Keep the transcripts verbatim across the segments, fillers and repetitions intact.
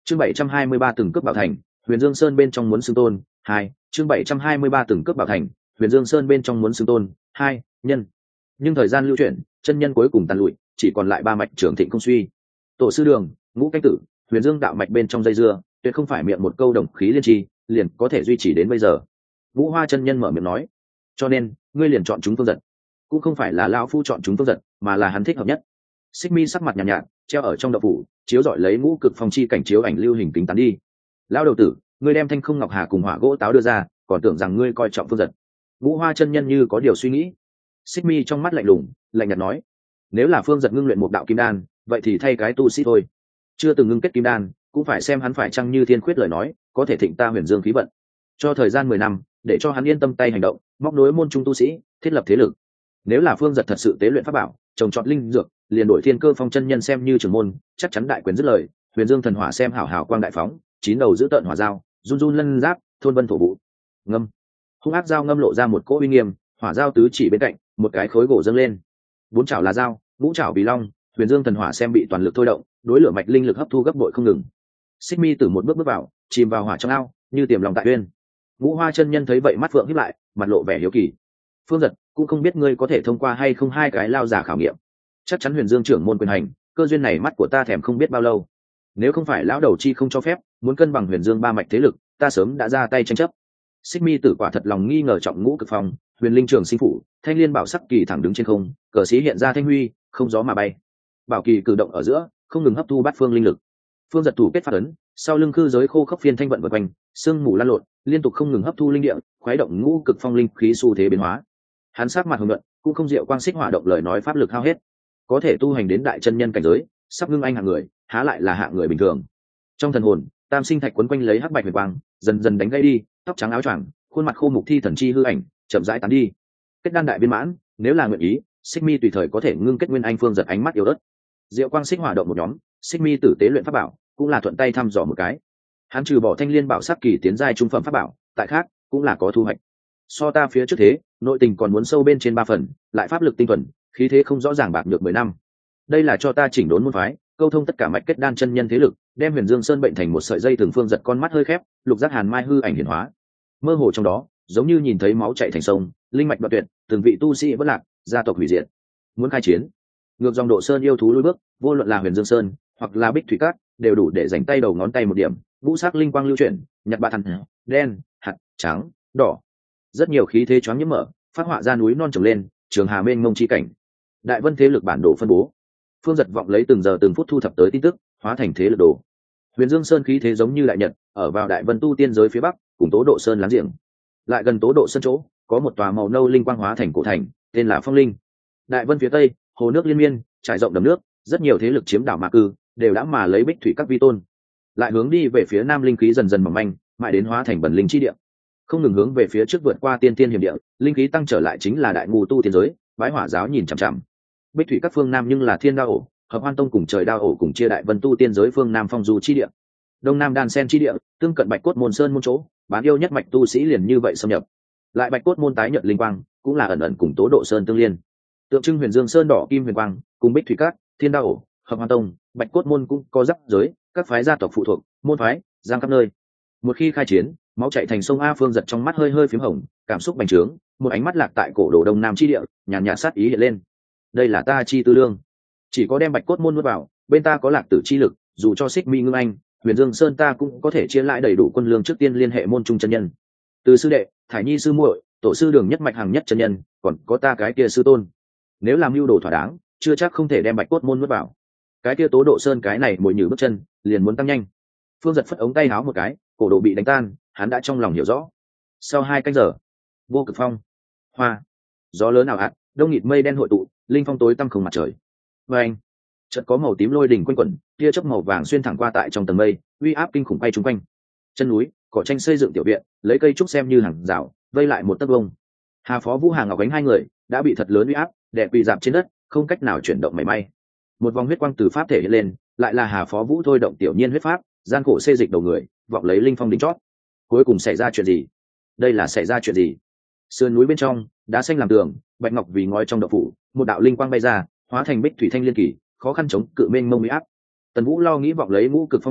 chương bảy trăm hai mươi ba từng cướp bảo thành, Huyền Dương Sơn bên trong muốn xưng tôn hai. Chương bảy trăm hai mươi ba từng cướp bảo thành, Huyền Dương Sơn bên trong muốn xưng tôn hai nhân. Nhưng thời gian lưu chuyển, chân nhân cuối cùng tàn lụi, chỉ còn lại ba mạch trưởng thịnh không suy. Tổ sư Đường, Ngũ Canh Tử, Huyền Dương đạo mạch bên trong dây dưa, tuyệt không phải miệng một câu đồng khí liên tri, liền có thể duy trì đến bây giờ. Vũ Hoa chân nhân mở miệng nói, cho nên ngươi liền chọn chúng Phương Giật. Cũng không phải là lão phu chọn chúng Phương Giật, mà là hắn thích hợp nhất. Xích Mi sắc mặt nhàn nhạt, nhạt, treo ở trong đậu phủ, chiếu dọi lấy ngũ cực phong chi cảnh chiếu ảnh lưu hình kính tán đi. Lão đầu tử, ngươi đem Thanh Không Ngọc Hà cùng Hỏa Gỗ Táo đưa ra, còn tưởng rằng ngươi coi trọng Phương Giật. Vũ Hoa chân nhân như có điều suy nghĩ. Xích Mi trong mắt lạnh lùng, lạnh nhạt nói, nếu là Phương Giật ngưng luyện một đạo kim đan, vậy thì thay cái tu sĩ thôi. Chưa từng ngưng kết kim đan, cũng phải xem hắn phải chăng như thiên khuyết lời nói, có thể thịnh ta Huyền Dương khí vận. Cho thời gian mười năm, để cho hắn yên tâm tay hành động, móc nối môn trung tu sĩ, thiết lập thế lực. Nếu là Phương Giật thật sự tế luyện pháp bảo, trồng trọt linh dược, liền đổi Thiên Cơ Phong chân nhân xem như trưởng môn, chắc chắn đại quyền dứt lời. Huyền Dương thần hỏa xem hảo hảo quang đại phóng, chín đầu giữ tợn hỏa dao, run run lân giáp, thôn vân thổ vũ. Ngâm. Hung ác dao ngâm lộ ra một cỗ uy nghiêm, hỏa dao tứ chỉ bên cạnh, một cái khối gỗ dâng lên. Bốn chảo là dao, ngũ chảo vì long, Huyền Dương thần hỏa xem bị toàn lực thôi động, đối lửa mạch linh lực hấp thu gấp bội không ngừng. Xích Mi từ một bước bước vào, chìm vào hỏa trong ao, như tiềm lòng tại uyên. Vũ Hoa chân nhân thấy vậy mắt phượng híp lại, mặt lộ vẻ hiếu kỳ. Phương Giật, cũng không biết ngươi có thể thông qua hay không hai cái lao giả khảo nghiệm. Chắc chắn Huyền Dương trưởng môn quyền hành, cơ duyên này mắt của ta thèm không biết bao lâu. Nếu không phải lão đầu chi không cho phép, muốn cân bằng Huyền Dương ba mạch thế lực, ta sớm đã ra tay tranh chấp. Xích Mi tử quả thật lòng nghi ngờ trọng ngũ cực phòng, Huyền Linh trường sinh phủ, thanh liên bảo sắc kỳ thẳng đứng trên không, cờ sĩ hiện ra thanh huy, không gió mà bay. Bảo kỳ cử động ở giữa, không ngừng hấp thu bát phương linh lực. Phương Giật thủ kết phát ấn, sau lưng khư giới khô khốc phiên thanh vận vượt quanh, sương mù lan lộn, liên tục không ngừng hấp thu linh địa, khuấy động ngũ cực phong linh khí xu thế biến hóa. Hắn sát mặt hùng luận, cũng không diệu quang xích hỏa động lời nói pháp lực hao hết, có thể tu hành đến đại chân nhân cảnh giới, sắp ngưng anh hạng người, há lại là hạng người bình thường. Trong thần hồn, tam sinh thạch quấn quanh lấy hắc bạch huyền quang, dần dần đánh gãy đi, tóc trắng áo choàng, khuôn mặt khô mục thi thần chi hư ảnh, chậm rãi tán đi. Kết đan đại viên mãn, nếu là nguyện ý, Xích Mi tùy thời có thể ngưng kết nguyên anh. Phương Giật ánh mắt yếu ớt. Diệu quang xích hỏa động một nhóm, Xích Mi tử tế luyện pháp bảo, cũng là thuận tay thăm dò một cái. Hắn trừ bỏ thanh liên bảo sắc kỳ tiến giai trung phẩm pháp bảo, tại khác cũng là có thu hoạch. So ta phía trước thế, nội tình còn muốn sâu bên trên ba phần, lại pháp lực tinh thuần, khí thế không rõ ràng bạc được mười năm. Đây là cho ta chỉnh đốn môn phái, câu thông tất cả mạch kết đan chân nhân thế lực, đem Huyền Dương Sơn bệnh thành một sợi dây thường. Phương Giật con mắt hơi khép, lục giác hàn mai hư ảnh hiển hóa, mơ hồ trong đó, giống như nhìn thấy máu chảy thành sông, linh mạch đoạn tuyệt, từng vị tu sĩ vỡ lạc, gia tộc hủy diệt. Muốn khai chiến, ngược dòng độ sơn yêu thú lùi bước, vô luận là Huyền Dương Sơn hoặc là Bích Thủy Cát, đều đủ để dành tay đầu ngón tay một điểm. Ngũ sắc linh quang lưu chuyển, nhật bạc thần đen, hạt trắng, đỏ, rất nhiều khí thế choáng nhiễm mở, phát họa ra núi non trồng lên, trường hà mênh mông chi cảnh. Đại Vân thế lực bản đồ phân bố. Phương Giật vọng lấy từng giờ từng phút thu thập tới tin tức, hóa thành thế lực đồ. Huyền Dương Sơn khí thế giống như đại nhật, ở vào Đại Vân tu tiên giới phía bắc, cùng Tố Độ Sơn láng giềng. Lại gần Tố Độ Sơn chỗ, có một tòa màu nâu linh quang hóa thành cổ thành, tên là Phong Linh. Đại Vân phía tây, hồ nước liên miên, trải rộng đầm nước, rất nhiều thế lực chiếm đảo mà cư, đều đã mà lấy Bích Thủy các vi tôn. Lại hướng đi về phía nam, linh khí dần dần mỏng manh, mãi đến hóa thành bẩn linh chi địa. Không ngừng hướng về phía trước vượt qua tiên tiên hiểm địa, linh khí tăng trở lại chính là đại ngu tu tiên giới. Bái Hỏa giáo nhìn chằm chằm. Bích Thủy các phương nam nhưng là Thiên Đao ổ, Hợp Hoan tông cùng Trời Đao ổ cùng chia Đại Vân tu tiên giới phương nam phong du chi địa. Đông nam đan sen chi địa, tương cận Bạch Cốt môn sơn môn chỗ, bán yêu nhất mạch tu sĩ liền như vậy xâm nhập. Lại Bạch Cốt môn tái nhật linh quang, cũng là ẩn ẩn cùng Tố Độ Sơn tương liên. Tượng trưng Huyền Dương Sơn đỏ kim huyền quang, cùng Bích Thủy các, Thiên Đao ổ, Hợp Hoan tông, Bạch Cốt môn cũng có giáp giới, các phái gia tộc phụ thuộc, môn phái giang khắp nơi. Một khi khai chiến, máu chảy thành sông. A. Phương Giật trong mắt hơi hơi phím hồng, cảm xúc bành trướng, một ánh mắt lạc tại cổ đồ đông nam chi địa, nhàn nhạt sát ý hiện lên. Đây là ta chi tư lương, chỉ có đem Bạch Cốt môn nuốt vào, bên ta có lạc tử chi lực, dù cho Xích Mi ngưng anh, Huyền Dương Sơn ta cũng có thể chia lại đầy đủ quân lương. Trước tiên liên hệ môn trung chân nhân, từ sư đệ Thải Nhi sư muội, tổ sư Đường nhất mạch hàng nhất chân nhân, còn có ta cái kia sư tôn. Nếu làm mưu đồ thỏa đáng, chưa chắc không thể đem Bạch Cốt môn nuốt vào. Cái kia Tố Độ Sơn cái này mồi nhử bước chân, liền muốn tăng nhanh. Phương Giật phất ống tay háo một cái, cổ đồ bị đánh tan, hắn đã trong lòng hiểu rõ. Sau hai canh giờ, vô cực phong, hoa, gió lớn ảo ạt, đông nghịt mây đen hội tụ, linh phong tối tăm không mặt trời. Và anh, chợt có màu tím lôi đỉnh quanh quẩn, tia chớp màu vàng xuyên thẳng qua tại trong tầng mây, uy áp kinh khủng bay trúng quanh. Chân núi, cỏ tranh xây dựng tiểu viện, lấy cây trúc xem như hàng rào, vây lại một tấc vông. Hà Phó Vũ, Hà Ngọc Ánh hai người đã bị thật lớn uy áp, đè quỳ dạp trên đất, không cách nào chuyển động mảy may. Một vòng huyết quang từ pháp thể hiện lên, lại là Hà Phó Vũ thôi động tiểu nhiên huyết pháp, gian khổ xê dịch đầu người, vọng lấy linh phong đỉnh chót. Cuối cùng xảy ra chuyện gì? Đây là xảy ra chuyện gì? Sườn núi bên trong, đá xanh làm tường, bạch ngọc vì ngói trong đậu phủ, một đạo linh quang bay ra, hóa thành Bích Thủy thanh liên kỳ, khó khăn chống cự mênh mông uy áp. Tần Vũ lo nghĩ vọng lấy ngũ cực phong đỉnh,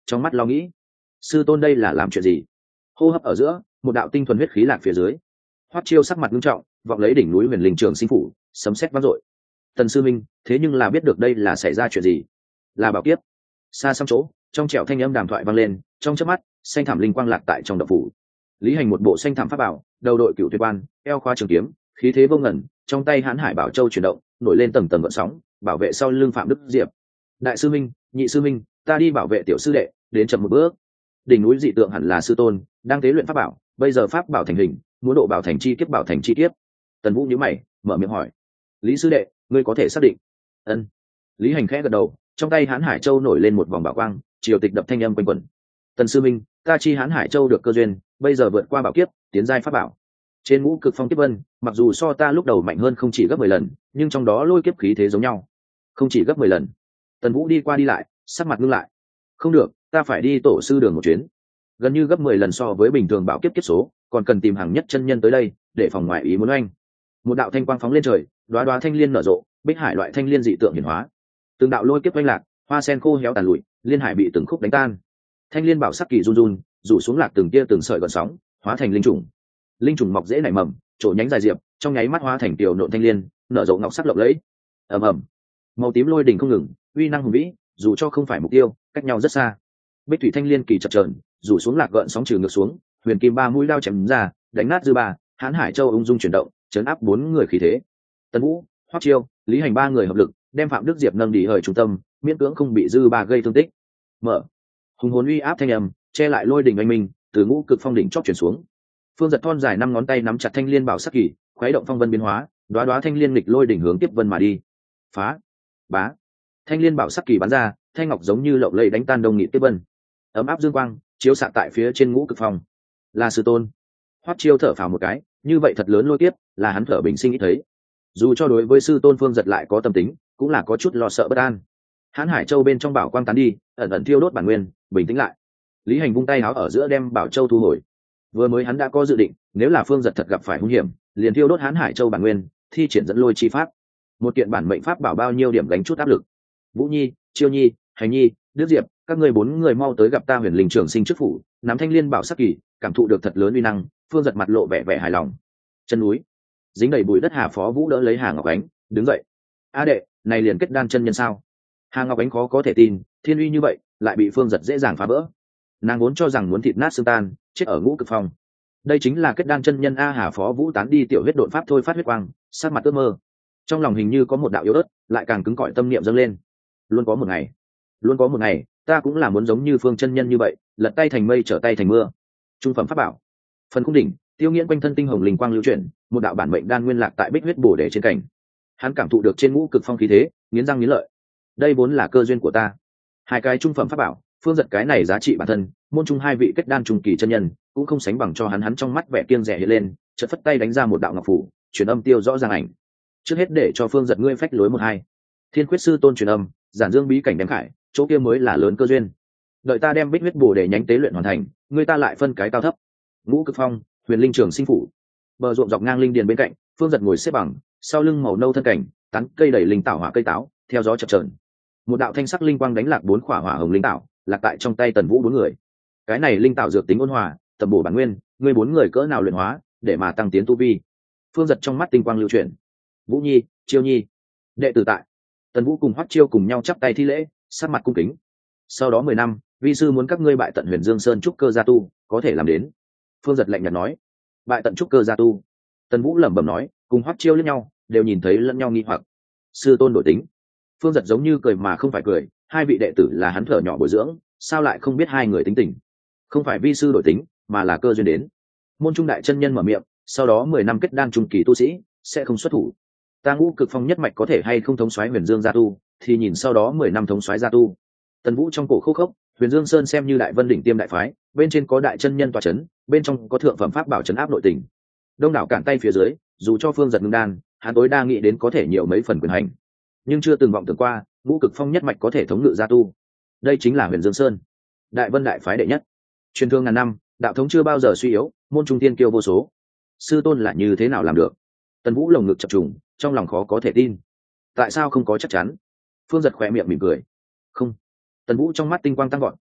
trong mắt lo nghĩ. Sư tôn đây là làm chuyện gì? Hô hấp ở giữa, một đạo tinh thuần huyết khí lạc phía dưới. Hoắc Chiêu sắc mặt nghiêm trọng, vọng lấy đỉnh núi Huyền Linh Trường Sinh phủ, sấm sét vang dội. Tần sư minh, thế nhưng là biết được đây là xảy ra chuyện gì? Là bảo kiếp. Xa xăm chỗ, trong trẻo thanh âm đàm thoại vang lên, trong chớp mắt, xanh thảm linh quang lạc tại trong động phủ. Lý Hành một bộ xanh thảm pháp bảo, đầu đội cửu tuyệt quan, eo khoa trường kiếm, khí thế vô ngần, trong tay Hán Hải Bảo Châu chuyển động, nổi lên tầng tầng gợn sóng, bảo vệ sau lưng Phạm Đức Diệp. Đại sư minh, nhị sư minh, ta đi bảo vệ tiểu sư đệ, đến chậm một bước. Đỉnh núi dị tượng hẳn là sư tôn, đang tế luyện pháp bảo, bây giờ pháp bảo thành hình, muốn độ bảo thành chi kiếp bảo thành chi kiếp. Tần Vũ nhíu mày, mở miệng hỏi: Lý sư đệ, ngươi có thể xác định? Ân. Lý Hành khẽ gật đầu, trong tay Hán Hải Châu nổi lên một vòng bảo quang, triều tịch đập thanh âm quanh quẩn. Tần sư minh, ta chi Hán Hải Châu được cơ duyên, bây giờ vượt qua bảo kiếp, tiến giai pháp bảo. Trên ngũ cực phong kiếp vân, mặc dù so ta lúc đầu mạnh hơn không chỉ gấp mười lần, nhưng trong đó lôi kiếp khí thế giống nhau, không chỉ gấp mười lần. Tần Vũ đi qua đi lại, sắc mặt ngưng lại. Không được, ta phải đi tổ sư đường một chuyến. Gần như gấp mười lần so với bình thường bảo kiếp kiếp số, còn cần tìm hàng nhất chân nhân tới đây, để phòng ngoại ý muốn oanh. Một đạo thanh quang phóng lên trời, đóa đóa thanh liên nở rộ, bích hải loại thanh liên dị tượng hiển hóa. Từng đạo lôi kiếp oanh lạc, hoa sen khô héo tàn lụi, liên hải bị từng khúc đánh tan. Thanh liên bảo sắc kỳ run run, rủ xuống lạc từng tia từng sợi gợn sóng, hóa thành linh trùng. Linh trùng mọc dễ nảy mầm, trổ nhánh dài diệp, trong nháy mắt hóa thành tiểu nộn thanh liên, nở rộ ngọc sắc lộng lẫy. Ầm ầm, màu tím lôi đỉnh không ngừng, uy năng hùng vĩ, dù cho không phải mục tiêu, cách nhau rất xa. Bích thủy thanh liên kỳ chập chờn, rủ xuống lạc gợn sóng trừ ngược xuống, huyền kim ba mũi lao chém ra, đánh nát dư ba, Hán Hải Châu ung dung chuyển động, chấn áp bốn người khí thế. Tần Vũ, Hoắc Chiêu, Lý Hành ba người hợp lực, đem Phạm Đức Diệp nâng đi hời trung tâm, miễn cưỡng không bị dư ba gây thương tích. Mở, hùng hồn uy áp thanh âm, che lại lôi đỉnh anh minh, từ ngũ cực phong đỉnh chót chuyển xuống. Phương Giật thon dài năm ngón tay nắm chặt thanh liên bảo sắc kỳ, khuấy động phong vân biến hóa, đóa đóa thanh liên nghịch lôi đỉnh hướng tiếp vân mà đi. Phá, bá, thanh liên bảo sắc kỳ bắn ra, thanh ngọc giống như lộng lẫy đánh tan đông nghị tiếp vân. Ấm áp dương quang chiếu xạ tại phía trên ngũ cực phong. Là sư tôn. Hoắc Chiêu thở phào một cái, như vậy thật lớn lôi kiếp, là hắn thở bình sinh ít thấy. Dù cho đối với sư tôn Phương Giật lại có tâm tính, cũng là có chút lo sợ bất an. Hán Hải Châu bên trong bảo quang tán đi, ẩn ẩn thiêu đốt bản nguyên, bình tĩnh lại. Lý Hành vung tay áo ở giữa đem bảo châu thu hồi. Vừa mới hắn đã có dự định, nếu là Phương Giật thật gặp phải hung hiểm, liền thiêu đốt Hán Hải Châu bản nguyên, thi triển dẫn lôi chi pháp. Một kiện bản mệnh pháp bảo bao nhiêu điểm gánh chút áp lực. Vũ Nhi, Chiêu Nhi, Hành Nhi, Đức Diệp, các ngươi bốn người mau tới gặp ta Huyền Linh Trường Sinh trước phủ, nắm thanh liên bảo sắc kỳ, cảm thụ được thật lớn uy năng. Phương Giật mặt lộ vẻ vẻ hài lòng. Chân núi dính đầy bụi đất, Hà Phó Vũ đỡ lấy Hà Ngọc Ánh, đứng dậy. A đệ, này liền kết đan chân nhân sao? Hà Ngọc Ánh khó có thể tin, thiên uy như vậy lại bị Phương Giật dễ dàng phá vỡ. Nàng vốn cho rằng muốn thịt nát xương tan, chết ở ngũ cực phong. Đây chính là kết đan chân nhân a. Hà Phó Vũ tán đi tiểu huyết độn pháp thôi phát huyết quang, sát mặt ước mơ. Trong lòng hình như có một đạo yếu ớt, lại càng cứng cỏi tâm niệm dâng lên. Luôn có một ngày, luôn có một ngày, ta cũng là muốn giống như Phương chân nhân như vậy, lật tay thành mây trở tay thành mưa. Trung phẩm pháp bảo, phần khung đỉnh, tiêu nghiễn quanh thân tinh hồng linh quang lưu chuyển, một đạo bản mệnh đan nguyên lạc tại bích huyết bổ để trên cảnh. Hắn cảm thụ được trên ngũ cực phong khí thế, nghiến răng nghiến lợi. Đây vốn là cơ duyên của ta. Hai cái trung phẩm pháp bảo, Phương Giật cái này giá trị bản thân, môn trung hai vị kết đan trung kỳ chân nhân cũng không sánh bằng, cho hắn hắn trong mắt vẻ kiêng rẻ hiện lên, chợt phất tay đánh ra một đạo ngọc phủ, truyền âm tiêu rõ ràng ảnh. Trước hết để cho Phương Giật ngươi phách lối một hai. Thiên Quyết sư tôn truyền âm, giản dương bí cảnh đem khải, chỗ kia mới là lớn cơ duyên. Đợi ta đem bích huyết bổ để nhánh tế luyện hoàn thành, ngươi ta lại phân cái cao thấp. Ngũ cực phong, Huyền Linh Trường Sinh phủ. Bờ ruộng dọc ngang linh điền bên cạnh, Phương Giật ngồi xếp bằng, sau lưng màu nâu thân cảnh, tán cây đầy linh tảo hỏa cây táo, theo gió chập chờn. Một đạo thanh sắc linh quang đánh lạc bốn khỏa hỏa hồng linh tảo, lạc tại trong tay Tần Vũ bốn người. Cái này linh tảo dược tính ôn hòa, tầm bổ bản nguyên, ngươi bốn người cỡ nào luyện hóa, để mà tăng tiến tu vi. Phương Giật trong mắt tinh quang lưu chuyển. Vũ Nhi, Chiêu Nhi, đệ tử tại. Tần Vũ cùng Hoắc Chiêu cùng nhau chắp tay thi lễ, sát mặt cung kính. Sau đó mười năm, vi sư muốn các ngươi bại tận Huyền Dương Sơn trúc cơ gia tu, có thể làm đến. Phương Giật lạnh nhạt nói. Bại tận trúc cơ gia tu. Tần Vũ lẩm bẩm nói, cùng Hoắc Chiêu liếc nhau, đều nhìn thấy lẫn nhau nghi hoặc. Sư tôn đổi tính. Phương Giật giống như cười mà không phải cười, hai vị đệ tử là hắn thở nhỏ bồi dưỡng, sao lại không biết hai người tính tình? Không phải vi sư đổi tính, mà là cơ duyên đến. Môn trung đại chân nhân mở miệng, sau đó mười năm kết đan trung kỳ tu sĩ sẽ không xuất thủ. Ta ngũ cực phong nhất mạch có thể hay không thống soái Huyền Dương gia tu, thì nhìn sau đó mười năm thống soái gia tu. Tần Vũ trong cổ khúc khốc, Huyền Dương Sơn xem như đại vân đỉnh tiêm đại phái, bên trên có đại chân nhân tọa chấn, bên trong có thượng phẩm pháp bảo chấn áp nội tình. Đông đảo cản tay phía dưới, dù cho Phương Giật ngưng đan, hắn tối đa nghĩ đến có thể nhiều mấy phần quyền hành, nhưng chưa từng vọng tưởng qua ngũ cực phong nhất mạch có thể thống ngự gia tu. Đây chính là Huyền Dương Sơn, đại vân đại phái đệ nhất, truyền thương ngàn năm, đạo thống chưa bao giờ suy yếu, môn trung tiên kiêu vô số. Sư tôn là như thế nào làm được? Tần Vũ lồng ngực chập trùng, trong lòng khó có thể tin. Tại sao không có chắc chắn? Phương Giật khỏe miệng mỉm cười. Không. Tần Vũ trong mắt tinh quang tăng gọn,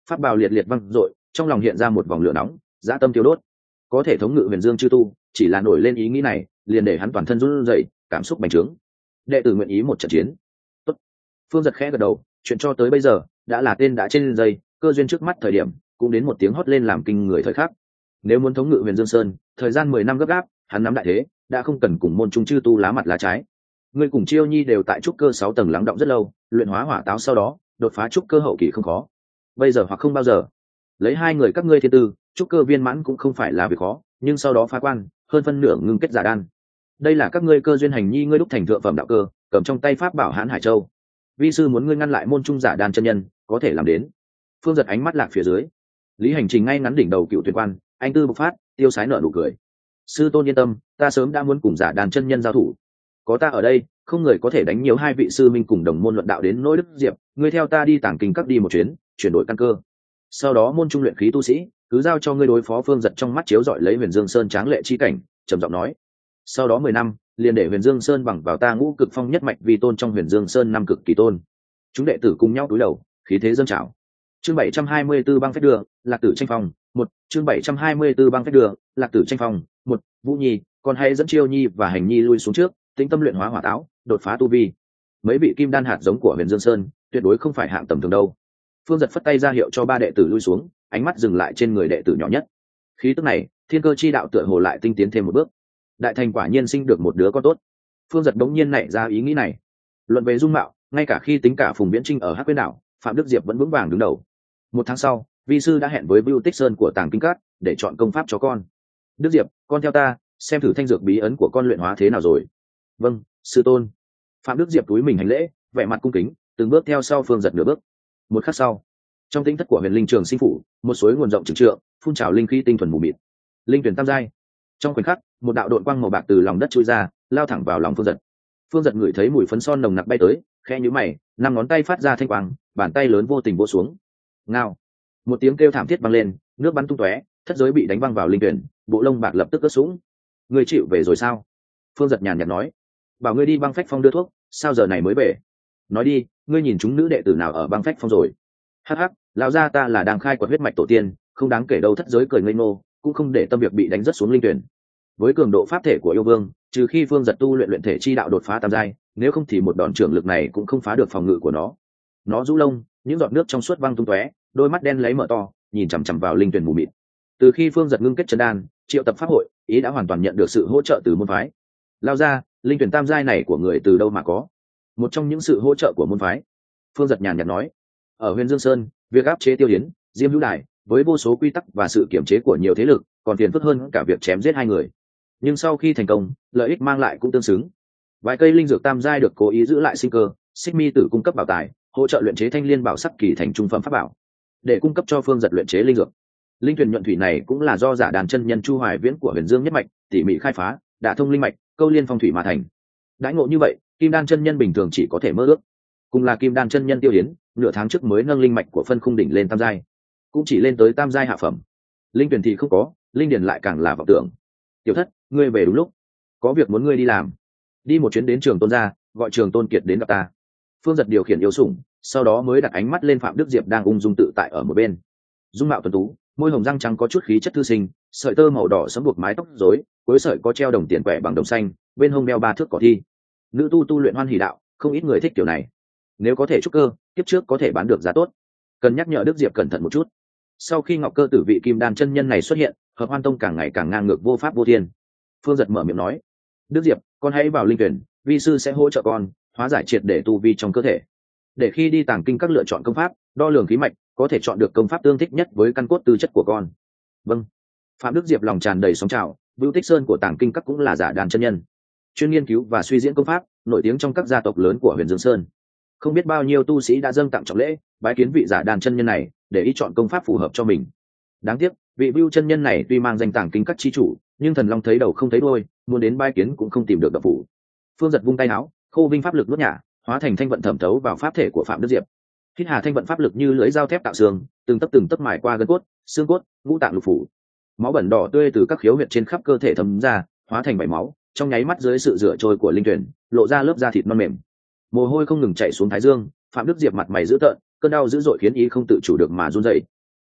pháp bào liệt liệt văng dội, trong lòng hiện ra một vòng lửa nóng, dã tâm tiêu đốt. Có thể thống ngự huyền dương chư tu, chỉ là nổi lên ý nghĩ này liền để hắn toàn thân run rẩy, cảm xúc bành trướng. Đệ tử nguyện ý một trận chiến. Tốt. Phương Giật khẽ gật đầu, chuyện cho tới bây giờ đã là tên đã trên dây, cơ duyên trước mắt thời điểm cũng đến một tiếng hót lên làm kinh người thời khắc. Nếu muốn thống ngự huyền dương sơn, thời gian mười năm gấp gáp, hắn nắm đại thế đã không cần cùng môn trung chư tu lá mặt lá trái. Ngươi cùng Chiêu Nhi đều tại trúc cơ sáu tầng lắng động rất lâu, luyện hóa hỏa táo sau đó đột phá trúc cơ hậu kỳ không khó. Bây giờ hoặc không bao giờ, lấy hai người các ngươi thiên tư, trúc cơ viên mãn cũng không phải là việc khó, nhưng sau đó phá quan, hơn phân nửa ngưng kết giả đan. Đây là các ngươi cơ duyên hành nhi, ngươi đúc thành thượng phẩm đạo cơ, cầm trong tay pháp bảo Hán Hải Châu. Vi sư muốn ngươi ngăn lại môn trung giả đan chân nhân, có thể làm đến. Phương Giật ánh mắt lạc phía dưới. Lý Hành Trình ngay ngắn đỉnh đầu cựu tuyệt quan, anh tư bộc phát, tiêu sái nở nụ cười. Sư tôn yên tâm, ta sớm đã muốn cùng giả đan chân nhân giao thủ. Có ta ở đây, không người có thể đánh nhiều hai vị sư minh cùng đồng môn luận đạo đến nỗi Đức Diệp, ngươi theo ta đi tàng kinh các đi một chuyến, chuyển đổi căn cơ. Sau đó môn trung luyện khí tu sĩ, cứ giao cho ngươi đối phó. Phương Giật trong mắt chiếu dọi lấy Huyền Dương Sơn tráng lệ chi cảnh, trầm giọng nói: sau đó mười năm, liền để Huyền Dương Sơn bằng vào ta ngũ cực phong nhất mạch vi tôn trong Huyền Dương Sơn năm cực kỳ tôn. Chúng đệ tử cùng nhau cúi đầu, khí thế dâng trào. Chương bảy trăm hai mươi 74 băng phách đưa, Lạc Tử tranh phong, một. Chương bảy trăm hai mươi 74 băng phách đưa, Lạc Tử tranh phong, một. Vũ Nhi, còn hay dẫn Chiêu Nhi và Hành Nhi lui xuống trước, tĩnh tâm luyện hóa hỏa táo, đột phá tu vi. Mấy vị kim đan hạt giống của Huyền Dương Sơn, tuyệt đối không phải hạng tầm thường đâu. Phương Giật phất tay ra hiệu cho ba đệ tử lui xuống, ánh mắt dừng lại trên người đệ tử nhỏ nhất. Khí tức này, thiên cơ chi đạo tựa hồ lại tinh tiến thêm một bước. Đại thành quả nhiên sinh được một đứa con tốt. Phương Giật bỗng nhiên nảy ra ý nghĩ này. Luận về dung mạo, ngay cả khi tính cả Phùng Viễn Trinh ở Hắc Quyên đảo, Phạm Đức Diệp vẫn vững vàng đứng đầu. Một tháng sau, vi sư đã hẹn với Bưu Tích Sơn của Tàng Kinh Các để chọn công pháp cho con. Đức Diệp, con theo ta, xem thử thanh dược bí ấn của con luyện hóa thế nào rồi. Vâng, sư tôn. Phạm Đức Diệp túi mình hành lễ, vẻ mặt cung kính, từng bước theo sau Phương Giật nửa bước. Một khắc sau, trong tĩnh thất của Huyền Linh Trường Sinh phủ, một suối nguồn rộng trượng trượng, phun trào linh khí tinh thuần mù mịt. Linh tuyển tam giai. Trong khoảnh khắc, một đạo đội quang màu bạc từ lòng đất chui ra, lao thẳng vào lòng Phương Giật. Phương Giật ngửi thấy mùi phấn son nồng nặc bay tới, khẽ nhíu mày, năm ngón tay phát ra thanh quang, bàn tay lớn vô tình vỗ xuống. Ngao! Một tiếng kêu thảm thiết vang lên, nước bắn tung tóe, thất giới bị đánh văng vào linh tuyển, bộ lông bạc lập tức ướt sũng. Ngươi chịu về rồi sao? Phương Giật nhàn nhạt nói. Bảo ngươi đi băng phách phong đưa thuốc, sao giờ này mới về? Nói đi, ngươi nhìn chúng nữ đệ tử nào ở băng phách phong rồi? Hắc hắc, lão gia ta là đang khai quật huyết mạch tổ tiên, không đáng kể đâu. Thất giới cười ngây ngô, cũng không để tâm việc bị đánh rất xuống linh tuyển. Với cường độ pháp thể của yêu vương, trừ khi Phương Giật tu luyện luyện thể chi đạo đột phá tam giai, nếu không thì một đòn trưởng lực này cũng không phá được phòng ngự của nó. Nó rũ lông, những giọt nước trong suốt văng tung tóe, đôi mắt đen lấy mở to, nhìn chằm chằm vào linh tuyển mù mịt. Từ khi Phương Giật ngưng kết chân đan, triệu tập pháp hội, ý đã hoàn toàn nhận được sự hỗ trợ từ môn phái. Lao ra, linh tuyển tam giai này của người từ đâu mà có? Một trong những sự hỗ trợ của môn phái. Phương Giật nhàn nhạt nói. Ở Huyền Dương Sơn, việc áp chế Tiêu Hiến, Diêm Hữu Đài, với vô số quy tắc và sự kiểm chế của nhiều thế lực, còn phiền phức hơn cả việc chém giết hai người. Nhưng sau khi thành công, lợi ích mang lại cũng tương xứng. Vài cây linh dược tam giai được cố ý giữ lại sinh cơ, Xích Mi Tử cung cấp bảo tài, hỗ trợ luyện chế thanh liên bảo sắc kỳ thành trung phẩm pháp bảo, để cung cấp cho Phương Giật luyện chế linh dược. Linh thuyền nhuận thủy này cũng là do giả đàn chân nhân Chu Hoài Viễn của Huyền Dương nhất mạch tỉ mỉ khai phá, đã thông linh mạch, câu liên phong thủy mà thành. Đãi ngộ như vậy, kim đan chân nhân bình thường chỉ có thể mơ ước. Cùng là kim đan chân nhân Tiêu Hiến, nửa tháng trước mới nâng linh mạch của phân khung đỉnh lên tam giai, cũng chỉ lên tới tam giai hạ phẩm. Linh tuyển thì không có, linh điển lại càng là vọng tưởng. Tiểu Thất, ngươi về đúng lúc, có việc muốn ngươi đi làm. Đi một chuyến đến Trường Tôn gia, gọi Trường Tôn Kiệt đến gặp ta. Phương Giật điều khiển yêu sủng, sau đó mới đặt ánh mắt lên Phạm Đức Diệp đang ung dung tự tại ở một bên. Dung mạo tuấn tú, môi hồng răng trắng có chút khí chất thư sinh, sợi tơ màu đỏ sẫm buộc mái tóc rối, cuối sợi có treo đồng tiền quẻ bằng đồng xanh, bên hông đeo ba thước cỏ thi. Nữ tu tu luyện hoan hỷ đạo, không ít người thích kiểu này. Nếu có thể trúc cơ, kiếp trước có thể bán được giá tốt. Cần nhắc nhở Đức Diệp cẩn thận một chút. Sau khi Ngọc Cơ tử vị kim đan chân nhân này xuất hiện, Hợp Hoan Tông càng ngày càng ngang ngược vô pháp vô thiên. Phương Giật mở miệng nói: Đức Diệp, con hãy vào linh tuyển, vi sư sẽ hỗ trợ con hóa giải triệt để tu vi trong cơ thể, để khi đi tàng kinh các lựa chọn công pháp, đo lường khí mạch, có thể chọn được công pháp tương thích nhất với căn cốt tư chất của con. Vâng. Phạm Đức Diệp lòng tràn đầy sóng trào. Bưu Tích Sơn của tàng kinh các cũng là giả đàn chân nhân, chuyên nghiên cứu và suy diễn công pháp, nổi tiếng trong các gia tộc lớn của Huyền Dương Sơn. Không biết bao nhiêu tu sĩ đã dâng tặng trọng lễ bái kiến vị giả đàn chân nhân này, để ý chọn công pháp phù hợp cho mình. Đáng tiếc, vị Bưu chân nhân này tuy mang danh tàng kinh các chi chủ, nhưng thần long thấy đầu không thấy đuôi, muốn đến bái kiến cũng không tìm được đạo phủ. Phương Giật vung tay áo, khô vinh pháp lực nuốt nhả, hóa thành thanh vận thẩm thấu vào pháp thể của Phạm Đức Diệp. Hít hà thanh vận pháp lực như lưỡi dao thép tạo xương, từng tấc từng tấc mài qua gân cốt, xương cốt, ngũ tạng lục phủ. Máu bẩn đỏ tươi từ các khiếu huyệt trên khắp cơ thể thấm ra, hóa thành vảy máu, trong nháy mắt dưới sự rửa trôi của linh tuyển, lộ ra lớp da thịt non mềm. Mồ hôi không ngừng chảy xuống thái dương, Phạm Đức Diệp mặt mày dữ tợn, cơn đau dữ dội khiến y không tự chủ được mà run rẩy,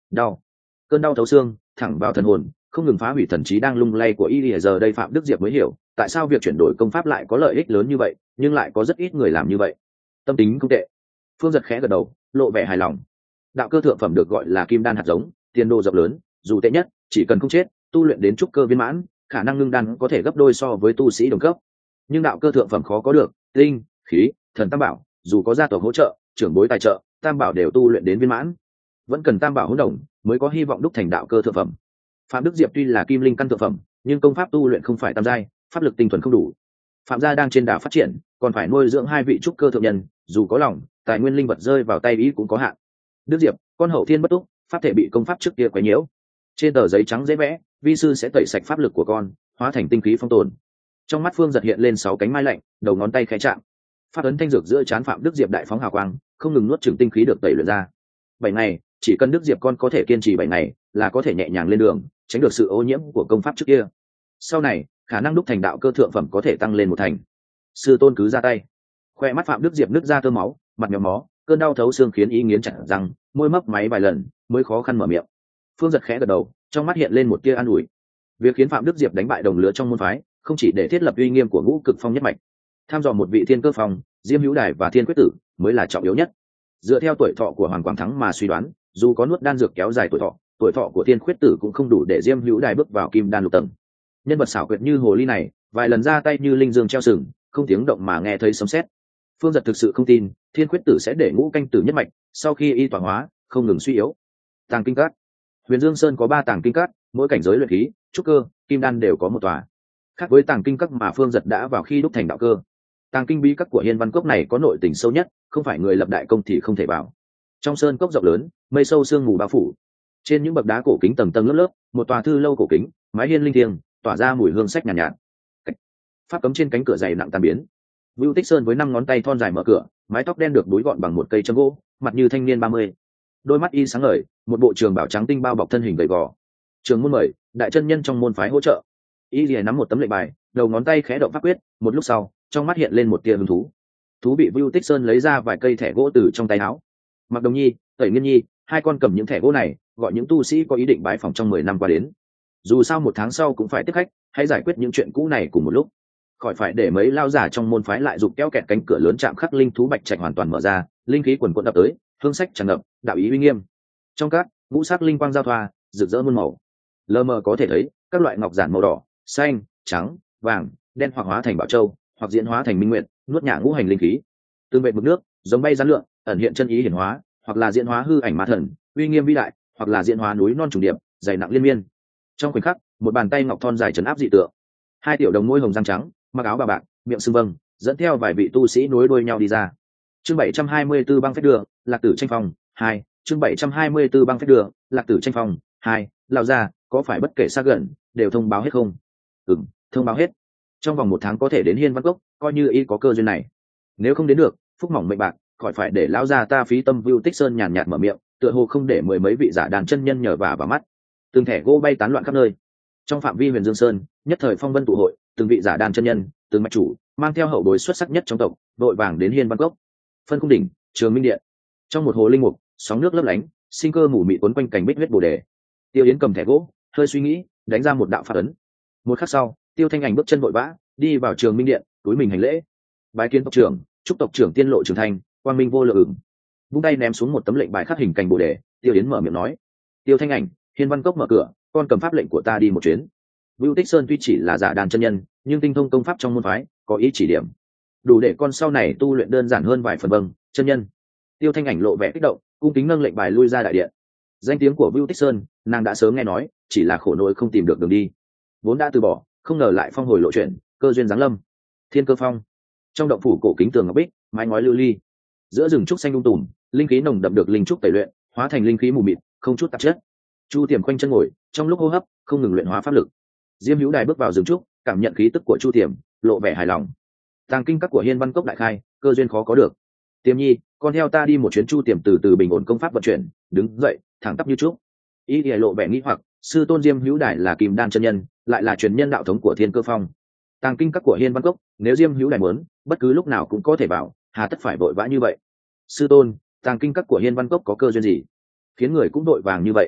đau, cơn đau thấu xương thẳng vào thần hồn, không ngừng phá hủy thần trí đang lung lay của y lìa. Giờ đây Phạm Đức Diệp mới hiểu tại sao việc chuyển đổi công pháp lại có lợi ích lớn như vậy, nhưng lại có rất ít người làm như vậy. Tâm tính không tệ. Phương Giật khẽ gật đầu, lộ vẻ hài lòng. Đạo cơ thượng phẩm được gọi là kim đan hạt giống, tiền đồ rộng lớn, dù tệ nhất chỉ cần không chết, tu luyện đến trúc cơ viên mãn, khả năng ngưng đan có thể gấp đôi so với tu sĩ đồng cấp. Nhưng đạo cơ thượng phẩm khó có được, tinh, khí, thần tam bảo, dù có gia tộc hỗ trợ, trưởng bối tài trợ, tam bảo đều tu luyện đến viên mãn, vẫn cần tam bảo hỗn đồng mới có hy vọng đúc thành đạo cơ thượng phẩm. Phạm Đức Diệp tuy là kim linh căn thượng phẩm, nhưng công pháp tu luyện không phải tam giai, pháp lực tinh thuần không đủ. Phạm gia đang trên đà phát triển, còn phải nuôi dưỡng hai vị trúc cơ thượng nhân, dù có lòng, tài nguyên linh vật rơi vào tay ý cũng có hạn. Đức Diệp, con hậu thiên bất túc, pháp thể bị công pháp trước kia quấy nhiễu. Trên tờ giấy trắng dễ vẽ, vi sư sẽ tẩy sạch pháp lực của con, hóa thành tinh khí phong tồn. Trong mắt Phương Giật hiện lên sáu cánh mai lạnh, đầu ngón tay khẽ chạm, pháp ấn thanh dược giữa trán Phạm Đức Diệp đại phóng hào quang, không ngừng nuốt chửng tinh khí được tẩy luyện ra. Bảy ngày, chỉ cần Đức Diệp con có thể kiên trì bảy ngày, là có thể nhẹ nhàng lên đường, tránh được sự ô nhiễm của công pháp trước kia. Sau này, khả năng đúc thành đạo cơ thượng phẩm có thể tăng lên một thành. Sư tôn cứ ra tay. Khoe mắt Phạm Đức Diệp nứt ra tơ máu, mặt méo mó, cơn đau thấu xương khiến ý nghiến chặt răng, môi mấp máy vài lần mới khó khăn mở miệng. Phương Giật khẽ gật đầu, trong mắt hiện lên một tia an ủi. Việc khiến Phạm Đức Diệp đánh bại đồng lứa trong môn phái, không chỉ để thiết lập uy nghiêm của Ngũ Cực Phong nhất mạch, tham dò một vị thiên cơ phong, Diêm Hữu Đài và Thiên Quyết Tử mới là trọng yếu nhất. Dựa theo tuổi thọ của Hoàng Quảng Thắng mà suy đoán, dù có nuốt đan dược kéo dài tuổi thọ, tuổi thọ của Thiên Quyết Tử cũng không đủ để Diêm Hữu Đài bước vào kim đan lục tầng. Nhân vật xảo quyệt như hồ ly này, vài lần ra tay như linh dương treo sừng, không tiếng động mà nghe thấy sấm sét. Phương Giật thực sự không tin Thiên Quyết Tử sẽ để Ngũ Canh Tử nhất mạch sau khi y tọa hóa không ngừng suy yếu. Tàng kinh cát. Huyền Dương Sơn có ba tàng kinh cát, mỗi cảnh giới luyện khí, trúc cơ, kim đan đều có một tòa. Khác với tàng kinh các mà Phương Giật đã vào khi đúc thành đạo cơ, tàng kinh bí các của Hiên Văn Cốc này có nội tình sâu nhất, không phải người lập đại công thì không thể vào. Trong sơn cốc rộng lớn, mây sâu sương mù bao phủ, trên những bậc đá cổ kính tầng tầng lớp lớp, một tòa thư lâu cổ kính, mái hiên linh thiêng, tỏa ra mùi hương sách nhàn nhạt, nhạt. Pháp cấm trên cánh cửa dày nặng tan biến. Vưu Tích Sơn với năm ngón tay thon dài mở cửa, mái tóc đen được đúi gọn bằng một cây châm gỗ, mặt như thanh niên ba mươi, đôi mắt y sáng ngời, một bộ trường bảo trắng tinh bao bọc thân hình gầy gò. Trường môn mời, đại chân nhân trong môn phái hỗ trợ. Y liền nắm một tấm lệnh bài, đầu ngón tay khẽ động pháp quyết, một lúc sau, trong mắt hiện lên một tia hứng thú. Thú bị Vưu Tích Sơn lấy ra vài cây thẻ gỗ từ trong tay áo. Mặc Đồng Nhi, Tẩy Nghiên Nhi, hai con cầm những thẻ gỗ này, gọi những tu sĩ có ý định bái phỏng trong mười năm qua đến. Dù sao một tháng sau cũng phải tiếp khách, hãy giải quyết những chuyện cũ này cùng một lúc, khỏi phải để mấy lao giả trong môn phái lại giục kéo kẹt cánh cửa lớn chạm khắc linh thú bạch trạch hoàn toàn mở ra, linh khí quần quần đập tới, hương sách tràn ngập, đạo ý uy nghiêm. Trong các ngũ sắc linh quang giao thoa, rực rỡ muôn màu, lờ mờ có thể thấy các loại ngọc giản màu đỏ, xanh, trắng, vàng, đen hoặc hóa thành bảo châu, hoặc diễn hóa thành minh nguyện, nuốt nhả ngũ hành linh khí. Từng vệt mực nước giống bay rắn lượn, ẩn hiện chân ý hiển hóa, hoặc là diễn hóa hư ảnh ma thần, uy nghiêm vĩ đại, hoặc là diễn hóa núi non trùng điệp, dày nặng liên miên. Trong khoảnh khắc, một bàn tay ngọc thon dài trấn áp dị tượng. Hai tiểu đồng môi hồng răng trắng, mặc áo bà bạc, miệng sưng vâng, dẫn theo vài vị tu sĩ nối đuôi nhau đi ra. Chương bảy trăm hai mươi 74 băng phách đường, Lạc Tử tranh phong hai. Chương bảy trăm hai mươi 74 băng phách đường, Lạc Tử tranh phong hai. Lão gia, có phải bất kể xa gần đều thông báo hết không? Ừm, thông báo hết. Trong vòng một tháng có thể đến Hiên Văn Cốc, coi như y có cơ duyên này. Nếu không đến được, phúc mỏng mệnh bạc, khỏi phải để lão gia ta phí tâm. Vưu Tích Sơn nhàn nhạt mở miệng, tựa hồ không để mười mấy vị giả đàn chân nhân nhờ vả vào mắt. Từng thẻ gỗ bay tán loạn khắp nơi. Trong phạm vi Huyền Dương Sơn, nhất thời phong vân tụ hội, từng vị giả đàn chân nhân, từng mạch chủ, mang theo hậu bối xuất sắc nhất trong tộc, đội vàng đến Hiên Văn Cốc. Phân Cung đỉnh, Trường Minh điện. Trong một hồ linh mục, sóng nước lấp lánh, sinh cơ mù mịt quấn quanh cành bích huyết bồ đề. Tiêu Yến cầm thẻ gỗ, hơi suy nghĩ, đánh ra một đạo pháp ấn. Một khắc sau, Tiêu Thanh Ảnh bước chân vội vã, đi vào Trường Minh điện, túi mình hành lễ. Bái kiến tộc trưởng, chúc tộc trưởng tiên lộ trưởng thành, quang minh vô lượng. Vung tay ném xuống một tấm lệnh bài khắc hình cành bồ đề, Tiêu Yến mở miệng nói: Tiêu Thanh Ảnh, Hiên Văn Cốc mở cửa, con cầm pháp lệnh của ta đi một chuyến. Vưu Tích Sơn tuy chỉ là giả đàn chân nhân, nhưng tinh thông công pháp trong môn phái, có ý chỉ điểm, đủ để con sau này tu luyện đơn giản hơn vài phần. Vâng, chân nhân. Tiêu Thanh Ảnh lộ vẻ kích động, cung kính nâng lệnh bài lui ra đại điện. Danh tiếng của Vưu Tích Sơn, nàng đã sớm nghe nói, chỉ là khổ nỗi không tìm được đường đi, vốn đã từ bỏ, không ngờ lại phong hồi lộ chuyện, cơ duyên giáng lâm. Thiên Cơ Phong, trong động phủ cổ kính tường ngọc bích, mái ngói lưu ly, giữa rừng trúc xanh um tùm, linh khí nồng đậm được linh trúc tẩy luyện, hóa thành linh khí mù mịt, không chút tạp chất. Chu Tiềm quanh chân ngồi, trong lúc hô hấp, không ngừng luyện hóa pháp lực. Diêm Hữu Đài bước vào rừng trúc, cảm nhận khí tức của Chu Tiềm, lộ vẻ hài lòng. Tàng kinh các của Hiên Văn Cốc đại khai, cơ duyên khó có được. Tiềm Nhi, con theo ta đi một chuyến. Chu Tiềm từ từ bình ổn công pháp vận chuyển, đứng dậy, thẳng tắp như trúc. Ý thì lộ vẻ nghi hoặc, sư tôn Diêm Hữu Đài là Kim Đan chân nhân, lại là truyền nhân đạo thống của Thiên Cơ Phong. Tàng kinh các của Hiên Văn Cốc, nếu Diêm Hữu Đài muốn, bất cứ lúc nào cũng có thể vào, hà tất phải vội vã như vậy? Sư tôn, tàng kinh các của Hiên Văn Cốc có cơ duyên gì khiến người cũng đội vàng như vậy?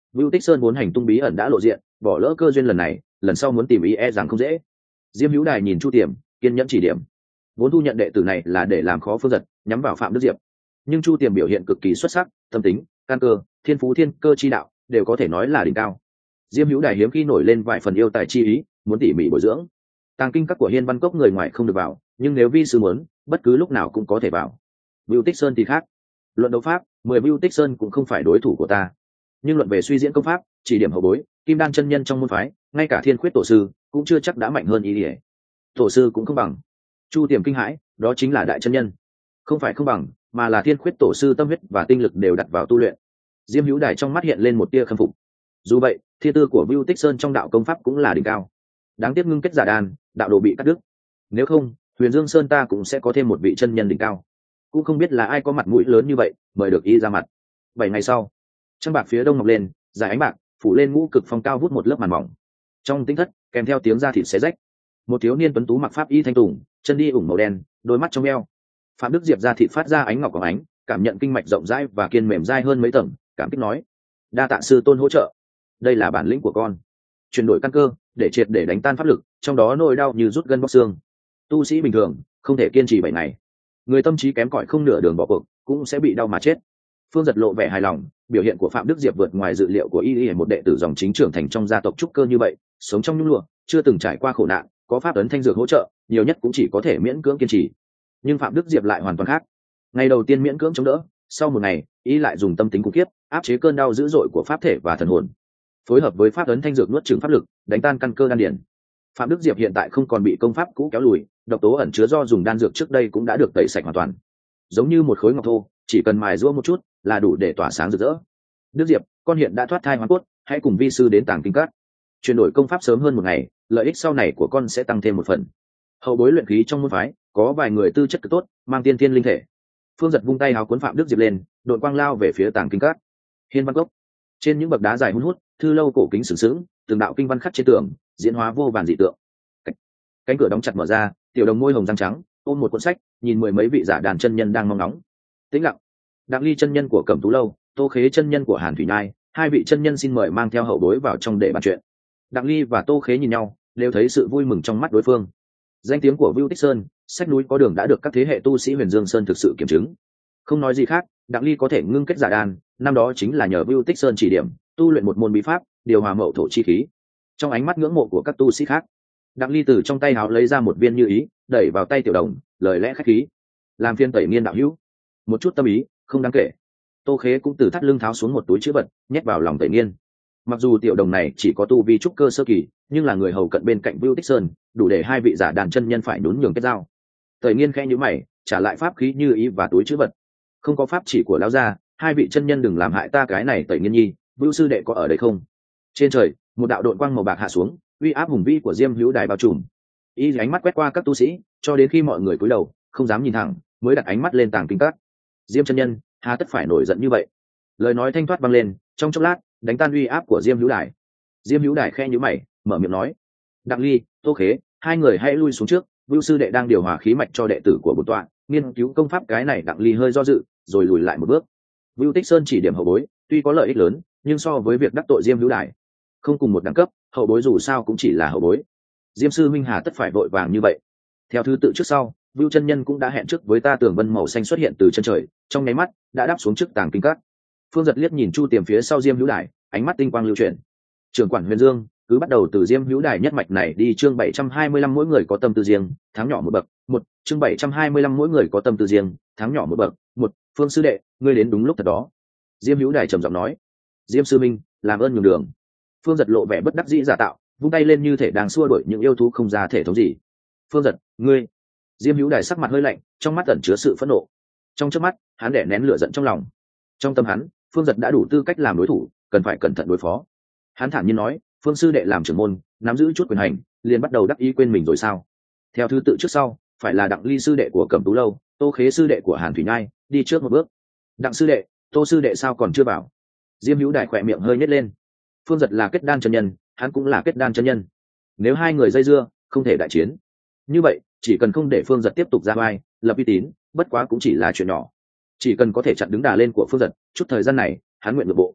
Vưu Tích Sơn muốn hành tung bí ẩn đã lộ diện, bỏ lỡ cơ duyên lần này, lần sau muốn tìm ý e rằng không dễ. Diêm Hữu Đài nhìn Chu Tiềm, kiên nhẫn chỉ điểm. Vốn thu nhận đệ tử này là để làm khó Phương Giật, nhắm vào Phạm Đức Diệp. Nhưng Chu Tiềm biểu hiện cực kỳ xuất sắc, tâm tính, căn cơ, thiên phú thiên cơ chi đạo đều có thể nói là đỉnh cao. Diêm Hữu Đài hiếm khi nổi lên vài phần yêu tài chi ý, muốn tỉ mỉ bồi dưỡng. Tàng kinh các của Hiên Văn Cốc người ngoài không được vào, nhưng nếu vi sư muốn, bất cứ lúc nào cũng có thể vào. Vưu Tích Sơn thì khác. Luận đấu pháp, mười Vưu Tích Sơn cũng không phải đối thủ của ta. Nhưng luận về suy diễn công pháp, chỉ điểm hậu bối, kim đan chân nhân trong môn phái, ngay cả Thiên Khuyết tổ sư cũng chưa chắc đã mạnh hơn ý ỉa. Tổ sư cũng không bằng. Chu Tiềm kinh hãi, đó chính là đại chân nhân. Không phải không bằng, mà là Thiên Khuyết tổ sư tâm huyết và tinh lực đều đặt vào tu luyện. Diêm Hữu Đài trong mắt hiện lên một tia khâm phục. Dù vậy, thiên tư của Vưu Tích Sơn trong đạo công pháp cũng là đỉnh cao. Đáng tiếc ngưng kết giả đan, đạo đồ bị cắt đứt. Nếu không, Huyền Dương Sơn ta cũng sẽ có thêm một vị chân nhân đỉnh cao. Cũng không biết là ai có mặt mũi lớn như vậy, mời được y ra mặt. Bảy ngày sau, trăng bạc phía đông mọc lên, dài ánh bạc phủ lên ngũ cực phong cao vút một lớp màn mỏng. Trong tinh thất, kèm theo tiếng da thịt xé rách, một thiếu niên tuấn tú mặc pháp y thanh tùng, chân đi ủng màu đen, đôi mắt trong eo. Phạm Đức Diệp da thịt phát ra ánh ngọc của ánh, cảm nhận kinh mạch rộng rãi và kiên mềm dai hơn mấy tầng, cảm kích nói: đa tạ sư tôn hỗ trợ, đây là bản lĩnh của con. Chuyển đổi căn cơ, để triệt để đánh tan pháp lực, trong đó nỗi đau như rút gân bóc xương. Tu sĩ bình thường không thể kiên trì bảy ngày, người tâm trí kém cỏi không nửa đường bỏ cuộc cũng sẽ bị đau mà chết. Phương Giật lộ vẻ hài lòng, biểu hiện của Phạm Đức Diệp vượt ngoài dự liệu của y y một đệ tử dòng chính trưởng thành trong gia tộc trúc cơ như vậy, sống trong nhung lụa, chưa từng trải qua khổ nạn, có pháp ấn thanh dược hỗ trợ, nhiều nhất cũng chỉ có thể miễn cưỡng kiên trì. Nhưng Phạm Đức Diệp lại hoàn toàn khác. Ngày đầu tiên miễn cưỡng chống đỡ, sau một ngày, y lại dùng tâm tính khủng khiếp, áp chế cơn đau dữ dội của pháp thể và thần hồn, phối hợp với pháp ấn thanh dược nuốt chửng pháp lực, đánh tan căn cơ đan điển. Phạm Đức Diệp hiện tại không còn bị công pháp cũ kéo lùi, độc tố ẩn chứa do dùng đan dược trước đây cũng đã được tẩy sạch hoàn toàn, giống như một khối ngọc thô, chỉ cần mài giũa một chút là đủ để tỏa sáng rực rỡ. Đức Diệp, con hiện đã thoát thai hóa cốt, hãy cùng vi sư đến Tàng Kinh Các. Chuyển đổi công pháp sớm hơn một ngày, lợi ích sau này của con sẽ tăng thêm một phần. Hậu bối luyện khí trong môn phái, có vài người tư chất cực tốt, mang tiên thiên linh thể. Phương Giật vung tay hào cuốn Phạm Đức Diệp lên, đội quang lao về phía Tàng Kinh Các. Hiên Văn Cốc, trên những bậc đá dài hun hút, thư lâu cổ kính sừng sững, từng đạo kinh văn khắc trên tường, diễn hóa vô vàn dị tượng. Cảnh, cánh cửa đóng chặt mở ra, tiểu đồng môi hồng răng trắng, ôm một cuốn sách, nhìn mười mấy vị giả đàn chân nhân đang mong ngóng. Tĩnh lặng. Đặng Ly chân nhân của Cẩm Tú lâu, Tô Khế chân nhân của Hàn Thủy Nhai, hai vị chân nhân xin mời mang theo hậu bối vào trong để bàn chuyện. Đặng Ly và Tô Khế nhìn nhau, đều thấy sự vui mừng trong mắt đối phương. Danh tiếng của Vưu Tích Sơn, sách núi có đường đã được các thế hệ tu sĩ Huyền Dương Sơn thực sự kiểm chứng. Không nói gì khác, Đặng Ly có thể ngưng kết giả đan, năm đó chính là nhờ Vưu Tích Sơn chỉ điểm, tu luyện một môn bí pháp, điều hòa mậu thổ chi khí. Trong ánh mắt ngưỡng mộ của các tu sĩ khác, Đặng Ly từ trong tay háo lấy ra một viên như ý, đẩy vào tay tiểu đồng, lời lẽ khách khí: làm phiên tẩy nghiên đạo hữu, một chút tâm ý không đáng kể. Tô Khế cũng từ thắt lưng tháo xuống một túi chữ vật, nhét vào lòng tẩy nghiên. Mặc dù tiểu đồng này chỉ có tu vi trúc cơ sơ kỳ, nhưng là người hầu cận bên cạnh Vưu Tích Sơn, đủ để hai vị giả đàn chân nhân phải nhún nhường kết giao. Tẩy nghiên khẽ nhíu mày, trả lại pháp khí như ý và túi chữ vật. Không có pháp chỉ của lão gia, hai vị chân nhân đừng làm hại ta cái này Tẩy Nghiên nhi, Vưu sư đệ có ở đây không? Trên trời, một đạo đội quang màu bạc hạ xuống, uy áp hùng vĩ của Diêm Hữu Đài bao trùm. Y ánh mắt quét qua các tu sĩ, cho đến khi mọi người cúi đầu, không dám nhìn thẳng, mới đặt ánh mắt lên Tàng Kinh Các. Diêm chân nhân, hà tất phải nổi giận như vậy? Lời nói thanh thoát vang lên, trong chốc lát, đánh tan uy áp của Diêm Hữu Đài. Diêm Hữu Đài khẽ nhíu mày, mở miệng nói: Đặng Ly, Tô Khế, hai người hãy lui xuống trước, Vưu sư đệ đang điều hòa khí mạch cho đệ tử của bổn tọa, nghiên cứu công pháp. Cái này Đặng Ly hơi do dự, rồi lùi lại một bước. Vưu Tích Sơn chỉ điểm hậu bối, tuy có lợi ích lớn, nhưng so với việc đắc tội Diêm Hữu Đài, không cùng một đẳng cấp, hậu bối dù sao cũng chỉ là hậu bối. Diêm sư minh hà tất phải vội vàng như vậy? Theo thứ tự trước sau, Vưu chân nhân cũng đã hẹn trước với ta. Tường vân màu xanh xuất hiện từ chân trời, trong nháy mắt đã đáp xuống trước Tàng Kinh Các. Phương Giật liếc nhìn Chu Tiềm phía sau Diêm Hữu Đài, ánh mắt tinh quang lưu chuyển. Trưởng quản Huyền Dương cứ bắt đầu từ Diêm Hữu Đài nhất mạch này đi. Chương bảy trăm hai mươi lăm mỗi người có tâm tư riêng, thắng nhỏ một bậc. Một chương bảy trăm hai mươi lăm mỗi người có tâm tư riêng, thắng nhỏ một bậc. Một Phương sư đệ, ngươi đến đúng lúc thật đó. Diêm Hữu Đài trầm giọng nói. Diêm sư minh, làm ơn nhường đường. Phương Giật lộ vẻ bất đắc dĩ giả tạo, vung tay lên như thể đang xua đuổi những yêu thú không ra thể thống gì. Phương Giật, ngươi. Diêm Hữu Đài sắc mặt hơi lạnh, trong mắt ẩn chứa sự phẫn nộ. Trong chớp mắt, hắn đè nén lửa giận trong lòng. Trong tâm hắn, Phương Giật đã đủ tư cách làm đối thủ, cần phải cẩn thận đối phó. Hắn thản nhiên nói: Phương sư đệ làm trưởng môn, nắm giữ chút quyền hành, liền bắt đầu đắc ý quên mình rồi sao? Theo thứ tự trước sau, phải là Đặng Ly sư đệ của Cẩm Tú lâu, Tô Khế sư đệ của Hàn Thủy Nhai, đi trước một bước. Đặng sư đệ, Tô sư đệ sao còn chưa bảo? Diêm Hữu Đài khỏe miệng hơi nhếch lên. Phương Giật là kết đan chân nhân, hắn cũng là kết đan chân nhân. Nếu hai người dây dưa, không thể đại chiến. Như vậy, chỉ cần không để Phương Giật tiếp tục ra vai, lập uy tín, bất quá cũng chỉ là chuyện nhỏ. Chỉ cần có thể chặn đứng đà lên của Phương Giật, chút thời gian này, hắn nguyện nhượng bộ.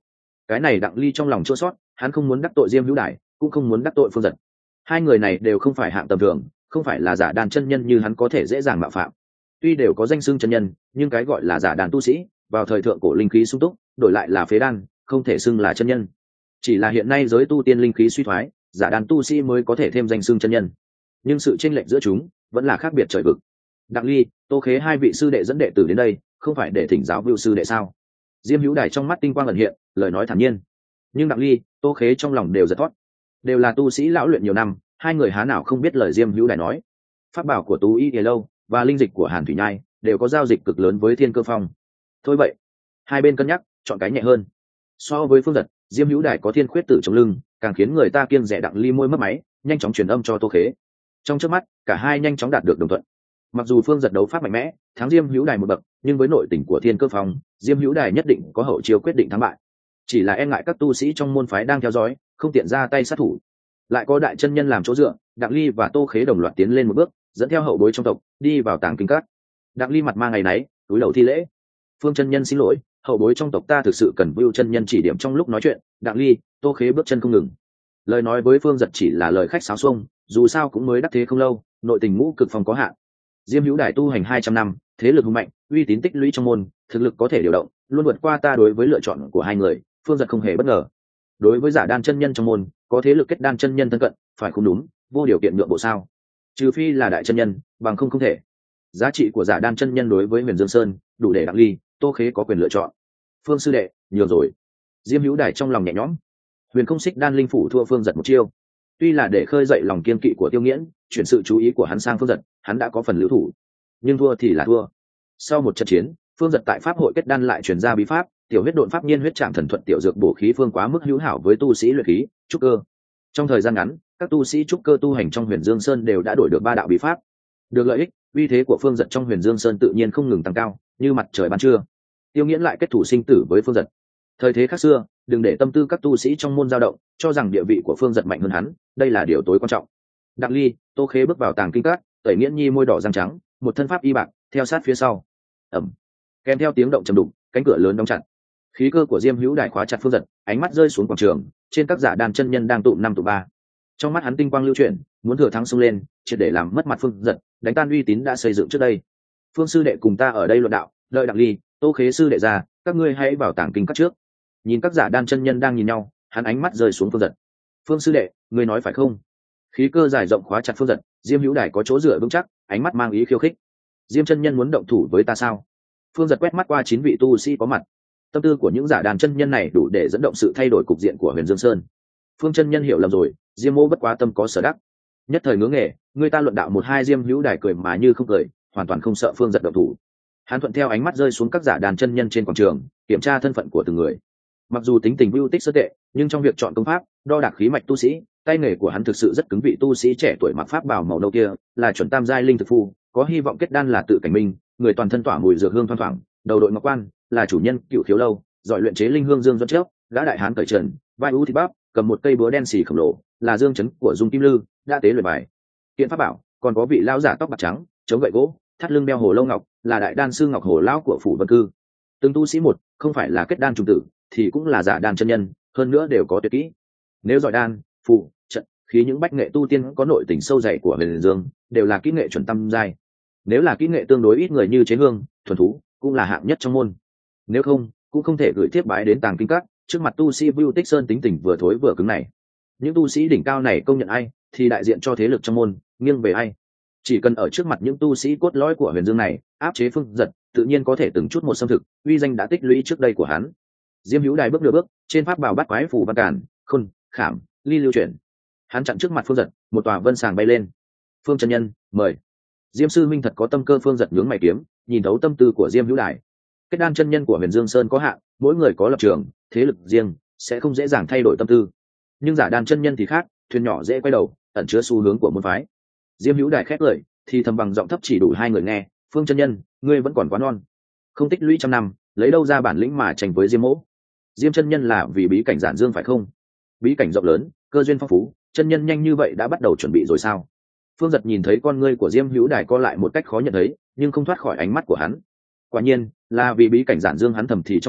cái này Đặng Ly trong lòng chua sót, hắn không muốn đắc tội Diêm Hữu Đài, cũng không muốn đắc tội Phương Dật. Hai người này đều không phải hạng tầm thường, không phải là giả đàn chân nhân như hắn có thể dễ dàng mạo phạm. Tuy đều có danh xưng chân nhân, nhưng cái gọi là giả đàn tu sĩ, vào thời thượng cổ linh khí sung túc, đổi lại là phế đan, không thể xưng là chân nhân. Chỉ là hiện nay giới tu tiên linh khí suy thoái, giả đàn tu sĩ mới có thể thêm danh xưng chân nhân. Nhưng sự chênh lệch giữa chúng vẫn là khác biệt trời vực. Đặng Ly, Tô Khế hai vị sư đệ dẫn đệ tử đến đây, không phải để thỉnh giáo Vưu sư đệ sao? Diêm Hữu Đài trong mắt tinh quang ẩn hiện, lời nói thản nhiên. Nhưng Đặng Ly, Tô Khế trong lòng đều giật thót. Đều là tu sĩ lão luyện nhiều năm, hai người há nào không biết lời Diêm Hữu Đài nói. Pháp bảo của Tú Y Điề Lâu và linh dịch của Hàn Thủy Nhai đều có giao dịch cực lớn với Thiên Cơ Phong. Thôi vậy, hai bên cân nhắc, chọn cái nhẹ hơn. So với Phương Dật, Diêm Hữu Đài có Thiên Khuyết Tử chống lưng, càng khiến người ta kiêng dè. Đặng Ly môi mấp máy, nhanh chóng truyền âm cho Tô Khế. Trong chớp mắt, cả hai nhanh chóng đạt được đồng thuận. Mặc dù Phương Dật đấu pháp mạnh mẽ, thắng Diêm Hữu Đài một bậc, nhưng với nội tình của Thiên Cơ Phong, Diêm Hữu Đài nhất định có hậu chiêu quyết định thắng bại. Chỉ là e ngại các tu sĩ trong môn phái đang theo dõi, không tiện ra tay sát thủ. Lại có đại chân nhân làm chỗ dựa, Đặng Ly và Tô Khế đồng loạt tiến lên một bước, dẫn theo hậu bối trong tộc đi vào Tàng Kinh Các. Đặng Ly mặt mang ngày náy, túi đầu thi lễ. Phương chân nhân xin lỗi, hậu bối trong tộc ta thực sự cần Vưu chân nhân chỉ điểm trong lúc nói chuyện. Đặng Ly, Tô Khế bước chân không ngừng. Lời nói với Phương Dật chỉ là lời khách sáo xuông, dù sao cũng mới đắc thế không lâu, nội tình ngũ cực phong có hạn. Diêm Hữu Đài tu hành hai trăm năm, thế lực hùng mạnh, uy tín tích lũy trong môn, thực lực có thể điều động, luôn vượt qua ta. Đối với lựa chọn của hai người, Phương Dật không hề bất ngờ. Đối với giả đan chân nhân trong môn, có thế lực kết đan chân nhân thân cận, phải không đúng, vô điều kiện nhượng bộ sao? Trừ phi là đại chân nhân, bằng không không thể. Giá trị của giả đan chân nhân đối với Huyền Dương Sơn, đủ để Đặng Ly, Tô Khế có quyền lựa chọn. Phương sư đệ, nhường rồi. Diêm Hữu Đài trong lòng nhẹ nhõm. Huyền Không Xích Đan linh phủ thua Phương Dật một chiêu. Tuy là để khơi dậy lòng kiên kỵ của Tiêu Nghiễn, chuyển sự chú ý của hắn sang Phương Dật, hắn đã có phần lưu thủ. Nhưng thua thì là thua. Sau một trận chiến, Phương Dật tại pháp hội kết đan lại truyền ra bí pháp, tiểu huyết độn pháp nhiên huyết trạm thần thuận tiểu dược bổ khí phương quá mức hữu hảo với tu sĩ luyện khí, trúc cơ. Trong thời gian ngắn, các tu sĩ trúc cơ tu hành trong Huyền Dương Sơn đều đã đổi được ba đạo bí pháp. Được lợi ích, uy thế của Phương Dật trong Huyền Dương Sơn tự nhiên không ngừng tăng cao, như mặt trời ban trưa. Tiêu Nghiễn lại kết thủ sinh tử với Phương Dật. Thời thế khác xưa, đừng để tâm tư các tu sĩ trong môn dao động, cho rằng địa vị của Phương Dật mạnh hơn hắn, đây là điều tối quan trọng. Đặng Ly, Tô Khế bước vào Tàng Kinh Các, Tẩy Nghiễn Nhi môi đỏ răng trắng, một thân pháp y bạc, theo sát phía sau. Ầm. Kèm theo tiếng động trầm đục, cánh cửa lớn đóng chặt. Khí cơ của Diêm Hữu Đài khóa chặt Phương Dật, ánh mắt rơi xuống quảng trường, trên các giả đàn chân nhân đang tụ năm tụ ba. Trong mắt hắn tinh quang lưu chuyển, muốn thừa thắng xông lên, triệt để làm mất mặt Phương Dật, đánh tan uy tín đã xây dựng trước đây. Phương sư đệ cùng ta ở đây luận đạo, đợi Đặng Ly, Tô Khế sư đệ ra, các ngươi hãy vào Tàng Kinh Các trước. Nhìn các giả đan chân nhân đang nhìn nhau, hắn ánh mắt rơi xuống Phương Dật. Phương sư đệ, ngươi nói phải không? Khí cơ dài rộng khóa chặt Phương Dật, Diêm Hữu Đài có chỗ dựa vững chắc, ánh mắt mang ý khiêu khích. Diêm chân nhân muốn động thủ với ta sao? Phương Dật quét mắt qua chín vị tu sĩ có mặt. Tâm tư của những giả đàn chân nhân này đủ để dẫn động sự thay đổi cục diện của Huyền Dương Sơn. Phương chân nhân hiểu lầm rồi, Diêm mô bất quá tâm có sở đắc. Nhất thời ngưỡng nghề, người ta luận đạo một hai. Diêm Hữu Đài cười mà như không cười, hoàn toàn không sợ Phương Dật động thủ. Hắn thuận theo ánh mắt rơi xuống các giả đàn chân nhân trên quảng trường, kiểm tra thân phận của từng người. Mặc dù tính tình vưu tích sơ tệ, nhưng trong việc chọn công pháp, đo đạc khí mạch tu sĩ, tay nghề của hắn thực sự rất cứng. Vị tu sĩ trẻ tuổi mặc pháp bào màu nâu kia là chuẩn tam giai linh thực phu, có hy vọng kết đan là Tự Cảnh Minh, người toàn thân tỏa mùi dược hương thoang thoảng, đầu đội ngọc quan, là chủ nhân Cựu Khiếu Lâu, giỏi luyện chế linh hương Dương Dẫn Chớp, gã đại hán cởi trần, vai ú thịt bắp, cầm một cây búa đen xì khổng lồ, là Dương Chấn của Dung Kim Lư, đã tế luyện bài. Kiện pháp bảo, còn có vị lão giả tóc bạc trắng, chống gậy gỗ, thắt lưng đeo hồ lâu ngọc, là đại đan sư Ngọc Hồ lão của phủ Vân Cư. Từng tu sĩ một, không phải là kết đan trùng tử, thì cũng là giả đan chân nhân, hơn nữa đều có tuyệt kỹ. Nếu giỏi đan, phù, trận, khí những bách nghệ tu tiên có nội tình sâu dày của Huyền Dương, đều là kỹ nghệ chuẩn tam giai. Nếu là kỹ nghệ tương đối ít người như chế hương, thuần thú, cũng là hạng nhất trong môn. Nếu không, cũng không thể gửi thiếp bái đến Tàng Kinh Các, trước mặt tu sĩ Vưu Tích Sơn tính tình vừa thối vừa cứng này. Những tu sĩ đỉnh cao này công nhận ai, thì đại diện cho thế lực trong môn, nghiêng về ai. Chỉ cần ở trước mặt những tu sĩ cốt lõi của Huyền Dương này, áp chế Phương Dật, tự nhiên có thể từng chút một xâm thực, uy danh đã tích lũy trước đây của hắn. Diêm Hữu Đài bước nửa bước, trên pháp bào bắt quái phù văn cản, khôn, khảm, ly lưu chuyển. Hắn chặn trước mặt Phương Dật, một tòa vân sàng bay lên. Phương chân nhân, mời. Diêm sư minh thật có tâm cơ. Phương Dật nhướng mày kiếm, nhìn thấu tâm tư của Diêm Hữu Đài. Kết đan chân nhân của Huyền Dương Sơn có hạn, mỗi người có lập trường, thế lực riêng, sẽ không dễ dàng thay đổi tâm tư. Nhưng giả đan chân nhân thì khác, thuyền nhỏ dễ quay đầu, ẩn chứa xu hướng của môn phái. Diêm Hữu Đài khét lời, thì thầm bằng giọng thấp chỉ đủ hai người nghe. Phương chân nhân, ngươi vẫn còn quá non, không tích lũy trăm năm, lấy đâu ra bản lĩnh mà tranh với Diêm mỗ? Diêm chân nhân là vì bí cảnh giản dương phải không? Bí cảnh rộng lớn, cơ duyên phong phú, chân nhân nhanh như vậy đã bắt đầu chuẩn bị rồi sao? Phương Dật nhìn thấy con ngươi của Diêm Hữu Đài co lại một cách khó nhận thấy, nhưng không thoát khỏi ánh mắt của hắn. Quả nhiên, là vì bí cảnh giản dương. Hắn thầm thì trong lòng,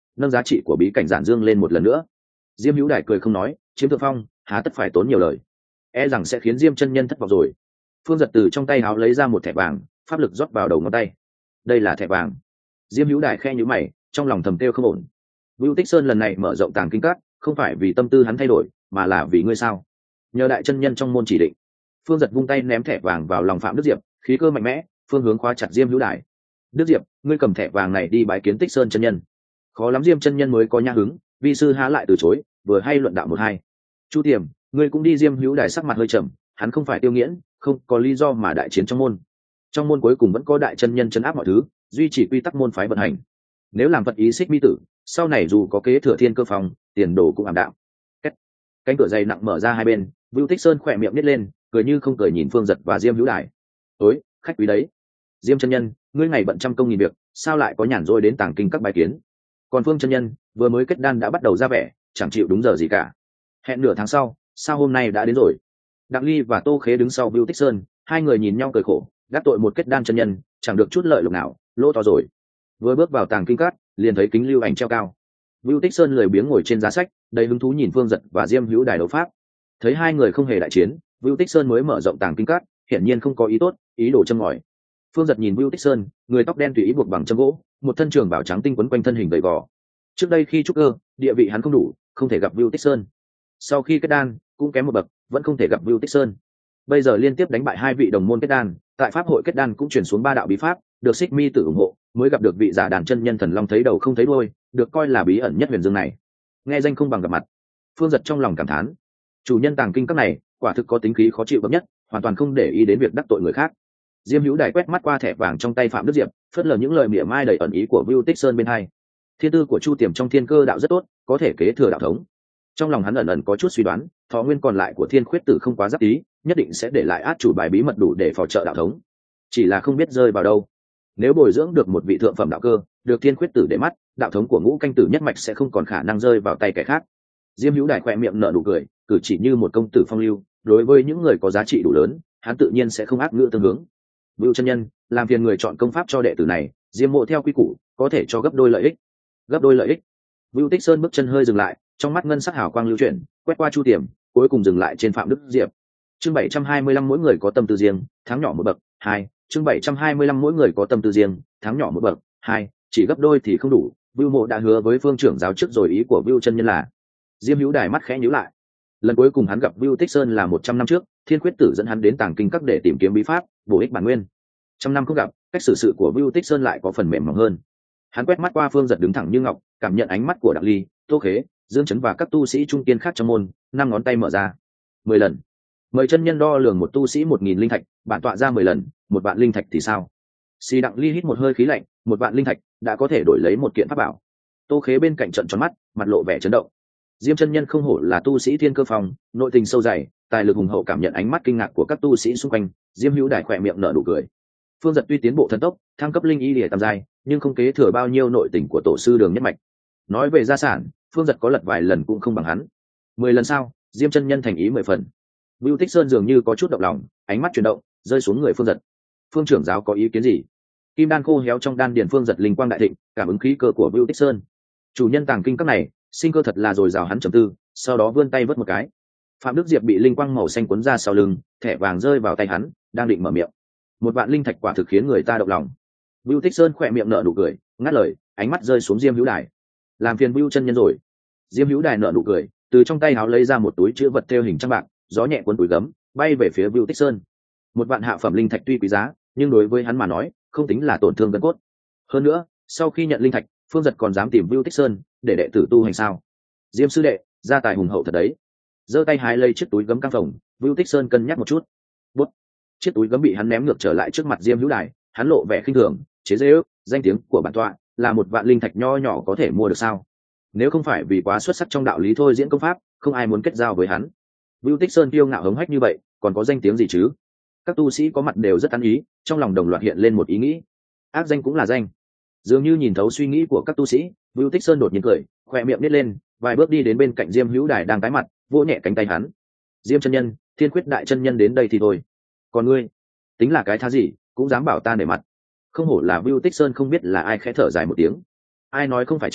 nâng giá trị của bí cảnh giản dương lên một lần nữa. Diêm Hữu Đài cười không nói, chiếm thượng phong há tất phải tốn nhiều lời, e rằng sẽ khiến Diêm chân nhân thất vọng rồi. Phương Giật từ trong tay áo lấy ra một thẻ vàng, pháp lực rót vào đầu ngón tay. Đây là thẻ vàng. Diêm Hữu Đài khe nhíu mày, trong lòng thầm kêu không ổn. Vưu Tích Sơn lần này mở rộng tàng kinh các, không phải vì tâm tư hắn thay đổi, mà là vì ngươi sao? Nhờ đại chân nhân trong môn chỉ định. Phương Giật vung tay ném thẻ vàng vào lòng Phạm Đức Diệp, khí cơ mạnh mẽ, phương hướng khóa chặt Diêm Hữu Đài. Đức Diệp, ngươi cầm thẻ vàng này đi bái kiến Tích Sơn chân nhân. Khó lắm Diêm chân nhân mới có nhã hứng, vi sư há lại từ chối, vừa hay luận đạo một hai. Chu Tiềm, ngươi cũng đi. Diêm Hữu Đài sắc mặt hơi trầm, hắn không phải tiêu nghiễn, không có lý do mà đại chiến trong môn. Trong môn cuối cùng vẫn có đại chân nhân trấn áp mọi thứ, duy trì quy tắc môn phái vận hành. Nếu làm vật ý xích mi tử, sau này dù có kế thừa thiên cơ phòng, tiền đồ cũng ảm đạm. Cánh cửa dày nặng mở ra hai bên, Vưu Tích Sơn khỏe miệng nít lên, cười như không cười nhìn Phương Giật và Diêm Hữu Đài. Ối, khách quý đấy. Diêm chân nhân, ngươi ngày bận trăm công nghìn việc, sao lại có nhàn rỗi đến tàng kinh các bài kiến? Còn Phương chân nhân, vừa mới kết đan đã bắt đầu ra vẻ, chẳng chịu đúng giờ gì cả. Hẹn nửa tháng sau, sao hôm nay đã đến rồi? Đặng Ly và Tô Khế đứng sau Vưu Tích Sơn, hai người nhìn nhau cười khổ, đắc tội một kết đan chân nhân, chẳng được chút lợi lộc nào, lỗ to rồi. Vừa bước vào tàng kinh các, liền thấy kính lưu ảnh treo cao. Vưu Tích Sơn lười biếng ngồi trên giá sách, đầy hứng thú nhìn Phương Giật và Diêm Hữu Đài đấu pháp. Thấy hai người không hề đại chiến, Vưu Tích Sơn mới mở rộng tàng kinh các, hiển nhiên không có ý tốt, ý đồ châm ngòi. Phương Giật nhìn Vưu Tích Sơn, người tóc đen tùy ý buộc bằng châm gỗ, một thân trường bảo trắng tinh quấn quanh thân hình gầy gò. Trước đây khi trúc cơ, địa vị hắn không đủ, không thể gặp Vưu Tích Sơn. Sau khi kết đan, cũng kém một bậc, vẫn không thể gặp Vưu Tích Sơn. Bây giờ liên tiếp đánh bại hai vị đồng môn kết đan, tại pháp hội kết đan cũng truyền xuống ba đạo bí pháp, được Xích Mi Tử ủng hộ, mới gặp được vị giả đàn chân nhân thần long thấy đầu không thấy đuôi, được coi là bí ẩn nhất huyền dương này. Nghe danh không bằng gặp mặt, Phương Giật trong lòng cảm thán, chủ nhân tàng kinh các này quả thực có tính khí khó chịu bậc nhất, hoàn toàn không để ý đến việc đắc tội người khác. Diêm Hữu Đài quét mắt qua thẻ vàng trong tay Phạm Đức Diệp, phớt lờ những lời mỉa mai đầy ẩn ý của Vưu Tích Sơn bên hai. Thiên tư của Chu Tiềm trong thiên cơ đạo rất tốt, có thể kế thừa đạo thống. Trong lòng hắn ẩn ẩn có chút suy đoán, thọ nguyên còn lại của Thiên Khuyết Tử không quá giáp ý, nhất định sẽ để lại át chủ bài bí mật đủ để phò trợ đạo thống. Chỉ là không biết rơi vào đâu. Nếu bồi dưỡng được một vị thượng phẩm đạo cơ, được Thiên Khuyết Tử để mắt, đạo thống của Ngũ Canh Tử nhất mạch sẽ không còn khả năng rơi vào tay kẻ khác. Diêm Hữu Đài khỏe miệng nở nụ cười, cử chỉ như một công tử phong lưu, đối với những người có giá trị đủ lớn, hắn tự nhiên sẽ không ác ngữ tương hướng. Vưu chân nhân, làm phiền người chọn công pháp cho đệ tử này, Diêm mộ theo quy củ, có thể cho gấp đôi lợi ích. Gấp đôi lợi ích. Vưu Tích Sơn bước chân hơi dừng lại, trong mắt ngân sắc hào quang lưu chuyển, quét qua Chu Tiềm, cuối cùng dừng lại trên Phạm Đức Diệp. Chương bảy trăm hai mươi lăm mỗi người có tâm tư riêng, tháng nhỏ một bậc, hai. Chương bảy trăm hai mươi lăm mỗi người có tâm tư riêng, tháng nhỏ một bậc, hai. Chỉ gấp đôi thì không đủ, Vưu mộ đã hứa với Phương trưởng giáo trước rồi, ý của Vưu chân nhân là. Diêm Hữu Đài mắt khẽ nhíu lại. Lần cuối cùng hắn gặp Vưu Tích Sơn là một trăm năm trước, Thiên Khuyết Tử dẫn hắn đến tàng kinh các để tìm kiếm bí pháp, bổ ích bản nguyên. Trăm năm không gặp, cách xử sự của Vưu Tích Sơn lại có phần mềm mỏng hơn. Hắn quét mắt qua Phương Giật đứng thẳng như ngọc, cảm nhận ánh mắt của Đặng Ly, Tô Khế, Dương Chấn và các tu sĩ trung kiên khác trong môn, năm ngón tay mở ra. Mười lần. Mời chân nhân đo lường một tu sĩ một nghìn linh thạch, bản tọa ra mười lần, một vạn linh thạch thì sao? Xì Đặng Ly hít một hơi khí lạnh, một vạn linh thạch đã có thể đổi lấy một kiện pháp bảo. Tô Khế bên cạnh trợn tròn mắt, mặt lộ vẻ chấn động. Diêm chân nhân không hổ là tu sĩ thiên cơ phòng, nội tình sâu dày, tài lực hùng hậu. Cảm nhận ánh mắt kinh ngạc của các tu sĩ xung quanh, Diêm Hữu Đài khỏe miệng nở nụ cười. Phương Giật tuy tiến bộ thần tốc, thăng cấp linh y lìa tam giai, nhưng không kế thừa bao nhiêu nội tình của tổ sư Đường nhất mạch. Nói về gia sản, Phương Giật có lật vài lần cũng không bằng hắn. Mười lần sao? Diêm chân nhân thành ý mười phần. Vưu Tích Sơn dường như có chút động lòng, ánh mắt chuyển động, rơi xuống người Phương Giật. Phương trưởng giáo có ý kiến gì? Kim đan khô héo trong đan điền Phương Giật linh quang đại thịnh, cảm ứng khí cơ của Vưu Tích Sơn. Chủ nhân tàng kinh các này, sinh cơ thật là dồi dào. Hắn trầm tư, sau đó vươn tay vớt một cái. Phạm Đức Diệp bị linh quang màu xanh cuốn ra sau lưng, thẻ vàng rơi vào tay hắn, đang định mở miệng. Một vạn linh thạch quả thực khiến người ta động lòng. Vưu Tích Sơn khỏe miệng nở nụ cười, ngắt lời, ánh mắt rơi xuống Diêm Hữu Đài. Làm phiền Vưu chân nhân rồi. Diêm Hữu Đài nở nụ cười, từ trong tay áo lấy ra một túi chứa vật thêu hình trăng bạc, gió nhẹ cuốn túi gấm, bay về phía Vưu Tích Sơn. Một vạn hạ phẩm linh thạch tuy quý giá, nhưng đối với hắn mà nói, không tính là tổn thương gân cốt. Hơn nữa, sau khi nhận linh thạch, Phương Giật còn dám tìm Vưu Tích Sơn để đệ tử tu hành sao? Diêm sư đệ, gia tài hùng hậu thật đấy. Giơ tay hái lấy chiếc túi gấm căng phồng, Vưu Tích Sơn cân nhắc một chút. Bút. Chiếc túi gấm bị hắn ném ngược trở lại trước mặt Diêm Hữu Đài, hắn lộ vẻ khinh thường, chế giễu, danh tiếng của bản tọa là một vạn linh thạch nho nhỏ có thể mua được sao? Nếu không phải vì quá xuất sắc trong đạo lý thôi diễn công pháp, không ai muốn kết giao với hắn. Vưu Tích Sơn kiêu ngạo hống hách như vậy, còn có danh tiếng gì chứ? Các tu sĩ có mặt đều rất ăn ý, trong lòng đồng loạt hiện lên một ý nghĩ. Ác danh cũng là danh. Dường như nhìn thấu suy nghĩ của các tu sĩ, Vưu Tích Sơn đột nhiên cười, khoe miệng nít lên, vài bước đi đến bên cạnh Diêm Hữu Đài đang tái mặt, vỗ nhẹ cánh tay hắn. Diêm chân nhân, Thiên Khuyết đại chân nhân đến đây thì thôi. Còn ngươi, tính là cái thá gì, cũng dám bảo ta nể mặt. Không hổ là Vưu Tích Sơn, không biết là ai khẽ thở dài một tiếng. Ai nói không phải chứ,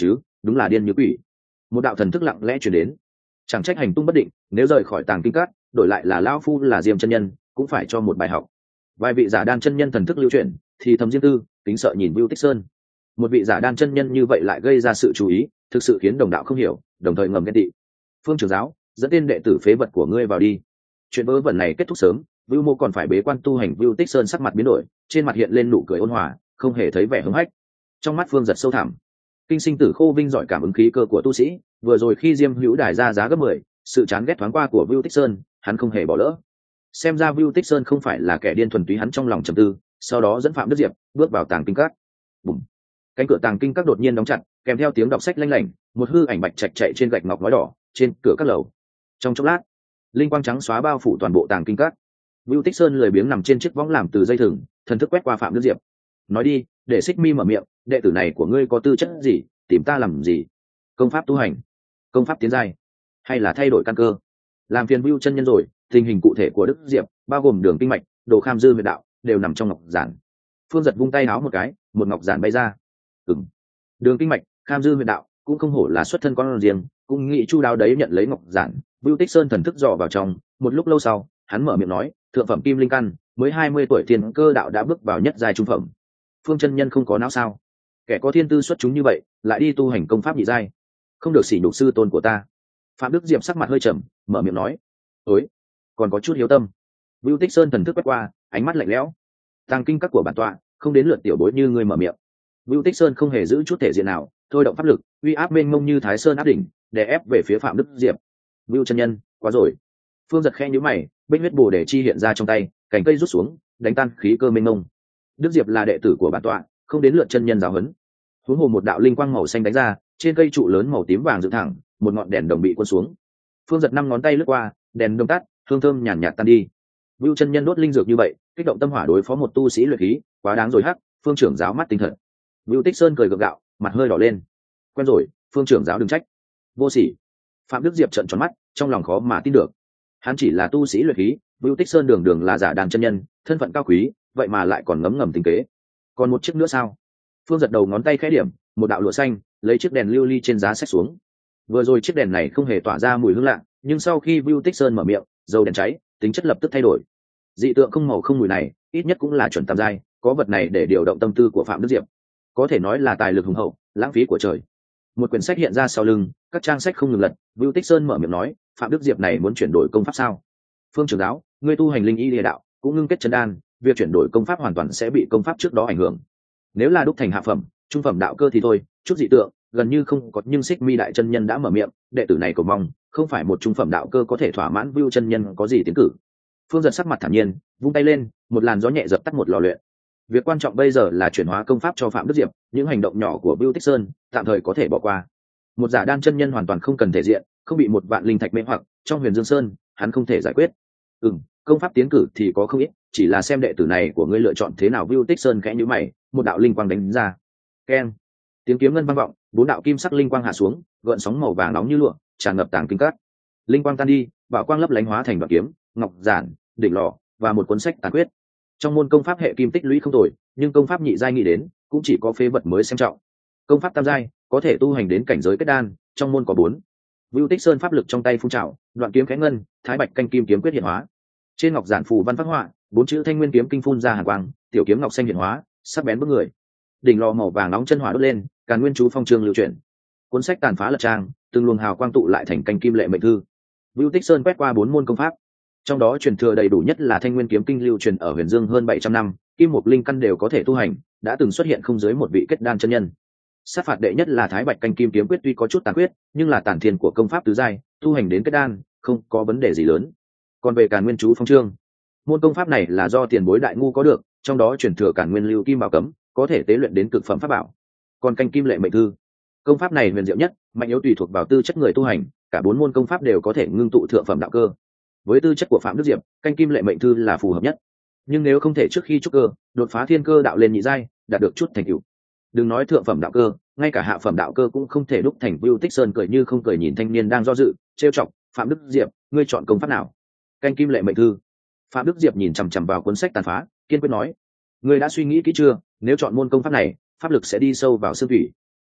đúng là điên như quỷ. Một đạo thần thức lặng lẽ chuyển đến, chẳng trách hành tung bất định, nếu rời khỏi tàng kinh cát đổi lại là lão phu là Diêm chân nhân cũng phải cho một bài học. Vài vị giả đan chân nhân thần thức lưu chuyển thì thầm riêng tư kính sợ nhìn Vưu Tích Sơn. Một vị giả đan chân nhân như vậy lại gây ra sự chú ý, thực sự khiến đồng đạo không hiểu, đồng thời ngầm ghen tị. Phương trưởng giáo, dẫn tên đệ tử phế vật của ngươi vào đi. Chuyện vớ vẩn này kết thúc sớm, Vưu Mô còn phải bế quan tu hành. Vưu Tích Sơn sắc mặt biến đổi, trên mặt hiện lên nụ cười ôn hòa, không hề thấy vẻ hứng hách. Trong mắt Phương Giật sâu thẳm. Kinh sinh tử khô vinh giỏi cảm ứng khí cơ của tu sĩ, vừa rồi khi Diêm Hữu Đài ra giá gấp mười, sự chán ghét thoáng qua của Vưu Tích Sơn, hắn không hề bỏ lỡ. Xem ra Vưu Tích Sơn không phải là kẻ điên thuần túy, hắn trong lòng trầm tư, sau đó dẫn Phạm Đức Diệp bước vào tàng kinh các. Bùm. Cánh cửa tàng kinh các đột nhiên đóng chặt, kèm theo tiếng đọc sách lanh lảnh, một hư ảnh bạch trạch chạy trên gạch ngọc ngói đỏ, trên cửa các lầu. Trong chốc lát, linh quang trắng xóa bao phủ toàn bộ tàng kinh các. Vưu Tích Sơn lười biếng nằm trên chiếc võng làm từ dây thừng, thần thức quét qua Phạm Đức Diệp. Nói đi, để Xích Mi mở miệng, đệ tử này của ngươi có tư chất gì, tìm ta làm gì? Công pháp tu hành, công pháp tiến giai, hay là thay đổi căn cơ? Làm phiền Vưu chân nhân rồi, tình hình cụ thể của Đức Diệp, bao gồm đường kinh mạch, đồ kham dư huyệt đạo, đều nằm trong ngọc giản. Phương Giật vung tay áo một cái, một ngọc giản bay ra. Ừm, đường kinh mạch, kham dư huyệt đạo, cũng không hổ là xuất thân con riêng, cũng nghĩ chu đáo đấy nhận lấy ngọc giản. Vưu Tích Sơn thần thức dò vào trong, một lúc lâu sau, hắn mở miệng nói, thượng phẩm kim linh căn, mới hai mươi tuổi thiên cơ đạo đã bước vào nhất giai trung phẩm. Phương chân nhân không có não sao? Kẻ có thiên tư xuất chúng như vậy, lại đi tu hành công pháp nhị giai, không được sỉ nhục sư tôn của ta. Phạm Đức Diệp sắc mặt hơi trầm, mở miệng nói, ối, còn có chút hiếu tâm. Vưu Tích Sơn thần thức quét qua, ánh mắt lạnh lẽo. Tàng kinh các của bản tọa, không đến lượt tiểu bối như ngươi mở miệng. Vưu Tích Sơn không hề giữ chút thể diện nào, thôi động pháp lực, uy áp mênh mông như Thái Sơn áp đỉnh, đè ép về phía Phạm Đức Diệp. Vưu chân nhân, quá rồi. Phương Giật khẽ nhíu mày, bích huyết bồ đề chi hiện ra trong tay, cành cây rút xuống, đánh tan khí cơ mênh mông. Đức Diệp là đệ tử của bản tọa, không đến lượt chân nhân giáo huấn. Huống hồ một đạo linh quang màu xanh đánh ra, trên cây trụ lớn màu tím vàng dựng thẳng, một ngọn đèn đồng bị quân xuống. Phương Giật năm ngón tay lướt qua, đèn đồng tắt, hương thơm nhàn nhạt tan đi. Vưu chân nhân đốt linh dược như vậy, kích động tâm hỏa đối phó một tu sĩ luyện khí, quá đáng rồi hắc. Phương trưởng giáo mắt tinh thần. Vưu Tích Sơn cười gượng gạo, mặt hơi đỏ lên. Quen rồi, Phương trưởng giáo đừng trách. Vô sỉ. Phạm Đức Diệp trợn tròn mắt, trong lòng khó mà tin được. Hắn chỉ là tu sĩ luyện khí, Vưu Tích Sơn đường đường là giả đàn chân nhân, thân phận cao quý, vậy mà lại còn ngấm ngầm tính kế. Còn một chiếc nữa sao? Phương giật đầu ngón tay khẽ điểm, một đạo lụa xanh lấy chiếc đèn lưu ly trên giá xách xuống. Vừa rồi chiếc đèn này không hề tỏa ra mùi hương lạ, nhưng sau khi Vưu Tích Sơn mở miệng, dầu đèn cháy, tính chất lập tức thay đổi. Dị tượng không màu không mùi này, ít nhất cũng là chuẩn tam giai, có vật này để điều động tâm tư của Phạm Đức Diệp, có thể nói là tài lực hùng hậu, lãng phí của trời. Một quyển sách hiện ra sau lưng, các trang sách không ngừng lật. Vưu Tích Sơn mở miệng nói, Phạm Đức Diệp này muốn chuyển đổi công pháp sao? Phương trưởng giáo, ngươi tu hành linh y địa đạo, cũng ngưng kết chân đan, việc chuyển đổi công pháp hoàn toàn sẽ bị công pháp trước đó ảnh hưởng. Nếu là đúc thành hạ phẩm, trung phẩm đạo cơ thì thôi, chút dị tượng gần như không có, nhưng Xích Mi đại chân nhân đã mở miệng, đệ tử này cầu mong, không phải một trung phẩm đạo cơ có thể thỏa mãn Vưu chân nhân có gì tiến cử. Phương giật sắc mặt thản nhiên, vung tay lên, một làn gió nhẹ dập tắt một lò luyện. Việc quan trọng bây giờ là chuyển hóa công pháp cho Phạm Đức Diệp, những hành động nhỏ của Vưu Tích Sơn tạm thời có thể bỏ qua. Một giả đan chân nhân hoàn toàn không cần thể diện, không bị một vạn linh thạch mê hoặc, trong Huyền Dương Sơn, hắn không thể giải quyết. Ừm, công pháp tiến cử thì có không ít, chỉ là xem đệ tử này của ngươi lựa chọn thế nào. Vưu Tích Sơn khẽ nhíu mày, một đạo linh quang đánh ra. Keng, tiếng kiếm ngân vang vọng, bốn đạo kim sắc linh quang hạ xuống, gợn sóng màu vàng nóng như lụa tràn ngập tàng kinh cát. Linh quang tan đi, bảo quang lấp lánh hóa thành đoạn kiếm, ngọc giản, đỉnh lò và một cuốn sách tàn quyết. Trong môn công pháp hệ kim tích lũy không tồi, nhưng công pháp nhị giai nghĩ đến cũng chỉ có phế vật mới xem trọng. Công pháp tam giai có thể tu hành đến cảnh giới kết đan, trong môn có bốn. Vưu Tích Sơn pháp lực trong tay phun trào, đoạn kiếm khẽ ngân, thái bạch canh kim kiếm quyết hiện hóa. Trên ngọc giản phù văn phát họa, bốn chữ thanh nguyên kiếm kinh phun ra hàn quang, tiểu kiếm ngọc xanh hiện hóa, sắc bén bước người. Đỉnh lò màu vàng nóng chân hỏa đốt lên, càn nguyên chú phong chương lưu chuyển. Cuốn sách tàn phá lật trang, từng luồng hào quang tụ lại thành canh kim lệ mệnh thư. Vưu Tích Sơn quét qua bốn môn công pháp, trong đó truyền thừa đầy đủ nhất là thanh nguyên kiếm kinh lưu truyền ở Huyền Dương hơn bảy trăm năm, kim mục linh căn đều có thể tu hành, đã từng xuất hiện không dưới một vị kết đan chân nhân. Sát phạt đệ nhất là thái bạch canh kim kiếm quyết, tuy có chút tàn quyết, nhưng là tản thiên của công pháp tứ giai, tu hành đến kết đan không có vấn đề gì lớn. Còn về càn nguyên chú phong chương, môn công pháp này là do tiền bối đại ngu có được, trong đó truyền thừa càn nguyên lưu kim bảo cấm, có thể tế luyện đến cực phẩm pháp bảo. Còn canh kim lệ mệnh thư, công pháp này huyền diệu nhất, mạnh yếu tùy thuộc vào tư chất người tu hành, cả bốn môn công pháp đều có thể ngưng tụ thượng phẩm đạo cơ. Với tư chất của Phạm Đức Diệp, canh kim lệ mệnh thư là phù hợp nhất. Nhưng nếu không thể trước khi trúc cơ đột phá thiên cơ đạo lên nhị giai, đạt được chút thành tựu, đừng nói thượng phẩm đạo cơ, ngay cả hạ phẩm đạo cơ cũng không thể đúc thành. Vưu Tích Sơn cười như không cười nhìn thanh niên đang do dự, trêu chọc, Phạm Đức Diệp, ngươi chọn công pháp nào? Canh kim lệ mệnh thư. Phạm Đức Diệp nhìn chằm chằm vào cuốn sách tàn phá, kiên quyết nói, ngươi đã suy nghĩ kỹ chưa? Nếu chọn môn công pháp này, pháp lực sẽ đi sâu vào xương thủy,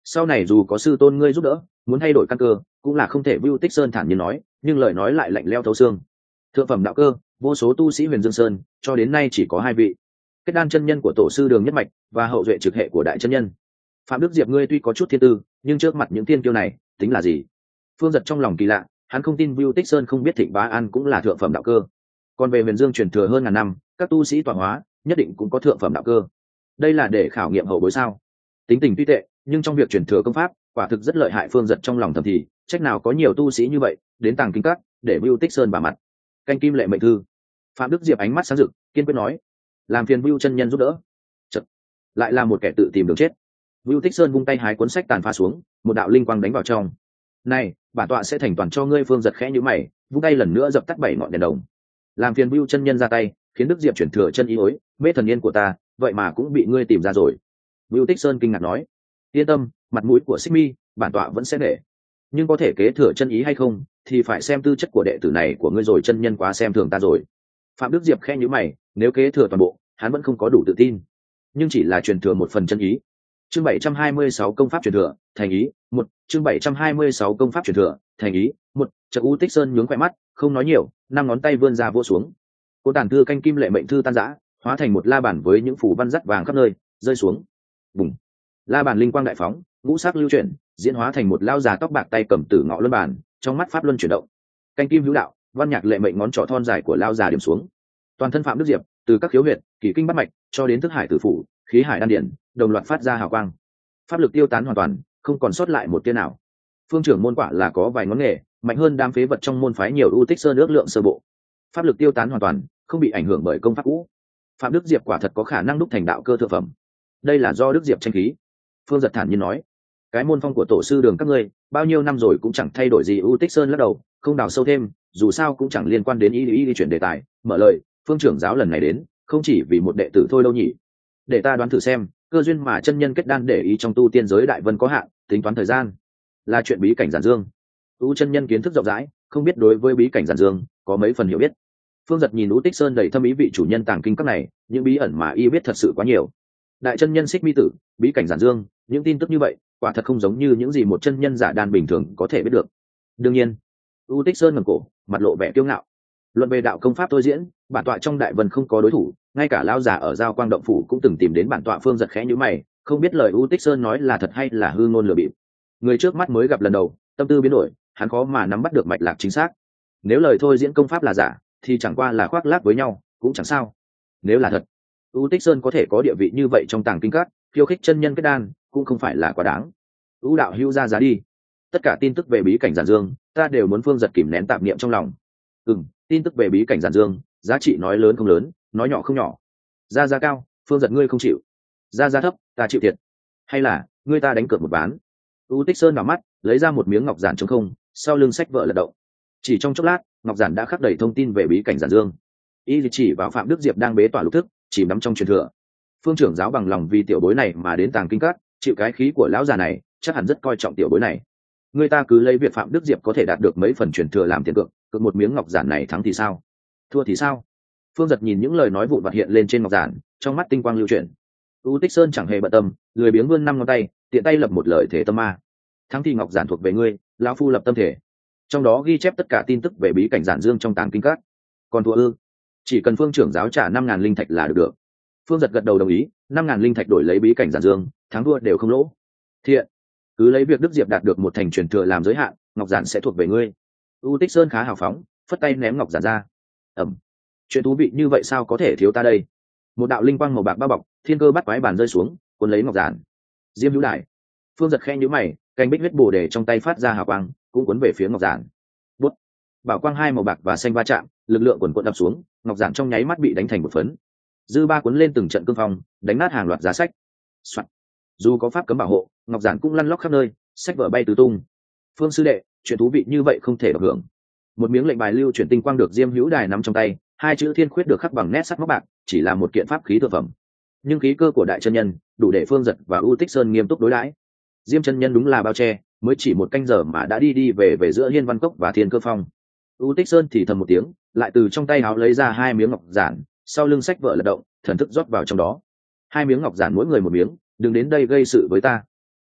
sau này dù có sư tôn ngươi giúp đỡ, muốn thay đổi căn cơ cũng là không thể. Vưu Tích Sơn thản nhiên nói, nhưng lời nói lại lạnh lẽo thấu xương. Thượng phẩm đạo cơ, vô số tu sĩ Huyền Dương Sơn cho đến nay chỉ có hai vị: kết đan chân nhân của tổ sư Đường Nhất Mạch và hậu duệ trực hệ của đại chân nhân. Phạm Đức Diệp, ngươi tuy có chút thiên tư, nhưng trước mặt những tiên kiêu này tính là gì? Phương Giật trong lòng kỳ lạ, hắn không tin Vưu Tích Sơn không biết Thịnh Bá An cũng là thượng phẩm đạo cơ. Còn về Huyền Dương truyền thừa hơn ngàn năm, các tu sĩ tọa hóa nhất định cũng có thượng phẩm đạo cơ. Đây là để khảo nghiệm hậu bối sao? Tính tình tuy tệ, nhưng trong việc truyền thừa công pháp quả thực rất lợi hại. Phương Giật trong lòng thầm thì, trách nào có nhiều tu sĩ như vậy đến Tàng Kinh Các để Vưu Tích Sơn bả mặt. Canh kim lệ mệnh thư. Phạm Đức Diệp ánh mắt sáng rực, kiên quyết nói, làm phiền Vưu chân nhân giúp đỡ. Chật, lại là một kẻ tự tìm đường chết. Vưu Tích Sơn vung tay hái cuốn sách tàn phá xuống, một đạo linh quang đánh vào trong. Này, bản tọa sẽ thành toàn cho ngươi. Phương Giật khẽ nhíu mày, vung tay lần nữa dập tắt bảy ngọn đèn đồng. Làm phiền Vưu chân nhân ra tay, khiến Đức Diệp chuyển thừa chân ý ối, mê thần yên của ta, vậy mà cũng bị ngươi tìm ra rồi. Vưu Tích Sơn kinh ngạc nói, yên tâm, mặt mũi của Xích Mi bản tọa vẫn sẽ để, nhưng có thể kế thừa chân ý hay không thì phải xem tư chất của đệ tử này của ngươi rồi. Chân nhân quá xem thường ta rồi. Phạm Đức Diệp khẽ nhíu mày, nếu kế thừa toàn bộ hắn vẫn không có đủ tự tin, nhưng chỉ là truyền thừa một phần chân ý. Chương bảy trăm hai mươi sáu công pháp truyền thừa thành ý một. Chương bảy trăm hai mươi sáu công pháp truyền thừa thành ý một. Chợt U Tích Sơn nhướng khóe mắt, không nói nhiều, năm ngón tay vươn ra vỗ xuống. Cô tản thư canh kim lệ mệnh thư tan rã, hóa thành một la bàn với những phù văn dắt vàng khắp nơi, rơi xuống. Bùng! La bàn linh quang đại phóng, ngũ sắc lưu chuyển, diễn hóa thành một lao già tóc bạc tay cầm tử ngọ luân bàn, trong mắt pháp luân chuyển động. Canh kim hữu đạo, văn nhạc lệ mệnh ngón trỏ thon dài của lao già điểm xuống. Toàn thân Phạm Đức Diệp, từ các khiếu huyệt, kỳ kinh bắt mạch cho đến thức hải tử phủ, khí hải đan điển, đồng loạt phát ra hào quang. Pháp lực tiêu tán hoàn toàn, không còn sót lại một tia nào. Phương trưởng môn quả là có vài ngón nghề, mạnh hơn đám phế vật trong môn phái nhiều. U Tích Sơn ước lượng sơ bộ, pháp lực tiêu tán hoàn toàn, không bị ảnh hưởng bởi công pháp cũ. Phạm Đức Diệp quả thật có khả năng đúc thành đạo cơ thượng phẩm. Đây là do Đức Diệp tranh khí. Phương Giật thản nhiên nói, cái môn phong của tổ sư Đường các ngươi bao nhiêu năm rồi cũng chẳng thay đổi gì. U Tích Sơn lắc đầu, không đào sâu thêm, dù sao cũng chẳng liên quan đến ý ý đi chuyển đề tài. Mở lời, Phương trưởng giáo lần này đến không chỉ vì một đệ tử thôi đâu nhỉ? Để ta đoán thử xem, cơ duyên mà chân nhân kết đan để ý trong tu tiên giới đại vân có hạn, tính toán thời gian là chuyện bí cảnh giản dương. U chân nhân kiến thức rộng rãi, không biết đối với bí cảnh giản dương có mấy phần hiểu biết. Phương Giật nhìn U Tích Sơn đầy thâm ý, vị chủ nhân Tàng Kinh Các này, những bí ẩn mà y biết thật sự quá nhiều. Đại chân nhân Xích Mi tử, bí cảnh giản dương, những tin tức như vậy quả thật không giống như những gì một chân nhân giả đan bình thường có thể biết được. Đương nhiên, U Tích Sơn ngẩng cổ, mặt lộ vẻ kiêu ngạo. Luận về đạo công pháp tôi diễn, bản tọa trong đại vân không có đối thủ, ngay cả lão giả ở Giao Quang động phủ cũng từng tìm đến bản tọa. Phương Giật khẽ nhíu mày, không biết lời U Tích Sơn nói là thật hay là hư ngôn lừa bịp. Người trước mắt mới gặp lần đầu, tâm tư biến đổi, hắn khó mà nắm bắt được mạch lạc chính xác. Nếu lời thôi diễn công pháp là giả thì chẳng qua là khoác lác với nhau, cũng chẳng sao. Nếu là thật, U Tích Sơn có thể có địa vị như vậy trong Tàng Kinh Các, khiêu khích chân nhân kết đan cũng không phải là quá đáng. U đạo hưu ra giá đi, tất cả tin tức về bí cảnh giản dương ta đều muốn. Phương Giật kìm nén tạp niệm trong lòng. Ừm, tin tức về bí cảnh giản dương, giá trị nói lớn không lớn, nói nhỏ không nhỏ. Ra giá cao, Phương Giật ngươi không chịu. Ra giá thấp, ta chịu thiệt. Hay là ngươi ta đánh cược một ván? U Tích Sơn vào mắt, lấy ra một miếng ngọc giản trống không, sau lưng sách vợ lật động. Chỉ trong chốc lát, ngọc giản đã khắc đầy thông tin về bí cảnh giản dương. Y chỉ vào Phạm Đức Diệp đang bế tỏa lục thức, chìm đắm trong truyền thừa. Phương trưởng giáo bằng lòng vì tiểu bối này mà đến Tàng Kinh Các, chịu cái khí của lão già này, chắc hẳn rất coi trọng tiểu bối này. Người ta cứ lấy việc Phạm Đức Diệp có thể đạt được mấy phần truyền thừa làm tiền cược, cược một miếng ngọc giản này thắng thì sao, thua thì sao? Phương Giật nhìn những lời nói vụn vặt hiện lên trên ngọc giản, trong mắt tinh quang lưu chuyển. U Tích Sơn chẳng hề bận tâm, lười biếng vươn năm ngón tay, tiện tay lập một lời thể tâm ma. Thắng thì ngọc giản thuộc về ngươi, lão phu lập tâm thể, trong đó ghi chép tất cả tin tức về bí cảnh giản dương trong Tàng Kinh Các. Còn thua ư? Chỉ cần Phương trưởng giáo trả năm ngàn linh thạch là được được. Phương Giật gật đầu đồng ý, năm ngàn linh thạch đổi lấy bí cảnh giản dương, thắng thua đều không lỗ. Thiện, cứ lấy việc Đức Diệp đạt được một thành truyền thừa làm giới hạn, ngọc giản sẽ thuộc về ngươi. U Tích Sơn khá hào phóng, phất tay ném ngọc giản ra. Ẩm, chuyện thú vị như vậy sao có thể thiếu ta đây? Một đạo linh quang màu bạc bao bọc, thiên cơ bắt quái bàn rơi xuống, cuốn lấy ngọc giản. Diêm hữu đại. Phương Giật khẽ nhíu mày, canh bích huyết bổ đề trong tay phát ra hào quang, cũng cuốn về phía ngọc giản. Bút, bảo quang hai màu bạc và xanh va chạm, lực lượng quần quận đập xuống, ngọc giản trong nháy mắt bị đánh thành một phấn. Dư ba cuốn lên từng trận cương phong, đánh nát hàng loạt giá sách. Soạn. Dù có pháp cấm bảo hộ, ngọc giản cũng lăn lóc khắp nơi, sách vở bay tứ tung. Phương sư đệ, chuyện thú vị như vậy không thể độc hưởng. Một miếng lệnh bài lưu chuyển tinh quang được Diêm hữu đài nắm trong tay, hai chữ thiên khuyết được khắc bằng nét sắt móc bạc, chỉ là một kiện pháp khí thượng phẩm, nhưng khí cơ của đại chân nhân đủ để Phương Giật và U Tích Sơn nghiêm túc đối đãi. Diêm chân nhân đúng là bao che, mới chỉ một canh giờ mà đã đi đi về về giữa Hiên Văn Cốc và Thiên Cơ Phong. U Tích Sơn thì thầm một tiếng, lại từ trong tay áo lấy ra hai miếng ngọc giản, sau lưng sách vợ lật động, thần thức rót vào trong đó. Hai miếng ngọc giản mỗi người một miếng, đừng đến đây gây sự với ta.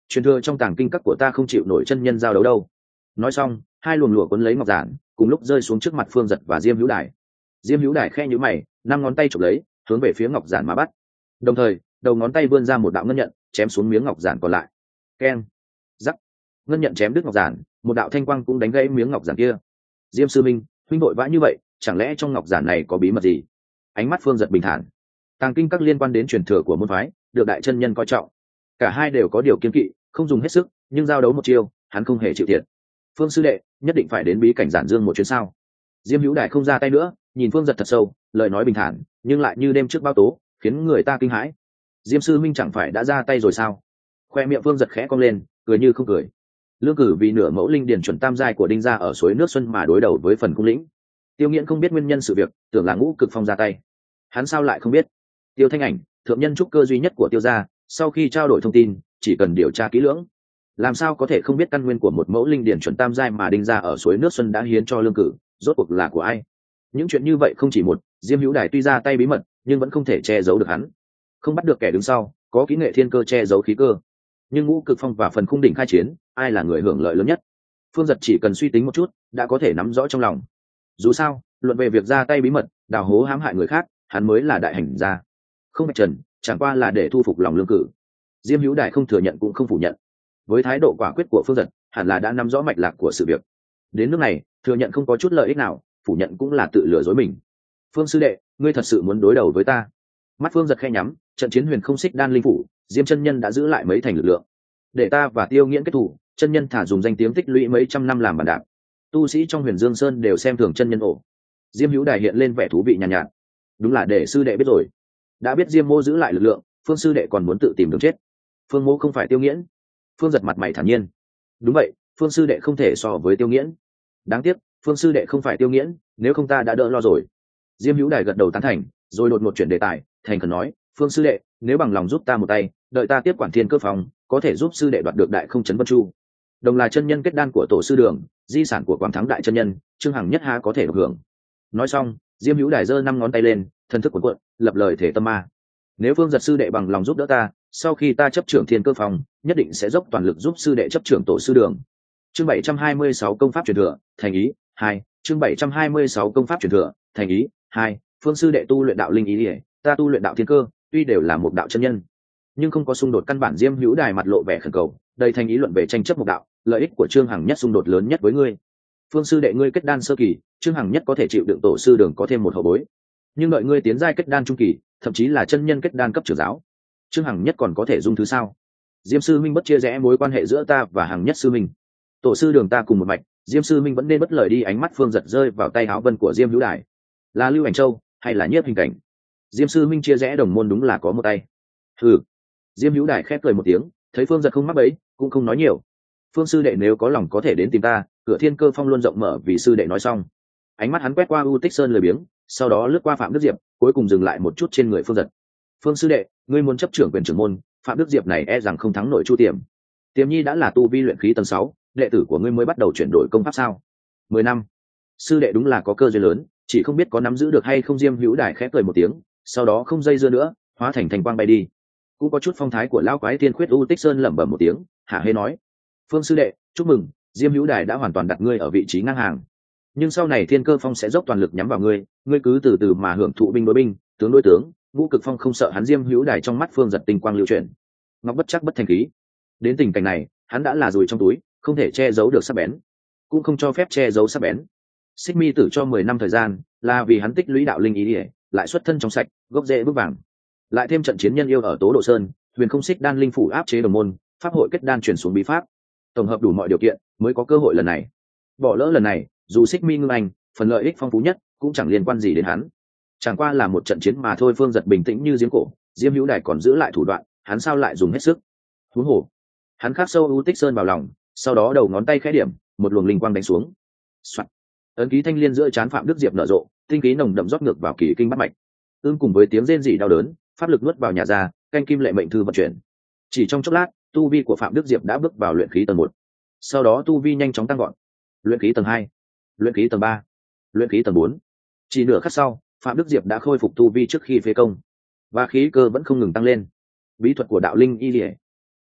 truyền thừa trong tàng kinh các của ta không chịu nổi chân nhân giao đấu đâu. Nói xong, hai luồng lụa cuốn lấy ngọc giản cùng lúc rơi xuống trước mặt Phương Dật và Diêm Hữu Đài. Diêm Hữu Đài khe nhíu mày, năm ngón tay chụp lấy, hướng về phía ngọc giản mà bắt. Đồng thời, đầu ngón tay vươn ra một đạo ngân nhận, chém xuống miếng ngọc giản còn lại. Keng, rắc, ngân nhận chém đứt ngọc giản, một đạo thanh quang cũng đánh gãy miếng ngọc giản kia. Diêm sư minh, huynh vội vã như vậy, chẳng lẽ trong ngọc giản này có bí mật gì? Ánh mắt Phương Dật bình thản. Tàng kinh các liên quan đến truyền thừa của môn phái, được đại chân nhân coi trọng. Cả hai đều có điều kiên kỵ, không dùng hết sức, nhưng giao đấu một chiêu, hắn không hề chịu thiệt. Phương sư đệ, nhất định phải đến bí cảnh giản dương một chuyến sao? Diêm Hữu Đài không ra tay nữa, nhìn Phương Dật thật sâu, lời nói bình thản, nhưng lại như đêm trước bao tố, khiến người ta kinh hãi. Diêm sư minh chẳng phải đã ra tay rồi sao? Khoe miệng Phương Dật khẽ cong lên, cười như không cười. Lương cử vì nửa mẫu linh điển chuẩn tam giai của đinh gia ở suối nước xuân mà đối đầu với phần cung lĩnh. Tiêu Nghiễn không biết nguyên nhân sự việc, tưởng là Ngũ Cực Phong ra tay. Hắn sao lại không biết? Tiêu Thanh Ảnh, thượng nhân trúc cơ duy nhất của Tiêu gia, sau khi trao đổi thông tin, chỉ cần điều tra kỹ lưỡng, làm sao có thể không biết căn nguyên của một mẫu linh điển chuẩn tam giai mà đinh gia ở suối nước xuân đã hiến cho Lương cử, rốt cuộc là của ai? Những chuyện như vậy không chỉ một, Diêm Hữu Đài tuy ra tay bí mật, nhưng vẫn không thể che giấu được hắn. Không bắt được kẻ đứng sau, có kỹ nghệ thiên cơ che giấu khí cơ. Nhưng Ngũ Cực Phong và phần khung đỉnh khai chiến, ai là người hưởng lợi lớn nhất? Phương Dật chỉ cần suy tính một chút, đã có thể nắm rõ trong lòng. Dù sao, luận về việc ra tay bí mật, đào hố hãm hại người khác, hắn mới là đại hành gia. Không bạch trần, chẳng qua là để thu phục lòng Lương cử. Diêm Hữu Đài không thừa nhận cũng không phủ nhận. Với thái độ quả quyết của Phương Dật, hẳn là đã nắm rõ mạch lạc của sự việc. Đến nước này, thừa nhận không có chút lợi ích nào, phủ nhận cũng là tự lừa dối mình. Phương sư đệ, ngươi thật sự muốn đối đầu với ta? Mắt Phương Dật khẽ nhắm, trận chiến huyền không xích đan linh phủ, Diêm chân nhân đã giữ lại mấy thành lực lượng, để ta và Tiêu Nghiễn kết thủ. Chân nhân thả dùng danh tiếng tích lũy mấy trăm năm làm bàn đạp, tu sĩ trong Huyền Dương Sơn đều xem thường chân nhân ổ. Diêm Hữu Đài hiện lên vẻ thú vị nhàn nhạt, nhạt đúng là để sư đệ biết rồi. Đã biết Diêm mô giữ lại lực lượng, Phương sư đệ còn muốn tự tìm đường chết. Phương mô không phải Tiêu Nghiễn. Phương Dật mặt mày thản nhiên, đúng vậy, Phương sư đệ không thể so với Tiêu Nghiễn. Đáng tiếc, Phương sư đệ không phải Tiêu Nghiễn, nếu không ta đã đỡ lo rồi. Diêm Hữu Đài gật đầu tán thành, rồi đột ngột chuyển đề tài, thành khẩn nói, Phương sư đệ, nếu bằng lòng giúp ta một tay, đợi ta tiếp quản thiên cơ phòng, có thể giúp sư đệ đoạt được đại không chấn vân chu. Đồng là chân nhân kết đan của tổ sư đường, di sản của Quang Thắng đại chân nhân, Trương Hằng nhất há có thể được hưởng. Nói xong, Diêm Hữu Đài giơ năm ngón tay lên, thần thức cuộn cuộn, lập lời thể tâm ma. Nếu Phương Dật sư đệ bằng lòng giúp đỡ ta, sau khi ta chấp trưởng thiên cơ phòng, nhất định sẽ dốc toàn lực giúp sư đệ chấp trưởng tổ sư đường. Chương bảy trăm hai mươi sáu công pháp truyền thừa, thành ý hai. Chương bảy trăm hai mươi sáu công pháp truyền thừa, thành ý hai. Phương sư đệ tu luyện đạo linh ý liễu, ta tu luyện đạo thiên cơ, tuy đều là một đạo chân nhân, nhưng không có xung đột căn bản. Diêm Hữu Đài mặt lộ vẻ khẩn cầu, đầy thành ý luận về tranh chấp một đạo, lợi ích của Trương Hằng nhất xung đột lớn nhất với ngươi. Phương sư đệ ngươi kết đan sơ kỳ, Trương Hằng nhất có thể chịu đựng tổ sư đường có thêm một hậu bối, nhưng đợi ngươi tiến giai kết đan trung kỳ, thậm chí là chân nhân kết đan cấp trưởng giáo, Trương Hằng nhất còn có thể dung thứ sao? Diêm sư minh bất chia rẽ mối quan hệ giữa ta và Hằng nhất sư minh, tổ sư đường ta cùng một mạch, Diêm sư minh vẫn nên bất lời đi. Ánh mắt Phương Dật rơi vào tay áo vân của Diêm Hữu Đài, là Lưu Ảnh Châu hay là Nhiếp Hình Cảnh? Diêm sư minh chia rẽ đồng môn đúng là có một tay. Hừ. Diêm Hữu Đài khép cười một tiếng, thấy Phương Dật không mắc bẫy, cũng không nói nhiều. Phương sư đệ nếu có lòng có thể đến tìm ta, cửa thiên cơ phong luôn rộng mở. Vì sư đệ nói xong, ánh mắt hắn quét qua U Tích Sơn lười biếng, sau đó lướt qua Phạm Đức Diệp, cuối cùng dừng lại một chút trên người Phương Dật. Phương sư đệ, ngươi muốn chấp trưởng quyền trưởng môn, Phạm Đức Diệp này e rằng không thắng nổi Chu Tiềm. Tiềm nhi đã là tu vi luyện khí tầng sáu, đệ tử của ngươi mới bắt đầu chuyển đổi công pháp sao? Mười năm. Sư đệ đúng là có cơ duyên lớn, chỉ không biết có nắm giữ được hay không. Diêm Hữu Đài khẽ cười một tiếng, sau đó không dây dưa nữa, hóa thành thành quang bay đi. Cũng có chút phong thái của lão quái tiên khuyết. U Tích Sơn lẩm bẩm một tiếng, hả hê nói, Phương sư đệ, chúc mừng, Diêm Hữu Đài đã hoàn toàn đặt ngươi ở vị trí ngang hàng. Nhưng sau này thiên cơ phong sẽ dốc toàn lực nhắm vào ngươi, ngươi cứ từ từ mà hưởng thụ binh đối binh, tướng đối tướng. Ngũ Cực Phong không sợ hắn. Diêm Hữu Đài trong mắt Phương Dật tinh quang lưu chuyển, ngọc bất chắc bất thành khí. Đến tình cảnh này, hắn đã là dùi trong túi, không thể che giấu được sắc bén, cũng không cho phép che giấu sắc bén. Xích Mi tử cho mười năm thời gian, là vì hắn tích lũy đạo linh ý ỉa, lại xuất thân trong sạch, gốc rễ bước vàng, lại thêm trận chiến nhân yêu ở Tố Độ Sơn, huyền không xích đan linh phủ áp chế đồng môn, pháp hội kết đan chuyển xuống bí pháp, tổng hợp đủ mọi điều kiện mới có cơ hội lần này. Bỏ lỡ lần này, dù Xích Mi ngưng anh, phần lợi ích phong phú nhất cũng chẳng liên quan gì đến hắn, chẳng qua là một trận chiến mà thôi. Phương Dật bình tĩnh như giếng cổ, Diêm Hữu Đài còn giữ lại thủ đoạn, hắn sao lại dùng hết sức? Huống hồ, hắn khắc sâu U Tích Sơn vào lòng, sau đó đầu ngón tay khẽ điểm, một luồng linh quang đánh xuống. Soạn. Ấn ký thanh liên giữa trán Phạm Đức Diệp nở rộ, tinh khí nồng đậm rót ngược vào kỳ kinh bát mạch. Ưm cùng với tiếng rên rỉ đau đớn, pháp lực nuốt vào nhà ra, canh kim lệ mệnh thư vận chuyển. Chỉ trong chốc lát, tu vi của Phạm Đức Diệp đã bước vào luyện khí tầng một. Sau đó tu vi nhanh chóng tăng gọn, luyện khí tầng hai, luyện khí tầng ba, luyện khí tầng bốn. Chỉ nửa khắc sau, Phạm Đức Diệp đã khôi phục tu vi trước khi phế công, và khí cơ vẫn không ngừng tăng lên. Bí thuật của đạo linh y liễu,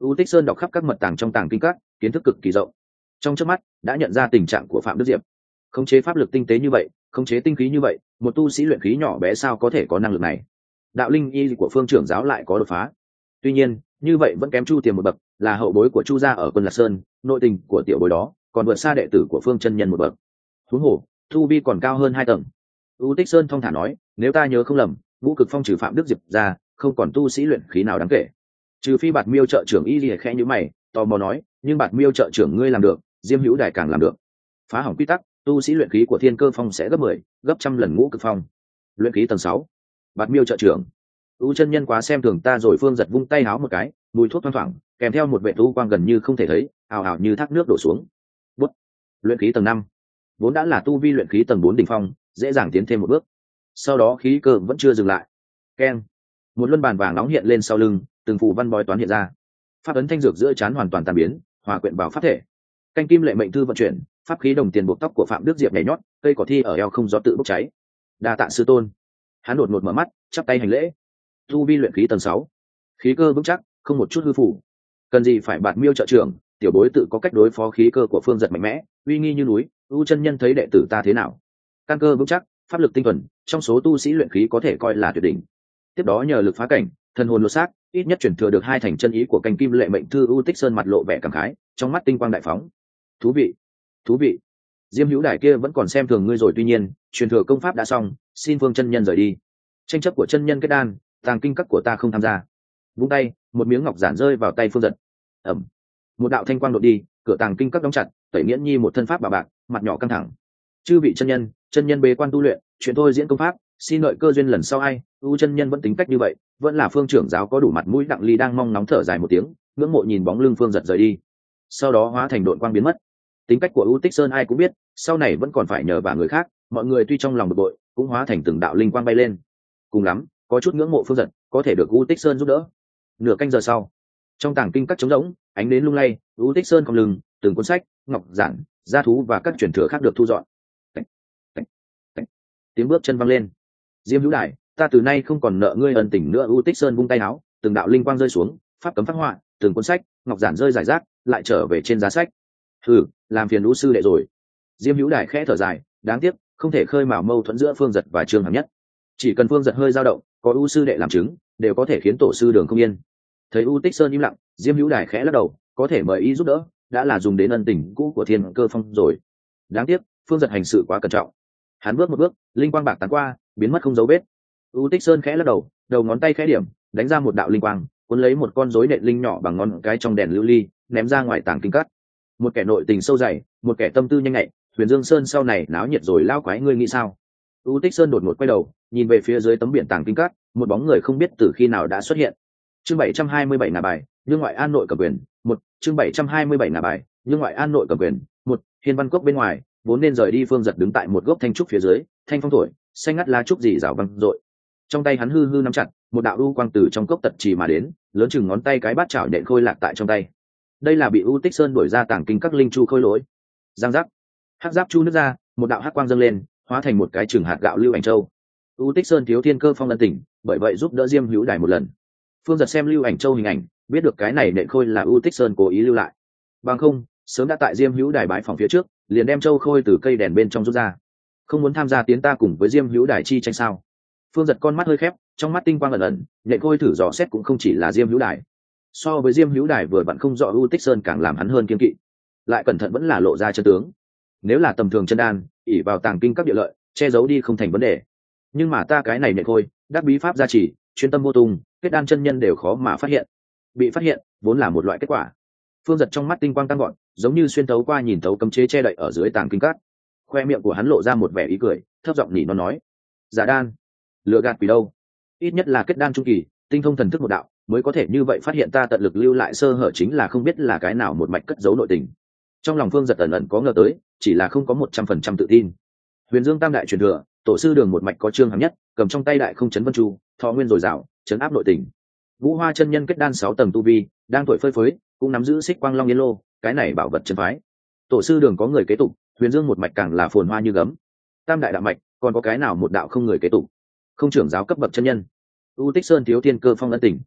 U Tích Sơn đọc khắp các mật tàng trong tàng kinh các, kiến thức cực kỳ rộng. Trong chớp mắt đã nhận ra tình trạng của Phạm Đức Diệp. Khống chế pháp lực tinh tế như vậy, khống chế tinh khí như vậy, một tu sĩ luyện khí nhỏ bé sao có thể có năng lực này? Đạo linh y của phương trưởng giáo lại có đột phá. Tuy nhiên, như vậy vẫn kém Chu Tiềm một bậc, là hậu bối của Chu gia ở Quân Lạc Sơn, nội tình của tiểu bối đó còn vượt xa đệ tử của Phương chân nhân một bậc. Huống hồ, tu vi còn cao hơn hai tầng. U Tích Sơn thong thả nói, nếu ta nhớ không lầm, Ngũ Cực Phong trừ Phạm Đức Diệp ra, không còn tu sĩ luyện khí nào đáng kể. Trừ phi Bạt Miêu trợ trưởng y lìa khẽ như mày, tò mò nói, nhưng Bạt Miêu trợ trưởng ngươi làm được, Diêm Hữu Đài càng làm được. Phá hỏng quy tắc, tu sĩ luyện khí của Thiên Cơ Phong sẽ gấp mười, gấp trăm lần Ngũ Cực Phong. Luyện khí tầng sáu. Bạt Miêu trợ trưởng. U chân nhân quá xem thường ta rồi. Phương giật vung tay háo một cái, mùi thuốc thoang thoảng, kèm theo một vệ tu quang gần như không thể thấy, ào ào như thác nước đổ xuống. Bút. Luyện khí tầng năm. Vốn đã là tu vi luyện khí tầng bốn đỉnh phong, dễ dàng tiến thêm một bước. Sau đó khí cơ vẫn chưa dừng lại. Keng. Một luân bàn vàng nóng hiện lên sau lưng, từng phù văn bói toán hiện ra. Pháp ấn thanh dược giữa trán hoàn toàn tan biến, hòa quyện vào pháp thể. Canh kim lệ mệnh thư vận chuyển, pháp khí đồng tiền buộc tóc của Phạm Đức Diệp nhảy nhót, cây cỏ thi ở eo không gió tự bốc cháy. Đa tạ sư tôn. Hắn đột ngột mở mắt, chắp tay hành lễ. Tu vi luyện khí tầng sáu, khí cơ vững chắc, không một chút hư phủ. Cần gì phải Bạt Miêu trợ trưởng, tiểu bối tự có cách đối phó khí cơ của Phương giật mạnh mẽ, uy nghi như núi. U chân nhân thấy đệ tử ta thế nào? Căn cơ vững chắc, pháp lực tinh thuần, trong số tu sĩ luyện khí có thể coi là tuyệt đỉnh. Tiếp đó nhờ lực phá cảnh, thần hồn lột xác, ít nhất chuyển thừa được hai thành chân ý của canh kim lệ mệnh thư. U Tích Sơn mặt lộ vẻ cảm khái, trong mắt tinh quang đại phóng. Thú vị, thú vị. Diêm Hữu Đài kia vẫn còn xem thường ngươi rồi. Tuy nhiên, truyền thừa công pháp đã xong, xin Phương chân nhân rời đi. Tranh chấp của chân nhân kết đan, tàng kinh các của ta không tham gia. Vung tay, một miếng ngọc giản rơi vào tay Phương giật. Ẩm. Một đạo thanh quang đột đi, cửa tàng kinh các đóng chặt. Tẩy Nghiễn Nhi một thân pháp bà bạc, mặt nhỏ căng thẳng. Chư vị chân nhân, chân nhân bế quan tu luyện, chuyện thôi diễn công pháp, xin đợi cơ duyên lần sau ai. U chân nhân vẫn tính cách như vậy, vẫn là Phương trưởng giáo có đủ mặt mũi. Đặng Ly đang mong nóng thở dài một tiếng, ngưỡng mộ nhìn bóng lưng Phương giật rời đi, sau đó hóa thành đội quang biến mất. Tính cách của U Tích Sơn ai cũng biết, sau này vẫn còn phải nhờ vả người khác. Mọi người tuy trong lòng bực bội, cũng hóa thành từng đạo linh quang bay lên. Cùng lắm, có chút ngưỡng mộ Phương giật, có thể được U Tích Sơn giúp đỡ. Nửa canh giờ sau, trong tàng kinh các trống rỗng, ánh đến lung lay, U Tích Sơn cong lưng, từng cuốn sách, ngọc giản, gia thú và các truyền thừa khác được thu dọn. Tạch, tạch, tạch. Tiếng bước chân văng lên. Diêm Hữu Đài, ta từ nay không còn nợ ngươi ân tình nữa. U Tích Sơn vung tay áo, từng đạo linh quang rơi xuống, pháp cấm phát họa, từng cuốn sách, ngọc giản rơi rải rác, lại trở về trên giá sách. Hừ, làm phiền lũ sư đệ rồi. Diêm Hữu Đài khẽ thở dài, đáng tiếc không thể khơi mào mâu thuẫn giữa Phương giật và Trương Hằng Nhất. Chỉ cần Phương giật hơi dao động, có U sư đệ làm chứng, đều có thể khiến tổ sư đường không yên. Thấy U Tích Sơn im lặng, Diêm Hữu Đài khẽ lắc đầu, có thể mời y giúp đỡ, đã là dùng đến ân tình cũ của Thiên Cơ Phong rồi. Đáng tiếc Phương giật hành sự quá cẩn trọng. Hắn bước một bước, linh quang bạc tán qua, biến mất không dấu vết. U Tích Sơn khẽ lắc đầu, đầu ngón tay khẽ điểm, đánh ra một đạo linh quang, cuốn lấy một con rối nện linh nhỏ bằng ngón cái trong đèn lưu ly, ném ra ngoài tàng kinh cắt. Một kẻ nội tình sâu dày, một kẻ tâm tư nhanh nhạy, Huyền Dương Sơn sau này náo nhiệt rồi lao quái, ngươi nghĩ sao? U Tích Sơn đột ngột quay đầu, nhìn về phía dưới tấm biển tàng kinh cắt, một bóng người không biết từ khi nào đã xuất hiện. Chương bảy trăm hai mươi bảy ngả bài, nhưng ngoại an nội cầm quyền, một. Chương bảy trăm hai mươi bảy ngả bài, nhưng ngoại an nội cầm quyền, một. Hiên Văn Cốc bên ngoài, vốn nên rời đi Phương giật đứng tại một gốc thanh trúc phía dưới, thanh phong thổi, xanh ngắt lá trúc rì rào vang dội. Trong tay hắn hư hư nắm chặt một đạo u quang từ trong cốc tật trì mà đến, lớn chừng ngón tay cái bát chảo nện khôi lạc tại trong tay. Đây là bị U Tích Sơn đuổi ra tàng kinh các linh chu khôi lỗi. Giang giác, hắc giáp chu nước ra, một đạo hắc quang dâng lên, hóa thành một cái chừng hạt gạo Lưu Ảnh Châu. U Tích Sơn thiếu Thiên Cơ Phong ân tình, bởi vậy giúp đỡ Diêm Hữu Đài một lần. Phương giật xem Lưu Ảnh Châu hình ảnh, biết được cái này nện khôi là U Tích Sơn cố ý lưu lại. Bằng không, sớm đã tại Diêm Hữu Đài bái phòng phía trước, liền đem châu khôi từ cây đèn bên trong rút ra. Không muốn tham gia tiến ta cùng với Diêm Hữu Đài chi tranh sao? Phương giật con mắt hơi khép, trong mắt tinh quang ẩn ẩn, nện khôi thử dò xét cũng không chỉ là Diêm Hữu Đài. So với Diêm Hữu Đài vừa vặn không rõ, U Tích Sơn càng làm hắn hơn kiên kỵ. Lại cẩn thận vẫn là lộ ra chân tướng. Nếu là tầm thường chân đan, ỷ vào tàng kinh các địa lợi, che giấu đi không thành vấn đề. Nhưng mà ta cái này nện khôi, đắc bí pháp gia trì, chuyên tâm vô tung, kết đan chân nhân đều khó mà phát hiện. Bị phát hiện, vốn là một loại kết quả. Phương giật trong mắt tinh quang tăng gọn, giống như xuyên tấu qua nhìn tấu cấm chế che đậy ở dưới tàng kinh các. Khoe miệng của hắn lộ ra một vẻ ý cười, thấp giọng nhỉ nó nói: giả đan, lừa gạt quỷ đâu? Ít nhất là kết đan trung kỳ, tinh thông thần thức một đạo, mới có thể như vậy phát hiện. Ta tận lực lưu lại sơ hở, chính là không biết là cái nào một mạch cất giấu nội tình. Trong lòng Phương giật ẩn ẩn có ngờ tới, chỉ là không có một trăm phần trăm tự tin. Huyền Dương Tam Đại truyền thừa, tổ sư đường một mạch có Trương Hằng Nhất, cầm trong tay đại không chấn vân chu, thọ nguyên dồi dào, chấn áp nội tình. Vũ Hoa chân nhân kết đan sáu tầng tu vi, đang tuổi phơi phới, cũng nắm giữ xích quang long yên lô, cái này bảo vật chân phái. Tổ sư đường có người kế tục, Huyền Dương một mạch càng là phồn hoa như gấm. Tam đại đạo mạch, còn có cái nào một đạo không người kế tục? Không trưởng giáo cấp bậc chân nhân. U Tích Sơn thiếu Thiên Cơ Phong ân tình,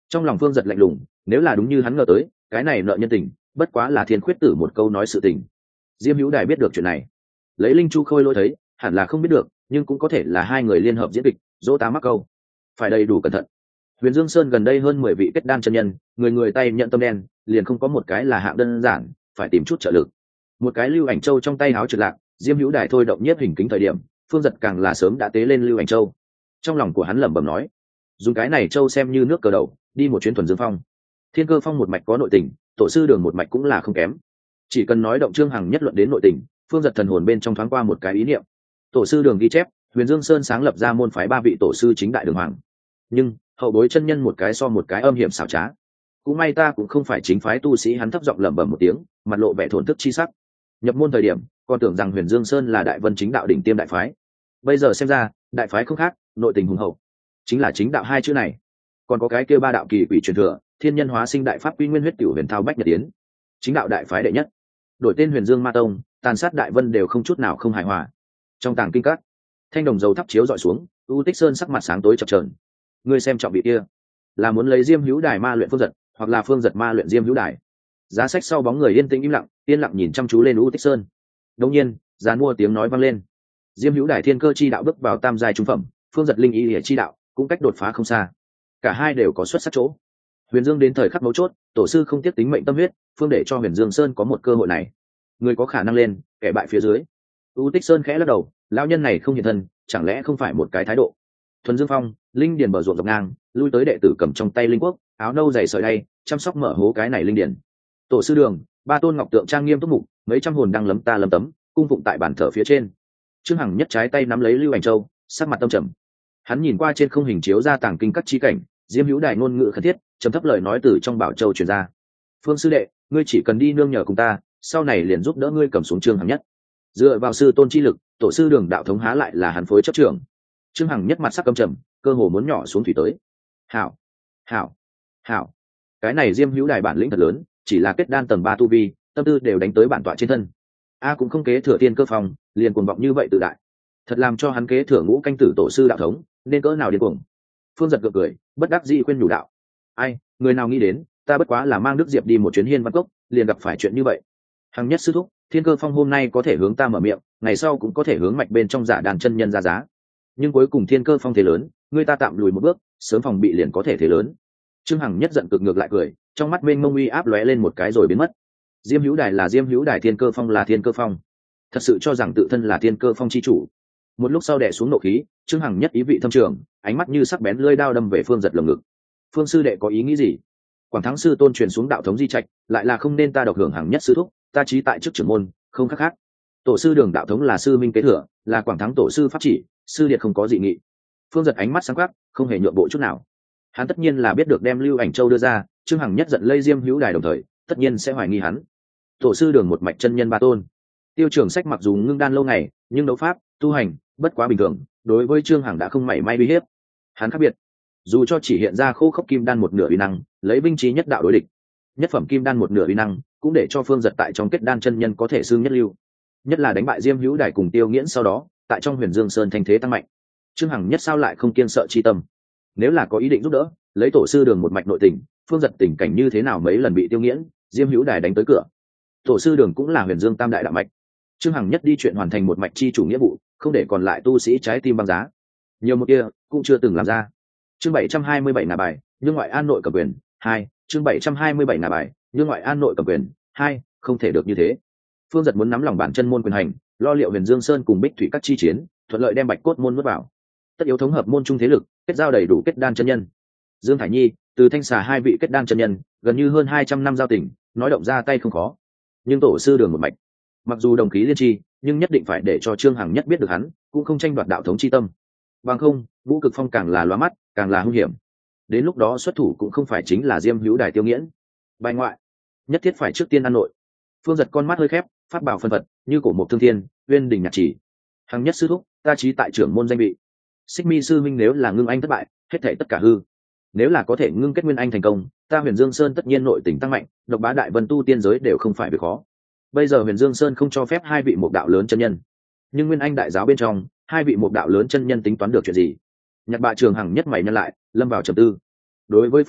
Trong lòng Phương Giật lạnh lùng, nếu là đúng như hắn ngờ tới, cái này nợ nhân tình bất quá là thiên khuyết tử một câu nói sự tình. Diêm Hữu Đài biết được chuyện này, lấy linh chu khôi lỗi thấy hẳn là không biết được, nhưng cũng có thể là hai người liên hợp diễn kịch dỗ tá mắc câu, phải đầy đủ cẩn thận. Huyền Dương Sơn gần đây hơn mười vị kết đan chân nhân, người người tay nhận tâm đen, liền không có một cái là hạng đơn giản, phải tìm chút trợ lực. Một cái lưu ảnh châu trong tay áo trượt lạc, Diêm Hữu Đài thôi động nhiếp hình kính thời điểm, Phương Giật càng là sớm đã tế lên lưu ảnh châu. Trong lòng của hắn lẩm bẩm nói, dùng cái này châu xem như nước cờ đầu, đi một chuyến thuần dương phong. Thiên Cơ Phong một mạch có nội tình, tổ sư đường một mạch cũng là không kém. Chỉ cần nói động Trương Hằng nhất luận đến nội tình, Phương Giật thần hồn bên trong thoáng qua một cái ý niệm. Tổ sư đường ghi chép, Huyền Dương Sơn sáng lập ra môn phái ba vị tổ sư chính đại đường hoàng. Nhưng hậu bối chân nhân một cái so một cái âm hiểm xảo trá. Cũng may ta cũng không phải chính phái tu sĩ, hắn thấp giọng lẩm bẩm một tiếng, mặt lộ vẻ thổn thức chi sắc. Nhập môn thời điểm, còn tưởng rằng Huyền Dương Sơn là đại vân chính đạo đỉnh tiêm đại phái. Bây giờ xem ra, đại phái không khác, nội tình hùng hậu. Chính là chính đạo hai chữ này. Còn có cái kia ba đạo kỳ quỷ truyền thừa, thiên nhân hóa sinh đại pháp quy nguyên huyết cửu huyền thao bách nhật tiến. Chính đạo đại phái đệ nhất. Đổi tên Huyền Dương Ma Tông, tàn sát đại vân đều không chút nào không hài hòa. Trong tàng kinh các, thanh đồng dầu thắp chiếu dọi xuống, U Tích Sơn sắc mặt sáng tối chập chờn. Ngươi xem trọng vị kia, là muốn lấy Diêm Hữu Đài ma luyện Phương Giật, hoặc là Phương Giật ma luyện Diêm Hữu Đài. Giá sách sau bóng người yên tĩnh im lặng, yên lặng nhìn chăm chú lên U Tích Sơn. Đột nhiên, giàn mua tiếng nói vang lên. Diêm Hữu Đài thiên cơ chi đạo bước vào tam giai trung phẩm, Phương Giật linh ý liễu chi đạo cũng cách đột phá không xa. Cả hai đều có xuất sắc chỗ. Huyền Dương đến thời khắc mấu chốt, tổ sư không tiếc tính mệnh tâm huyết, phương để cho Huyền Dương Sơn có một cơ hội này. Người có khả năng lên, kẻ bại phía dưới. U Tích Sơn khẽ lắc đầu, lão nhân này không hiện thân, chẳng lẽ không phải một cái thái độ. Thuần Dương Phong, linh điền bờ ruộng dọc ngang, lui tới đệ tử cầm trong tay linh quốc, áo nâu dày sợi đay, chăm sóc mở hố cái này linh điền. Tổ sư đường, ba tôn ngọc tượng trang nghiêm túc mục, mấy trăm hồn đang lấm ta lấm tấm, cung phụng tại bàn thờ phía trên. Trương Hằng nhất trái tay nắm lấy lưu ảnh châu, sắc mặt tâm trầm. Hắn nhìn qua trên không hình chiếu ra tàng kinh các chi cảnh, Diêm Hữu Đài ngôn ngữ khẩn thiết, trầm thấp lời nói từ trong bảo châu truyền ra. Phương sư đệ, ngươi chỉ cần đi nương nhờ cùng ta, sau này liền giúp đỡ ngươi cầm xuống Trương Hằng nhất. Dựa vào sư tôn chi lực, tổ sư đường đạo thống há lại là hắn phối chấp trưởng. Trương Hằng nhất mặt sắc căm trầm, cơ hồ muốn nhỏ xuống thủy tới. Hảo, hảo, hảo. Cái này Diêm Hữu Đài bản lĩnh thật lớn, chỉ là kết đan tầng ba tu vi, tâm tư đều đánh tới bản tọa trên thân. A cũng không kế thừa tiên cơ phòng, liền cuồng vọng như vậy tự đại. Thật làm cho hắn kế thừa ngũ canh tử tổ sư đạo thống, nên cỡ nào điên cuồng. Phương Giật gượng cười, bất đắc dĩ khuyên nhủ đạo: ai, người nào nghĩ đến, ta bất quá là mang Đức Diệp đi một chuyến Hiên Văn Cốc, liền gặp phải chuyện như vậy. Hằng nhất sư thúc, Thiên Cơ Phong hôm nay có thể hướng ta mở miệng, ngày sau cũng có thể hướng mạch bên trong giả đàn chân nhân ra giá. Nhưng cuối cùng Thiên Cơ Phong thế lớn, người ta tạm lùi một bước, sớm phòng bị liền có thể thế lớn. Trương Hằng nhất giận cực ngược lại cười, trong mắt mênh mông uy áp lóe lên một cái rồi biến mất. Diêm Hữu Đài là Diêm Hữu Đài, Thiên Cơ Phong là Thiên Cơ Phong. Thật sự cho rằng tự thân là Thiên Cơ Phong chi chủ. Một lúc sau đè xuống nộ khí, Trương Hằng nhất ý vị thâm trường, ánh mắt như sắc bén lưỡi đao đâm về Phương Giật lồng ngực. Phương sư đệ có ý nghĩ gì? Quảng Thắng sư tôn truyền xuống đạo thống di trạch, lại là không nên ta độc hưởng Hằng nhất sư thúc, ta chí tại trước trưởng môn, không khác khác. Tổ sư đường đạo thống là sư minh kế thừa, là Quảng Thắng tổ sư pháp chỉ, sư điệt không có dị nghị. Phương Giật ánh mắt sáng quắc, không hề nhượng bộ chút nào. Hắn tất nhiên là biết được đem Lưu Ảnh Châu đưa ra, Trương Hằng nhất giận lây Diêm Hữu Đài đồng thời, tất nhiên sẽ hoài nghi hắn. Tổ sư đường một mạch chân nhân ba tôn. Tiêu Trường Sách mặc dù ngưng đan lâu ngày, nhưng đấu pháp, tu hành bất quá bình thường, đối với Trương Hằng đã không mảy may uy hiếp. Hắn khác biệt, dù cho chỉ hiện ra khô khốc kim đan một nửa uy năng, lấy binh trí nhất đạo đối địch, nhất phẩm kim đan một nửa uy năng, cũng để cho Phương Giật tại trong kết đan chân nhân có thể xưng nhất lưu. Nhất là đánh bại Diêm Hữu Đài cùng Tiêu Nghiễn sau đó, tại trong Huyền Dương Sơn thành thế tăng mạnh. Trương Hằng nhất sao lại không kiêng sợ chi tâm? Nếu là có ý định giúp đỡ, lấy tổ sư đường một mạch nội tình, Phương Giật tình cảnh như thế nào mấy lần bị Tiêu Nghiễn, Diêm Hữu Đài đánh tới cửa. Tổ sư đường cũng là Huyền Dương tam đại đạo mạch. Trương Hằng nhất đi chuyện hoàn thành một mạch chi chủ nghĩa vụ, không để còn lại tu sĩ trái tim băng giá. Nhiều một kia cũng chưa từng làm ra. Chương bảy trăm hai mươi bảy ngả bài, nhưng ngoại an nội cầm quyền hai. Chương bảy trăm hai mươi bảy ngả bài, nhưng ngoại an nội cầm quyền hai, không thể được như thế. Phương Giật muốn nắm lòng bản chân môn quyền hành, lo liệu Huyền Dương Sơn cùng Bích Thủy các chi chiến, thuận lợi đem Bạch Cốt môn nuốt vào. Tất yếu thống hợp môn trung thế lực, kết giao đầy đủ kết đan chân nhân. Dương Thải Nhi, từ Thanh Xà hai vị kết đan chân nhân, gần như hơn hai trăm năm giao tình, nói động ra tay không khó. Nhưng tổ sư đường một mạch, mặc dù đồng khí liên tri, nhưng nhất định phải để cho Trương Hằng nhất biết được hắn, cũng không tranh đoạt đạo thống chi tâm. Bằng không, Vũ Cực Phong càng là lóa mắt, càng là hung hiểm. Đến lúc đó xuất thủ cũng không phải chính là Diêm Hữu Đài Tiêu Nghiễn. Bài ngoại, nhất thiết phải trước tiên ăn nội. Phương Giật con mắt hơi khép, phát bảo phân phật, như cổ mục thương thiên, uyên đình nhạc chỉ. Hằng nhất sư thúc, ta chí tại trưởng môn danh vị. Xích Mi sư minh nếu là ngưng anh thất bại, hết thảy tất cả hư. Nếu là có thể ngưng kết nguyên anh thành công, ta Huyền Dương Sơn tất nhiên nội tình tăng mạnh, độc bá đại vân tu tiên giới đều không phải việc khó. Bây giờ Huyền Dương Sơn không cho phép hai vị mục đạo lớn chân nhân, nhưng Nguyên Anh đại giáo bên trong, hai vị mục đạo lớn chân nhân tính toán được chuyện gì? Nhạc Bạ Trường Hằng nhất mày nhân lại, lâm vào trầm tư. Đối với Phương Giật,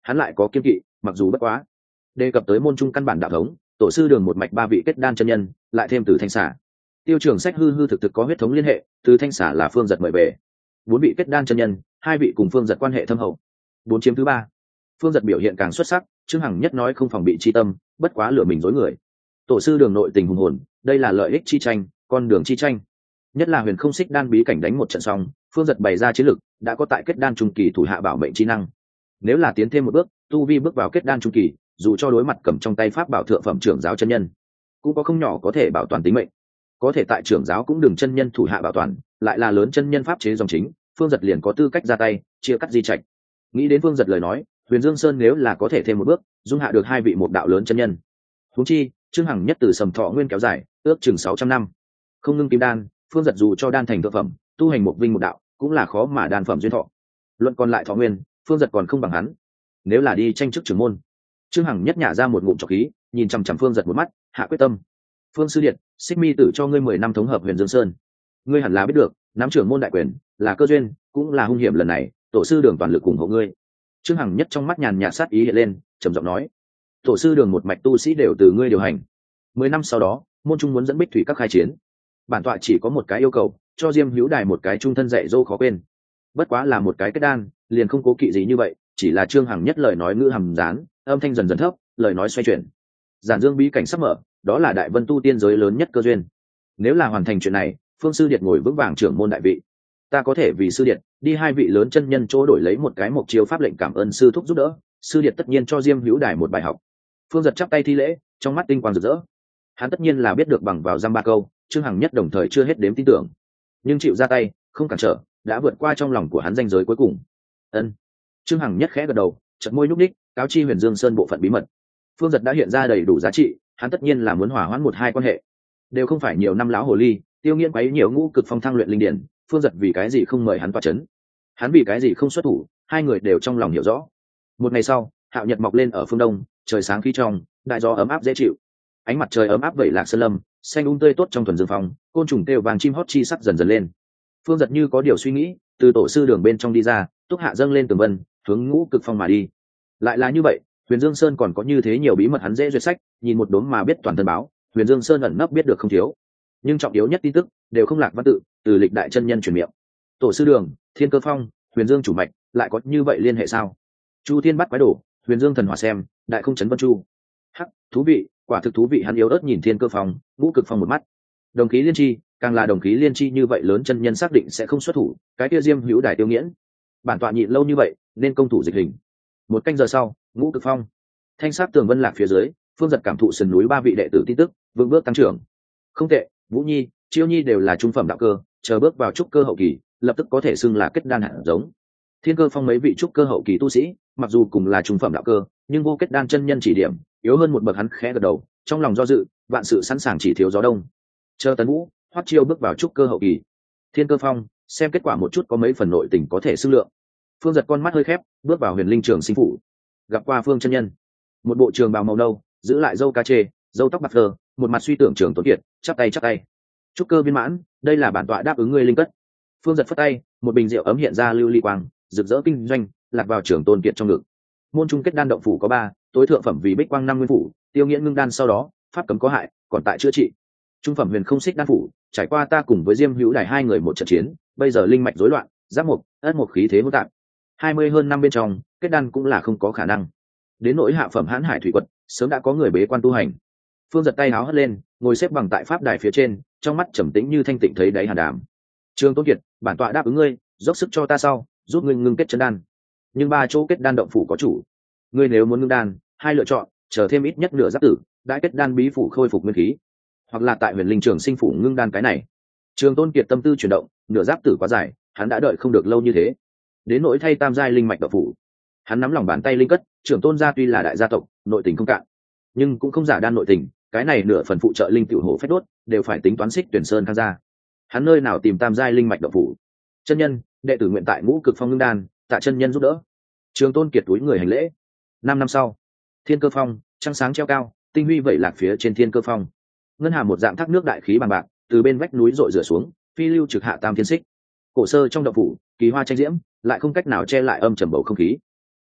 hắn lại có kiên kỵ, mặc dù bất quá. Đề cập tới môn trung căn bản đạo thống, tổ sư đường một mạch ba vị kết đan chân nhân, lại thêm từ thanh xả. Tiêu Trường Sách hư hư thực thực có huyết thống liên hệ, từ thanh xả là Phương Giật mời về. Bốn vị kết đan chân nhân, hai vị cùng Phương Giật quan hệ thâm hậu. Bốn chiếm thứ ba. Phương Giật biểu hiện càng xuất sắc, Trương Hằng nhất nói không phòng bị chi tâm, bất quá lừa mình dối người. Tổ sư đường nội tình hùng hồn, đây là lợi ích chi tranh, con đường chi tranh. Nhất là Huyền Không Xích đan bí cảnh đánh một trận xong, Phương Giật bày ra chiến lực, đã có tại kết đan trung kỳ thủ hạ bảo mệnh chi năng. Nếu là tiến thêm một bước, tu vi bước vào kết đan trung kỳ, dù cho đối mặt cầm trong tay pháp bảo thượng phẩm trưởng giáo chân nhân, cũng có không nhỏ có thể bảo toàn tính mệnh. Có thể tại trưởng giáo cũng đừng chân nhân thủ hạ bảo toàn, lại là lớn chân nhân pháp chế dòng chính, Phương Giật liền có tư cách ra tay chia cắt di trạch. Nghĩ đến Phương Giật lời nói, Huyền Dương Sơn nếu là có thể thêm một bước, dung hạ được hai vị một đạo lớn chân nhân. Huống chi, Trương Hằng nhất từ sầm thọ nguyên kéo dài, ước chừng sáu trăm năm. Không ngưng kim đan, Phương Giật dù cho đan thành thượng phẩm, tu hành một vinh một đạo, cũng là khó mà đan phẩm duyên thọ. Luận còn lại thọ nguyên, Phương Giật còn không bằng hắn. Nếu là đi tranh chức trưởng môn, Trương Hằng nhất nhả ra một ngụm trọc khí, nhìn chằm chằm Phương Giật một mắt, hạ quyết tâm. Phương sư điện, Xích Mi tử cho ngươi mười năm thống hợp Huyền Dương Sơn, ngươi hẳn là biết được, nắm trưởng môn đại quyền là cơ duyên, cũng là hung hiểm, lần này tổ sư đường toàn lực ủng hộ ngươi. Trương Hằng nhất trong mắt nhàn nhạt sát ý hiện lên, trầm giọng nói: tổ sư đường một mạch tu sĩ đều từ ngươi điều hành. Mười năm sau đó, môn trung muốn dẫn Bích Thủy các khai chiến, bản tọa chỉ có một cái yêu cầu, cho Diêm Hữu Đài một cái trung thân dạy dỗ khó quên. Bất quá là một cái kết đan, liền không cố kỵ gì như vậy, chỉ là Trương Hằng nhất lời nói ngữ hầm dán, âm thanh dần dần thấp, lời nói xoay chuyển. Giản Dương bí cảnh sắp mở, đó là đại vân tu tiên giới lớn nhất cơ duyên. Nếu là hoàn thành chuyện này, Phương sư điệt ngồi vững vàng trưởng môn đại vị. Ta có thể vì sư điệt đi hai vị lớn chân nhân chỗ đổi lấy một cái mộc chiếu pháp lệnh, cảm ơn sư thúc giúp đỡ, sư điệt tất nhiên cho Diêm Hữu Đài một bài học. Phương Giật chắp tay thi lễ, trong mắt tinh quang rực rỡ. Hắn tất nhiên là biết được bằng vào giam ba câu, Trương Hằng nhất đồng thời chưa hết đếm tin tưởng, nhưng chịu ra tay, không cản trở, đã vượt qua trong lòng của hắn ranh giới cuối cùng. Ân. Trương Hằng nhất khẽ gật đầu, chợt môi nhúc nhích, cáo chi Huyền Dương Sơn bộ phận bí mật. Phương Giật đã hiện ra đầy đủ giá trị, hắn tất nhiên là muốn hòa hoãn một hai quan hệ. Đều không phải nhiều năm lão hồ ly, Tiêu Nghiễn quấy nhiều ngũ cực phong thăng luyện linh điển, Phương Giật vì cái gì không mời hắn tọa chấn? Hắn vì cái gì không xuất thủ? Hai người đều trong lòng hiểu rõ. Một ngày sau, Hạo Nhật mọc lên ở phương đông, trời sáng khí trong, đại gió ấm áp dễ chịu. Ánh mặt trời ấm áp vẩy lạc sơn lâm, xanh um tươi tốt trong thuần dương phong, côn trùng kêu vàng, chim hót chi sắc dần dần lên. Phương Giật như có điều suy nghĩ, từ tổ sư đường bên trong đi ra, túc hạ dâng lên tường vân, hướng ngũ cực phong mà đi. Lại là như vậy, Huyền Dương Sơn còn có như thế nhiều bí mật hắn dễ duyệt sách, nhìn một đốm mà biết toàn thân báo, Huyền Dương Sơn ẩn nấp biết được không thiếu. Nhưng trọng yếu nhất tin tức đều không lạc văn tự, từ lịch đại chân nhân truyền miệng. Tổ sư đường, Thiên Cơ Phong, Huyền Dương chủ mạch, lại có như vậy liên hệ sao? Chu Thiên bắt quái đổ, Huyền Dương thần hỏa xem, đại không chấn vân chu. Hắc, thú vị, quả thực thú vị. Hắn yếu ớt nhìn Thiên Cơ Phong, ngũ cực phong một mắt. Đồng khí liên chi, càng là đồng khí liên chi như vậy lớn chân nhân xác định sẽ không xuất thủ, cái kia Diêm Hữu Đài Tiêu Nghiễn, bản tọa nhịn lâu như vậy, nên công thủ dịch hình. Một canh giờ sau, ngũ cực phong, thanh sát tường vân lạc phía dưới, Phương Giật cảm thụ sườn núi ba vị đệ tử tin tức, vững bước tăng trưởng. Không tệ, Vũ Nhi, Chiêu Nhi đều là trung phẩm đạo cơ, chờ bước vào trúc cơ hậu kỳ, lập tức có thể xưng là kết đan hạt giống. Thiên Cơ Phong mấy vị trúc cơ hậu kỳ tu sĩ, mặc dù cùng là trung phẩm đạo cơ, nhưng vô kết đan chân nhân chỉ điểm, yếu hơn một bậc. Hắn khẽ gật đầu, trong lòng do dự, vạn sự sẵn sàng chỉ thiếu gió đông. Chờ Tấn Vũ, Hoắc Chiêu bước vào trúc cơ hậu kỳ. Thiên Cơ Phong, xem kết quả một chút có mấy phần nội tình có thể xưng lượng. Phương Giật con mắt hơi khép, bước vào Huyền Linh Trường Sinh phủ. Gặp qua Phương chân nhân. Một bộ trường bào màu nâu, giữ lại râu cá chê, râu tóc bạc phơ, một mặt suy tưởng Trường Tốn Kiệt, chắp tay chắp tay. Trúc cơ viên mãn, đây là bản tọa đáp ứng ngươi linh cất. Phương Giật phất tay, một bình rượu ấm hiện ra lưu ly quang, rực rỡ kinh doanh, lạc vào Trường Tôn Kiệt trong ngực. Môn trung kết đan động phủ có ba, tối thượng phẩm vì Bích Quang năm nguyên phủ, Tiêu Nghiễn ngưng đan sau đó, pháp cấm có hại, còn tại chữa trị. Trung phẩm Huyền Không Xích đan phủ, trải qua ta cùng với Diêm Hữu Đài hai người một trận chiến, bây giờ linh mạch rối loạn, giáp mục, ất mục khí thế hỗn tạp. Hai mươi hơn năm bên trong, kết đan cũng là không có khả năng. Đến nỗi hạ phẩm Hãn Hải thủy quật, sớm đã có người bế quan tu hành. Phương Giật tay áo hất lên, ngồi xếp bằng tại pháp đài phía trên, trong mắt trầm tĩnh như thanh tịnh thấy đáy hàn đàm. Trường Tôn Kiệt, bản tọa đáp ứng ngươi, dốc sức cho ta sau, giúp ngươi ngưng kết chân đan. Nhưng ba chỗ kết đan động phủ có chủ, ngươi nếu muốn ngưng đan, hai lựa chọn, chờ thêm ít nhất nửa giáp tử, đã kết đan bí phủ khôi phục nguyên khí, hoặc là tại Huyền Linh Trường Sinh phủ ngưng đan cái này. Trường Tôn Kiệt tâm tư chuyển động, nửa giáp tử quá dài, hắn đã đợi không được lâu như thế. Đến nỗi thay tam giai linh mạch động phủ, hắn nắm lòng bàn tay linh cất. Trưởng Tôn gia tuy là đại gia tộc, nội tình không cạn, nhưng cũng không giả đan nội tình, cái này nửa phần phụ trợ linh tiểu hổ phách đốt, đều phải tính toán Xích Tuyển Sơn tham gia. Hắn nơi nào tìm tam giai linh mạch động phủ? Chân nhân, đệ tử nguyện tại ngũ cực phong ngưng đan, tạ chân nhân giúp đỡ. Trường Tôn Kiệt túi người hành lễ. Năm năm sau, Thiên Cơ Phong, trăng sáng treo cao, tinh huy vẩy lạc phía trên Thiên Cơ Phong. Ngân hà một dạng thác nước đại khí bằng bạc, từ bên vách núi rội rửa xuống, phi lưu trực hạ tam thiên xích. Cổ sơ trong động phủ, kỳ hoa tranh diễm, lại không cách nào che lại âm trầm bầu không khí.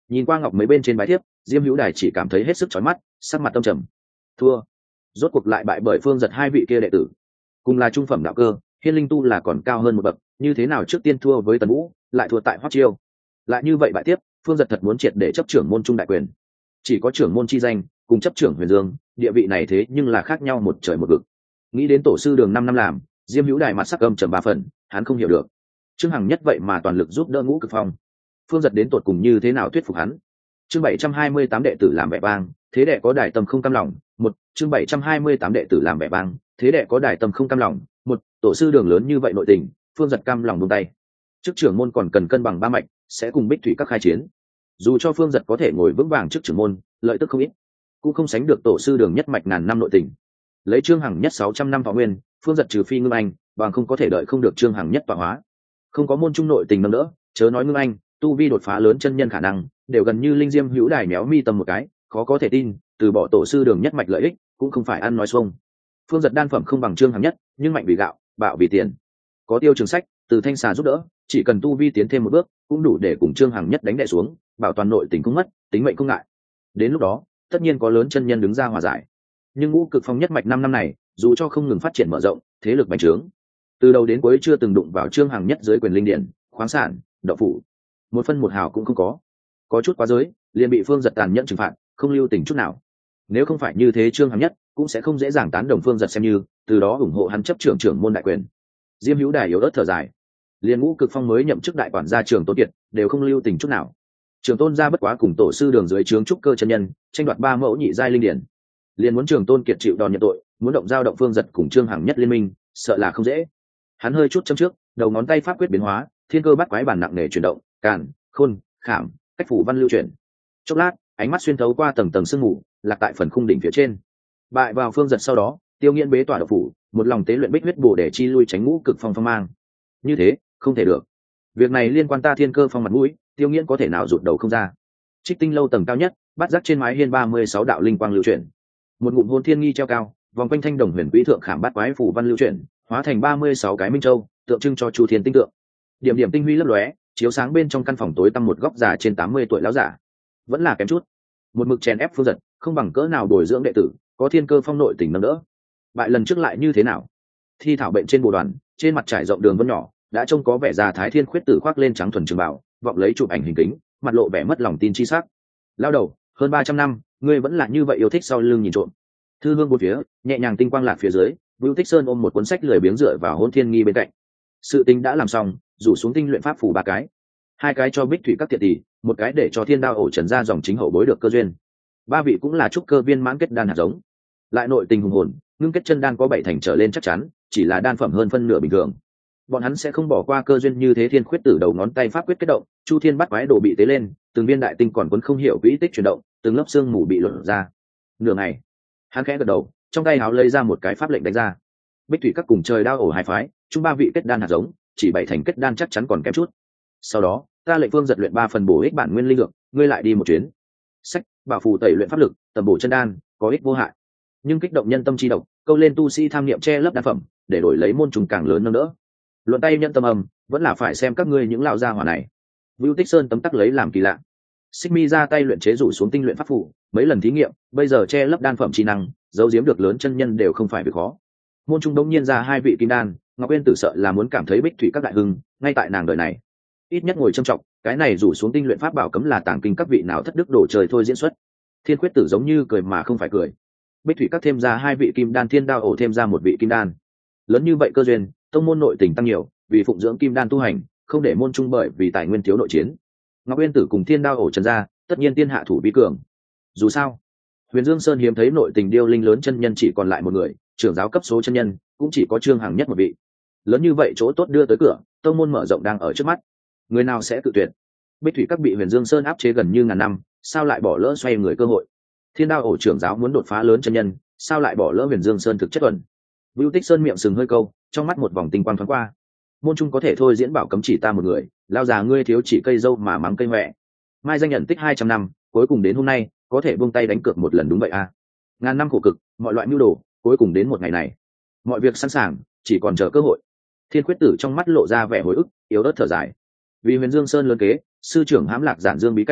Nhìn qua ngọc mấy bên trên bài thiếp, Diêm Hữu Đài chỉ cảm thấy hết sức chói mắt, sắc mặt tâm trầm. Thua. Rốt cuộc lại bại bởi Phương Giật hai vị kia đệ tử. Cùng là trung phẩm đạo cơ, Hiên Linh Tu là còn cao hơn một bậc, như thế nào trước tiên thua với Tần Vũ, lại thua tại Hoắc Chiêu. Lại như vậy bại tiếp, Phương Giật thật muốn triệt để chấp trưởng môn trung đại quyền. Chỉ có trưởng môn chi danh, cùng chấp trưởng Huyền Dương, địa vị này thế nhưng là khác nhau một trời một vực. Nghĩ đến tổ sư Đường năm năm làm, Diêm Hữu Đài mặt sắc âm trầm ba phần, hắn không hiểu được. Trương Hằng nhất vậy mà toàn lực giúp đỡ Ngũ Cực Phong. Phương Giật đến tột cùng như thế nào thuyết phục hắn? Chương bảy trăm hai mươi tám đệ tử làm vẻ vang, thế đệ có đài tâm không cam lòng. Một, chương bảy trăm hai mươi tám đệ tử làm vẻ vang, thế đệ có đài tâm không cam lòng. Một, tổ sư Đường lớn như vậy nội tình, Phương Giật cam lòng buông tay. Trước trưởng môn còn cần cân bằng ba mạch, sẽ cùng Bích Thủy các khai chiến. Dù cho Phương Giật có thể ngồi vững vàng trước trưởng môn, lợi tức không ít, cũng không sánh được tổ sư Đường nhất mạch ngàn năm nội tình. Lấy Trương Hằng nhất sáu trăm năm thọ nguyên, Phương Giật trừ phi ngưng anh, bằng không có thể đợi không được Trương Hằng nhất tọa hóa. Không có môn trung nội tình nâng đỡ, chớ nói ngưng anh, tu vi đột phá lớn chân nhân khả năng đều gần như Linh Diêm Hữu Đài méo mi tâm một cái, khó có thể tin, từ bỏ tổ sư Đường nhất mạch lợi ích, cũng không phải ăn nói xuông. Phương Giật đan phẩm không bằng Trương Hằng nhất, nhưng mạnh vì gạo, bạo vì tiền. Có Tiêu Trường Sách, từ Thanh Xà giúp đỡ, chỉ cần tu vi tiến thêm một bước, cũng đủ để cùng Trương Hằng nhất đánh đè xuống, bảo toàn nội tình không mất, tính mệnh không ngại. Đến lúc đó, tất nhiên có lớn chân nhân đứng ra hòa giải. Nhưng Ngũ Cực Phong nhất mạch năm năm này, dù cho không ngừng phát triển mở rộng, thế lực bành trướng, từ đầu đến cuối chưa từng đụng vào Trương Hằng nhất dưới quyền linh điển, khoáng sản, đậu phủ, một phân một hào cũng không có. Có chút quá giới, liền bị Phương Giật tàn nhẫn trừng phạt, không lưu tình chút nào. Nếu không phải như thế, Trương Hằng nhất cũng sẽ không dễ dàng tán đồng Phương Giật xem như, từ đó ủng hộ hắn chấp trưởng trưởng môn đại quyền. Diêm Hữu Đài yếu ớt thở dài, liền Ngũ Cực Phong mới nhậm chức đại quản gia Trường Tôn Kiệt đều không lưu tình chút nào. Trường Tôn gia bất quá cùng tổ sư Đường dưới trướng trúc cơ chân nhân, tranh đoạt ba mẫu nhị giai linh điển, liền muốn Trường Tôn Kiệt chịu đòn nhận tội, muốn động giao động Phương Giật cùng Trương Hằng nhất liên minh, sợ là không dễ. Hắn hơi chút châm trước, đầu ngón tay pháp quyết biến hóa, thiên cơ bắt quái bản nặng nề chuyển động, càn, khôn, khảm, cách phủ văn lưu chuyển. Chốc lát, ánh mắt xuyên thấu qua tầng tầng sương mù, lạc tại phần khung đỉnh phía trên. Bại vào Phương Giật sau đó, Tiêu Nghiễn bế tỏa độc phủ, một lòng tế luyện bích huyết bổ để chi lui tránh Ngũ Cực Phong phong mang. Như thế, không thể được. Việc này liên quan ta Thiên Cơ Phong mặt mũi, Tiêu Nghiễn có thể nào rụt đầu không ra. Trích Tinh lâu tầng cao nhất, bắt giác trên mái hiên ba mươi sáu đạo linh quang lưu chuyển. Một ngụm hồn thiên nghi treo cao, vòng quanh thanh đồng huyền quỹ thượng khảm bát quái phủ văn lưu chuyển, hóa thành ba mươi sáu cái minh châu, tượng trưng cho Chu Thiên tinh tượng. Điểm điểm tinh huy lấp lóe, chiếu sáng bên trong căn phòng tối tăm một góc già trên tám mươi tuổi lão giả. Vẫn là kém chút. Một mực chèn ép Phương Giật, không bằng cỡ nào bồi dưỡng đệ tử, có Thiên Cơ Phong nội tình nâng đỡ. Bại lần trước lại như thế nào? Thi thảo bệnh trên bồ đoàn, trên mặt trải rộng đường vân nhỏ, đã trông có vẻ già thái thiên khuyết tử khoác lên trắng thuần trường bảo, vọng lấy chụp ảnh hình kính, mặt lộ vẻ mất lòng tin chi sắc. Lao đầu, hơn ba trăm năm, ngươi vẫn là như vậy yêu thích sau lưng nhìn trộm. Thư hương bốn phía, nhẹ nhàng tinh quang lạc phía dưới, Vưu Tích Sơn ôm một cuốn sách lười biếng dựa vào Hôn Thiên Nghi bên cạnh. Sự tính đã làm xong, rủ xuống tinh luyện pháp phủ ba cái, hai cái cho Bích Thủy các thiệt tỷ, một cái để cho Thiên Đao ổ trần ra dòng chính hậu bối được cơ duyên. Ba vị cũng là trúc cơ viên mãn kết đan hạt giống, lại nội tình hùng hồn, ngưng kết chân đan có bảy thành trở lên chắc chắn, chỉ là đan phẩm hơn phân nửa bình thường. Bọn hắn sẽ không bỏ qua cơ duyên như thế. Thiên khuyết tử đầu ngón tay pháp quyết kết động, Chu Thiên bắt quái đồ bị tế lên, từng viên đại tinh còn quấn không hiểu quỹ tích chuyển động, từng lớp xương mù bị luận ra. Nửa ngày, hắn khẽ gật đầu, trong tay háo lấy ra một cái pháp lệnh đánh ra. Bích Thủy các cùng trời đao ổ hai phái, chung ba vị kết đan hạt giống, chỉ bảy thành kết đan chắc chắn còn kém chút. Sau đó, ta lệnh Phương Giật luyện ba phần bổ ích bản nguyên linh lực, ngươi lại đi một chuyến. Sách, bảo phù tẩy luyện pháp lực, tầm bổ chân đan, có ích vô hại. Nhưng kích động nhân tâm chi độc, câu lên tu sĩ tham niệm che lấp đan phẩm, để đổi lấy môn trùng càng lớn nâng đỡ. Luận tay nhân tâm âm, vẫn là phải xem các ngươi những lão gia hỏa này. Vưu Tích Sơn tấm tắc lấy làm kỳ lạ. Xích Mi ra tay luyện chế rủ xuống tinh luyện pháp phù, mấy lần thí nghiệm, bây giờ che lấp đan phẩm chi năng, giấu giếm được lớn chân nhân đều không phải việc khó. Môn trung đống nhiên ra hai vị kim đan, Ngọc Uyên Tử sợ là muốn cảm thấy Bích Thủy các đại hưng, ngay tại nàng đời này. Ít nhất ngồi trầm trọng, cái này rủ xuống tinh luyện pháp bảo cấm là tàng kinh các vị nào thất đức đổ trời thôi diễn xuất. Thiên Khuyết Tử giống như cười mà không phải cười. Bích Thủy các thêm ra hai vị kim đan, Thiên Đao ổ thêm ra một vị kim đan. Lớn như vậy cơ duyên, tông môn nội tình tăng nhiều, vì phụng dưỡng kim đan tu hành, không để môn trung bởi vì tài nguyên thiếu nội chiến. Ngọc Uyên Tử cùng Thiên Đao ổ trần ra, tất nhiên tiên hạ thủ vi cường. Dù sao, Huyền Dương Sơn hiếm thấy nội tình điêu linh lớn chân nhân chỉ còn lại một người, trưởng giáo cấp số chân nhân cũng chỉ có Trương Hằng nhất một vị. Lớn như vậy chỗ tốt đưa tới cửa, tông môn mở rộng đang ở trước mắt, người nào sẽ tự tuyệt? Bích Thủy các bị Huyền Dương Sơn áp chế gần như ngàn năm, sao lại bỏ lỡ xoay người cơ hội? Thiên Đao ổ trưởng giáo muốn đột phá lớn chân nhân, sao lại bỏ lỡ Huyền Dương Sơn thực chất ẩn? Vưu Tích Sơn miệng sừng hơi câu, trong mắt một vòng tinh quang thoáng qua. Môn trung có thể thôi diễn bảo cấm chỉ ta một người, lao già ngươi thiếu chỉ cây dâu mà mắng cây mẹ. Mai danh nhận tích hai trăm năm, cuối cùng đến hôm nay, có thể buông tay đánh cược một lần đúng vậy à? Ngàn năm khổ cực, mọi loại mưu đồ, cuối cùng đến một ngày này, mọi việc sẵn sàng, chỉ còn chờ cơ hội. Thiên Khuyết Tử trong mắt lộ ra vẻ hồi ức, yếu ớt thở dài. Vì Huyền Dương Sơn lớn kế, sư trưởng hãm lạc giản dương bí cảnh,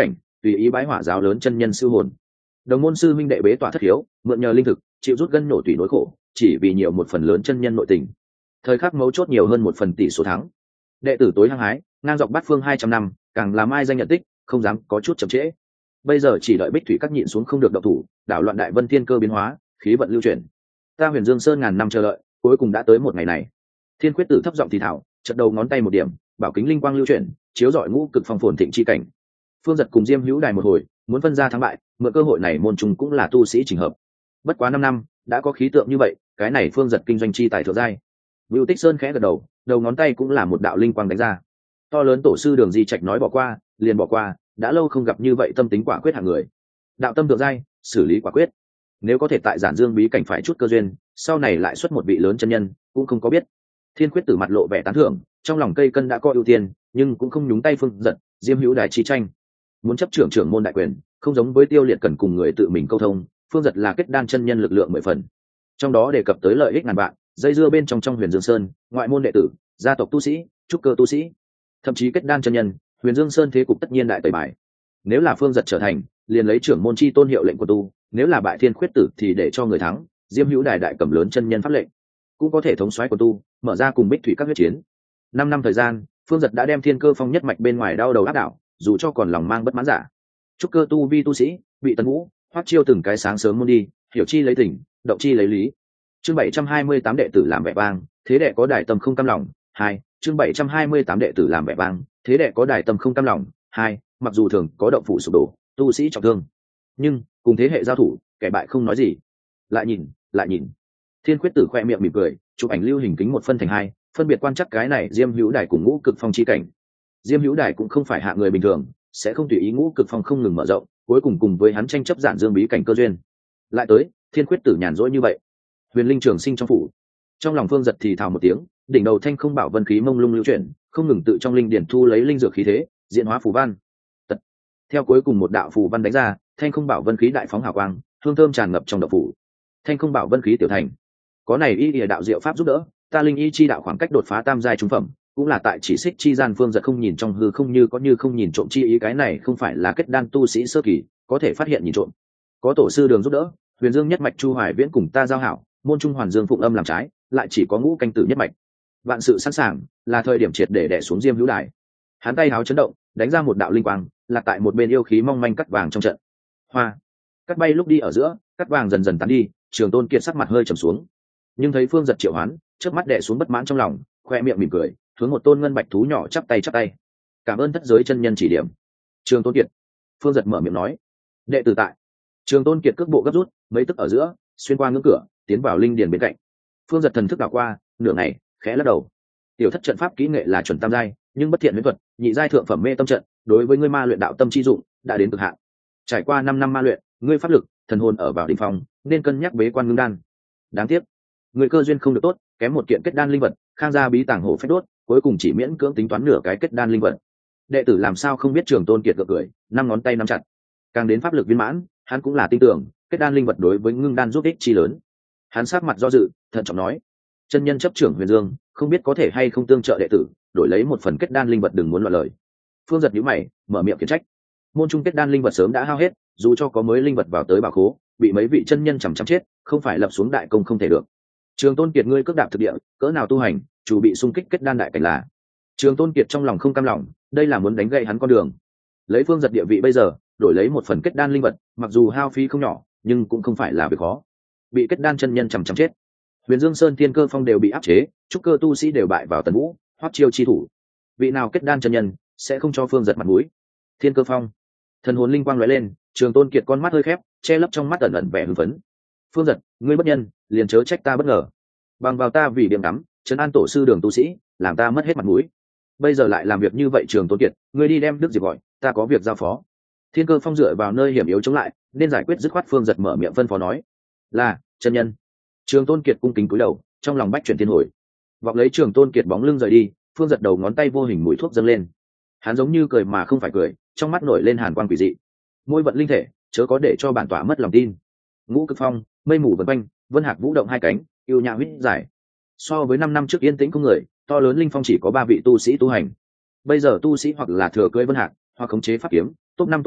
tùy ý bái hỏa giáo lớn chân nhân sư hồn. Đồng môn sư minh đệ bế tỏa thất hiếu, mượn nhờ linh thực, chịu rút gân nổ tùy nỗi khổ, chỉ vì nhiều một phần lớn chân nhân nội tình. Thời khắc mấu chốt nhiều hơn một phần tỷ số thắng. Đệ tử tối hăng hái, ngang dọc bát phương hai trăm năm, càng làm ai danh nhận tích, không dám có chút chậm trễ. Bây giờ chỉ đợi Bích Thủy các nhịn xuống không được động thủ, đảo loạn đại vân thiên cơ biến hóa, khí vận lưu chuyển. Ta Huyền Dương Sơn ngàn năm chờ đợi, cuối cùng đã tới một ngày này. Thiên Quyết Tử thấp giọng thì thảo, chật đầu ngón tay một điểm, bảo kính linh quang lưu chuyển, chiếu rọi ngũ cực phong phồn thịnh chi cảnh. Phương Giật cùng Diêm Hữu Đài một hồi, muốn phân ra thắng bại, mượn cơ hội này môn trung cũng là tu sĩ chỉnh hợp. Bất quá năm năm, đã có khí tượng như vậy, cái này Phương Giật kinh doanh chi tài thượng giai. Vưu Tích Sơn khẽ gật đầu, đầu ngón tay cũng là một đạo linh quang đánh ra. To lớn tổ sư Đường Di Trạch nói bỏ qua, liền bỏ qua, đã lâu không gặp như vậy tâm tính quả quyết hạng người. Đạo tâm thượng giai, xử lý quả quyết. Nếu có thể tại Giản Dương bí cảnh phải chút cơ duyên, sau này lại xuất một vị lớn chân nhân, cũng không có biết. Thiên Quyết Tử mặt lộ vẻ tán thưởng, trong lòng cây cân đã có ưu tiên, nhưng cũng không nhúng tay Phương Giật, Diêm Hữu Đài chi tranh. Muốn chấp trưởng trưởng môn đại quyền, không giống với Tiêu Liệt cần cùng người tự mình câu thông, Phương Giật là kết đan chân nhân lực lượng mười phần. Trong đó đề cập tới lợi ích ngàn vạn, dây dưa bên trong trong Huyền Dương Sơn, ngoại môn đệ tử, gia tộc tu sĩ, trúc cơ tu sĩ, thậm chí kết đan chân nhân, Huyền Dương Sơn thế cục tất nhiên đại tẩy bài. Nếu là Phương Giật trở thành, liền lấy trưởng môn chi tôn hiệu lệnh của tu, nếu là bại Thiên Khuyết Tử thì để cho người thắng, Diêm Hữu Đài đại cầm lớn chân nhân pháp lệnh, cũng có thể thống soái của tu, mở ra cùng Bích Thủy các huyết chiến. Năm năm thời gian, Phương Giật đã đem Thiên Cơ Phong nhất mạch bên ngoài đau đầu áp đảo, dù cho còn lòng mang bất mãn giả. Trúc cơ tu vi tu sĩ, bị Tần Vũ, Hoắc Chiêu từng cái sáng sớm môn đi, hiểu chi lấy tình, động chi lấy lý. Chương bảy trăm hai mươi tám đệ tử làm vẻ vang, thế đệ có đại tâm không cam lòng. Hai, chương bảy trăm hai mươi tám đệ tử làm vẻ vang, thế đệ có đại tâm không cam lòng. Hai, mặc dù thường có động phủ sụp đổ, tu sĩ trọng thương, nhưng cùng thế hệ giao thủ, kẻ bại không nói gì. Lại nhìn, lại nhìn. Thiên Quyết Tử khoe miệng mỉm cười, chụp ảnh lưu hình kính một phân thành hai, phân biệt quan chắc cái này Diêm Hữu Đài cùng Ngũ Cực Phong chi cảnh. Diêm Hữu Đài cũng không phải hạ người bình thường, sẽ không tùy ý Ngũ Cực Phong không ngừng mở rộng, cuối cùng cùng với hắn tranh chấp Giản Dương bí cảnh cơ duyên. Lại tới, Thiên Quyết Tử nhàn rỗi như vậy. Huyền Linh Trường Sinh trong phủ, trong lòng Phương Giật thì thào một tiếng, đỉnh đầu thanh không bảo vân khí mông lung lưu chuyển, không ngừng tự trong linh điển thu lấy linh dược khí thế, diễn hóa phù văn. Tật. Theo cuối cùng một đạo phù văn đánh ra, thanh không bảo vân khí đại phóng hào quang, hương thơm tràn ngập trong động phủ. Thanh không bảo vân khí tiểu thành, có này y địa đạo diệu pháp giúp đỡ, ta linh y chi đạo khoảng cách đột phá tam giai trung phẩm, cũng là tại chỉ xích chi gian. Phương Giật không nhìn trong hư không như có như không nhìn trộm chi ý, cái này không phải là kết đan tu sĩ sơ kỳ có thể phát hiện nhìn trộm. Có tổ sư Đường giúp đỡ, Huyền Dương nhất mạch Chu Hoài Viễn cùng ta giao hảo, môn trung Hoàn Dương phụng âm làm trái, lại chỉ có Ngũ Canh Tử nhất mạch. Vạn sự sẵn sàng, là thời điểm triệt để đè xuống Diêm Hữu Đài. Hắn tay háo chấn động, đánh ra một đạo linh quang, là tại một bên yêu khí mong manh cắt vàng trong trận. Hoa, cắt bay lúc đi ở giữa, cắt vàng dần dần tán đi, Trường Tôn Kiệt sắc mặt hơi trầm xuống. Nhưng thấy Phương Giật triệu hoán, trước mắt đè xuống bất mãn trong lòng, khoe miệng mỉm cười, hướng một tôn ngân bạch thú nhỏ chắp tay chắp tay. Cảm ơn thất giới chân nhân chỉ điểm. Trường Tôn Kiệt. Phương Giật mở miệng nói. Đệ tử tại. Trường Tôn Kiệt cước bộ gấp rút, mấy tức ở giữa, xuyên qua ngưỡng cửa, tiến vào linh điền bên cạnh. Phương Giật thần thức đảo qua, nửa ngày, khẽ lắc đầu. Tiểu thất trận pháp kỹ nghệ là chuẩn tam giai, nhưng bất thiện huyễn thuật, nhị giai thượng phẩm mê tâm trận, đối với ngươi ma luyện đạo tâm chi dụng, đã đến cực hạn. Trải qua năm năm ma luyện, ngươi pháp lực, thần hồn ở vào đỉnh phong, nên cân nhắc bế quan ngưng đan. Đáng tiếc, người cơ duyên không được tốt, kém một kiện kết đan linh vật, Khang gia bí tàng hổ phách đốt, cuối cùng chỉ miễn cưỡng tính toán nửa cái kết đan linh vật. Đệ tử làm sao không biết. Trường Tôn Kiệt gượng cười, năm ngón tay nắm chặt. Càng đến pháp lực viên mãn, hắn cũng là tin tưởng, kết đan linh vật đối với ngưng đan giúp ích chi lớn. Hắn sát mặt do dự, thận trọng nói: chân nhân chấp trưởng Huyền Dương, không biết có thể hay không tương trợ đệ tử, đổi lấy một phần kết đan linh vật, đừng muốn loạn lời. Phương Giật nhíu mày, mở miệng khiển trách. Môn trung kết đan linh vật sớm đã hao hết, dù cho có mới linh vật vào tới bảo khố, bị mấy vị chân nhân chằm chằm chết, không phải lập xuống đại công không thể được. Trường Tôn Kiệt, ngươi cước đạp thực địa, cỡ nào tu hành, chủ bị xung kích kết đan đại cảnh là. Trường Tôn Kiệt trong lòng không cam lòng, đây là muốn đánh gậy hắn con đường. Lấy Phương Giật địa vị bây giờ, đổi lấy một phần kết đan linh vật, mặc dù hao phí không nhỏ, nhưng cũng không phải là việc khó. Bị kết đan chân nhân chằm chằm chết, Huyền Dương Sơn Thiên Cơ Phong đều bị áp chế, trúc cơ tu sĩ đều bại vào Tần Vũ, Hoắc Chiêu chi thủ. Vị nào kết đan chân nhân sẽ không cho Phương Giật mặt mũi? Thiên Cơ Phong, thần hồn linh quang lóe lên, Trường Tôn Kiệt con mắt hơi khép, che lấp trong mắt ẩn ẩn vẻ hưng phấn. Phương Giật, ngươi bất nhân, liền chớ trách ta bất ngờ. Bằng vào ta vì điểm đắm, trấn an tổ sư Đường tu sĩ, làm ta mất hết mặt mũi. Bây giờ lại làm việc như vậy. Trường Tôn Kiệt, ngươi đi đem Đức Diệp gọi, ta có việc giao phó. Thiên Cơ Phong dựa vào nơi hiểm yếu chống lại, nên giải quyết dứt khoát. Phương Giật mở miệng phân phó nói: là chân nhân. Trường Tôn Kiệt cung kính cúi đầu, trong lòng bách chuyển thiên hồi. Vọng lấy Trường Tôn Kiệt bóng lưng rời đi, Phương Giật đầu ngón tay vô hình mũi thuốc dâng lên. Hắn giống như cười mà không phải cười, trong mắt nổi lên hàn quang quỷ dị. Môi vận linh thể, chớ có để cho bản tọa mất lòng tin. Ngũ Cực Phong, mây mù vần quanh, vân hạc vũ động hai cánh, yêu nhã huyết giải. So với năm năm trước yên tĩnh không người, to lớn linh phong chỉ có ba vị tu sĩ tu hành. Bây giờ tu sĩ hoặc là thừa cưỡi vân hạc, hoặc khống chế pháp kiếm, top năm top ba,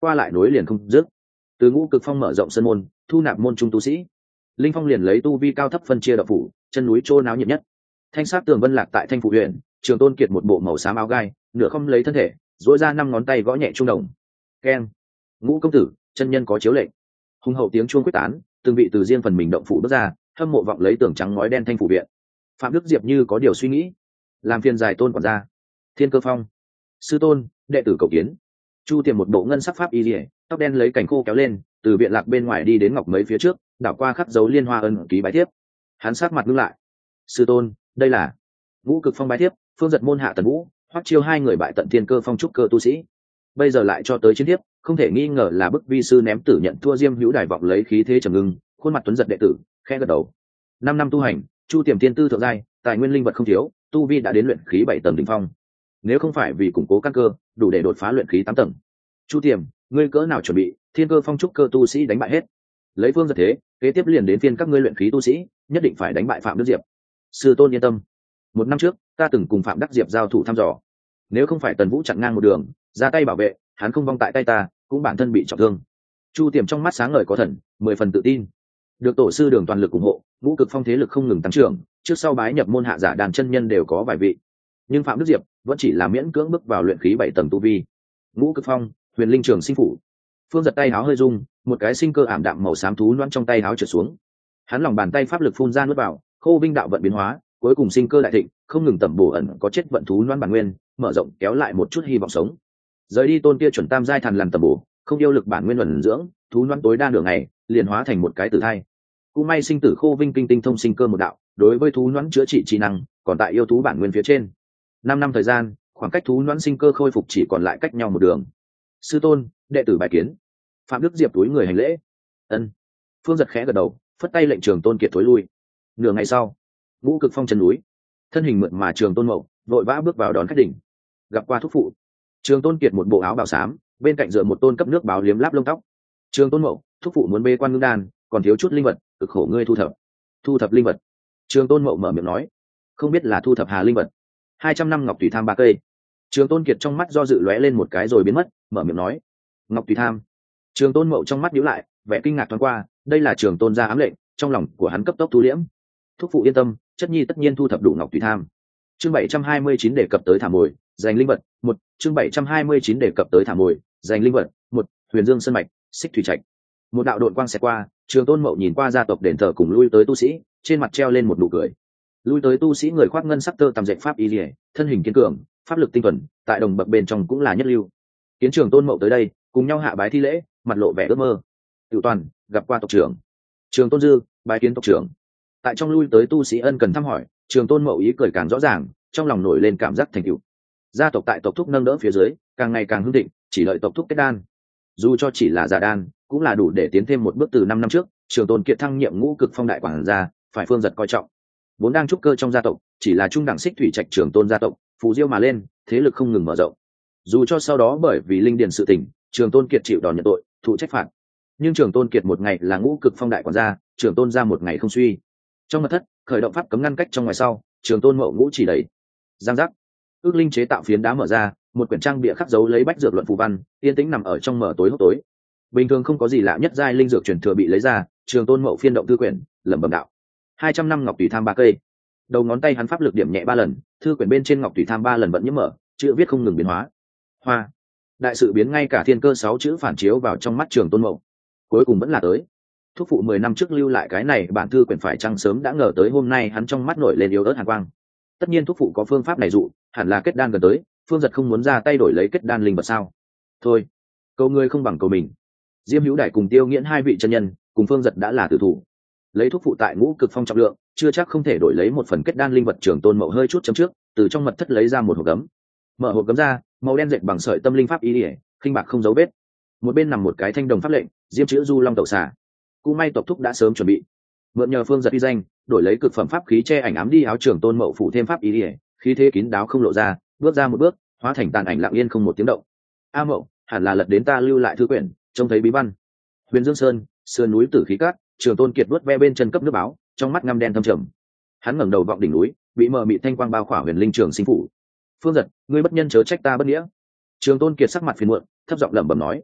qua lại nối liền không dứt. Từ Ngũ Cực Phong mở rộng sân môn, thu nạp môn trung tu sĩ, linh phong liền lấy tu vi cao thấp phân chia đậu phủ, chân núi trô náo nhiệt nhất. Thanh sát tường vân lạc tại Thanh Phủ huyện, Trường Tôn Kiệt một bộ màu xám áo gai, nửa không lấy thân thể, duỗi ra năm ngón tay gõ nhẹ trung đồng. Keng, Ngũ công tử, chân nhân có chiếu lệnh. Hùng hậu tiếng chuông quyết tán, từng vị từ riêng phần mình động phủ bước ra, hâm mộ vọng lấy tường trắng ngói đen Thanh Phủ viện. Phạm Đức Diệp như có điều suy nghĩ, làm phiền dài Tôn quản gia. Thiên Cơ Phong, sư tôn, đệ tử cầu kiến. Chu Tiềm một bộ ngân sắc pháp y liễu, tóc đen lấy cành khô kéo lên, từ viện lạc bên ngoài đi đến ngọc mấy phía trước, đảo qua khắc dấu liên hoa ân ký bái thiếp. Hắn sát mặt ngưng lại. Sư tôn, đây là Ngũ Cực Phong bái thiếp, Phương Giật môn hạ Tần Vũ, Hoắc Chiêu hai người bại tận Thiên Cơ Phong trúc cơ tu sĩ. Bây giờ lại cho tới chiến thiếp, không thể nghi ngờ là bức vi sư ném tử nhận thua Diêm Hữu Đài vọng lấy khí thế trầm ngưng, khuôn mặt tuấn giật đệ tử, khẽ gật đầu. Năm năm tu hành, Chu Tiềm tiên tư thượng giai, tài nguyên linh vật không thiếu, tu vi đã đến luyện khí bảy tầng đỉnh phong. Nếu không phải vì củng cố căn cơ, đủ để đột phá luyện khí tám tầng. Chu Tiềm, ngươi cỡ nào chuẩn bị, Thiên Cơ Phong trúc cơ tu sĩ đánh bại hết. Lấy Phương Giật thế, kế tiếp liền đến phiên các ngươi luyện khí tu sĩ, nhất định phải đánh bại Phạm Đức Diệp. Sư tôn yên tâm. Một năm trước, ta từng cùng Phạm Đắc Diệp giao thủ thăm dò. Nếu không phải Tần Vũ chặn ngang một đường, ra tay bảo vệ, hắn không vong tại tay ta, cũng bản thân bị trọng thương. Chu Tiềm trong mắt sáng ngời có thần, mười phần tự tin. Được tổ sư Đường toàn lực ủng hộ, Ngũ Cực Phong thế lực không ngừng tăng trưởng, trước sau bái nhập môn hạ giả đàn chân nhân đều có vài vị. Nhưng Phạm Đức Diệp vẫn chỉ là miễn cưỡng bước vào luyện khí bảy tầng tu vi. Ngũ Cực Phong, Huyền Linh Trường Sinh phủ. Phương Giật tay áo hơi rung, một cái sinh cơ ảm đạm màu xám thú loan trong tay áo trượt xuống. Hắn lòng bàn tay pháp lực phun ra nuốt vào, khô vinh đạo vận biến hóa, cuối cùng sinh cơ đại thịnh, không ngừng tẩm bổ ẩn có chết vận thú loan bản nguyên, mở rộng kéo lại một chút hy vọng sống. Rời đi tôn kia chuẩn tam giai thần làm tẩm bổ, không yêu lực bản nguyên luận dưỡng, thú loan tối đa nửa ngày, liền hóa thành một cái tử thai. Cũng may sinh tử khô vinh kinh tinh thông sinh cơ một đạo, đối với thú loan chữa trị trí năng, còn tại yêu thú bản nguyên phía trên. Năm năm thời gian, khoảng cách thú loan sinh cơ khôi phục chỉ còn lại cách nhau một đường. Sư tôn, đệ tử bài kiến. Phạm Đức Diệp túi người hành lễ. Ân. Phương Giật khẽ gật đầu, phất tay lệnh Trường Tôn Kiệt thối lui. Nửa ngày sau, Ngũ Cực Phong chân núi, thân hình mượt mà Trường Tôn Mậu vội vã bước vào đón khách đỉnh. Gặp qua thúc phụ. Trường Tôn Kiệt một bộ áo bào xám, bên cạnh dựa một tôn cấp nước báo liếm láp lông tóc. Trường Tôn Mậu, thúc phụ muốn bê quan ngưng đan, còn thiếu chút linh vật, cực khổ ngươi thu thập. Thu thập linh vật. Trường Tôn Mậu mở miệng nói, không biết là thu thập hà linh vật. Hai trăm năm ngọc tùy tham ba cây. Trường Tôn Kiệt trong mắt do dự lóe lên một cái rồi biến mất, mở miệng nói, ngọc tùy tham. Trường Tôn Mậu trong mắt nhíu lại, vẻ kinh ngạc thoáng qua, đây là Trường Tôn gia ám lệnh, trong lòng của hắn cấp tốc thu liễm. Thúc phụ yên tâm, chất nhi tất nhiên thu thập đủ ngọc tùy tham. Chương bảy trăm hai mươi chín đề cập tới thả mồi, giành linh vật, một, chương bảy trăm hai mươi chín đề cập tới thả mồi, giành linh vật, một, Huyền Dương sơn mạch, Xích Thủy trạch. Một đạo độn quang xẹt qua, Trường Tôn Mậu nhìn qua gia tộc đền thờ cùng lui tới tu sĩ, trên mặt treo lên một nụ cười. Lui tới tu sĩ người khoác ngân sắc tơ tằm dệt pháp y liễu, thân hình kiên cường, pháp lực tinh thuần, tại đồng bậc bên trong cũng là nhất lưu. Kiến Trường Tôn Mậu tới đây, cùng nhau hạ bái thi lễ, mặt lộ vẻ ước mơ. Tiểu Toàn gặp qua tộc trưởng. Trường Tôn Dư bái kiến tộc trưởng. Tại trong lui tới tu sĩ ân cần thăm hỏi, Trường Tôn Mậu ý cười càng rõ ràng, trong lòng nổi lên cảm giác thành tựu. Gia tộc tại tộc thúc nâng đỡ phía dưới, càng ngày càng hưng thịnh, chỉ đợi tộc thúc kết đan. Dù cho chỉ là giả đan, cũng là đủ để tiến thêm một bước từ năm năm trước, Trường Tôn Kiệt thăng nhiệm Ngũ Cực Phong đại quản gia, phải Phương Giật coi trọng. Vốn đang trúc cơ trong gia tộc, chỉ là trung đẳng Xích Thủy trạch Trường Tôn gia tộc, phù diêu mà lên, thế lực không ngừng mở rộng. Dù cho sau đó bởi vì linh điền sự tình, Trường Tôn Kiệt chịu đòn nhận tội, thụ trách phạt, nhưng Trường Tôn Kiệt một ngày là Ngũ Cực Phong đại quản gia, Trường Tôn gia một ngày không suy. Trong mật thất, khởi động pháp cấm ngăn cách trong ngoài sau, Trường Tôn Mậu ngũ chỉ đẩy. Giang giác. Ước linh chế tạo phiến đá mở ra, một quyển trang bìa khắc dấu lấy bách dược luận phù văn, yên tĩnh nằm ở trong mở tối hốc tối. Bình thường không có gì lạ nhất giai linh dược truyền thừa bị lấy ra, Trường Tôn Mậu phiên động thư quyển, lẩm bẩm đạo: hai trăm năm ngọc tùy tham ba cây. Đầu ngón tay hắn pháp lực điểm nhẹ ba lần, thư quyển bên trên ngọc tùy tham ba lần vẫn nhiễm mở, chữ viết không ngừng biến hóa. Hoa. Đại sự biến ngay cả thiên cơ sáu chữ phản chiếu vào trong mắt Trường Tôn Mậu. Cuối cùng vẫn là tới. Thúc phụ mười năm trước lưu lại cái này bản thư quyển phải chăng sớm đã ngờ tới hôm nay hắn trong mắt nổi lên yếu ớt hàn quang. Tất nhiên thúc phụ có phương pháp này dụ, hẳn là kết đan gần tới, Phương Giật không muốn ra tay đổi lấy kết đan linh vật sao? Thôi, cầu người không bằng cầu mình. Diêm Hữu Đài cùng Tiêu Nghiễn hai vị chân nhân, cùng Phương Giật đã là tử thủ. Lấy thúc phụ tại Ngũ Cực Phong trọng lượng, chưa chắc không thể đổi lấy một phần kết đan linh vật. Trường Tôn Mậu hơi chút chấm trước, từ trong mật thất lấy ra một hộp gấm. Mở hộp gấm ra, màu đen dệt bằng sợi tâm linh pháp ý ỉa, khinh bạc không dấu vết. Một bên nằm một cái thanh đồng pháp lệnh, diêm chữ Du Long Tẩu Xà. Cũng may tộc thúc đã sớm chuẩn bị, mượn nhờ Phương Giật uy danh, đổi lấy cực phẩm pháp khí che ảnh ám đi áo. Trường Tôn Mậu phủ thêm pháp ý ỉa, khí thế kín đáo không lộ ra, bước ra một bước, hóa thành tàn ảnh lặng yên không một tiếng động. A Mậu, hẳn là lật đến ta lưu lại thư quyển, trông thấy bí văn. Huyền Dương Sơn, sườn núi Tử Khí Cát, Trường Tôn Kiệt vuốt ve bên chân cấp nước báo, trong mắt ngăm đen thâm trầm. Hắn ngẩng đầu vọng đỉnh núi, bị mờ mịt thanh quang bao khỏa Huyền Linh Trường Sinh phủ. Phương Giật, ngươi bất nhân chớ trách ta bất nghĩa. Trường Tôn Kiệt sắc mặt phiền muộn, thấp giọng lẩm bẩm nói: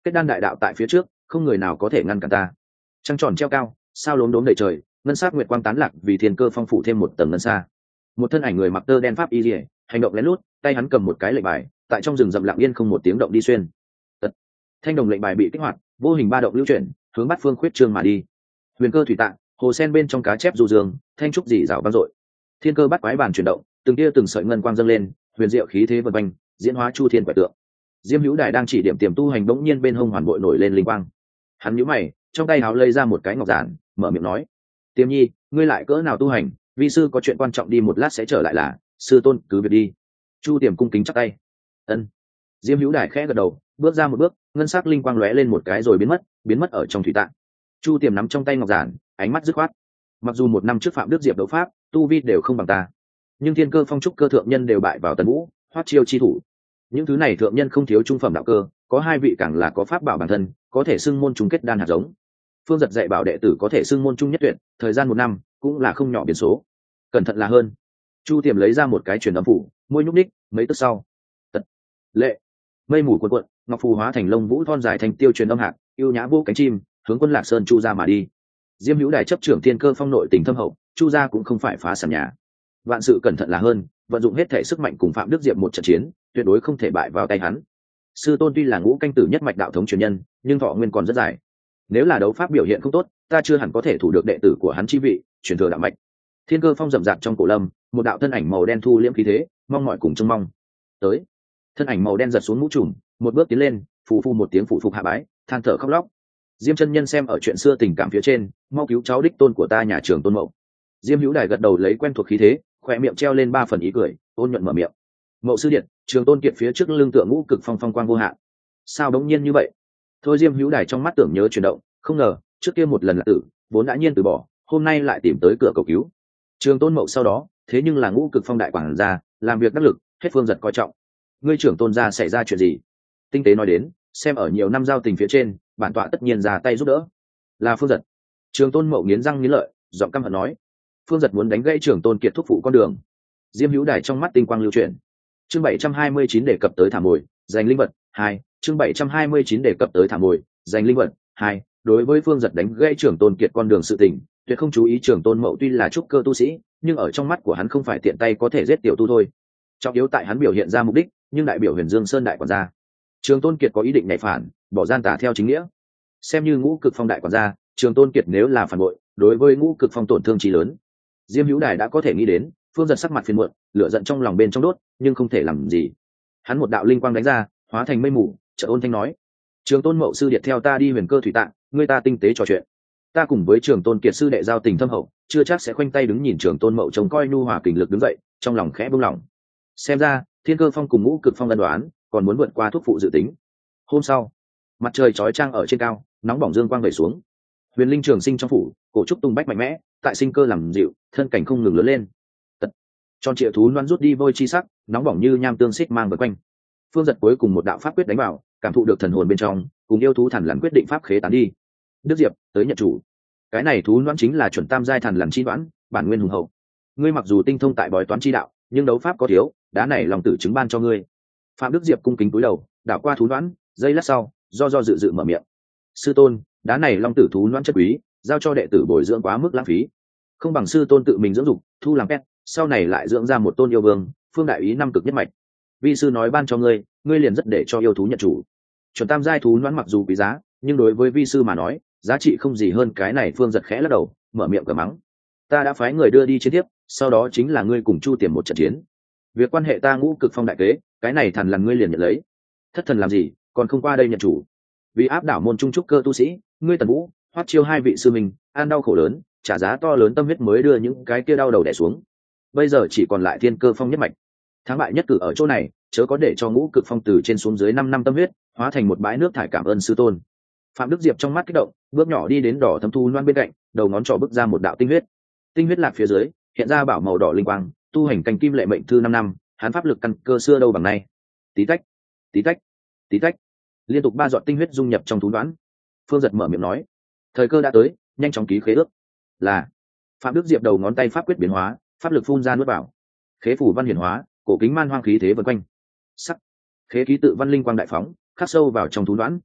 kết đan đại đạo tại phía trước, không người nào có thể ngăn cản ta. Trăng tròn treo cao, sao lốm đốm đầy trời, ngân sắc nguyệt quang tán lạc vì thiên cơ phong phủ thêm một tầng ngân xa. Một thân ảnh người mặc tơ đen pháp y liễu, hành động lén lút, tay hắn cầm một cái lệnh bài, tại trong rừng rậm lặng yên không một tiếng động đi xuyên. Tật. Thanh đồng lệnh bài bị kích hoạt, vô hình ba động lưu chuyển, hướng bát phương khuyết trương mà đi. Huyền cơ thủy tạng, hồ sen bên trong cá chép du dương, thanh trúc dì rào vang dội. Thiên cơ bắt quái bàn chuyển động, từng tia từng sợi ngân quang dâng lên, huyền diệu khí thế vần quanh, diễn hóa chu thiên quẻ tượng. Diêm Hữu Đài đang chỉ điểm tiềm tu hành bỗng nhiên bên hông hoàn bội nổi lên linh quang. Hắn nhíu mày, trong tay háo lấy ra một cái ngọc giản, mở miệng nói: "Tiềm Nhi, ngươi lại cỡ nào tu hành, vi sư có chuyện quan trọng đi một lát sẽ trở lại là, sư tôn cứ việc đi." Chu Tiềm cung kính chắp tay. Ân. Diêm Hữu Đài khẽ gật đầu, bước ra một bước, ngân sắc linh quang lóe lên một cái rồi biến mất, biến mất ở trong thủy tạng. Chu Tiềm nắm trong tay ngọc giản, ánh mắt dứt khoát. Mặc dù một năm trước Phạm Đức Diệp đấu pháp, tu vi đều không bằng ta, nhưng thiên cơ phong trúc cơ thượng nhân đều bại vào Tần Vũ, Hoắc Chiêu chi thủ. Những thứ này thượng nhân không thiếu trung phẩm đạo cơ, có hai vị càng là có pháp bảo bản thân, có thể xưng môn chung kết đan hạt giống. Phương Giật dạy bảo đệ tử có thể xưng môn chung nhất tuyệt, thời gian một năm cũng là không nhỏ biến số. Cẩn thận là hơn. Chu Tiềm lấy ra một cái truyền âm phủ, môi nhúc ních, mấy tức sau, tật lệ mây mù cuộn cuộn, ngọc phù hóa thành lông vũ thon dài thành tiêu truyền âm hạc, yêu nhã vô cánh chim, hướng Quân Lạc Sơn Chu ra mà đi. Diêm Hữu Đài chấp trưởng thiên cơ phong nội tình thâm hậu, Chu gia cũng không phải phá sản nhà. Vạn sự cẩn thận là hơn, vận dụng hết thể sức mạnh cùng Phạm Đức Diệp một trận chiến, tuyệt đối không thể bại vào tay hắn. Sư tôn tuy là ngũ canh tử nhất mạch đạo thống truyền nhân, nhưng thọ nguyên còn rất dài. Nếu là đấu pháp biểu hiện không tốt, ta chưa hẳn có thể thủ được đệ tử của hắn chi vị, truyền thừa đạo mạch. Thiên cơ phong rậm rạp trong cổ lâm, một đạo thân ảnh màu đen thu liễm khí thế, mong mọi cùng trông mong. Tới. Thân ảnh màu đen giật xuống mũ trùm, một bước tiến lên, phù phù một tiếng phụ phục hạ bái, than thở khóc lóc. Diêm chân nhân xem ở chuyện xưa tình cảm phía trên, mau cứu cháu đích tôn của ta nhà Trường Tôn Mậu. Diêm Hữu Đài gật đầu lấy quen thuộc khí thế, khỏe miệng treo lên ba phần ý cười, ôn nhuận mở miệng: "Mậu sư điện, Trường Tôn Kiệt phía trước lưng tượng ngũ cực phong phong quang vô hạn." Sao đống nhiên như vậy? Thôi Diêm Hữu Đài trong mắt tưởng nhớ chuyển động, không ngờ trước kia một lần là tử, vốn đã nhiên từ bỏ, hôm nay lại tìm tới cửa cầu cứu. Trường Tôn Mậu sau đó, thế nhưng là ngũ cực phong đại quảng gia, làm việc đắc lực, hết Phương Giật coi trọng. Ngươi Trưởng Tôn gia xảy ra chuyện gì? Tinh tế nói đến, xem ở nhiều năm giao tình phía trên, bản tọa tất nhiên ra tay giúp đỡ. Là Phương Giật. Trường Tôn Mậu nghiến răng nghiến lợi, giọng căm hận nói: Phương Giật muốn đánh gãy Trường Tôn Kiệt thúc phụ con đường. Diêm Hữu Đài trong mắt tinh quang lưu chuyển. Chương bảy trăm hai mươi chín đề cập tới thả mồi, giành linh vật hai. Chương bảy trăm hai mươi chín đề cập tới thả mồi, giành linh vật hai. Đối với Phương Giật đánh gãy Trường Tôn Kiệt con đường sự tình, tuyệt không chú ý. Trường Tôn Mậu tuy là trúc cơ tu sĩ, nhưng ở trong mắt của hắn không phải tiện tay có thể giết tiểu tu thôi. Trọng yếu tại hắn biểu hiện ra mục đích, nhưng đại biểu Huyền Dương Sơn đại quản gia. Trường Tôn Kiệt có ý định nhảy phản, bỏ gian tà theo chính nghĩa. Xem như ngũ cực phong đại quản gia, Trường Tôn Kiệt nếu là phản bội, đối với ngũ cực phong tổn thương chí lớn. Diêm Hữu Đài đã có thể nghĩ đến, Phương Giật sắc mặt phiền muộn, lửa giận trong lòng bên trong đốt, nhưng không thể làm gì. Hắn một đạo linh quang đánh ra, hóa thành mây mù, chợt ôn thanh nói: Trường Tôn Mậu sư điệt theo ta đi Huyền Cơ thủy tạng, người ta tinh tế trò chuyện. Ta cùng với Trường Tôn Kiệt sư đệ giao tình thâm hậu, chưa chắc sẽ khoanh tay đứng nhìn Trường Tôn Mậu trông coi nhu hòa kình lực đứng dậy, trong lòng khẽ buông lỏng. Xem ra, Thiên Cơ phong cùng ngũ cực phong ân đoán, còn muốn vượt qua thuốc phụ dự tính. Hôm sau, mặt trời chói chang ở trên cao, nóng bỏng dương quang vẩy xuống. Huyền linh trường sinh trong phủ, cổ trúc tung bách mạnh mẽ, tại sinh cơ làm dịu, thân cảnh không ngừng lớn lên. Tật. Tròn trịa thú loan rút đi vôi chi sắc, nóng bỏng như nham tương xích mang vây quanh. Phương Giật cuối cùng một đạo pháp quyết đánh vào, cảm thụ được thần hồn bên trong, cùng yêu thú thần lằn quyết định pháp khế tán đi. Đức Diệp, tới nhận chủ. Cái này thú loan chính là chuẩn tam giai thần lằn chi đoán, bản nguyên hùng hậu. Ngươi mặc dù tinh thông tại bói toán chi đạo, nhưng đấu pháp có thiếu, đá này lòng tử chứng ban cho ngươi. Phạm Đức Diệp cung kính cúi đầu, đảo qua thú đoán, giây lát sau, do do dự dự mở miệng: Sư tôn, đá này long tử thú đoán chất quý, giao cho đệ tử bồi dưỡng quá mức lãng phí, không bằng sư tôn tự mình dưỡng dục, thu làm pet, sau này lại dưỡng ra một tôn yêu vương, phương đại ý năm cực nhất mạch. Vi sư nói ban cho ngươi, ngươi liền rất để cho yêu thú nhận chủ. Chuẩn tam giai thú đoán mặc dù quý giá, nhưng đối với vi sư mà nói, giá trị không gì hơn cái này. Phương Giật khẽ lắc đầu, mở miệng cờ mắng: Ta đã phái người đưa đi chiến tiếp, sau đó chính là ngươi cùng Chu Tiềm một trận chiến. Việc quan hệ ta ngũ cực phong đại kế, cái này thần là ngươi liền nhận lấy. Thất thần làm gì, còn không qua đây nhận chủ. Vì áp đảo môn trung trúc cơ tu sĩ, ngươi Tần Vũ, Hoắc Chiêu hai vị sư mình, an đau khổ lớn, trả giá to lớn tâm huyết mới đưa những cái kia đau đầu đè xuống. Bây giờ chỉ còn lại Thiên Cơ phong nhất mạch. Thắng bại nhất cử ở chỗ này, chớ có để cho ngũ cực phong từ trên xuống dưới năm năm tâm huyết hóa thành một bãi nước thải. Cảm ơn sư tôn. Phạm Đức Diệp trong mắt kích động, bước nhỏ đi đến đỏ thấm thu loan bên cạnh, đầu ngón trỏ bước ra một đạo tinh huyết. Tinh huyết lạc phía dưới, hiện ra bảo màu đỏ linh quang, tu hành cành kim lệ mệnh thư năm năm, hắn pháp lực căn cơ xưa đâu bằng nay. Tí tách, tí tách, tí tách, liên tục ba giọt tinh huyết dung nhập trong thú đoán. Phương Giật mở miệng nói: Thời cơ đã tới, nhanh chóng ký khế ước. Là. Phạm Đức Diệp đầu ngón tay pháp quyết biến hóa, pháp lực phun ra nuốt vào. Khế phủ văn hiển hóa, cổ kính man hoang khí thế vần quanh. Sắc. Khế ký tự văn linh quang đại phóng, khắc sâu vào trong thú đoán.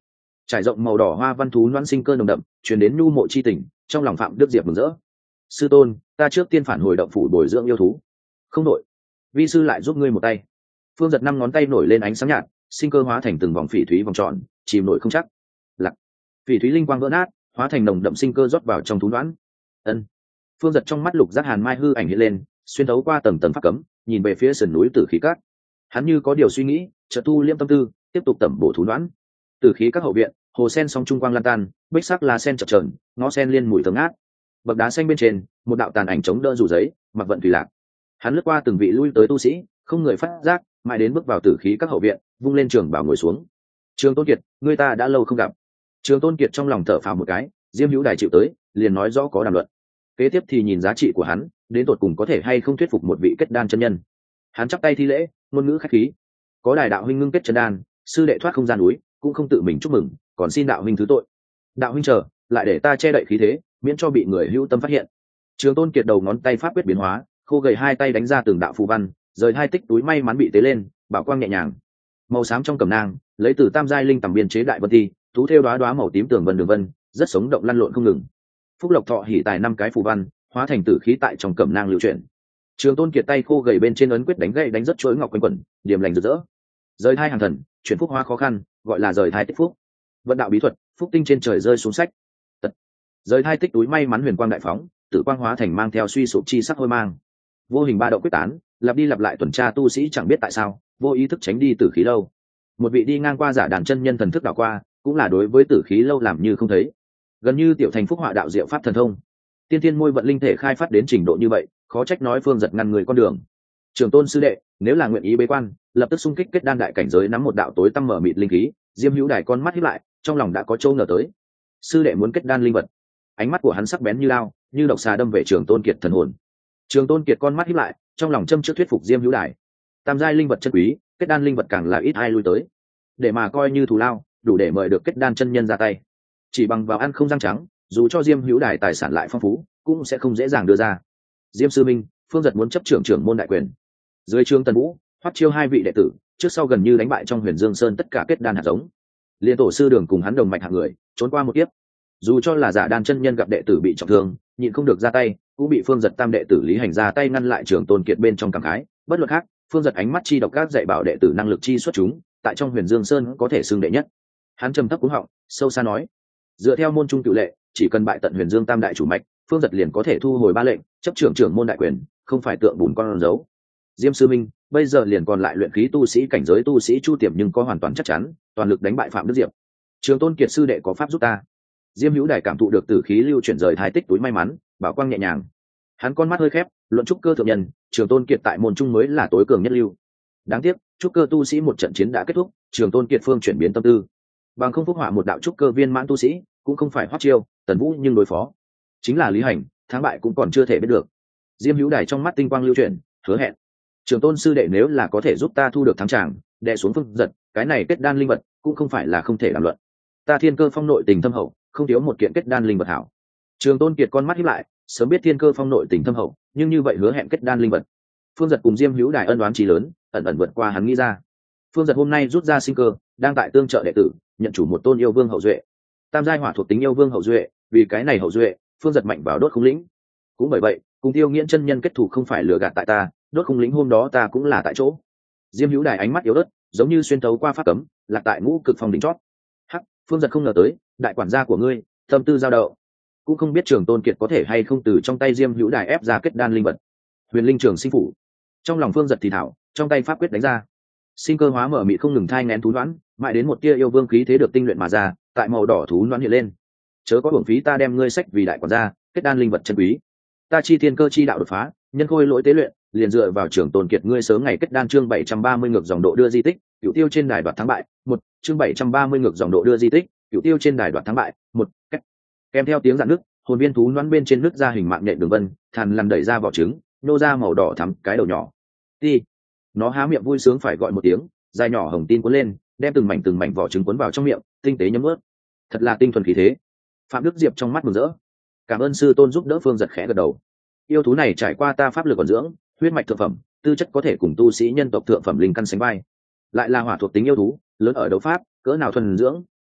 trải rộng màu đỏ hoa văn thú loan sinh cơ nồng đậm truyền đến nhu mộ chi tình, trong lòng Phạm Đức Diệp mừng rỡ. Sư tôn, ta trước tiên phản hồi động phủ bồi dưỡng yêu thú. Không đội, vi sư lại giúp ngươi một tay. Phương Giật năm ngón tay nổi lên ánh sáng nhạt, sinh cơ hóa thành từng vòng phỉ thúy vòng tròn, chìm nổi không chắc. Lặc, phỉ thúy linh quang vỡ nát, hóa thành nồng đậm sinh cơ rót vào trong thú loan. Ân. Phương Giật trong mắt lục giác hàn mai hư ảnh hiện lên, xuyên thấu qua tầng tầng pháp cấm, nhìn về phía sườn núi Tử Khí Các. Hắn như có điều suy nghĩ, chợt thu liễm tâm tư, tiếp tục tẩm bổ thú loan. Tử Khí Các hậu viện, hồ sen song trung quang lan tan, bích sắc lá sen chập chờn, ngõ sen liên mùi thơm ngát. Bậc đá xanh bên trên, một đạo tàn ảnh chống đỡ rủ giấy, mặc vận thủy lạc. Hắn lướt qua từng vị lui tới tu sĩ, không người phát giác, mãi đến bước vào Tử Khí Các hậu viện, vung lên trường bảo ngồi xuống. Trường Tôn Kiệt, người ta đã lâu không gặp. Trường Tôn Kiệt trong lòng thở phào một cái, Diêm Hữu Đài chịu tới, liền nói rõ có đàm luận. Kế tiếp thì nhìn giá trị của hắn, đến tột cùng có thể hay không thuyết phục một vị kết đan chân nhân. Hắn chắp tay thi lễ, ngôn ngữ khách khí. Có Đài đạo huynh ngưng kết chân đan, sư đệ thoát không gian núi, cũng không tự mình chúc mừng, còn xin đạo huynh thứ tội. Đạo huynh chờ, lại để ta che đậy khí thế, miễn cho bị người hữu tâm phát hiện. Trường Tôn Kiệt đầu ngón tay pháp quyết biến hóa, khô gầy hai tay đánh ra từng đạo phù văn, rời hai tích túi may mắn bị tế lên, bảo quang nhẹ nhàng. Màu xám trong cẩm nang, lấy từ tam giai linh tầm biên chế đại vân ti, tú thêu đóa đóa màu tím tường vân đường vân, rất sống động lăn lộn không ngừng. Phúc lộc thọ hỉ tài năm cái phù văn, hóa thành tử khí tại trong cẩm nang lưu chuyển. Trường Tôn Kiệt tay khô gầy bên trên ấn quyết đánh gậy đánh rất chuỗi ngọc quanh quẩn, điểm lành rực rỡ. Rời thai hàng thần, chuyển phúc hoa khó khăn, gọi là rời thai tích phúc. Vận đạo bí thuật, phúc tinh trên trời rơi xuống sách. Tật. Rời thai tích túi may mắn huyền quang đại phóng, tử quang hóa thành mang theo suy sụp chi sắc hôi mang. Vô hình ba động quyết tán, lặp đi lặp lại tuần tra tu sĩ chẳng biết tại sao, vô ý thức tránh đi tử khí lâu. Một vị đi ngang qua giả đàn chân nhân thần thức đảo qua, cũng là đối với tử khí lâu làm như không thấy. Gần như tiểu thành phúc họa đạo diệu pháp thần thông. Tiên tiên môi vận linh thể khai phát đến trình độ như vậy, khó trách nói Phương Giật ngăn người con đường. Trường Tôn sư đệ, nếu là nguyện ý bế quan, lập tức xung kích kết đan đại cảnh giới nắm một đạo tối tăm mở mịt linh khí. Diêm Hữu Đài con mắt híp lại, trong lòng đã có châu ngờ tới. Sư đệ muốn kết đan linh vật. Ánh mắt của hắn sắc bén như lao, như độc xà đâm về Trường Tôn Kiệt thần hồn. Trường Tôn Kiệt con mắt híp lại, trong lòng châm trước thuyết phục Diêm Hữu Đài. Tam giai linh vật chân quý, kết đan linh vật càng là ít ai lui tới. Để mà coi như thù lao, đủ để mời được kết đan chân nhân ra tay. Chỉ bằng vào ăn không răng trắng, dù cho Diêm Hữu Đài tài sản lại phong phú, cũng sẽ không dễ dàng đưa ra. Diêm sư minh, Phương Giật muốn chấp trưởng trưởng môn đại quyền. Dưới trương Tần Vũ, Hoắc Chiêu hai vị đệ tử, trước sau gần như đánh bại trong Huyền Dương Sơn tất cả kết đan hạt giống. Liên tổ sư Đường cùng hắn đồng mạch hạng người, trốn qua một kiếp. Dù cho là giả đan chân nhân gặp đệ tử bị trọng thương, nhịn không được ra tay, cũng bị Phương Giật tam đệ tử Lý Hành ra tay ngăn lại. Trường Tôn Kiệt bên trong cảm khái, bất luận khác, Phương Giật ánh mắt chi độc các dạy bảo đệ tử năng lực chi xuất chúng, tại trong Huyền Dương Sơn có thể xưng đệ nhất. Hắn trầm thấp cúng họng, sâu xa nói: dựa theo môn trung cựu lệ, chỉ cần bại tận Huyền Dương tam đại chủ mạch, Phương Giật liền có thể thu hồi ba lệnh, chấp trưởng trưởng môn đại quyền, không phải tượng bùn con dấu. Diêm sư minh, bây giờ liền còn lại luyện khí tu sĩ cảnh giới tu sĩ Chu Tiềm, nhưng có hoàn toàn chắc chắn, toàn lực đánh bại Phạm Đức Diệp. Trường Tôn Kiệt sư đệ có pháp giúp ta. Diêm Hữu Đài cảm thụ được tử khí lưu chuyển rời thái tích túi may mắn, bảo quang nhẹ nhàng. Hắn con mắt hơi khép, luận trúc cơ thượng nhân, Trường Tôn Kiệt tại môn trung mới là tối cường nhất lưu. Đáng tiếc, trúc cơ tu sĩ một trận chiến đã kết thúc, Trường Tôn Kiệt phương chuyển biến tâm tư. Bằng không phúc họa một đạo trúc cơ viên mãn tu sĩ, cũng không phải Hoắc Chiêu, Tần Vũ, nhưng đối phó chính là Lý Hành, thắng bại cũng còn chưa thể biết được. Diêm Hữu Đài trong mắt tinh quang lưu chuyển, hứa hẹn: Trường Tôn sư đệ nếu là có thể giúp ta thu được thắng tràng, đè xuống Phương Giật, cái này kết đan linh vật cũng không phải là không thể làm luận. Ta Thiên Cơ Phong nội tình thâm hậu, không thiếu một kiện kết đan linh vật hảo. Trường Tôn Kiệt con mắt híp lại, sớm biết Thiên Cơ Phong nội tình thâm hậu, nhưng như vậy hứa hẹn kết đan linh vật. Phương Giật cùng Diêm Hữu Đài ân oán chí lớn, ẩn ẩn vượt qua hắn nghĩ ra. Phương Giật hôm nay rút ra sinh cơ, đang tại tương trợ đệ tử, nhận chủ một tôn yêu vương hậu duệ. Tam giai hỏa thuộc tính yêu vương hậu duệ, vì cái này hậu duệ, Phương Giật mạnh vào đốt không lĩnh. Cũng bởi vậy, cùng Tiêu Nghiễn chân nhân kết thủ không phải lừa gạt tại ta, đốt không lĩnh hôm đó ta cũng là tại chỗ. Diêm Hữu Đài ánh mắt yếu ớt, giống như xuyên thấu qua pháp cấm, lạc tại ngũ cực phong đỉnh chót. Hắc, Phương Giật không ngờ tới, đại quản gia của ngươi, tâm tư giao động, cũng không biết Trường Tôn Kiệt có thể hay không từ trong tay Diêm Hữu Đài ép ra kết đan linh vật. Huyền linh trường sinh phủ. Trong lòng Phương Giật thì thảo, trong tay pháp quyết đánh ra. Sinh cơ hóa mở mịt không ngừng thai nghén thú đoán, mãi đến một tia yêu vương khí thế được tinh luyện mà ra, tại màu đỏ thú đoán hiện lên. Chớ có hưởng phí ta đem ngươi sách vì đại quản gia, kết đan linh vật chân quý. Ta chi thiên cơ chi đạo đột phá, nhân khôi lỗi tế luyện, liền dựa vào Trường Tôn Kiệt ngươi sớm ngày kết đan. Chương bảy trăm ba mươi ngược dòng độ đưa di tích, cửu tiêu trên đài đoạt thắng bại. Một chương bảy trăm ba mươi ngược dòng độ đưa di tích, cửu tiêu trên đài đoạt thắng bại. Một cách kèm theo tiếng rạn nước, hồn viên thú đoán bên trên nước ra hình mạng nhện đường vân, thằn lằn đẩy ra vỏ trứng, nô ra màu đỏ thắm cái đầu nhỏ. Đi. Nó há miệng vui sướng phải gọi một tiếng, dài nhỏ hồng tin cuốn lên, đem từng mảnh từng mảnh vỏ trứng cuốn vào trong miệng, tinh tế nhấm ướt. Thật là tinh thuần khí thế. Phạm Đức Diệp trong mắt mừng rỡ. Cảm ơn sư tôn giúp đỡ. Phương Giật khẽ gật đầu. Yêu thú này trải qua ta pháp lực còn dưỡng, huyết mạch thượng phẩm, tư chất có thể cùng tu sĩ nhân tộc thượng phẩm linh căn sánh vai. Lại là hỏa thuộc tính yêu thú, lớn ở đấu pháp, cỡ nào thuần dưỡng,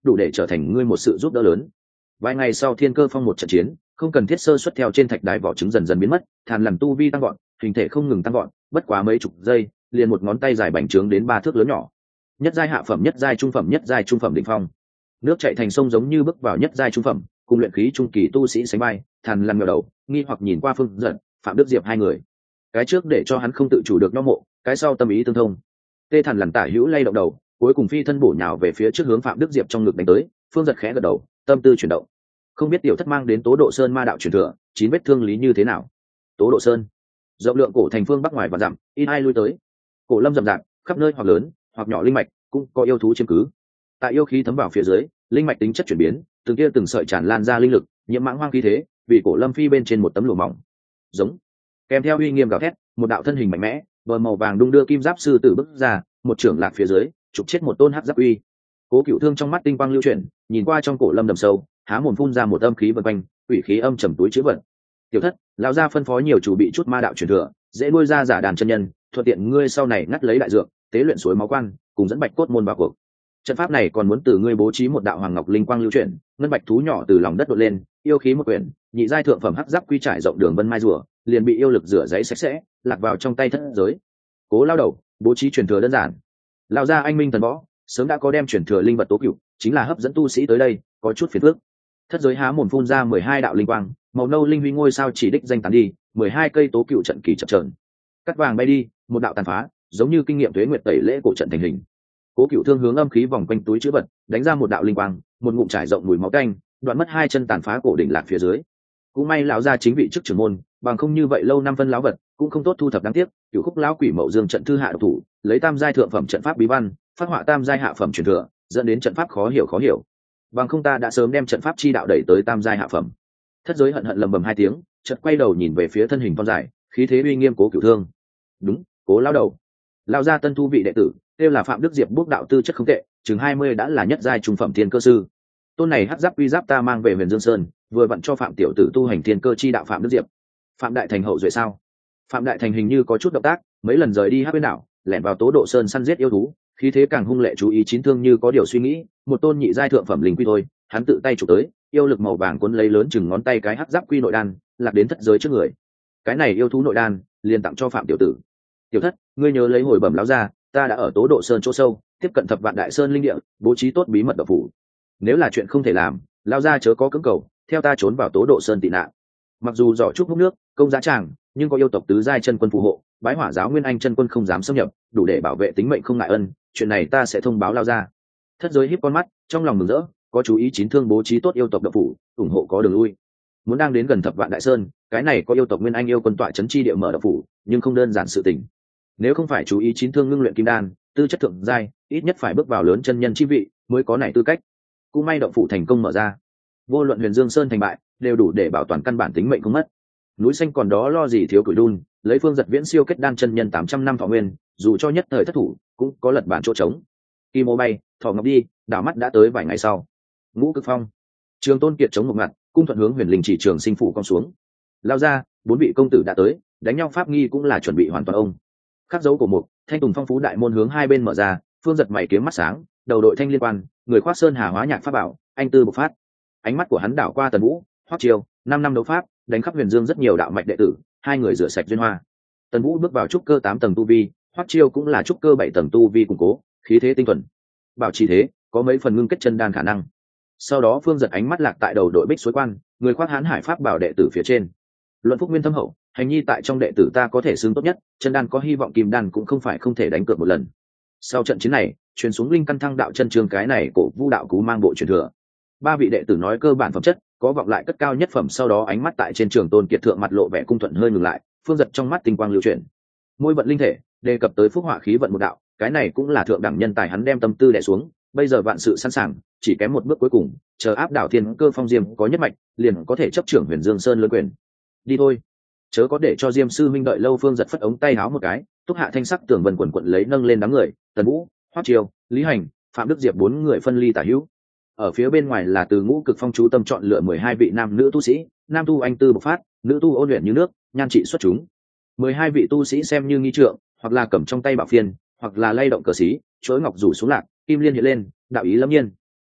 đủ để trở thành ngươi một sự giúp đỡ lớn. Vài ngày sau thiên cơ phong một trận chiến, không cần thiết sơ xuất theo trên thạch đài vỏ trứng dần dần biến mất, Thàn Lằn tu vi tăng gọn, hình thể không ngừng tăng gọn, bất quá mấy chục giây, liền một ngón tay dài bành trướng đến ba thước lớn nhỏ. Nhất giai hạ phẩm, nhất giai trung phẩm, nhất giai trung phẩm đỉnh phong. Nước chảy thành sông giống như bước vào nhất giai trung phẩm, cùng luyện khí trung kỳ tu sĩ sánh vai. Thàn Lằn ngẩng đầu, nghi hoặc nhìn qua Phương Dật, Phạm Đức Diệp hai người. Cái trước để cho hắn không tự chủ được nho mộ, cái sau tâm ý tương thông. Tê Thàn Lằn tả hữu lay động đầu, cuối cùng phi thân bổ nhào về phía trước hướng Phạm Đức Diệp trong ngực đánh tới. Phương Dật khẽ gật đầu, tâm tư chuyển động. Không biết tiểu thất mang đến Tố Độ Sơn ma đạo truyền thừa, chín vết thương lý như thế nào? Tố Độ Sơn, rộng lượng cổ thành phương bắc ngoài và dặm, ít ai lui tới. Cổ lâm rậm rạp, khắp nơi hoặc lớn hoặc nhỏ linh mạch, cũng có yêu thú chiếm cứ. Tại yêu khí thấm vào phía dưới, linh mạch tính chất chuyển biến, từng kia từng sợi tràn lan ra linh lực, nhiễm mãng hoang khí thế, vì cổ lâm phi bên trên một tấm lụa mỏng. Giống, kèm theo uy nghiêm gào thét, một đạo thân hình mạnh mẽ, bờ màu vàng đung đưa kim giáp sư tử bước ra, một trưởng lạc phía dưới, chụp chết một tôn hắc giáp uy. Cố Cựu Thương trong mắt tinh quang lưu chuyển, nhìn qua trong cổ lâm đầm sâu, há mồm phun ra một âm khí vần quanh, ủy khí âm trầm túi chứa vật. Tiểu thất, lão gia phân phó nhiều chủ bị chút ma đạo truyền thừa, dễ nuôi ra giả đàn chân nhân, thuận tiện ngươi sau này ngắt lấy đại dược, tế luyện suối máu quan, cùng dẫn bạch cốt môn vào cuộc. Trận pháp này còn muốn từ ngươi bố trí một đạo hoàng ngọc linh quang lưu chuyển, ngân bạch thú nhỏ từ lòng đất đột lên, yêu khí một quyển, nhị giai thượng phẩm hắc giáp quy trải rộng đường vân mai rùa, liền bị yêu lực rửa giấy sạch sẽ, lạc vào trong tay thất giới. Cố lao đầu, bố trí truyền thừa đơn giản. Lão gia anh minh thần võ, sớm đã có đem truyền thừa linh vật tố cửu, chính là hấp dẫn tu sĩ tới đây, có chút phiền phức. Thất giới há mồm phun ra mười hai đạo linh quang, màu nâu linh huy ngôi sao chỉ đích danh tán đi, mười hai cây tố cựu trận kỳ chập chờn. Cắt vàng bay đi, một đạo tàn phá, giống như kinh nghiệm tuế nguyệt tẩy lễ cổ trận thành hình. Cố Cựu Thương hướng âm khí vòng quanh túi chứa vật, đánh ra một đạo linh quang, một ngụm trải rộng mùi máu tanh, đoạn mất hai chân tàn phá cổ đỉnh lạc phía dưới. Cũng may lão gia chính vị chức trưởng môn, bằng không như vậy lâu năm phân lão vật, cũng không tốt thu thập đáng tiếc. Cửu khúc lão quỷ mậu dương trận thư hạ độc thủ, lấy tam giai thượng phẩm trận pháp bí văn, phát họa tam giai hạ phẩm truyền thừa, dẫn đến trận pháp khó hiểu khó hiểu. Bằng không ta đã sớm đem trận pháp chi đạo đẩy tới tam giai hạ phẩm. Thất giới hận hận lầm bầm hai tiếng, chợt quay đầu nhìn về phía thân hình con dài, khí thế uy nghiêm Cố Cửu Thương. Đúng, Cố lão đầu. Lão gia tân thu vị đệ tử, kêu là Phạm Đức Diệp, bước đạo tư chất không tệ, chừng hai mươi đã là nhất giai trung phẩm thiên cơ sư. Tôn này hắc giáp uy giáp ta mang về Huyền Dương Sơn, vừa vặn cho Phạm tiểu tử tu hành thiên cơ chi đạo. Phạm Đức Diệp. Phạm đại thành hậu duệ sao? Phạm đại thành hình như có chút động tác, mấy lần rời đi Hắc Bên đảo, lẻn vào Tố Độ Sơn săn giết yêu thú, khí thế càng hung lệ. Chú ý chín thương như có điều suy nghĩ, một tôn nhị giai thượng phẩm linh quy thôi, hắn tự tay chụp tới, yêu lực màu vàng cuốn lấy lớn chừng ngón tay cái hắc giáp quy nội đan, lạc đến thất giới trước người. Cái này yêu thú nội đan, liền tặng cho Phạm tiểu tử. Tiểu thất, ngươi nhớ lấy hồi bẩm lão gia, ta đã ở Tố Độ Sơn chỗ sâu, tiếp cận thập vạn đại sơn linh địa, bố trí tốt bí mật độc phủ. Nếu là chuyện không thể làm, lão gia chớ có cưỡng cầu, theo ta trốn vào Tố Độ Sơn tị nạn. Mặc dù giỏ trúc hút nước, công giá tràng, nhưng có yêu tộc tứ giai chân quân phù hộ, bái hỏa giáo nguyên anh chân quân không dám xâm nhập, đủ để bảo vệ tính mệnh không ngại ân. Chuyện này ta sẽ thông báo lão gia. Thất giới híp con mắt, trong lòng mừng rỡ, có chú ý chín thương bố trí tốt yêu tộc độc phủ, ủng hộ có đường lui. Muốn đang đến gần thập vạn đại sơn, cái này có yêu tộc nguyên anh yêu quân tọa trấn chi địa mở độc phủ, nhưng không đơn giản sự tình. Nếu không phải chú ý chín thương ngưng luyện kim đan, tư chất thượng giai, ít nhất phải bước vào lớn chân nhân chi vị mới có này tư cách. Cũng may động phủ thành công mở ra, vô luận Huyền Dương Sơn thành bại, đều đủ để bảo toàn căn bản tính mệnh không mất. Núi xanh còn đó lo gì thiếu củi đun, lấy Phương Giật viễn siêu kết đan chân nhân tám trăm năm thọ nguyên, dù cho nhất thời thất thủ, cũng có lật bản chỗ trống. Kim ô bay, thỏ ngọc đi, đảo mắt đã tới vài ngày sau. Ngũ Cực Phong, Trường Tôn Kiệt chống một ngặt, cung thuận hướng Huyền Linh chỉ trường sinh phủ con xuống. Lao ra, bốn vị công tử đã tới, đánh nhau pháp nghi cũng là chuẩn bị hoàn toàn ông. Khắc dấu của một thanh tùng phong phú đại môn hướng hai bên mở ra, Phương Giật mày kiếm mắt sáng, đầu đội thanh liên quan, người khoác sơn hà hóa nhạc pháp bảo, anh tư bộc phát. Ánh mắt của hắn đảo qua Tần Vũ, Hoắc Chiêu, năm năm đấu pháp, đánh khắp Huyền Dương rất nhiều đạo mạch đệ tử, hai người rửa sạch duyên hoa. Tần Vũ bước vào trúc cơ tám tầng tu vi, Hoắc Chiêu cũng là trúc cơ bảy tầng tu vi củng cố, khí thế tinh thuần. Bảo trì thế, có mấy phần ngưng kết chân đan khả năng. Sau đó Phương Giật ánh mắt lạc tại đầu đội bích suối quan, người khoác hán hải pháp bảo đệ tử phía trên. Luận phúc nguyên thâm hậu, hành nhi tại trong đệ tử ta có thể xưng tốt nhất, chân đan có hy vọng kim đan cũng không phải không thể đánh cược một lần. Sau trận chiến này, truyền xuống linh căn thăng đạo chân trường cái này cổ Vu đạo cú mang bộ truyền thừa. Ba vị đệ tử nói cơ bản phẩm chất, có vọng lại cất cao nhất phẩm. Sau đó ánh mắt tại trên Trường Tôn Kiệt thượng mặt lộ vẻ cung thuận hơi ngừng lại, Phương Giật trong mắt tinh quang lưu chuyển. Môi vận linh thể, đề cập tới phúc họa khí vận một đạo, cái này cũng là thượng đẳng nhân tài, hắn đem tâm tư đè xuống, bây giờ vạn sự sẵn sàng, chỉ kém một bước cuối cùng, chờ áp đảo thiên cơ phong diêm có nhất mạch, liền có thể chấp trưởng Huyền Dương Sơn lớn quyền. Đi thôi, chớ có để cho Diêm sư minh đợi lâu. Phương Giật phất ống tay áo một cái, túc hạ thanh sắc tưởng vần quần quận lấy nâng lên đám người, Tần Vũ, Hoắc Chiêu, Lý Hành, Phạm Đức Diệp bốn người phân ly tả hữu. Ở phía bên ngoài là từ Ngũ Cực Phong chú tâm chọn lựa mười hai vị nam nữ tu sĩ, nam tu anh tư bộc phát, nữ tu ôn luyện như nước, nhan trị xuất chúng. Mười hai vị tu sĩ xem như nghi trượng, hoặc là cầm trong tay bảo phiên, hoặc là lay động cờ xí, chuỗi ngọc rủ xuống lạc, kim liên hiện lên, đạo ý lâm nhiên.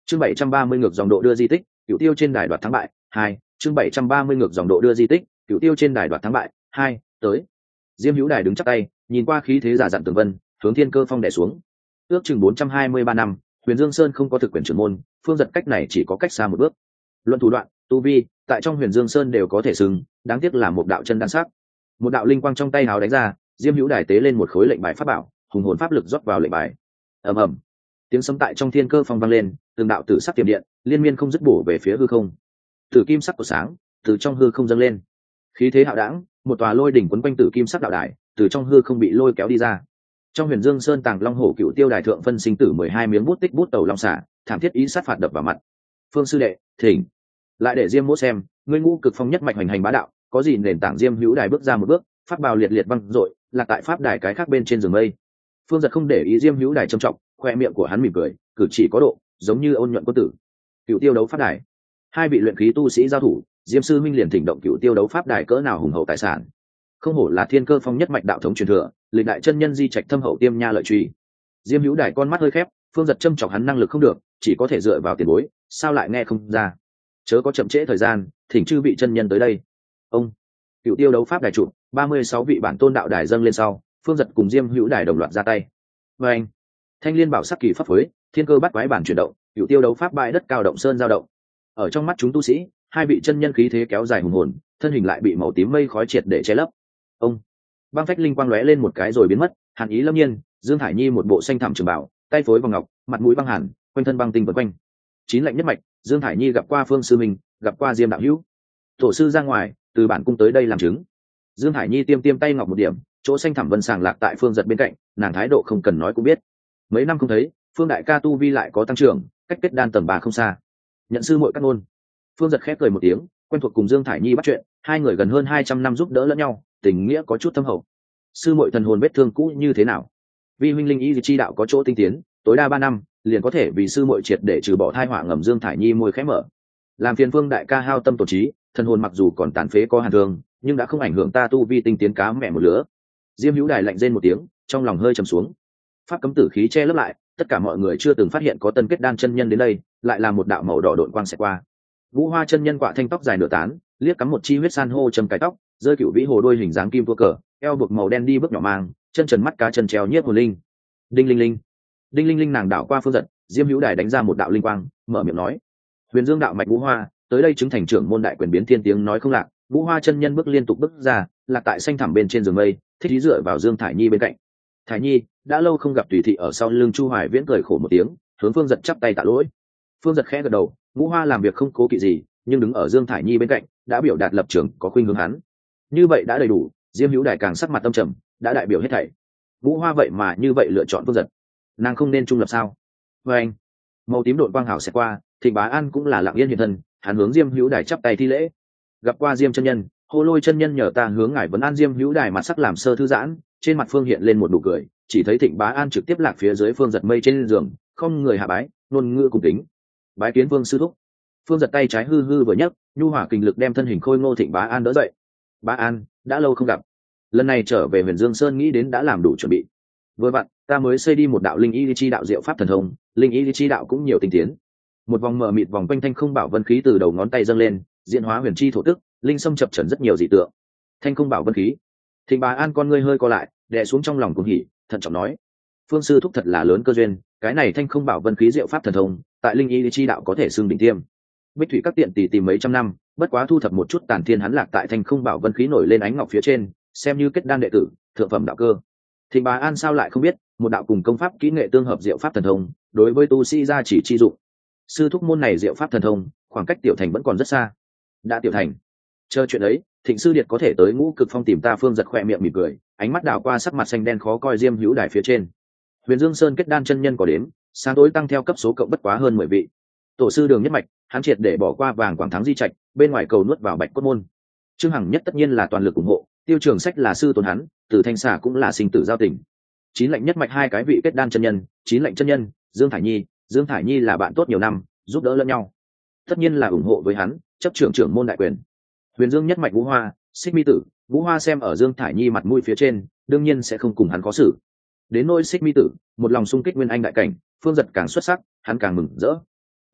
chương bảy trăm ba mươi ngược dòng độ đưa di tích, cửu tiêu trên đài đoạt thắng bại hai. chương bảy trăm ba mươi ngược dòng độ đưa di tích, cửu tiêu trên đài đoạt thắng bại hai. Tới. Diêm Hữu Đài đứng chắp tay, nhìn qua khí thế giả dặn tường vân, hướng Thiên Cơ Phong đè xuống. Ước chừng bốn trăm hai mươi ba năm, Huyền Dương Sơn không có thực quyền trưởng môn, phương giật cách này chỉ có cách xa một bước. Luận thủ đoạn, tu vi, tại trong Huyền Dương Sơn đều có thể xưng, đáng tiếc là một đạo chân đan sắc. Một đạo linh quang trong tay hào đánh ra, Diêm Hữu Đài tế lên một khối lệnh bài pháp bảo, hùng hồn pháp lực rót vào lệnh bài. Ầm ầm. Tiếng sấm tại trong Thiên Cơ Phong vang lên, từng đạo tử sắc tiềm điện, liên miên không dứt bổ về phía hư không. Tử kim sắc của sáng, từ trong hư không dâng lên. Khí thế hạo đãng, một tòa lôi đỉnh quấn quanh tử kim sắc đạo đài, từ trong hư không bị lôi kéo đi ra. Trong Huyền Dương Sơn Tàng Long Hổ Cựu Tiêu Đài thượng phân sinh tử mười hai miếng bút tích bút tàu long xả, thảm thiết ý sát phạt đập vào mặt. Phương sư đệ, thỉnh. Lại để Diêm Mỗ xem, ngươi ngũ cực phong nhất mạch hành hành bá đạo, có gì nền tảng. Diêm Hữu Đài bước ra một bước, pháp bào liệt liệt văng dội, là tại pháp đài cái khác bên trên giường mây. Phương giật không để ý Diêm Hữu Đài trầm trọng, khoe miệng của hắn mỉm cười, cử chỉ có độ, giống như ôn nhuận quân tử. Cựu Tiêu đấu pháp đài, hai vị luyện khí tu sĩ giao thủ, Diêm sư minh liền thỉnh động Cựu Tiêu đấu pháp đài cỡ nào hùng hậu tài sản. Không hổ là Thiên Cơ Phong nhất mạch đạo thống truyền thừa, lịch đại chân nhân di trạch thâm hậu tiêm nha lợi truy. Diêm Hữu Đài con mắt hơi khép, phương giật châm chọc hắn năng lực không được, chỉ có thể dựa vào tiền bối, sao lại nghe không ra. Chớ có chậm trễ thời gian, thỉnh chư vị chân nhân tới đây. Ông Cựu Tiêu đấu pháp đài trụ, ba mươi sáu vị bản tôn đạo đài dâng lên sau, phương giật cùng Diêm Hữu Đài đồng loạt ra tay. Và anh thanh liên bảo sắc kỳ pháp phối, thiên cơ bắt quái bản chuyển động, Cựu Tiêu đấu pháp bãi đất cao động sơn giao động. Ở trong mắt chúng tu sĩ, hai vị chân nhân khí thế kéo dài hùng hồn, thân hình lại bị màu tím mây khói triệt để che lấp. Ông băng phách linh quang lóe lên một cái rồi biến mất, hàn ý lâm nhiên. Dương Hải Nhi một bộ xanh thẳm trường bảo, tay phối vòng ngọc, mặt mũi băng hàn, quanh thân băng tinh vần quanh. Chín lạnh nhất mạch, Dương Hải Nhi gặp qua Phương sư mình, gặp qua Diêm đạo hữu. Tổ sư ra ngoài, từ bản cung tới đây làm chứng. Dương Hải Nhi tiêm tiêm tay ngọc một điểm, chỗ xanh thẳm vân sàng lạc tại Phương giật bên cạnh, nàng thái độ không cần nói cũng biết. Mấy năm không thấy, Phương đại ca tu vi lại có tăng trưởng, cách kết đan tầng ba không xa. Nhận sư muội các ngôn. Phương giật khép cười một tiếng, quen thuộc cùng Dương Hải Nhi bắt chuyện, hai người gần hơn hai trăm năm giúp đỡ lẫn nhau, tình nghĩa có chút thâm hậu. Sư muội thần hồn vết thương cũ như thế nào? Vi huynh linh ý chi đạo có chỗ tinh tiến, tối đa ba năm liền có thể vì sư muội triệt để trừ bỏ thai họa ngầm. Dương Thải Nhi môi khẽ mở, làm phiền Phương đại ca hao tâm tổ trí, thần hồn mặc dù còn tàn phế có hàn thương, nhưng đã không ảnh hưởng ta tu vi tinh tiến cá mẹ một lứa. Diêm Hữu Đài lạnh rên một tiếng, trong lòng hơi trầm xuống. Pháp cấm tử khí che lấp lại, tất cả mọi người chưa từng phát hiện có tân kết đan chân nhân đến đây, lại là một đạo màu đỏ độn quang xẹt qua. Vũ Hoa chân nhân quạ thanh tóc dài nửa tán, liếc cắm một chi huyết san hô châm cái tóc, rơi cựu vĩ hồ đôi hình dáng kim tua cờ, eo buộc màu đen đi bước nhỏ mang, chân trần mắt cá chân treo nhiếp hồn linh. Đinh linh linh, đinh linh linh nàng đảo qua phương giật, Diêm Hữu Đài đánh ra một đạo linh quang, mở miệng nói: Huyền Dương đạo mạch Vũ Hoa, tới đây chứng thành trưởng môn đại quyền biến thiên. Tiếng nói không lạc, Vũ Hoa chân nhân bước liên tục bước ra, lạc tại xanh thẳm bên trên giường mây, thích ý dựa vào Dương Thải Nhi bên cạnh. Thải Nhi, đã lâu không gặp. Tùy thị ở sau lưng Chu Hoài Viễn cười khổ một tiếng, hướng phương giật chắp tay tạ lỗi. Phương giật khẽ gật đầu, Vũ Hoa làm việc không cố kỵ gì, nhưng đứng ở Dương Thải Nhi bên cạnh, đã biểu đạt lập trường có khuynh hướng hắn. Như vậy đã đầy đủ. Diêm Hữu Đài càng sắc mặt tâm trầm, đã đại biểu hết thảy. Vũ Hoa vậy mà như vậy lựa chọn phương giật, nàng không nên trung lập sao? Và anh màu tím đội quang hảo sẽ qua, Thịnh Bá An cũng là lặng yên hiện thân, hắn hướng Diêm Hữu Đài chắp tay thi lễ. Gặp qua Diêm chân nhân, Hồ Lôi chân nhân nhờ ta hướng ngài vấn an. Diêm Hữu Đài mặt sắc làm sơ thư giãn, trên mặt phương hiện lên một nụ cười, chỉ thấy Thịnh Bá An trực tiếp lạc phía dưới phương giật mây trên giường, không người hạ bái, ngôn ngữ cùng kính. Bái kiến Vương sư thúc. Phương giật tay trái hư hư vừa nhấc, nhu hỏa kinh lực đem thân hình khôi ngô Thịnh Bá An đỡ dậy. Bá An, đã lâu không gặp, lần này trở về Huyền Dương Sơn nghĩ đến đã làm đủ chuẩn bị. Vừa vặn, ta mới xây đi một đạo linh y chi đạo diệu pháp thần thông, linh y chi đạo cũng nhiều tinh tiến. Một vòng mờ mịt vòng quanh thanh không bảo vân khí từ đầu ngón tay dâng lên, diễn hóa huyền chi thổ tức, linh xâm chập chẩn rất nhiều dị tượng. Thanh không bảo vân khí. Thịnh Bá An con ngươi hơi co lại, đè xuống trong lòng cuồng hỉ, thận trọng nói: Phương sư thúc thật là lớn cơ duyên, cái này thanh không bảo vân khí diệu pháp thần thông, tại linh y chi đạo có thể xưng đỉnh tiêm. Bích thủy các tiện tỷ tìm mấy trăm năm, bất quá thu thập một chút tàn thiên hắn lạc tại thanh không bảo vân khí nổi lên ánh ngọc phía trên, xem như kết đan đệ tử, thượng phẩm đạo cơ. Thịnh Bá An sao lại không biết, một đạo cùng công pháp kỹ nghệ tương hợp diệu pháp thần thông, đối với tu sĩ gia chỉ chi dụng. Sư thúc môn này diệu pháp thần thông, khoảng cách tiểu thành vẫn còn rất xa. Đã tiểu thành, chờ chuyện ấy, Thịnh sư điệt có thể tới Ngũ Cực Phong tìm ta. Phương giật khỏe miệng mỉm cười, ánh mắt đảo qua sắc mặt xanh đen khó coi Diêm Hữu Đài phía trên. Huyền Dương Sơn kết đan chân nhân có đến, sáng tối tăng theo cấp số cộng bất quá hơn mười vị. Tổ sư Đường nhất mạch, hắn triệt để bỏ qua vàng quảng thắng di trạch, bên ngoài cầu nuốt vào bạch cốt môn. Trương Hằng nhất tất nhiên là toàn lực ủng hộ, Tiêu Trường Sách là sư tôn hắn, Từ Thanh Xà cũng là sinh tử giao tình. Chín lệnh nhất mạch hai cái vị kết đan chân nhân, chín lệnh chân nhân, Dương Thải Nhi, Dương Thải Nhi là bạn tốt nhiều năm, giúp đỡ lẫn nhau, tất nhiên là ủng hộ với hắn, chấp trưởng trưởng môn đại quyền. Huyền Dương nhất mạch Vũ Hoa, Xích Mi Tử, Vũ Hoa xem ở Dương Thải Nhi mặt mũi phía trên, đương nhiên sẽ không cùng hắn có xử. Đến nỗi Xích Mi Tử, một lòng xung kích nguyên anh đại cảnh, Phương giật càng xuất sắc, hắn càng mừng rỡ.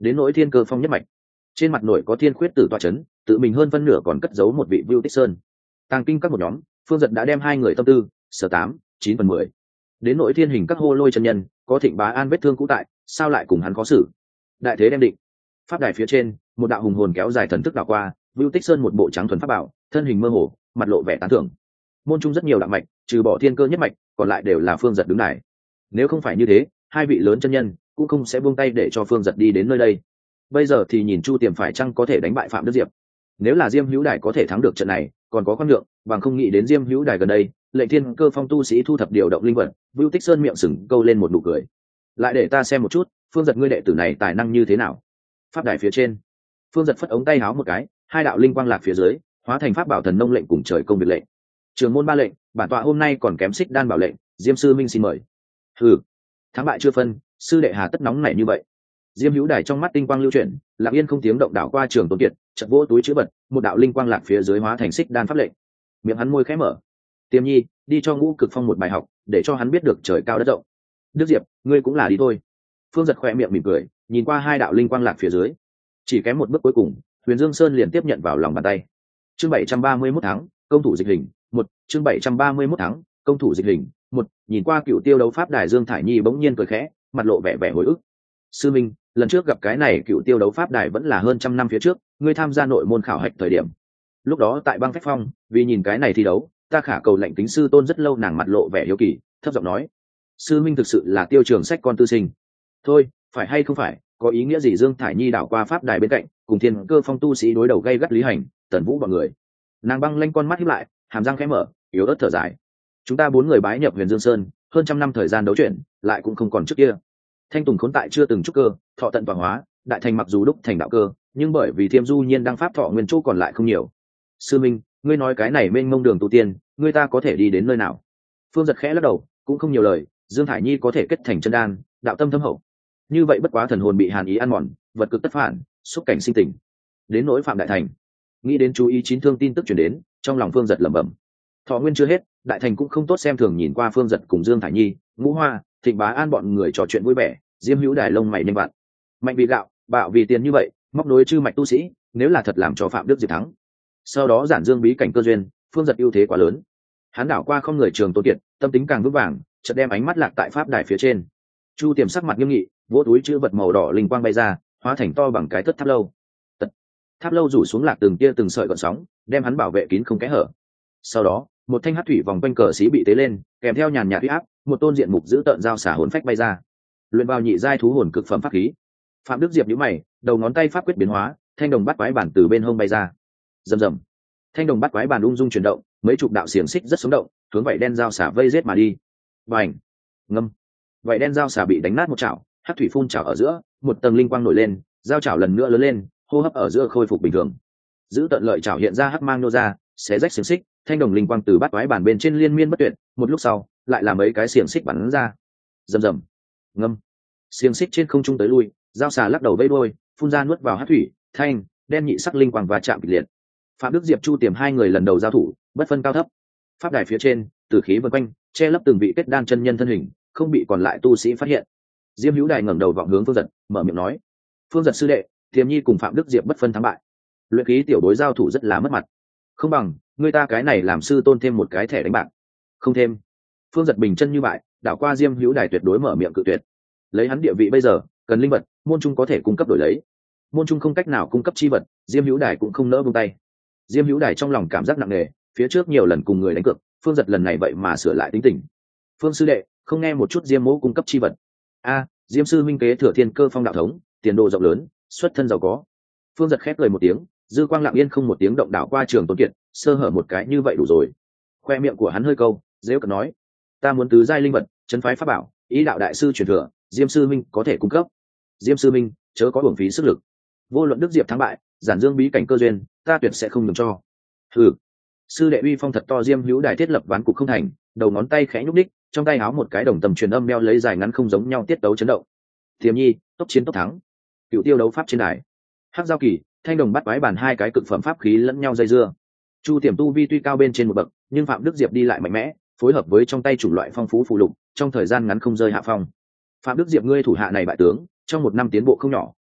đến nỗi thiên cơ phong nhất mạch, trên mặt nổi có thiên khuyết tử toa c h ấ n tự mình hơn phân nửa còn cất giấu một vị Vưu Tích Sơn. Tàng kinh các một nhóm, Phương Giật đã đem hai người tâm tư sở tám chín phần mười. Đến nỗi thiên hình các hô lôi chân nhân, có Thịnh Bá An vết thương cũ tại, sao lại cùng hắn có xử. Đại thế đem định. Pháp đài phía trên, một đạo hùng hồn kéo dài thần thức đảo qua, Vưu Tích Sơn một bộ trắng thuần pháp bảo, thân hình mơ hồ, mặt lộ vẻ tán thưởng. Môn trung rất nhiều đạo mạch, trừ bỏ thiên cơ nhất mạch, còn lại đều là Phương Giật đứng đài. Nếu không phải như thế, hai vị lớn chân nhân cũng không sẽ buông tay để cho Phương Giật đi đến nơi đây. Bây giờ thì nhìn Chu Tiềm phải chăng có thể đánh bại Phạm Đức Diệp. Nếu là Diêm Hữu Đài có thể thắng được trận này, còn có con lượng, bằng không nghĩ đến Diêm Hữu Đài gần đây, lệnh thiên cơ phong tu sĩ thu thập điều động linh vật, Vưu Tích Sơn miệng sừng câu lên một nụ cười. Lại để ta xem một chút, Phương Giật ngươi đệ tử này tài năng như thế nào. Pháp đài phía trên, Phương Giật phất ống tay háo một cái, hai đạo linh quang lạc phía dưới, hóa thành pháp bảo thần nông lệnh cùng trời công biệt lệnh. Trường môn ba lệnh, bản tọa hôm nay còn kém xích đan bảo lệnh, Diêm sư minh xin mời. Hừ, thắng bại chưa phân, sư đệ hà tất nóng nảy như vậy. Diêm Hữu Đài trong mắt tinh quang lưu chuyển, lặng yên không tiếng động đảo qua Trường Tôn Kiệt, chợt vỗ túi chữ vật, một đạo linh quang lạc phía dưới hóa thành xích đan pháp lệnh. Miệng hắn môi khẽ mở. Tiềm Nhi, đi cho Ngũ Cực Phong một bài học, để cho hắn biết được trời cao đất rộng. Đức Diệp, ngươi cũng là đi thôi. Phương Giật khẽ miệng mỉm cười, nhìn qua hai đạo linh quang lạc phía dưới, chỉ kém một bước cuối cùng, Huyền Dương Sơn liền tiếp nhận vào lòng bàn tay. Chương bảy trăm ba mươi mốt tháng, công thủ dịch hình, một, chương bảy trăm ba mươi mốt tháng, công thủ dịch hình, một, nhìn qua cựu tiêu đấu pháp đài Dương Thải Nhi bỗng nhiên cười khẽ, mặt lộ vẻ vẻ hồi ức. Sư minh, lần trước gặp cái này cựu tiêu đấu pháp đài vẫn là hơn trăm năm phía trước, ngươi tham gia nội môn khảo hạch thời điểm. Lúc đó tại băng phách phong, vì nhìn cái này thi đấu, ta khả cầu lệnh kính sư tôn rất lâu, nàng mặt lộ vẻ hiếu kỳ, thấp giọng nói: sư minh thực sự là Tiêu Trường Sách con tư sinh. Thôi, phải hay không phải, có ý nghĩa gì? Dương Thải Nhi đảo qua pháp đài bên cạnh, cùng thiên cơ phong tu sĩ đối đầu gay gắt Lý Hành, Tần Vũ bọn người. Nàng băng lanh con mắt híp lại, hàm răng khẽ mở, yếu ớt thở dài. Chúng ta bốn người bái nhập Huyền Dương Sơn, hơn trăm năm thời gian đấu chuyển, lại cũng không còn trước kia. Thanh Tùng khốn tại chưa từng trúc cơ, thọ tận vàng hóa, đại thành mặc dù đúc thành đạo cơ, nhưng bởi vì Thiêm Du Nhiên đang pháp thọ nguyên chỗ còn lại không nhiều. Sư minh, ngươi nói cái này mênh mông đường tu tiên, ngươi ta có thể đi đến nơi nào? Phương Giật khẽ lắc đầu, cũng không nhiều lời. Dương Thải Nhi có thể kết thành chân đan, đạo tâm thâm hậu, như vậy bất quá thần hồn bị hàn ý ăn mòn, vật cực tất phản, xúc cảnh sinh tình. Đến nỗi Phạm Đại Thành, nghĩ đến chú ý chín thương tin tức chuyển đến, trong lòng Phương Giật lẩm bẩm. Thọ nguyên chưa hết, Đại Thành cũng không tốt xem thường, nhìn qua Phương Giật cùng Dương Thải Nhi, Ngũ Hoa, Thịnh Bá An bọn người trò chuyện vui vẻ. Diêm Hữu Đài lông mày nhanh vặn, mạnh vì gạo, bạo vì tiền như vậy, móc nối chư mạch tu sĩ, nếu là thật làm cho Phạm Đức Diệp thắng, sau đó giản dương bí cảnh cơ duyên, Phương Giật ưu thế quá lớn. Hắn đảo qua không người Trường Tôn Kiệt, tâm tính càng vững vàng, chợt đem ánh mắt lạc tại pháp đài phía trên. Chu Tiềm sắc mặt nghiêm nghị, vỗ túi chữ vật màu đỏ linh quang bay ra, hóa thành to bằng cái thất tháp lâu. Tật. Tháp lâu rủ xuống lạc từng tia từng sợi gợn sóng, đem hắn bảo vệ kín không kẽ hở. Sau đó, một thanh hắc thủy vòng quanh cờ xí bị tế lên, kèm theo nhàn nhạt uy áp, một tôn diện mục giữ tợn dao xả hồn phách bay ra. Luyện vào nhị giai thú hồn cực phẩm pháp khí. Phạm Đức Diệp nhíu mày, đầu ngón tay pháp quyết biến hóa, thanh đồng bắt quái bản từ bên hông bay ra. Rầm rầm. Thanh đồng bắt quái bản ung dung chuyển động, mấy chục đạo xiềng xích rất sống động, hướng vậy đen dao xả vây giết mà đi. Bành. Ngâm. Vậy đen dao xả bị đánh nát một chảo, hắc thủy phun chảo ở giữa, một tầng linh quang nổi lên, dao chảo lần nữa lớn lên, hô hấp ở giữa khôi phục bình thường. Giữ tận lợi chảo hiện ra hắc mang nô ra, xé rách xiềng xích, thanh đồng linh quang từ bắt quái bản bên trên liên miên bất tuyệt, một lúc sau, lại là mấy cái xiềng xích bắn ra. Rầm rầm. Ngâm. Xiềng xích trên không trung tới lui, dao xả lắc đầu vây đuôi, phun ra nuốt vào hắc thủy, thanh, đen nhị sắc linh quang và chạm kịch liệt. Phạm Đức Diệp Chu Tiềm hai người lần đầu giao thủ, bất phân cao thấp. Pháp đài phía trên, tử khí vần quanh, che lấp từng vị kết đan chân nhân thân hình, không bị còn lại tu sĩ phát hiện. Diêm Hữu Đài ngẩng đầu vọng hướng Phương Giật, mở miệng nói: Phương Giật sư đệ, Tiềm Nhi cùng Phạm Đức Diệp bất phân thắng bại, luyện khí tiểu đối giao thủ rất là mất mặt, không bằng người ta cái này làm sư tôn thêm một cái thẻ đánh bạc. Không thêm. Phương Giật bình chân như bại, đảo qua Diêm Hữu Đài tuyệt đối mở miệng cự tuyệt. Lấy hắn địa vị bây giờ, cần linh vật, môn trung có thể cung cấp đổi lấy, môn trung không cách nào cung cấp chi vật, Diêm Hữu Đài cũng không nỡ buông tay. Diêm Hữu Đài trong lòng cảm giác nặng nề, phía trước nhiều lần cùng người đánh cược, Phương Giật lần này vậy mà sửa lại tính tình. Phương sư đệ, không nghe một chút Diêm mỗ cung cấp chi vật. A, Diêm sư minh kế thừa thiên cơ phong đạo thống, tiền đồ rộng lớn, xuất thân giàu có. Phương Giật khép cười một tiếng, dư quang lặng yên không một tiếng động đảo qua Trường Tôn Kiệt, sơ hở một cái như vậy đủ rồi. Khoe miệng của hắn hơi câu, dễ cợt nói: ta muốn tứ giai linh vật, trấn phái pháp bảo, ý đạo đại sư truyền thừa, Diêm sư minh có thể cung cấp. Diêm sư minh, chớ có uổng phí sức lực. Vô luận Đức Diệp thắng bại, giản dương bí cảnh cơ duyên, ta tuyệt sẽ không nhường cho. Hừ. Sư đệ uy phong thật to. Diêm Hữu Đài thiết lập ván cục không thành, đầu ngón tay khẽ nhúc đích, trong tay háo một cái đồng tầm truyền âm đeo lấy dài ngắn không giống nhau tiết tấu chấn động. Tiềm Nhi, tốc chiến tốc thắng. Cựu tiêu đấu pháp trên đài, hắc giao kỳ, thanh đồng bắt quái bàn hai cái cực phẩm pháp khí lẫn nhau dây dưa. Chu Tiềm tu vi tuy cao bên trên một bậc, nhưng Phạm Đức Diệp đi lại mạnh mẽ, phối hợp với trong tay chủng loại phong phú phụ lục, trong thời gian ngắn không rơi hạ phong. Phạm Đức Diệp ngươi thủ hạ này bại tướng, trong một năm tiến bộ không nhỏ.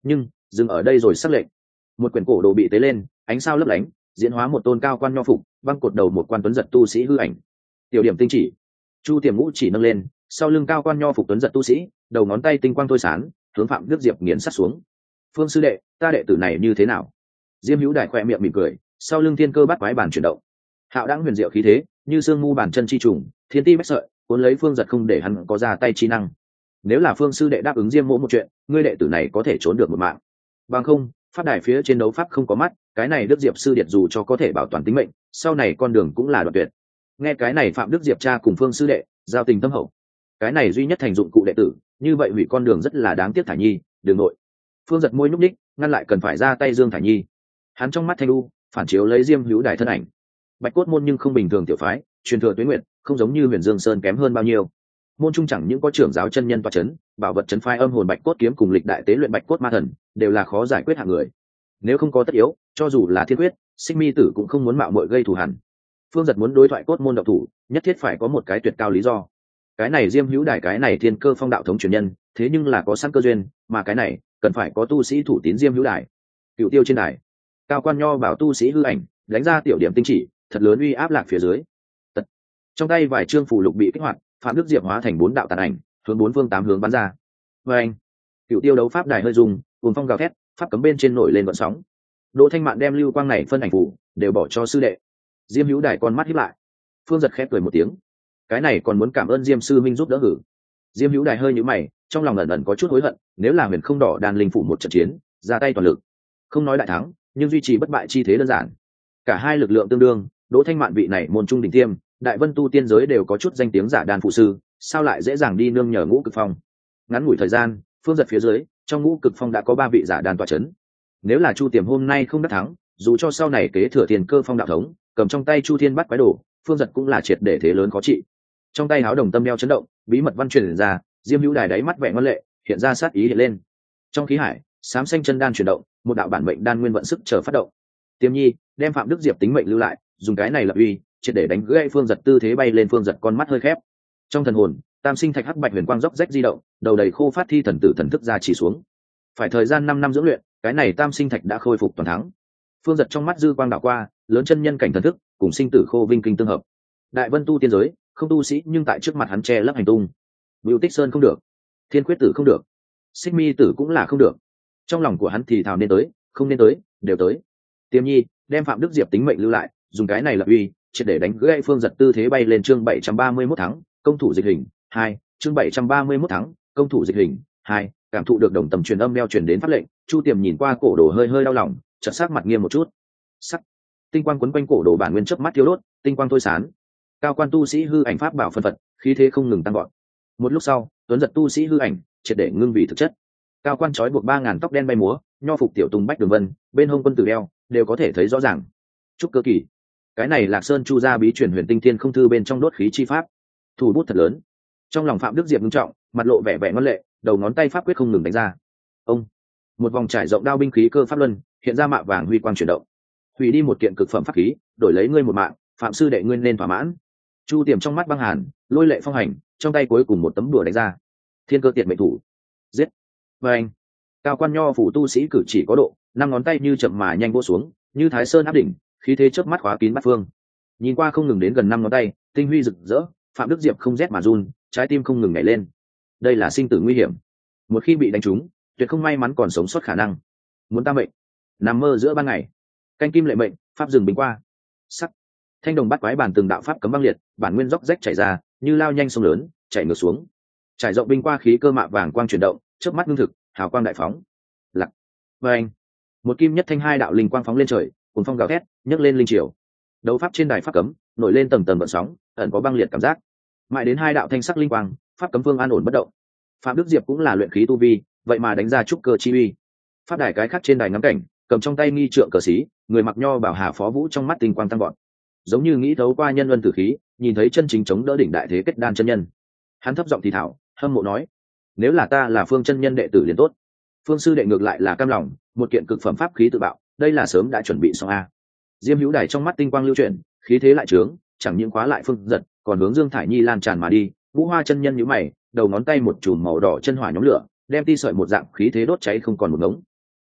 nhưng dừng ở đây rồi sắc lệnh. Một quyển cổ đồ bị tế lên, ánh sao lấp lánh, diễn hóa một tôn cao quan nho phục, băng cột đầu một quan tuấn giật tu sĩ hư ảnh. Tiểu điểm tinh chỉ. Chu Tiềm ngũ chỉ nâng lên, sau lưng cao quan nho phục tuấn giật tu sĩ, đầu ngón tay tinh quang thôi sán, hướng Phạm Đức Diệp nghiền sát xuống. Phương sư đệ, ta đệ tử này như thế nào? Diêm Hữu Đài khỏe miệng mỉm cười, sau lưng thiên cơ bắt quái bản chuyển động. Hạo đãng huyền diệu khí thế, như sương mu bàn chân chi trùng, thiên ti bách sợi, cuốn lấy Phương Giật không để hắn có ra tay chi năng. Nếu là Phương sư đệ đáp ứng Diêm Mỗ một chuyện, ngươi đệ tử này có thể trốn được một mạng. Bằng không, pháp đài phía trên đấu pháp không có mắt, cái này Đức Diệp sư điệt dù cho có thể bảo toàn tính mệnh, sau này con đường cũng là đoạn tuyệt. Nghe cái này Phạm Đức Diệp cha cùng Phương sư đệ giao tình tâm hậu, cái này duy nhất thành dụng cụ đệ tử, như vậy hủy con đường rất là đáng tiếc. Thải Nhi, đường nội. Phương Giật môi nhúc ních, ngăn lại cần phải ra tay Dương Thải Nhi. Hắn trong mắt thanh u phản chiếu lấy Diêm Hữu Đài thân ảnh. Bạch cốt môn nhưng không bình thường tiểu phái, truyền thừa tuế nguyện, không giống như Huyền Dương Sơn kém hơn bao nhiêu. Môn trung chẳng những có trưởng giáo chân nhân tọa chấn, bảo vật chấn phái âm hồn bạch cốt kiếm cùng lịch đại tế luyện bạch cốt ma thần, đều là khó giải quyết hạng người. Nếu không có tất yếu, cho dù là thiên quyết, Xích Mi tử cũng không muốn mạo muội gây thù hằn. Phương Giật muốn đối thoại cốt môn độc thủ, nhất thiết phải có một cái tuyệt cao lý do. Cái này Diêm Hữu Đài cái này thiên cơ phong đạo thống truyền nhân, thế nhưng là có sẵn cơ duyên, mà cái này cần phải có tu sĩ thủ tín Diêm Hữu Đài. Cựu tiêu trên đài, cao quan nho bảo tu sĩ hư ảnh đánh ra tiểu điểm tinh chỉ, thật lớn uy áp lạc phía dưới. Tật. Trong tay vài trương phù lục bị kích hoạt, Phạm Đức Diệp hóa thành bốn đạo tàn ảnh, hướng bốn phương tám hướng bắn ra. Và anh, cựu tiêu đấu pháp đài hơi rung, cuồng phong gào thét, pháp cấm bên trên nổi lên vận sóng. Đỗ Thanh Mạn đem lưu quang này phân ảnh phù đều bỏ cho sư đệ. Diêm Hữu Đài con mắt híp lại. Phương Giật khép cười một tiếng, cái này còn muốn cảm ơn Diêm sư minh giúp đỡ hử. Diêm Hữu Đài hơi nhíu mày, trong lòng ẩn ẩn có chút hối hận, nếu là Huyền Không Đỏ đàn linh phụ một trận chiến, ra tay toàn lực, không nói đại thắng, nhưng duy trì bất bại chi thế đơn giản. Cả hai lực lượng tương đương, Đỗ Thanh Mạn vị này môn trung đỉnh tiêm, đại vân tu tiên giới đều có chút danh tiếng giả đàn phụ sư, sao lại dễ dàng đi nương nhờ ngũ cực phong. Ngắn ngủi thời gian, Phương Giật phía dưới trong ngũ cực phong đã có ba vị giả đàn tọa chấn. Nếu là Chu Tiềm hôm nay không đắc thắng, dù cho sau này kế thừa tiền cơ phong đạo thống, cầm trong tay Chu Thiên bắt quái đồ, Phương Giật cũng là triệt để thế lớn khó trị. Trong tay áo đồng tâm đeo chấn động, bí mật văn truyền ra, Diêm Hữu Đài đáy mắt vẻ ngoan lệ, hiện ra sát ý hiện lên. Trong khí hải, xám xanh chân đan chuyển động, một đạo bản mệnh đan nguyên vận sức chờ phát động. Tiêm Nhi đem Phạm Đức Diệp tính mệnh lưu lại, dùng cái này lập uy, triệt để đánh gãy Phương Giật tư thế bay lên. Phương Giật con mắt hơi khép. Trong thần hồn, tam sinh thạch hắc bạch huyền quang dốc rách di động, đầu đầy khô phát thi thần tử thần thức ra chỉ xuống. Phải thời gian năm năm dưỡng luyện, cái này tam sinh thạch đã khôi phục toàn thắng. Phương Giật trong mắt dư quang đảo qua, lớn chân nhân cảnh thần thức, cùng sinh tử khô vinh kinh tương hợp. Đại vân tu tiên giới, không tu sĩ nhưng tại trước mặt hắn che lấp hành tung. Bưu Tích Sơn không được, Thiên Quyết Tử không được, Xích Mi tử cũng là không được. Trong lòng của hắn thì thào nên tới, không nên tới, đều tới. Tiêm Nhi đem Phạm Đức Diệp tính mệnh lưu lại, dùng cái này lập uy, triệt để đánh gãy Phương Giật tư thế bay lên. Chương bảy trăm ba mươi mốt thắng, công thủ dịch hình hai. Chương bảy trăm ba mươi mốt thắng, công thủ dịch hình hai. Cảm thụ được đồng tầm truyền âm đeo truyền đến pháp lệnh, Chu Tiềm nhìn qua cổ đồ hơi hơi đau lòng, chợt sắc mặt nghiêm một chút. Sắc tinh quang quấn quanh cổ đồ bản nguyên chớp mắt thiêu đốt, tinh quang thôi sán. Cao quan tu sĩ hư ảnh pháp bảo phân phật, khí thế không ngừng tăng gọn. Một lúc sau, tuấn giật tu sĩ hư ảnh triệt để ngưng vì thực chất. Cao quan trói buộc ba ngàn tóc đen bay múa, nho phục tiểu tùng bách đường vân, bên hông quân tử đeo đều có thể thấy rõ ràng. Trúc cơ kỳ, cái này Lạc Sơn Chu gia bí truyền huyền tinh thiên không thư bên trong đốt khí chi pháp, thủ bút thật lớn. Trong lòng Phạm Đức Diệp nghiêm trọng, mặt lộ vẻ vẻ ngoan lệ, đầu ngón tay pháp quyết không ngừng đánh ra. Ông, một vòng trải rộng đao binh khí cơ pháp luân hiện ra, mạ vàng huy quang chuyển động. Hủy đi một kiện cực phẩm pháp khí, đổi lấy ngươi một mạng, Phạm sư đệ ngươi nên thỏa mãn. Chu Tiềm trong mắt băng hàn, lôi lệ phong hành, trong tay cuối cùng một tấm đùa đánh ra. Thiên cơ tiệt mệnh thủ, giết. Và anh, cao quan nho phủ tu sĩ cử chỉ có độ, năm ngón tay như chậm mà nhanh vỗ xuống, như Thái Sơn áp đỉnh, khí thế chớp mắt khóa kín bát phương. Nhìn qua không ngừng đến gần năm ngón tay, tinh huy rực rỡ, Phạm Đức Diệp không rét mà run, trái tim không ngừng nhảy lên. Đây là sinh tử nguy hiểm, một khi bị đánh trúng, tuyệt không may mắn còn sống sót khả năng. Muốn ta mệnh, nằm mơ giữa ban ngày. Canh kim lệ mệnh, pháp rừng bình qua. Sắc thanh đồng bắt quái bản từng đạo pháp cấm băng liệt, bản nguyên dốc rách chảy ra, như lao nhanh sông lớn, chảy ngược xuống. Trải rộng binh qua khí cơ mạ vàng quang chuyển động, chớp mắt ngưng thực, hào quang đại phóng. Lặc. Và anh, một kim nhất thanh hai đạo linh quang phóng lên trời, cuốn phong gào thét, nhấc lên linh triều. Đấu pháp trên đài pháp cấm nổi lên tầng tầng gợn sóng, ẩn có băng liệt cảm giác. Mãi đến hai đạo thanh sắc linh quang, pháp cấm vương an ổn bất động. Phạm Đức Diệp cũng là luyện khí tu vi, vậy mà đánh ra trúc cơ chi uy. Pháp đài cái khác trên đài ngắm cảnh, cầm trong tay nghi trượng cờ xí, người mặc nho bảo Hà Phó Vũ trong mắt tinh quang tăng vọt, giống như nghĩ thấu qua nhân luân tử khí, nhìn thấy chân chính chống đỡ đỉnh đại thế kết đan chân nhân. Hắn thấp giọng thì thảo, hâm mộ nói: nếu là ta là Phương chân nhân đệ tử liền tốt. Phương sư đệ ngược lại là cam lòng, một kiện cực phẩm pháp khí tự bạo, đây là sớm đã chuẩn bị xong a. Diêm Hữu Đài trong mắt tinh quang lưu chuyển, khí thế lại trướng, chẳng những khóa lại Phương Giật, còn hướng Dương Thải Nhi lan tràn mà đi. Vũ Hoa chân nhân nhíu mày, đầu ngón tay một chùm màu đỏ chân hỏa nhóm lửa, đem ti sợi một dạng khí thế đốt cháy không còn một ngống.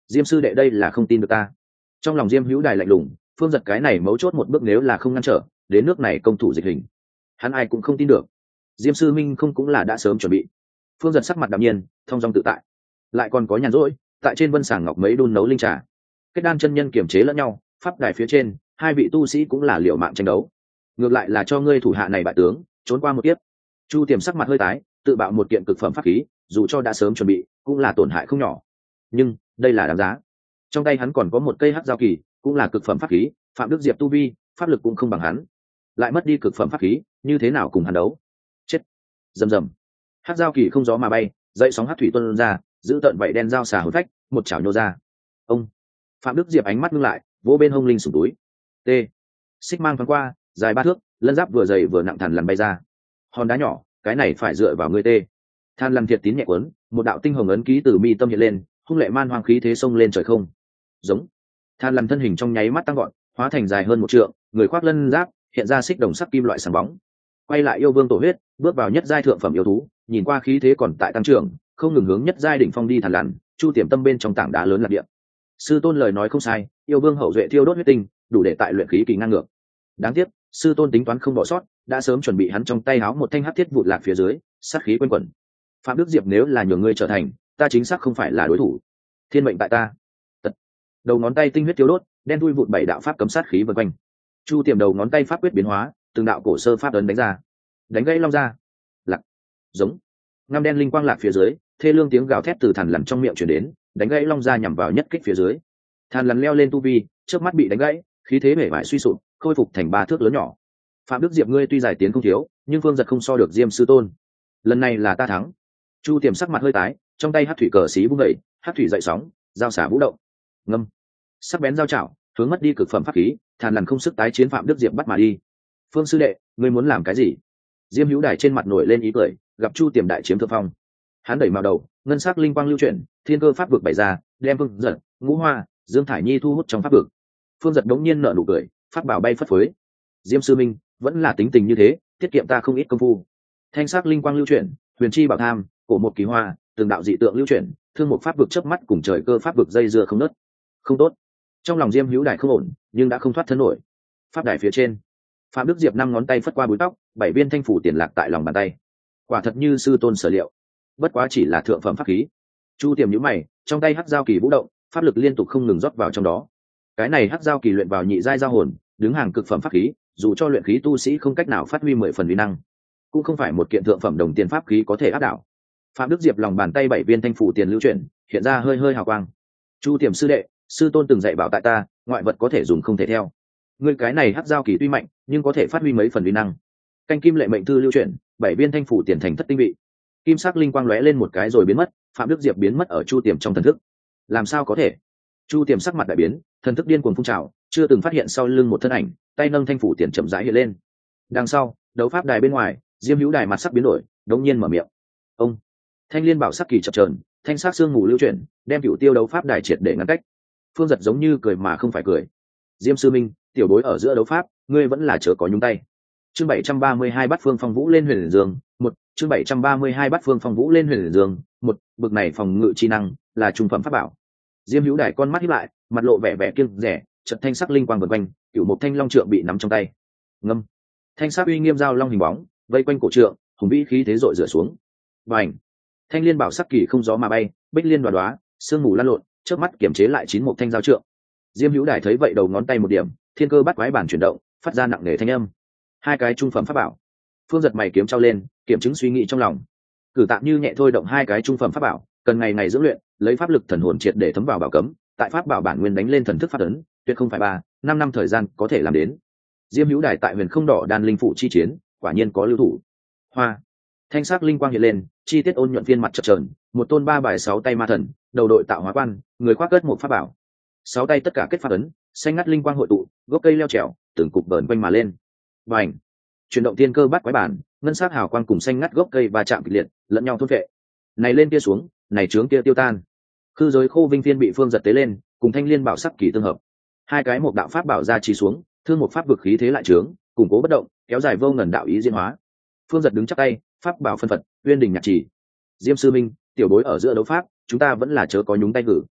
Diêm sư đệ đây là không tin được ta. Trong lòng Diêm Hữu Đài lạnh lùng, Phương Giật cái này mấu chốt một bước nếu là không ngăn trở, đến nước này công thủ dịch hình, hắn ai cũng không tin được. Diêm sư minh không cũng là đã sớm chuẩn bị. Phương Giật sắc mặt đạm nhiên, thong dong tự tại, lại còn có nhàn rỗi, tại trên vân sàng ngọc mấy đun nấu linh trà. Kết đan chân nhân kiềm chế lẫn nhau, pháp đài phía trên, hai vị tu sĩ cũng là liều mạng tranh đấu. Ngược lại là cho ngươi thủ hạ này bại tướng, trốn qua một kiếp. Chu Tiềm sắc mặt hơi tái, tự bạo một kiện cực phẩm pháp khí, dù cho đã sớm chuẩn bị, cũng là tổn hại không nhỏ. Nhưng, đây là đáng giá. Trong tay hắn còn có một cây hắc giao kỳ, cũng là cực phẩm pháp khí, Phạm Đức Diệp tu vi, pháp lực cũng không bằng hắn, lại mất đi cực phẩm pháp khí, như thế nào cùng hắn đấu? Chết. Rầm rầm. Hắc giao kỳ không gió mà bay, dậy sóng hắc thủy tuôn ra, giữ tận vậy đen dao xà hồn phách, một chảo nhô ra. Ông. Phạm Đức Diệp ánh mắt ngưng lại, vỗ bên hông linh sủng túi. T. Xích mang thoáng qua, dài ba thước, lân giáp vừa dày vừa nặng thằn lằn bay ra. Hòn đá nhỏ, cái này phải dựa vào ngươi tê. Than lằn thiệt tín nhẹ quấn, một đạo tinh hồng ấn ký từ mi tâm hiện lên, hung lệ man hoang khí thế xông lên trời không. Giống. Than lằn thân hình trong nháy mắt tăng gọn, hóa thành dài hơn một trượng, người khoác lân giáp, hiện ra xích đồng sắc kim loại sáng bóng. Quay lại yêu vương tổ huyết, bước vào nhất giai thượng phẩm yêu thú, nhìn qua khí thế còn tại tăng trưởng, không ngừng hướng nhất giai đỉnh phong đi thằn lằn, Chu Tiềm tâm bên trong tảng đá lớn lạc địa. Sư tôn lời nói không sai, yêu vương hậu duệ thiêu đốt huyết tinh, đủ để tại luyện khí kỳ ngang ngược. Đáng tiếc, sư tôn tính toán không bỏ sót, đã sớm chuẩn bị hắn trong tay háo một thanh hắc thiết vụt lạc phía dưới, sát khí quanh quẩn. Phạm Đức Diệp nếu là nhường ngươi trở thành, ta chính xác không phải là đối thủ. Thiên mệnh tại ta. Tật. Đầu ngón tay tinh huyết thiêu đốt, đen thui vụt bảy đạo pháp cấm sát khí vần quanh. Chu Tiềm đầu ngón tay pháp quyết biến hóa, từng đạo cổ sơ pháp ấn đánh ra, đánh gãy long ra. Lạc. Giống. Ngăm đen linh quang lạc phía dưới, thê lương tiếng gào thét từ thằn lằn trong miệng truyền đến, đánh gãy long ra nhằm vào nhất kích phía dưới. Thằn lằn leo lên tu vi, trước mắt bị đánh gãy, khí thế bể bại suy sụp, khôi phục thành ba thước lớn nhỏ. Phạm Đức Diệp ngươi tuy giải tiến không thiếu, nhưng Phương Giật không so được Diêm sư tôn. Lần này là ta thắng. Chu Tiềm sắc mặt hơi tái, trong tay hắc thủy cờ xí vung dậy, hắc thủy dậy sóng, dao xả vũ động. Ngâm. Sắc bén dao chảo, hướng mất đi cực phẩm pháp khí, thàn lằn không sức tái chiến. Phạm Đức Diệp bắt mà đi. Phương sư đệ, ngươi muốn làm cái gì? Diêm Hữu Đài trên mặt nổi lên ý cười, gặp Chu Tiềm đại chiếm thượng phong. Hắn đẩy mào đầu, ngân sắc linh quang lưu chuyển, thiên cơ pháp vực bày ra, đem Phương Giật, Ngũ Hoa, Dương Thải Nhi thu hút trong pháp vực. Phương Giật đống nhiên nở nụ cười, pháp bảo bay phất phới. Diêm sư minh vẫn là tính tình như thế, tiết kiệm ta không ít công phu. Thanh sắc linh quang lưu chuyển, huyền chi bảo tham, cổ một kỳ hoa, từng đạo dị tượng lưu chuyển, thương một pháp vực chớp mắt cùng trời cơ pháp vực dây dưa không nứt. Không tốt. Trong lòng Diêm Hữu Đài không ổn, nhưng đã không thoát thân nổi. Pháp đài phía trên, Phạm Đức Diệp năm ngón tay phất qua búi tóc, bảy viên thanh phủ tiền lạc tại lòng bàn tay. Quả thật như sư tôn sở liệu, bất quá chỉ là thượng phẩm pháp khí. Chu Tiềm nhíu mày, trong tay hắc giao kỳ vũ động, pháp lực liên tục không ngừng rót vào trong đó. Cái này hắc giao kỳ luyện vào nhị giai giao hồn, đứng hàng cực phẩm pháp khí, dù cho luyện khí tu sĩ không cách nào phát huy mười phần uy năng, cũng không phải một kiện thượng phẩm đồng tiền pháp khí có thể áp đảo. Phạm Đức Diệp lòng bàn tay bảy viên thanh phủ tiền lưu chuyển, hiện ra hơi hơi hào quang. Chu Tiềm sư đệ, sư tôn từng dạy bảo tại ta, ngoại vật có thể dùng không thể theo. Ngươi cái này hắc giao kỳ tuy mạnh, nhưng có thể phát huy mấy phần uy năng. Canh kim lệ mệnh thư lưu chuyển, bảy viên thanh phủ tiền thành thất tinh vị. Kim sắc linh quang lóe lên một cái rồi biến mất, Phạm Đức Diệp biến mất ở Chu Tiềm trong thần thức. Làm sao có thể? Chu Tiềm sắc mặt đại biến, thần thức điên cuồng phun trào, chưa từng phát hiện sau lưng một thân ảnh, tay nâng thanh phủ tiền chậm rãi hiện lên. Đằng sau, đấu pháp đài bên ngoài, Diêm Hữu Đài mặt sắc biến đổi, đột nhiên mở miệng. Ông. Thanh liên bảo sắc kỳ chập chờn, thanh sắc xương mù lưu chuyển, đem cửu tiêu đấu pháp đài triệt để ngăn cách. Phương Giật giống như cười mà không phải cười. Diêm sư minh, tiểu bối ở giữa đấu pháp, ngươi vẫn là chớ có nhúng tay. Chương bảy trăm ba mươi hai bắt phương phong vũ lên huyền dương, một, chương bảy trăm ba mươi hai bắt phương phong vũ lên huyền dương, một, bực này phòng ngự chi năng, là trung phẩm pháp bảo. Diêm Hữu Đài con mắt híp lại, mặt lộ vẻ vẻ kiêng dè, chợt thanh sắc linh quang vần quanh, cửu một thanh long trượng bị nắm trong tay. Ngâm. Thanh sắc uy nghiêm giao long hình bóng, vây quanh cổ trượng, hùng vĩ khí thế dội rửa xuống. Bành. Thanh liên bảo sắc kỳ không gió mà bay, bích liên đoá đoá, sương mù lan lộn, chớp mắt kiểm chế lại chín một thanh giao trượng. Diêm Hữu Đài thấy vậy đầu ngón tay một điểm, thiên cơ bắt quái bản chuyển động, phát ra nặng nề thanh âm. Hai cái trung phẩm pháp bảo. Phương Giật mày kiếm trao lên, kiểm chứng suy nghĩ trong lòng. Cử tạm như nhẹ thôi động hai cái trung phẩm pháp bảo, cần ngày ngày dưỡng luyện, lấy pháp lực thần hồn triệt để thấm vào bảo cấm, tại pháp bảo bản nguyên đánh lên thần thức phát ấn, tuyệt không phải ba, năm năm thời gian có thể làm đến. Diêm Hữu Đài tại Huyền Không Đỏ đan linh phụ chi chiến, quả nhiên có lưu thủ. Hoa. Thanh sắc linh quang hiện lên, chi tiết ôn nhuận phiên mặt chập chờn, một tôn ba bài sáu tay ma thần, đầu đội tạo hóa quan, người khoác cất một pháp bảo. Sáu tay tất cả kết pháp ấn, xanh ngắt linh quang hội tụ, gốc cây leo trèo, từng cục vờn quanh mà lên. Bành. Chuyển động thiên cơ bắt quái bản, ngân sắc hào quang cùng xanh ngắt gốc cây va chạm kịch liệt, lẫn nhau thôn phệ. Này lên kia xuống, này trướng kia tiêu tan. Khư giới khô vinh phiên bị Phương Giật tế lên, cùng thanh liên bảo sắc kỳ tương hợp. Hai cái một đạo pháp bảo ra trì xuống, thương một pháp vực khí thế lại trướng, củng cố bất động, kéo dài vô ngần đạo ý diễn hóa. Phương Giật đứng chắp tay, pháp bảo phân phật, uyên đình nhạc chỉ. Diêm sư minh, tiểu bối ở giữa đấu pháp, chúng ta vẫn là chớ có nhúng tay gử.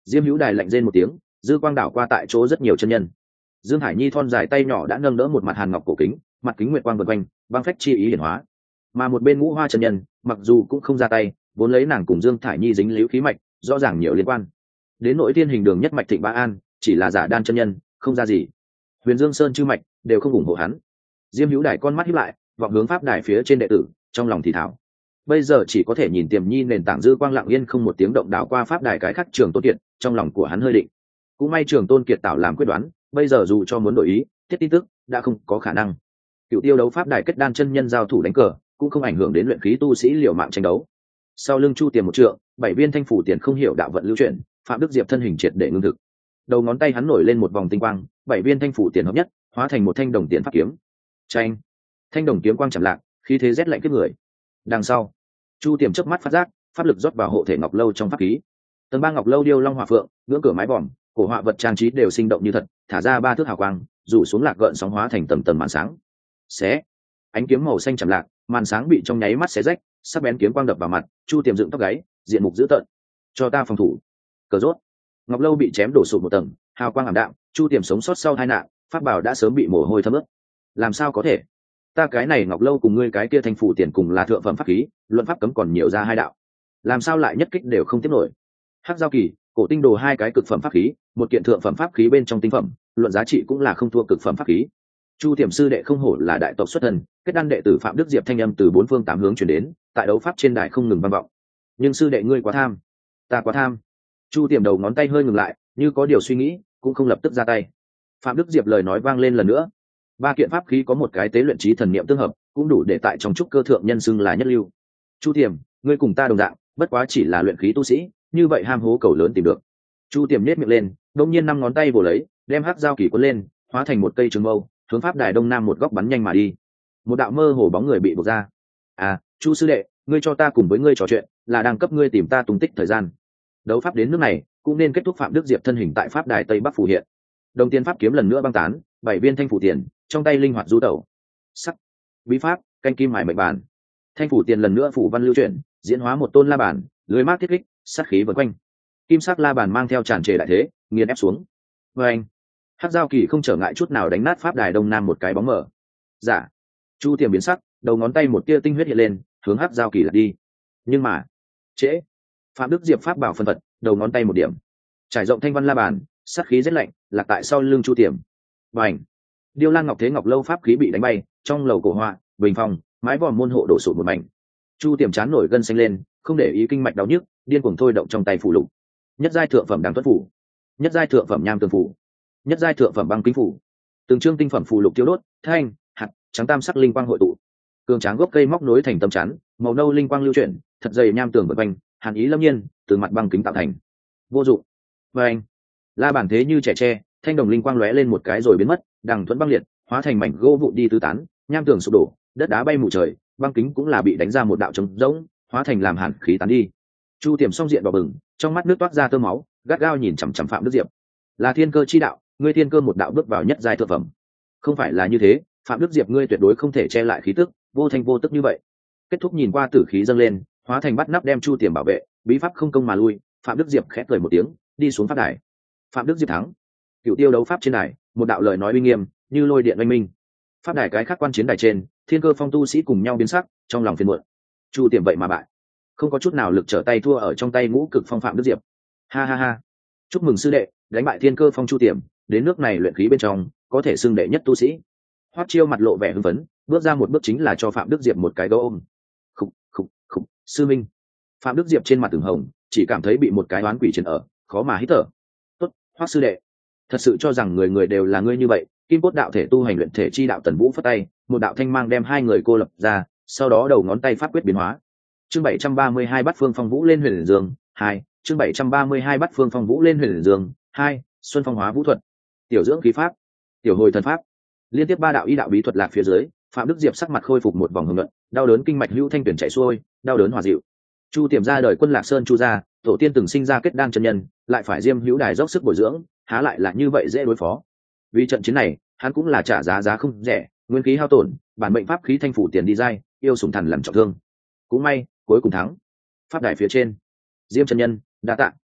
Diêm Hữu Đài lạnh rên một tiếng, dư quang đảo qua tại chỗ rất nhiều chân nhân. Dương Hải Nhi thon dài tay nhỏ đã nâng đỡ một mặt hàn ngọc cổ kính, mặt kính nguyệt quang vần quanh, băng phách chi ý hiển hóa. Mà một bên Ngũ Hoa chân nhân, mặc dù cũng không ra tay, vốn lấy nàng cùng Dương Thải Nhi dính liễu khí mạch, rõ ràng nhiều liên quan. Đến nội tiên hình đường nhất mạch Thịnh Bá An, chỉ là giả đan chân nhân, không ra gì. Huyền Dương Sơn chư mạch đều không ủng hộ hắn. Diêm Hữu Đài con mắt híp lại, vọng hướng pháp đài phía trên đệ tử, trong lòng thì thào. Bây giờ chỉ có thể nhìn Tiềm Nhi nền tảng dư quang lặng yên không một tiếng động đảo qua pháp đài cái khắc Trường Tôn Kiệt, trong lòng của hắn hơi định. Cũng may Trường Tôn Kiệt tạo làm quyết đoán, bây giờ dù cho muốn đổi ý, thiết tin tức đã không có khả năng. Cựu tiêu đấu pháp đài kết đan chân nhân giao thủ đánh cờ, cũng không ảnh hưởng đến luyện khí tu sĩ liều mạng tranh đấu. Sau lưng Chu Tiềm một trượng, bảy viên thanh phủ tiền không hiểu đạo vận lưu chuyển, Phạm Đức Diệp thân hình triệt để ngưng thực. Đầu ngón tay hắn nổi lên một vòng tinh quang, bảy viên thanh phủ tiền hợp nhất, hóa thành một thanh đồng tiền pháp kiếm. Chanh, thanh đồng kiếm quang chậm lạc, khí thế rét lạnh kết người. Đằng sau, Chu Tiềm chớp mắt phát giác, pháp lực rót vào hộ thể ngọc lâu trong pháp khí. Tầng ba ngọc lâu điêu long hỏa phượng, ngưỡng cửa mái vòm, cổ họa vật trang trí đều sinh động như thật, thả ra ba thước hào quang, rủ xuống lạc gợn sóng hóa thành tầng tầng màn sáng. Xé, ánh kiếm màu xanh chậm lạc, màn sáng bị trong nháy mắt xé rách, sắc bén kiếm quang đập vào mặt, Chu Tiềm dựng tóc gáy, diện mục dữ tợn. Cho ta phòng thủ. Cờ rốt. Ngọc lâu bị chém đổ sụt một tầng, hào quang ảm đạm, Chu Tiềm sống sót sau tai nạn, pháp bảo đã sớm bị mồ hôi thấm ướt. Làm sao có thể? Ta cái này Ngọc lâu cùng ngươi cái kia thanh phủ tiền cùng là thượng phẩm pháp khí, luận pháp cấm còn nhiều ra hai đạo. Làm sao lại nhất kích đều không tiếp nổi? Hắc giao kỳ, cổ tinh đồ hai cái cực phẩm pháp khí, một kiện thượng phẩm pháp khí bên trong tinh phẩm, luận giá trị cũng là không thua cực phẩm pháp khí. Chu Tiềm sư đệ không hổ là đại tộc xuất thân, kết đan đệ tử Phạm Đức Diệp thanh âm từ bốn phương tám hướng truyền đến, tại đấu pháp trên đài không ngừng vang vọng. Nhưng sư đệ ngươi quá tham, ta quá tham. Chu Tiềm đầu ngón tay hơi ngừng lại, như có điều suy nghĩ, cũng không lập tức ra tay. Phạm Đức Diệp lời nói vang lên lần nữa. Ba kiện pháp khí có một cái tế luyện trí thần niệm tương hợp, cũng đủ để tại trong trúc cơ thượng nhân xưng là nhất lưu. Chu Tiềm, ngươi cùng ta đồng dạng, bất quá chỉ là luyện khí tu sĩ, như vậy ham hố cầu lớn tìm được. Chu Tiềm nhếch miệng lên, đột nhiên năm ngón tay vồ lấy, đem hắc giao kỳ cuốn lên, hóa thành một cây trường mâu, hướng pháp đài đông nam một góc bắn nhanh mà đi. Một đạo mơ hồ bóng người bị buộc ra. À, Chu sư đệ, ngươi cho ta cùng với ngươi trò chuyện, là đang cấp ngươi tìm ta tung tích thời gian. Đấu pháp đến nước này, cũng nên kết thúc. Phạm Đức Diệp thân hình tại pháp đài tây bắc phù hiện. Đồng tiền pháp kiếm lần nữa băng tán, bảy viên thanh phủ tiền, trong tay linh hoạt du tẩu. Sắc, bí pháp, canh kim mài mệnh bản. Thanh phủ tiền lần nữa phủ văn lưu chuyển, diễn hóa một tôn la bàn, lưới mát thiết kích, sát khí vần quanh. Kim sắc la bàn mang theo tràn trề đại thế, nghiền ép xuống. Và anh, hắc giao kỳ không trở ngại chút nào đánh nát pháp đài đông nam một cái bóng mở. Giả, dạ. Chu Tiềm biến sắc, đầu ngón tay một tia tinh huyết hiện lên, hướng hắc giao kỳ lật đi. Nhưng mà, trễ. Phạm Đức Diệp pháp bảo phân vật, đầu ngón tay một điểm, trải rộng thanh văn la bàn, sát khí rất lạnh, lạc tại sau lưng Chu Tiềm. Bành, điêu lan ngọc thế ngọc lâu pháp khí bị đánh bay, trong lầu cổ họa, bình phòng, mái vòm môn hộ đổ sụt một mảnh. Chu Tiềm chán nổi gân xanh lên, không để ý kinh mạch đau nhức, điên cuồng thôi động trong tay phủ lục. Nhất giai thượng phẩm đàng tuất phủ, nhất giai thượng phẩm nham tường phủ, nhất giai thượng phẩm băng kính phủ. Từng chương tinh phẩm phù lục tiêu đốt, thanh, hạt, trắng tam sắc linh quang hội tụ. Cường tráng gốc cây móc nối thành tấm chắn, màu nâu linh quang lưu chuyển, thật dày nham tường vần quanh, hàn ý lâm nhiên, từ mặt băng kính tạo thành. Vô dụng. Và anh, la bàn thế như trẻ tre, thanh đồng linh quang lóe lên một cái rồi biến mất, đằng thuẫn băng liệt, hóa thành mảnh gỗ vụn đi tứ tán, nham tường sụp đổ, đất đá bay mù trời, băng kính cũng là bị đánh ra một đạo trống rỗng, hóa thành làm hàn khí tán đi. Chu Tiềm song diện đỏ bừng, trong mắt nước toát ra tơ máu, gắt gao nhìn chằm chằm Phạm Đức Diệp. Là thiên cơ chi đạo, ngươi thiên cơ một đạo bước vào nhất giai thượng phẩm. Không phải là như thế, Phạm Đức Diệp ngươi tuyệt đối không thể che lại khí tức, vô thanh vô tức như vậy. Kết thúc nhìn qua tử khí dâng lên, hóa thành bắt nắp đem Chu Tiềm bảo vệ, bí pháp không công mà lui. Phạm Đức Diệp khẽ cười một tiếng, đi xuống pháp đài. Phạm Đức Diệp thắng. Cựu tiêu đấu pháp trên đài, một đạo lời nói uy nghiêm, như lôi điện oanh minh. Pháp đài cái khác quan chiến đài trên, thiên cơ phong tu sĩ cùng nhau biến sắc, trong lòng phiền muộn. Chu Tiềm vậy mà bại, không có chút nào lực trở tay thua ở trong tay ngũ cực phong Phạm Đức Diệp. Ha ha ha, chúc mừng sư đệ, đánh bại thiên cơ phong Chu Tiềm, đến nước này luyện khí bên trong, có thể xưng đệ nhất tu sĩ. Hoắc Chiêu mặt lộ vẻ hưng phấn, bước ra một bước chính là cho Phạm Đức Diệp một cái gấu ôm. Khục khục khục, sư minh. Phạm Đức Diệp trên mặt từng hồng, chỉ cảm thấy bị một cái oán quỷ trên ở, khó mà hít thở. Tốt, Hoắc sư đệ, thật sự cho rằng người người đều là ngươi như vậy? Kim cốt đạo thể tu hành luyện thể chi đạo Tần Vũ phất tay, một đạo thanh mang đem hai người cô lập ra, sau đó đầu ngón tay pháp quyết biến hóa. Chương bảy trăm ba mươi hai bắt phương phong vũ lên huyền dương, hai, chương bảy trăm ba mươi hai bắt phương phong vũ lên huyền dương, hai, xuân phong hóa vũ thuật, tiểu dưỡng khí pháp, tiểu hồi thần pháp. Liên tiếp ba đạo y đạo bí thuật lạc phía dưới, Phạm Đức Diệp sắc mặt khôi phục một vòng hưng luận, đau đớn kinh mạch hữu thanh tuyển chảy xuôi, đau đớn hòa dịu. Chu Tiềm ra đời quân Lạc Sơn Chu gia, tổ tiên từng sinh ra kết đan chân nhân, lại phải Diêm Hữu Đài dốc sức bồi dưỡng, há lại là như vậy dễ đối phó. Vì trận chiến này, hắn cũng là trả giá giá không rẻ, nguyên khí hao tổn, bản mệnh pháp khí thanh phủ tiền đi dai, yêu sủng thần làm trọng thương. Cũng may, cuối cùng thắng. Pháp đài phía trên, Diêm chân nhân, đa tạ.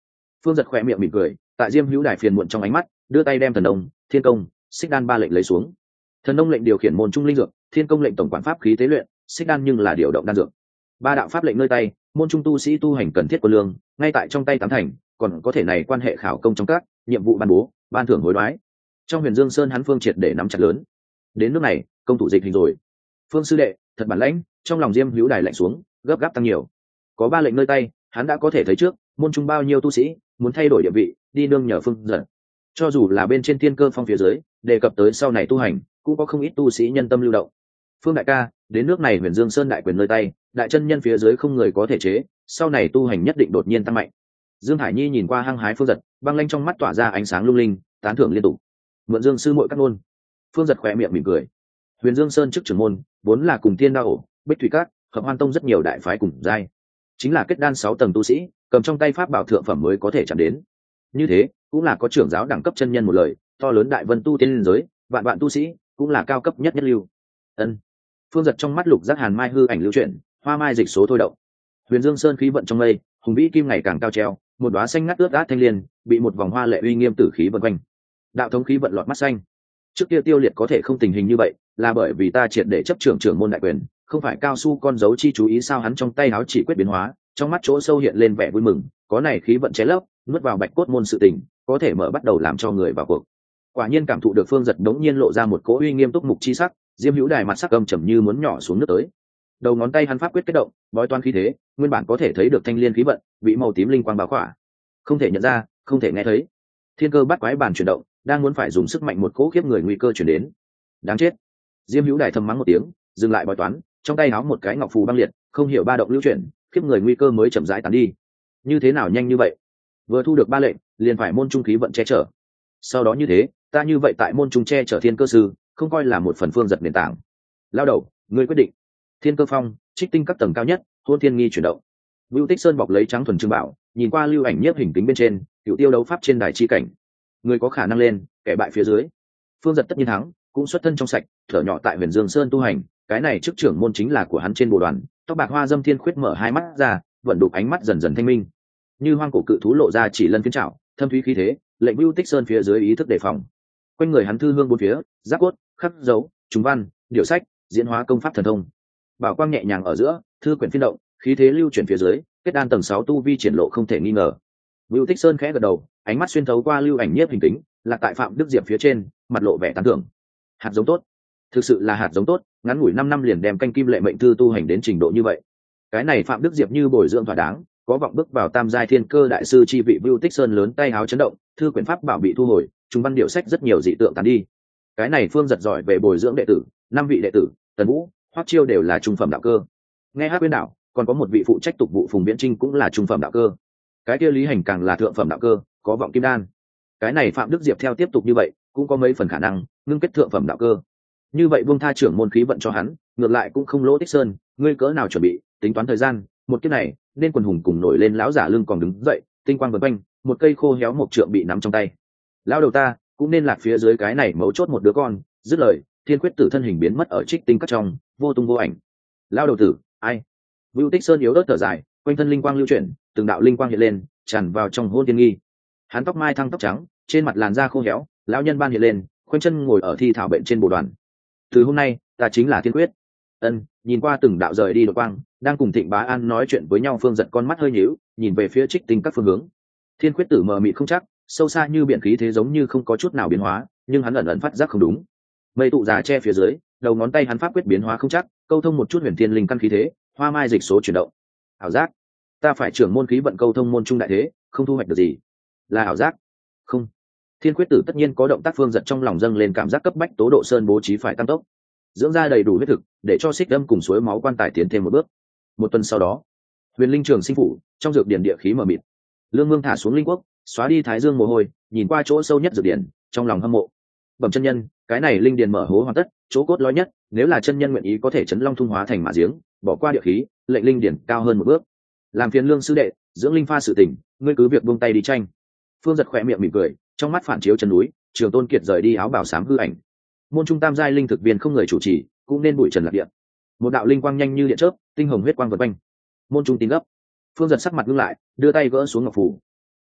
Phương Giật khỏe miệng mỉm cười, tại Diêm Hữu Đài phiền muộn trong ánh mắt đưa tay đem thần đông, thiên công, xích đan ba lệnh lấy xuống. Thần đông lệnh điều khiển môn trung linh dược, thiên công lệnh tổng quản pháp khí tế luyện, xích đan nhưng là điều động đan dược. Ba đạo pháp lệnh nơi tay, môn trung tu sĩ tu hành cần thiết của lương ngay tại trong tay tám thành, còn có thể này quan hệ khảo công trong các nhiệm vụ ban bố, ban thưởng hối đoái. Trong Huyền Dương Sơn hắn Phương triệt để nắm chặt lớn. Đến nước này, công thủ dịch hình rồi. Phương sư đệ, thật bản lãnh. Trong lòng Diêm Hữu Đài lạnh xuống, gấp gáp tăng nhiều. Có ba lệnh nơi tay, hắn đã có thể thấy trước, môn trung bao nhiêu tu sĩ muốn thay đổi địa vị, đi nương nhờ Phương Giật. Cho dù là bên trên Thiên Cơ Phong phía dưới, đề cập tới sau này tu hành, cũng có không ít tu sĩ nhân tâm lưu động. Phương đại ca, đến nước này Huyền Dương Sơn đại quyền nơi tay, đại chân nhân phía dưới không người có thể chế, sau này tu hành nhất định đột nhiên tăng mạnh. Dương Hải Nhi nhìn qua hăng hái Phương Giật, băng lanh trong mắt tỏa ra ánh sáng lung linh, tán thưởng liên tục. Mượn Dương sư muội cắt ngôn. Phương Giật khỏe miệng mỉm cười. Huyền Dương Sơn trước trưởng môn vốn là cùng Tiên Đao ổ, Bích Thủy Các, Hợp Hoan Tông rất nhiều đại phái cùng giai, chính là kết đan sáu tầng tu sĩ, cầm trong tay pháp bảo thượng phẩm mới có thể chạm đến. Như thế, cũng là có trưởng giáo đẳng cấp chân nhân một lời, to lớn đại vân tu tiên liên giới, vạn vạn tu sĩ, cũng là cao cấp nhất nhất lưu. Ân. Phương Giật trong mắt lục giác hàn mai hư ảnh lưu chuyển, hoa mai dịch số thôi động. Huyền Dương Sơn khí vận trong mây, hùng vĩ kim ngày càng cao treo, một đóa xanh ngắt ướt át thanh liên, bị một vòng hoa lệ uy nghiêm tử khí vần quanh. Đạo thống khí vận lọt mắt xanh. Trước kia Tiêu Liệt có thể không tình hình như vậy, là bởi vì ta triệt để chấp trưởng trưởng môn đại quyền, không phải cao su con dấu chi chú ý sao? Hắn trong tay áo chỉ quyết biến hóa, trong mắt chỗ sâu hiện lên vẻ vui mừng, có này khí vận chế lấp, nuốt vào bạch cốt môn sự tình, có thể mở bắt đầu làm cho người vào cuộc. Quả nhiên cảm thụ được Phương Giật đống nhiên lộ ra một cỗ uy nghiêm túc mục chi sắc, Diêm Hữu Đài mặt sắc âm trầm như muốn nhỏ xuống nước tới. Đầu ngón tay hắn pháp quyết kết động, bói toán khí thế, nguyên bản có thể thấy được thanh liên khí vận, bị màu tím linh quang bao khỏa. Không thể nhận ra, không thể nghe thấy. Thiên cơ bắt quái bản chuyển động, đang muốn phải dùng sức mạnh một cỗ khiếp người nguy cơ chuyển đến. Đáng chết. Diêm Hữu Đài thầm mắng một tiếng, dừng lại bói toán, trong tay háo một cái ngọc phù băng liệt, không hiểu ba động lưu chuyển, khiếp người nguy cơ mới chậm rãi tán đi. Như thế nào nhanh như vậy? Vừa thu được ba lệnh, liền phải môn trung khí vận che chở. Sau đó như thế, ta như vậy tại môn trung che chở thiên cơ sư, không coi là một phần Phương Giật nền tảng. Lao đầu, ngươi quyết định. Thiên Cơ Phong, Trích Tinh các tầng cao nhất, hôn thiên nghi chuyển động. Vưu Tích Sơn bọc lấy trắng thuần trưng bảo, nhìn qua lưu ảnh nhiếp hình tính bên trên, cựu tiêu đấu pháp trên đài chi cảnh. Người có khả năng lên, kẻ bại phía dưới. Phương Giật tất nhiên thắng, cũng xuất thân trong sạch, thở nhỏ tại Huyền Dương Sơn tu hành, cái này chức trưởng môn chính là của hắn trên bộ đoàn. Tóc bạc hoa dâm thiên khuyết mở hai mắt ra, vận đục ánh mắt dần dần thanh minh. Như hoang cổ cự thú lộ ra chỉ lân phiến trảo, thâm thúy khí thế, lệnh Vưu Tích Sơn phía dưới ý thức đề phòng. Quanh người hắn thư hương bốn phía, giáp cốt, khắc dấu, trùng văn, điệu sách, diễn hóa công pháp thần thông. Bảo quang nhẹ nhàng ở giữa, thư quyển phiên động, khí thế lưu chuyển phía dưới, kết đan tầng sáu tu vi triển lộ không thể nghi ngờ. Vưu Tích Sơn khẽ gật đầu, ánh mắt xuyên thấu qua lưu ảnh nhiếp hình tính, là tại Phạm Đức Diệp phía trên, mặt lộ vẻ tán thưởng. Hạt giống tốt, thực sự là hạt giống tốt, ngắn ngủi năm năm liền đem canh kim lệ mệnh thư tu hành đến trình độ như vậy. Cái này Phạm Đức Diệp như bồi dưỡng thỏa đáng, có vọng bước vào tam giai thiên cơ đại sư chi vị. Vưu Tích Sơn lớn tay háo chấn động, thư quyển pháp bảo bị thu hồi, trung văn điệu sách rất nhiều dị tượng tán đi. Cái này Phương Giật giỏi về bồi dưỡng đệ tử, năm vị đệ tử, Tần Vũ, Hoắc Chiêu đều là trung phẩm đạo cơ. Nghe Hát Quyên đạo, còn có một vị phụ trách tục vụ Phùng Viễn Trinh cũng là trung phẩm đạo cơ. Cái kia Lý Hành càng là thượng phẩm đạo cơ, có vọng kim đan. Cái này Phạm Đức Diệp theo tiếp tục như vậy, cũng có mấy phần khả năng ngưng kết thượng phẩm đạo cơ. Như vậy buông tha trưởng môn khí vận cho hắn, ngược lại cũng không lỗ. Tích Sơn, ngươi cỡ nào chuẩn bị, tính toán thời gian, một kiếp này, nên quần hùng cùng nổi lên. Lão giả lưng còn đứng dậy, tinh quang vần quanh, một cây khô héo một trượng bị nắm trong tay. Lão đầu ta, cũng nên lạc phía dưới cái này mấu chốt một đứa con. Dứt lời, Thiên Quyết Tử thân hình biến mất ở Trích Tinh các trong, vô tung vô ảnh. Lão đầu tử, ai? Vưu Tích Sơn yếu ớt thở dài, quanh thân linh quang lưu chuyển, từng đạo linh quang hiện lên, tràn vào trong hôn thiên nghi. Hắn tóc mai thăng tóc trắng, trên mặt làn da khô héo, lão nhân ban hiện lên, khoanh chân ngồi ở thi thảo bệnh trên bồ đoàn. Từ hôm nay, ta chính là Thiên Quyết. Ân, nhìn qua từng đạo rời đi đột quang, đang cùng Thịnh Bá An nói chuyện với nhau. Phương Giật con mắt hơi nhíu, nhìn về phía Trích Tinh các phương hướng. Thiên Quyết Tử mờ mịt không chắc, sâu xa như biển khí thế giống như không có chút nào biến hóa, nhưng hắn ẩn ẩn phát giác không đúng. Mây tụ già che phía dưới, đầu ngón tay hắn pháp quyết biến hóa không chắc, câu thông một chút huyền thiên linh căn khí thế, hoa mai dịch số chuyển động. Ảo giác, ta phải trưởng môn khí vận câu thông môn trung đại thế, không thu hoạch được gì. Là ảo giác? Không. Thiên Quyết Tử tất nhiên có động tác. Phương Giật trong lòng dâng lên cảm giác cấp bách, Tố Độ Sơn bố trí phải tăng tốc, dưỡng ra đầy đủ huyết thực, để cho xích âm cùng suối máu quan tài tiến thêm một bước. Một tuần sau đó, huyền linh trường sinh phủ trong dược điển địa khí mờ mịt. Lương Vương thả xuống linh quốc, xóa đi thái dương mồ hôi, nhìn qua chỗ sâu nhất dược điển, trong lòng hâm mộ. Bẩm chân nhân, cái này linh điền mở hố hoàn tất, chỗ cốt lõi nhất, nếu là chân nhân nguyện ý có thể chấn long thung hóa thành mã giếng, bỏ qua địa khí, lệnh linh điển cao hơn một bước. Làm phiền Lương sư đệ, dưỡng linh pha sự tình, ngươi cứ việc buông tay đi tranh. Phương Giật khỏe miệng mỉm cười, trong mắt phản chiếu chân núi, Trường Tôn Kiệt rời đi áo bào xám hư ảnh. Môn trung tam giai linh thực viên không người chủ trì, cũng nên bụi trần lạc điện. Một đạo linh quang nhanh như điện chớp, tinh hồng huyết quang vần quanh. Môn trung tín gấp. Phương Giật sắc mặt ngưng lại, đưa tay gỡ xuống ngọc phủ.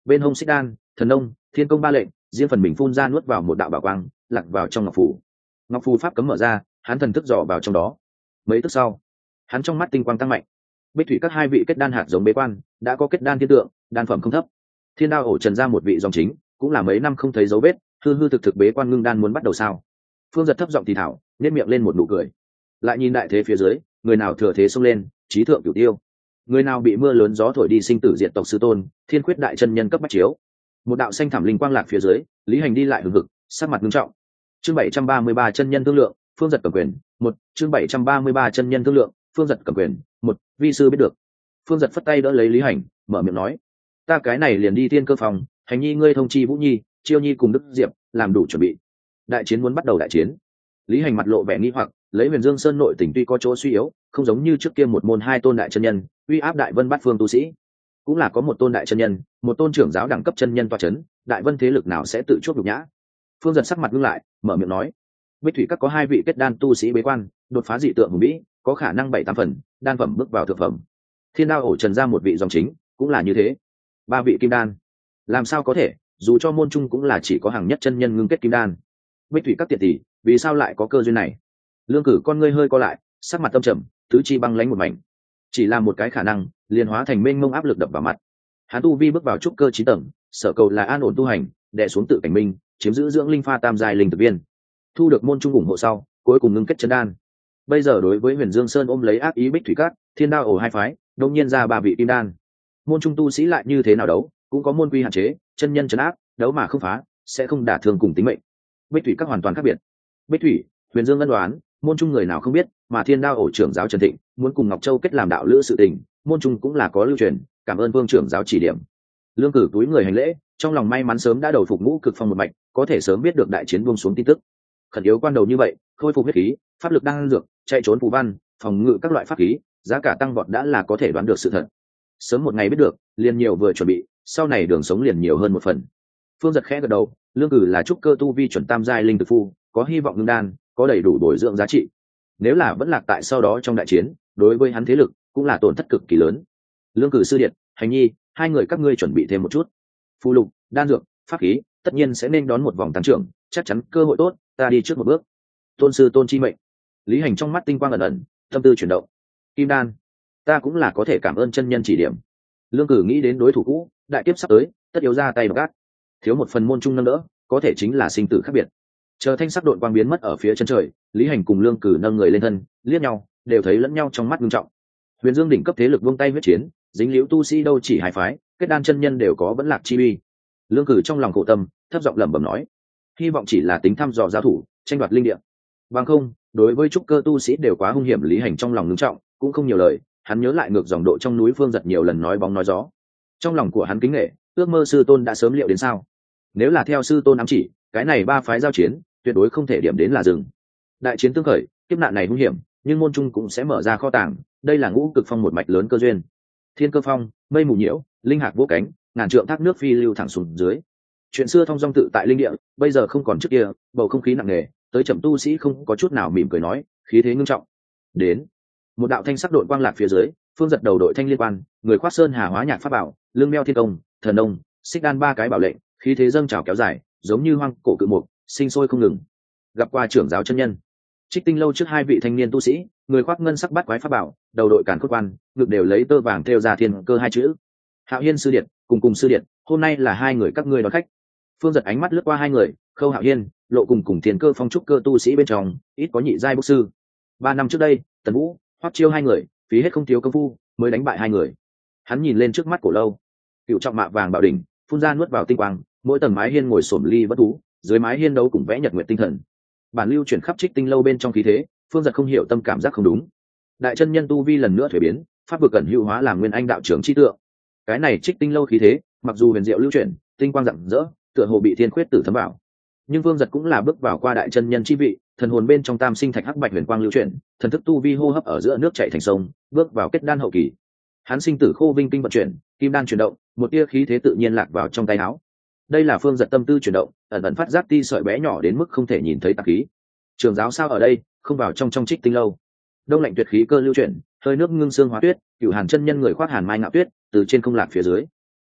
bên hông xích đan, thần nông, thiên công ba lệnh riêng phần mình phun ra nuốt vào một đạo bảo quang, lạc vào trong ngọc phủ. Ngọc phù pháp cấm mở ra, hắn thần thức dò vào trong đó. Mấy tức sau, hắn trong mắt tinh quang tăng mạnh. Bích thủy các hai vị kết đan hạt giống bế quan, đã có kết đan thiên tượng, đan phẩm không thấp. Thiên đao ổ trần ra một vị dòng chính, cũng là mấy năm không thấy dấu vết, hư hư thực thực bế quan ngưng đan muốn bắt đầu sao? Phương Giật thấp giọng thì thảo, nhếch miệng lên một nụ cười. Lại nhìn đại thế phía dưới, người nào thừa thế xông lên, chí thượng cửu tiêu. Người nào bị mưa lớn gió thổi đi sinh tử diệt tộc sư tôn, thiên quyết đại chân nhân cấp bách chiếu. Một đạo xanh thảm linh quang lạc phía dưới, Lý Hành đi lại hừng hực, sắc mặt nghiêm trọng. Chương bảy trăm ba mươi ba chân nhân thương lượng, Phương Giật cầm quyền, một, chương bảy trăm ba mươi ba chân nhân thương lượng, Phương Giật cầm quyền, một, vi sư biết được. Phương Giật phất tay đỡ lấy Lý Hành, mở miệng nói: "Ta cái này liền đi thiên cơ phòng, Hành nhi ngươi thông chi Vũ Nhi, Chiêu Nhi cùng Đức Diệp, làm đủ chuẩn bị. Đại chiến muốn bắt đầu đại chiến." Lý Hành mặt lộ vẻ nghi hoặc, lấy Huyền Dương Sơn nội tình tuy có chỗ suy yếu, không giống như trước kia một môn hai tôn đại chân nhân, uy áp đại vân bát phương tu sĩ, cũng là có một tôn đại chân nhân, một tôn trưởng giáo đẳng cấp chân nhân tọa chấn, đại vân thế lực nào sẽ tự chuốc nhục nhã. Phương Giật sắc mặt ngưng lại, mở miệng nói: "Bích thủy các có hai vị kết đan tu sĩ bế quan, đột phá dị tượng hùng vĩ, có khả năng bảy tám phần, đan phẩm bước vào thượng phẩm. Thiên đao ổ trần ra một vị dòng chính, cũng là như thế. Ba vị kim đan, làm sao có thể, dù cho môn trung cũng là chỉ có hàng nhất chân nhân ngưng kết kim đan. Bích thủy các tiện tỷ, vì sao lại có cơ duyên này?" Lương Cử con ngươi hơi co lại, sắc mặt tâm trầm, tứ chi băng lãnh một mảnh. Chỉ là một cái khả năng, liền hóa thành mênh mông áp lực đập vào mặt. Hắn tu vi bước vào trúc cơ chín tầng, sở cầu là an ổn tu hành, đè xuống tự cảnh minh, chiếm giữ dưỡng linh pha tam giai linh thực viên, thu được môn trung ủng hộ sau, cuối cùng ngưng kết chân đan. Bây giờ đối với Huyền Dương Sơn ôm lấy ác ý Bích thủy các, Thiên đao ổ hai phái, đột nhiên ra ba vị kim đan. Môn trung tu sĩ lại như thế nào đấu, cũng có môn quy hạn chế, chân nhân trấn áp, đấu mà không phá, sẽ không đả thương cùng tính mệnh. Bích thủy các hoàn toàn khác biệt. Bích thủy, Huyền Dương ân đoán, môn trung người nào không biết, mà Thiên đao ổ trưởng giáo Trần Thịnh muốn cùng Ngọc Châu kết làm đạo lữ sự tình, môn trung cũng là có lưu truyền, cảm ơn Vương trưởng giáo chỉ điểm. Lương Cử túi người hành lễ, trong lòng may mắn sớm đã đầu phục ngũ cực phong một mạch, có thể sớm biết được đại chiến buông xuống tin tức. Khẩn yếu quan đầu như vậy, khôi phục huyết khí, pháp lực đang dược, chạy trốn phù văn, phòng ngự các loại pháp khí, giá cả tăng vọt đã là có thể đoán được sự thật. Sớm một ngày biết được, liền nhiều vừa chuẩn bị, sau này đường sống liền nhiều hơn một phần. Phương Giật khẽ gật đầu, Lương Cử là trúc cơ tu vi chuẩn tam giai linh thực phu, có hy vọng ngưng đan, có đầy đủ bồi dưỡng giá trị. Nếu là vẫn lạc tại sau đó trong đại chiến, đối với hắn thế lực cũng là tổn thất cực kỳ lớn. Lương Cử sư điện, Hành nhi, hai người các ngươi chuẩn bị thêm một chút. Phù lục, đan dược, pháp khí, tất nhiên sẽ nên đón một vòng tăng trưởng, chắc chắn cơ hội tốt, ta đi trước một bước. Tôn sư tôn chi mệnh. Lý Hành trong mắt tinh quang ẩn ẩn, tâm tư chuyển động. Kim đan, ta cũng là có thể cảm ơn chân nhân chỉ điểm. Lương Cử nghĩ đến đối thủ cũ, đại kiếp sắp tới, tất yếu ra tay gác. Thiếu một phần môn trung nâng đỡ, có thể chính là sinh tử khác biệt. Chờ thanh sắc đội quang biến mất ở phía chân trời, Lý Hành cùng Lương Cử nâng người lên thân, liếc nhau, đều thấy lẫn nhau trong mắt nghiêm trọng. Huyền Dương đỉnh cấp thế lực buông tay huyết chiến, dính liễu tu sĩ đâu chỉ hai phái, kết đan chân nhân đều có vẫn lạc chi uy. Lương Cử trong lòng khổ tâm, thấp giọng lẩm bẩm nói: hy vọng chỉ là tính thăm dò giao thủ, tranh đoạt linh địa. Bằng không, đối với trúc cơ tu sĩ đều quá hung hiểm. Lý Hành trong lòng ngưng trọng, cũng không nhiều lời, hắn nhớ lại ngược dòng độ trong núi Phương Giật nhiều lần nói bóng nói gió. Trong lòng của hắn kính nghệ, ước mơ sư tôn đã sớm liệu đến sao. Nếu là theo sư tôn ám chỉ, cái này ba phái giao chiến, tuyệt đối không thể điểm đến là dừng. Đại chiến tương khởi, kiếp nạn này hung hiểm, nhưng môn trung cũng sẽ mở ra kho tàng, đây là ngũ cực phong một mạch lớn cơ duyên. Thiên cơ phong, mây mù nhiễu, linh hạc vỗ cánh, ngàn trượng thác nước phi lưu thẳng xuống dưới. Chuyện xưa thong dong tự tại linh địa, bây giờ không còn trước kia, bầu không khí nặng nề, tới chậm tu sĩ không có chút nào mỉm cười nói, khí thế ngưng trọng. Đến, một đạo thanh sắc đội quang lạc phía dưới, Phương Giật đầu đội thanh liên quan, người khoác sơn hà hóa nhạc pháp bảo, lưng đeo thiên công, thần nông, xích đan ba cái bảo lệnh, khí thế dâng trào kéo dài, giống như hoang cổ cự mục, sinh sôi không ngừng. Gặp qua trưởng giáo chân nhân, Trích Tinh lâu trước hai vị thanh niên tu sĩ, người khoác ngân sắc bát quái pháp bảo, đầu đội càn khôn quan, ngực đều lấy tơ vàng thêu ra thiên cơ hai chữ. Hạo Hiên sư điện, cùng cùng sư điện, hôm nay là hai người các ngươi đón khách. Phương Giật ánh mắt lướt qua hai người, Khâu Hạo Hiên, lộ cùng cùng thiên cơ phong trúc cơ tu sĩ bên trong, ít có nhị giai bốc sư. Ba năm trước đây, Tần Vũ, Hoắc Chiêu hai người, phí hết không thiếu công phu, mới đánh bại hai người. Hắn nhìn lên trước mắt cổ lâu, cựu trọng mạ vàng bảo đỉnh, phun ra nuốt vào tinh quang, mỗi tầng mái hiên ngồi xổm ly bất thú, dưới mái hiên đấu cùng vẽ nhật nguyệt tinh thần. Bản lưu chuyển khắp Trích Tinh lâu bên trong khí thế, Phương Giật không hiểu tâm cảm giác không đúng. Đại chân nhân tu vi lần nữa thuế biến, pháp vực cẩn hữu hóa làm nguyên anh đạo trưởng chi tượng. Cái này Trích Tinh lâu khí thế, mặc dù huyền diệu lưu chuyển, tinh quang rạng rỡ, tựa hồ bị thiên khuyết tử thấm vào. Nhưng Phương Giật cũng là bước vào qua đại chân nhân chi vị, thần hồn bên trong tam sinh thạch hắc bạch huyền quang lưu chuyển, thần thức tu vi hô hấp ở giữa nước chảy thành sông, bước vào kết đan hậu kỳ. Hắn sinh tử khô vinh kinh vận chuyển, kim đan chuyển động, một tia khí thế tự nhiên lạc vào trong tay áo. Đây là Phương Giật tâm tư chuyển động, ẩn ẩn phát giác ti sợi bé nhỏ đến mức không thể nhìn thấy tạp khí. Trường giáo sao ở đây, không vào trong trong Trích Tinh lâu. Đông lạnh tuyệt khí cơ lưu chuyển, hơi nước ngưng xương hóa tuyết, cửu hàn chân nhân người khoác hàn mai ngạo tuyết, từ trên không lạc phía dưới.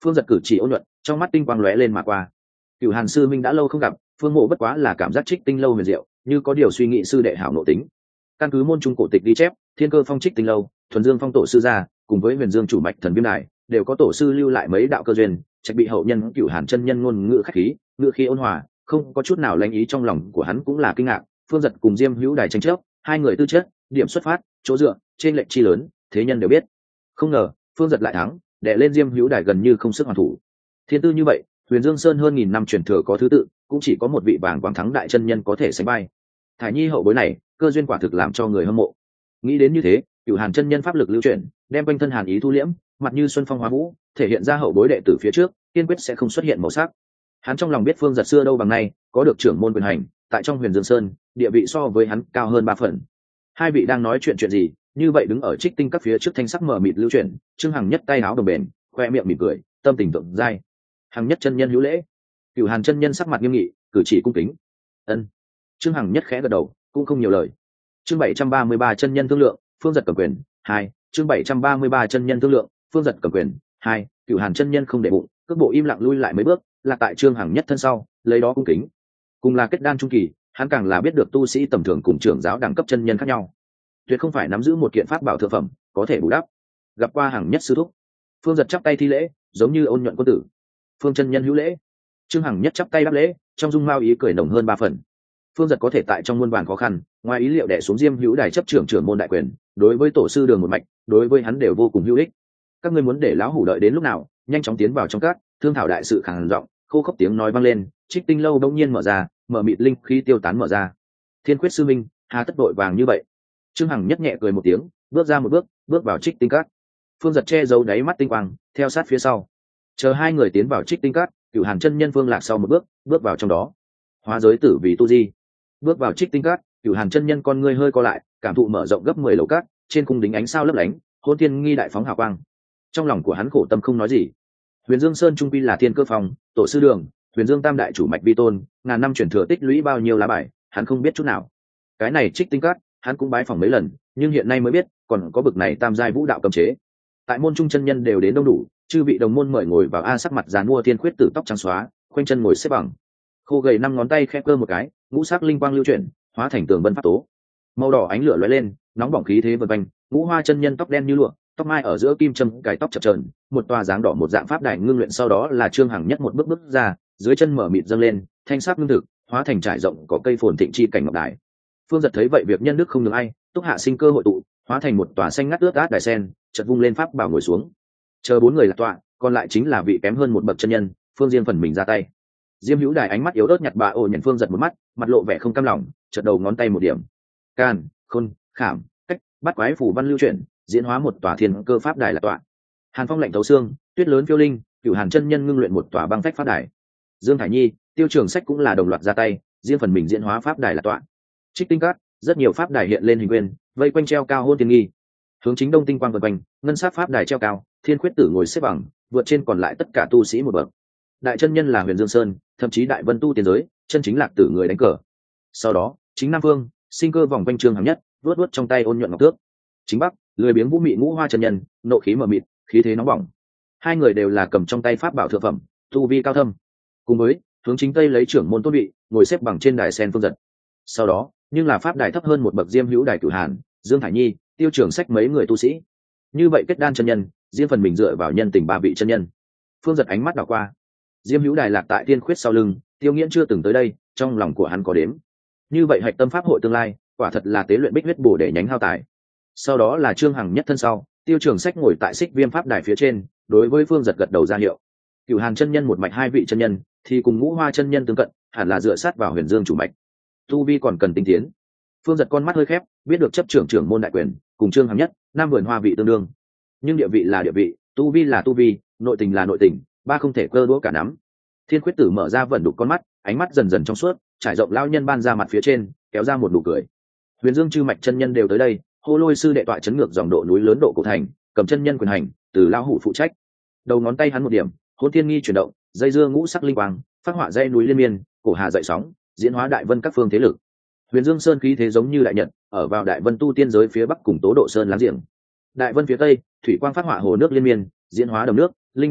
Phương Giật cử chỉ ôn nhuận, trong mắt tinh quang lóe lên mà qua. Cửu Hàn sư minh đã lâu không gặp, Phương Mộ bất quá là cảm giác trích tinh lâu huyền diệu, như có điều suy nghĩ sư đệ hảo nội tính. Căn cứ môn trung cổ tịch ghi chép, Thiên Cơ Phong trích tinh lâu, Thuần Dương Phong tổ sư gia, cùng với Huyền Dương chủ mạch thần viêm đài, đều có tổ sư lưu lại mấy đạo cơ duyên, trách bị hậu nhân Cửu Hàn chân nhân ngôn ngữ khách khí, ngữ khí ôn hòa, không có chút nào lanh ý, trong lòng của hắn cũng là kinh ngạc. Phương Giật cùng Diêm Hữu Đài tranh chấp, hai người tư chất, điểm xuất phát, chỗ dựa, trên lệnh chi lớn, thế nhân đều biết. Không ngờ, Phương Giật lại thắng, đè lên Diêm Hữu Đài gần như không sức hoàn thủ. Thiên tư như vậy, Huyền Dương Sơn hơn nghìn năm truyền thừa có thứ tự, cũng chỉ có một vị vàng quang thắng đại chân nhân có thể sánh vai. Thải Nhi hậu bối này, cơ duyên quả thực làm cho người hâm mộ. Nghĩ đến như thế, Cửu Hàn chân nhân pháp lực lưu chuyển, đem quanh thân hàn ý thu liễm, mặt như xuân phong hóa vũ, thể hiện ra hậu bối đệ tử phía trước, kiên quyết sẽ không xuất hiện màu sắc. Hắn trong lòng biết Phương Giật xưa đâu bằng nay, có được trưởng môn quyền hành, tại trong Huyền Dương Sơn, địa vị so với hắn cao hơn ba phần. Hai vị đang nói chuyện chuyện gì? Như vậy đứng ở trích tinh các phía trước thanh sắc mờ mịt lưu chuyển, Trương Hằng Nhất tay áo đồng bền, khoe miệng mỉm cười, tâm tình thượng giai. Hằng Nhất chân nhân hữu lễ. Cửu Hàn chân nhân sắc mặt nghiêm nghị, cử chỉ cung kính. Ân. Trương Hằng Nhất khẽ gật đầu, cũng không nhiều lời. Chương bảy trăm ba mươi ba chân nhân thương lượng, Phương Giật cầm quyền, hai. Chương bảy trăm ba mươi ba chân nhân thương lượng, Phương Giật cầm quyền, hai. Cửu Hàn chân nhân không để bụng, cước bộ im lặng lui lại mấy bước, là tại Trương Hằng Nhất thân sau, lấy đó cung kính. Cùng là kết đan trung kỳ, hắn càng là biết được tu sĩ tầm thường cùng trưởng giáo đẳng cấp chân nhân khác nhau. Tuyệt không phải nắm giữ một kiện pháp bảo thượng phẩm, có thể bù đắp. Gặp qua Hằng Nhất sư thúc, Phương Giật chắp tay thi lễ, giống như ôn nhuận quân tử. Phương chân nhân hữu lễ. Trương Hằng Nhất chắp tay đáp lễ, trong dung mao ý cười nồng hơn ba phần. Phương Giật có thể tại trong muôn vàn khó khăn, ngoài ý liệu đè xuống Diêm Hữu Đài chấp trưởng trưởng môn đại quyền, đối với tổ sư đường một mạch, đối với hắn đều vô cùng hữu ích. Các ngươi muốn để lão hủ đợi đến lúc nào, nhanh chóng tiến vào trong các, thương thảo đại sự khàn giọng, khô khốc tiếng nói vang lên, trích tinh lâu đông nhiên mở ra, mở mịt linh khí tiêu tán mở ra. Thiên Quyết sư minh, hà tất đội vàng như vậy? Trương Hằng Nhất nhẹ cười một tiếng, bước ra một bước, bước vào trích tinh các. Phương Giật che giấu đáy mắt tinh quang, theo sát phía sau. Chờ hai người tiến vào trích tinh các, Cửu Hàn chân nhân Phương Lạc sau một bước, bước vào trong đó. Hóa giới tử vì tu di. Bước vào trích tinh các, Cửu Hàn chân nhân con ngươi hơi co lại, cảm thụ mở rộng gấp mười lầu các, trên cung đính ánh sao lấp lánh, hôn thiên nghi đại phóng hào quang. Trong lòng của hắn khổ tâm không nói gì. Huyền Dương Sơn trung quy là Thiên Cơ Phong, tổ sư đường, Huyền Dương Tam đại chủ mạch vi tôn, ngàn năm truyền thừa tích lũy bao nhiêu lá bài, hắn không biết chút nào. Cái này trích tinh các, hắn cũng bái phỏng mấy lần, nhưng hiện nay mới biết, còn có bực này tam giai vũ đạo cấm chế. Tại môn trung chân nhân đều đến đông đủ, chư vị đồng môn mời ngồi vào a sắc mặt dàn mua Thiên Khuyết tử tóc trắng xóa, khoanh chân ngồi xếp bằng. Khô gầy năm ngón tay khẽ cơ một cái, ngũ sắc linh quang lưu chuyển, hóa thành tường vân pháp tố. Màu đỏ ánh lửa lóe lên, nóng bỏng khí thế vần quanh, ngũ hoa chân nhân tóc đen như lụa, tóc mai ở giữa kim châm cài tóc chập chờn, một tòa dáng đỏ một dạng pháp đài ngưng luyện, sau đó là Trương Hằng Nhất một bước bước ra, dưới chân mở mịt dâng lên, thanh sắc ngưng thực, hóa thành trải rộng có cây phồn thịnh chi cảnh ngọc đài. Phương Giật thấy vậy việc nhân đức không ngừng ai, túc hạ sinh cơ hội tụ, hóa thành một tòa xanh ngắt ướt át đài sen, chợt vung lên pháp bảo ngồi xuống. Chờ bốn người lạc tọa, còn lại chính là vị kém hơn một bậc chân nhân, Phương Diên phần mình ra tay. Diêm Hữu Đài ánh mắt yếu ớt nhặt bà ổ nhận Phương Giật một mắt, mặt lộ vẻ không cam lòng, chợt đầu ngón tay một điểm. Can, khôn, khảm, cách, bắt quái phủ văn lưu chuyển, diễn hóa một tòa thiên cơ pháp đài là tọa. Hàn phong lạnh thấu xương, tuyết lớn phiêu linh, Cửu Hàn chân nhân ngưng luyện một tòa băng phách pháp đài. Dương Thải Nhi, Tiêu Trường Sách cũng là đồng loạt ra tay, riêng phần mình diễn hóa pháp đài là tọa. Trích tinh cát, rất nhiều pháp đài hiện lên hình quyền, vây quanh treo cao hôn thiên nghi. Hướng chính đông tinh quang vần quanh, ngân sắc pháp đài treo cao, Thiên Khuyết tử ngồi xếp bằng, vượt trên còn lại tất cả tu sĩ một bậc. Đại chân nhân là Huyền Dương Sơn, thậm chí Đại Vân tu tiên giới, chân chính lạc tử người đánh cờ. Sau đó, chính Nam Phương, sinh cơ vòng quanh Trương Hằng Nhất, vuốt vuốt trong tay ôn nhuận ngọc tước. Chính Bắc, lười biếng vũ mị ngũ hoa chân nhân, nộ khí mờ mịt, khí thế nóng bỏng. Hai người đều là cầm trong tay pháp bảo thượng phẩm, tu vi cao thâm. Cùng với, hướng chính tây lấy trưởng môn tôn vị, ngồi xếp bằng trên đài sen Phương Giật. Sau đó, nhưng là pháp đài thấp hơn một bậc Diêm Hữu Đài Cửu Hàn, Dương Thải Nhi, Tiêu Trường Sách mấy người tu sĩ. Như vậy kết đan chân nhân, riêng phần mình dựa vào nhân tình ba vị chân nhân. Phương Giật ánh mắt đảo qua. Diêm Hữu Đài lạc tại Tiên Khuyết sau lưng, Tiêu Nghiễn chưa từng tới đây, trong lòng của hắn có đếm. Như vậy hạch tâm pháp hội tương lai, quả thật là tế luyện bích huyết bổ để nhánh hao tài. Sau đó là Trương Hằng Nhất thân sau, Tiêu Trường Sách ngồi tại xích viêm pháp đài phía trên, đối với Phương Giật gật đầu ra hiệu. Cửu Hàn chân nhân một mạch hai vị chân nhân, thì cùng ngũ hoa chân nhân tương cận, hẳn là dựa sát vào Huyền Dương chủ mạch. Tu vi còn cần tinh tiến. Phương Giật con mắt hơi khép, biết được chấp trưởng trưởng môn đại quyền, cùng Trương Hằng Nhất, Nam Vườn Hoa vị tương đương. Nhưng địa vị là địa vị, tu vi là tu vi, nội tình là nội tình, ba không thể cơ đũa cả nắm. Thiên Khuyết tử mở ra vẩn đục con mắt, ánh mắt dần dần trong suốt, trải rộng lao nhân ban ra mặt phía trên, kéo ra một nụ cười. Huyền Dương chư mạch chân nhân đều tới đây, Hô Lôi sư đệ tọa chấn ngược dòng độ núi lớn độ cổ thành, cầm chân nhân quyền hành, từ lao hủ phụ trách. Đầu ngón tay hắn một điểm, hôn thiên nghi chuyển động, dây dưa ngũ sắc linh quang, phát họa dây núi liên miên, cổ hà dậy sóng, diễn hóa đại vân các phương thế lực. Huyền Dương Sơn khí thế giống như đại nhật, ở vào đại vân tu tiên giới phía bắc cùng Tố Độ Sơn láng giềng. Đại vân phía tây, thủy quang phát họa hồ nước liên miên, diễn hóa đầm nước, linh đảo,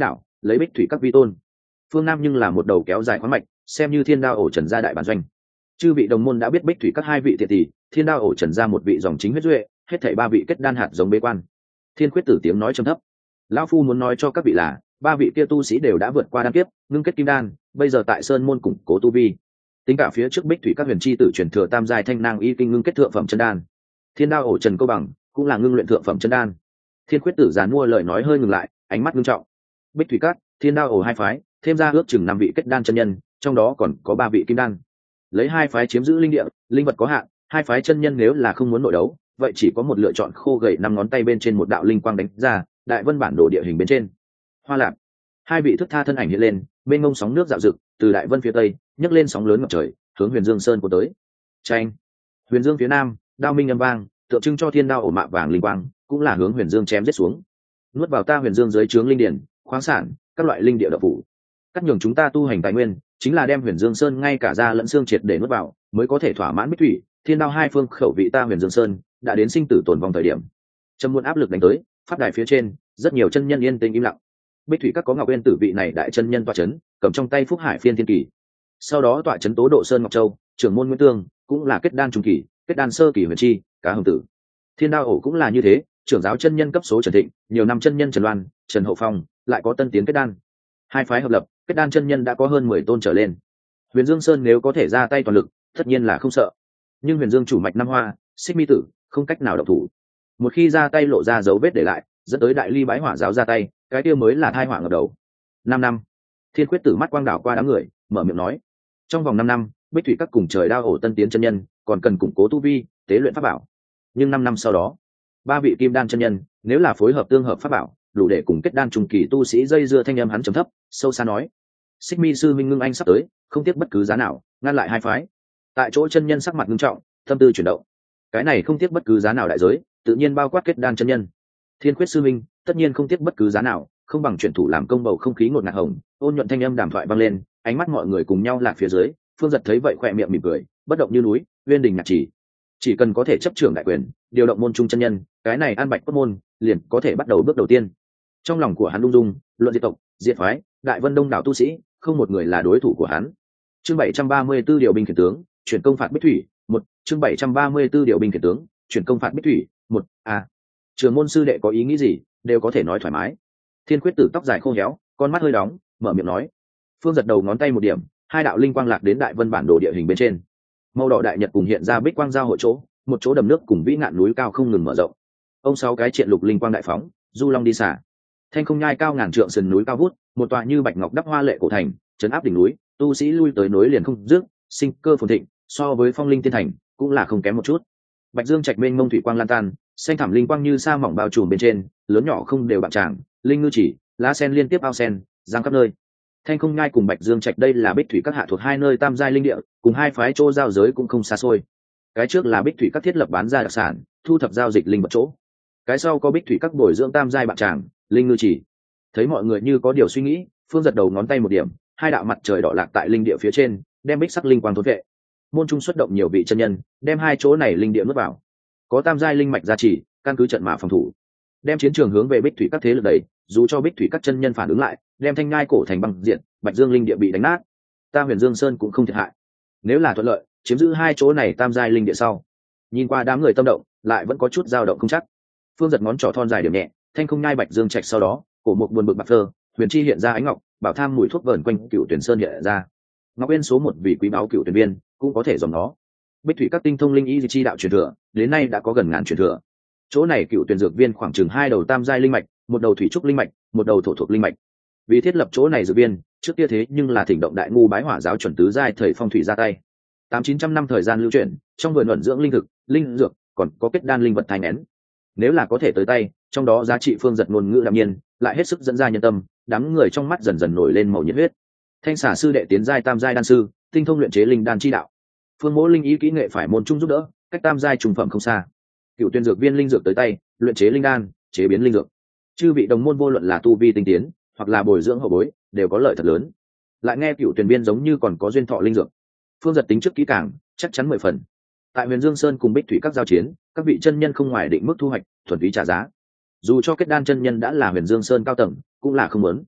lấy bích thủy các vi tôn. Phương Nam nhưng là một đầu kéo dài khoáng mạch, xem như thiên đao ổ trần gia đại bản doanh. Chư vị đồng môn đã biết bích thủy các hai vị thiệt tỷ, thiên đao ổ trần gia một vị dòng chính huyết duệ, hết thảy ba vị kết đan hạt giống bế quan. Thiên Khuyết Tử tiếng nói trầm thấp, lão phu muốn nói cho các vị là ba vị kia tu sĩ đều đã vượt qua đan kiếp, ngưng kết kim đan, bây giờ tại sơn môn củng cố tu vi. Tính cả phía trước bích thủy các huyền chi tử truyền thừa tam giai thanh nang y kinh ngưng kết thượng phẩm chân đan, thiên đao ổ trần câu bằng cũng là ngưng luyện thượng phẩm chân đan. Thiên Khuyết Tử giàn mua lời nói hơi ngừng lại, ánh mắt ngưng trọng. Bích thủy các, thiên đao ổ hai phái, thêm ra ước chừng năm vị kết đan chân nhân, trong đó còn có ba vị kim đan. Lấy hai phái chiếm giữ linh địa, linh vật có hạn, hai phái chân nhân nếu là không muốn nội đấu, vậy chỉ có một lựa chọn khô gầy năm ngón tay bên trên một đạo linh quang đánh ra, đại vân bản đồ địa hình bên trên. Hoa lạc, hai vị thức tha thân ảnh hiện lên, bên ngông sóng nước dạo dực, từ đại vân phía tây nhấc lên sóng lớn ngập trời, hướng Huyền Dương Sơn của tới. Tranh, Huyền Dương phía nam, đao minh âm vang, tượng trưng cho thiên đao ổ mạ vàng linh quang, cũng là hướng Huyền Dương chém giết xuống. Nuốt vào ta Huyền Dương dưới trướng linh điển, khoáng sản, các loại linh địa độc phủ. Cắt nhường chúng ta tu hành tài nguyên, chính là đem Huyền Dương Sơn ngay cả da lẫn xương triệt để nuốt vào, mới có thể thỏa mãn bích thủy, thiên đao hai phương khẩu vị ta Huyền Dương Sơn đã đến sinh tử tồn vong thời điểm. Trầm muôn áp lực đánh tới, pháp đài phía trên, rất nhiều chân nhân yên tĩnh im lặng. Bích thủy các có Ngọc Uyên tử vị này đại chân nhân tọa chấn, cầm trong tay Phúc Hải Phiên Thiên Kỳ. Sau đó tọa chấn Tố Độ Sơn Ngọc Châu, trưởng môn Nguyễn Tương, cũng là kết đan trung kỳ, kết đan sơ kỳ huyền chi, cá hồng tử. Thiên đao ổ cũng là như thế, trưởng giáo chân nhân cấp số Trần Thịnh, nhiều năm chân nhân Trần Loan, Trần Hậu Phong, lại có tân tiến kết đan. Hai phái hợp lập, kết đan chân nhân đã có hơn mười tôn trở lên. Huyền Dương Sơn nếu có thể ra tay toàn lực, tất nhiên là không sợ. Nhưng Huyền Dương chủ mạch năm hoa, Xích Mi tử, không cách nào động thủ. Một khi ra tay lộ ra dấu vết để lại, dẫn tới đại ly bái hỏa giáo ra tay, cái kia mới là thai họa ngập đầu. Năm năm. Thiên Khuyết Tử mắt quang đảo qua đám người, mở miệng nói: trong vòng năm năm, bích thủy các cùng trời đao ổ tân tiến chân nhân, còn cần củng cố tu vi, tế luyện pháp bảo. Nhưng năm năm sau đó, ba vị kim đan chân nhân, nếu là phối hợp tương hợp pháp bảo, đủ để cùng kết đan trung kỳ tu sĩ dây dưa. Thanh âm hắn trầm thấp, sâu xa nói: Xích Mi sư minh ngưng anh sắp tới, không tiếc bất cứ giá nào, ngăn lại hai phái. Tại chỗ chân nhân sắc mặt ngưng trọng, tâm tư chuyển động. Cái này không tiếc bất cứ giá nào đại giới, tự nhiên bao quát kết đan chân nhân. Thiên Khuyết sư minh, tất nhiên không tiếc bất cứ giá nào, không bằng chuyển thủ làm công. Bầu không khí ngột ngạt hồng, ôn nhuận thanh âm đàm thoại vang lên, ánh mắt mọi người cùng nhau lạc phía dưới. Phương Giật thấy vậy khỏe miệng mỉm cười, bất động như núi, uyên đình nhạc chỉ. Chỉ cần có thể chấp trưởng đại quyền, điều động môn trung chân nhân, cái này an bạch cốt môn liền có thể bắt đầu bước đầu tiên. Trong lòng của hắn lung dung, luận diệt tộc, diệt phái, đại vân đông đảo tu sĩ, không một người là đối thủ của hắn. Chương bảy trăm ba mươi tư điều binh khiển tướng, chuyển công phạt Bích Thủy, một. Chương bảy trăm ba mươi tư điều binh khiển tướng, chuyển công phạt Bích Thủy, một. A. Trường môn sư đệ có ý nghĩ gì, đều có thể nói thoải mái. Thiên Khuyết Tử tóc dài khô héo, con mắt hơi đóng, mở miệng nói. Phương Giật đầu ngón tay một điểm, hai đạo linh quang lạc đến đại vân bản đồ địa hình bên trên. Màu đỏ đại nhật cùng hiện ra bích quang giao hội chỗ, một chỗ đầm nước cùng vĩ ngạn núi cao không ngừng mở rộng. Ông sáu cái triện lục linh quang đại phóng, du long đi xả. Thanh không nhai cao ngàn trượng sườn núi cao vút, một tòa như bạch ngọc đắp hoa lệ cổ thành, trấn áp đỉnh núi, tu sĩ lui tới nối liền không dứt, sinh cơ phồn thịnh, so với phong linh tiên thành cũng là không kém một chút. Bạch dương trạch mênh mông thủy quang lan tan, xanh thẳm linh quang như sa mỏng bao trùm bên trên, lớn nhỏ không đều bạc tràng, linh ngư chỉ, lá sen liên tiếp ao sen, giang khắp nơi. Thanh không nhai cùng bạch dương trạch đây là bích thủy các hạ thuộc hai nơi tam giai linh địa, cùng hai phái chỗ giao giới cũng không xa xôi. Cái trước là bích thủy các thiết lập bán ra đặc sản, thu thập giao dịch linh vật chỗ. Cái sau có bích thủy các bồi dưỡng tam giai bạc tràng, linh ngư chỉ. Thấy mọi người như có điều suy nghĩ, Phương Giật đầu ngón tay một điểm, hai đạo mặt trời đỏ lạc tại linh địa phía trên, đem bích sắc linh quang thôn vệ. Môn trung xuất động nhiều vị chân nhân, đem hai chỗ này linh địa nuốt vào. Có tam giai linh mạch gia trì, căn cứ trận mã phòng thủ, đem chiến trường hướng về bích thủy các thế lực đẩy. Dù cho bích thủy các chân nhân phản ứng lại, đem thanh ngai cổ thành băng diện, bạch dương linh địa bị đánh nát, ta Huyền Dương Sơn cũng không thiệt hại. Nếu là thuận lợi, chiếm giữ hai chỗ này tam giai linh địa sau, nhìn qua đám người tâm động, lại vẫn có chút dao động không chắc. Phương Giật ngón trỏ thon dài điểm nhẹ, thanh không nhai bạch dương trạch sau đó, cổ một buồn bực bạc phơ, huyền chi hiện ra ánh ngọc, bảo tham mùi thuốc vờn quanh cựu tuyển sơn hiện ra. Ngọc Uyên số một vị quý báo cựu tuyển viên, cũng có thể dòng nó. Bích thủy các tinh thông linh y chi đạo truyền thừa, đến nay đã có gần ngàn truyền thừa. Chỗ này cựu tuyển dược viên khoảng chừng hai đầu tam giai linh mạch, một đầu thủy trúc linh mạch, một đầu thổ thuộc linh mạch. Vì thiết lập chỗ này dược viên, trước kia thế nhưng là thỉnh động đại ngu bái hỏa giáo chuẩn tứ giai thời phong thủy ra tay. Tám chín trăm năm thời gian lưu chuyển, trong vườn ẩn dưỡng linh thực, linh dược, còn có kết đan linh vật thai nén. Nếu là có thể tới tay, trong đó giá trị Phương Giật ngôn ngữ đạm nhiên, lại hết sức dẫn ra nhân tâm, đám người trong mắt dần dần nổi lên màu nhiệt huyết. Thanh xả sư đệ tiến giai tam giai đan sư, tinh thông luyện chế linh đan chi đạo. Phương Mỗ linh ý kỹ nghệ phải môn trung giúp đỡ, cách tam giai trùng phẩm không xa. Cựu tuyên dược viên linh dược tới tay, luyện chế linh đan, chế biến linh dược. Chư vị đồng môn vô luận là tu vi tinh tiến, hoặc là bồi dưỡng hậu bối, đều có lợi thật lớn. Lại nghe cựu tuyển viên giống như còn có duyên thọ linh dược. Phương Giật tính trước kỹ càng, chắc chắn mười phần. Tại Huyền Dương Sơn cùng Bích Thủy các giao chiến, các vị chân nhân không ngoài định mức thu hoạch, thuần túy trả giá. Dù cho kết đan chân nhân đã là Huyền Dương Sơn cao tầng, cũng là không muốn.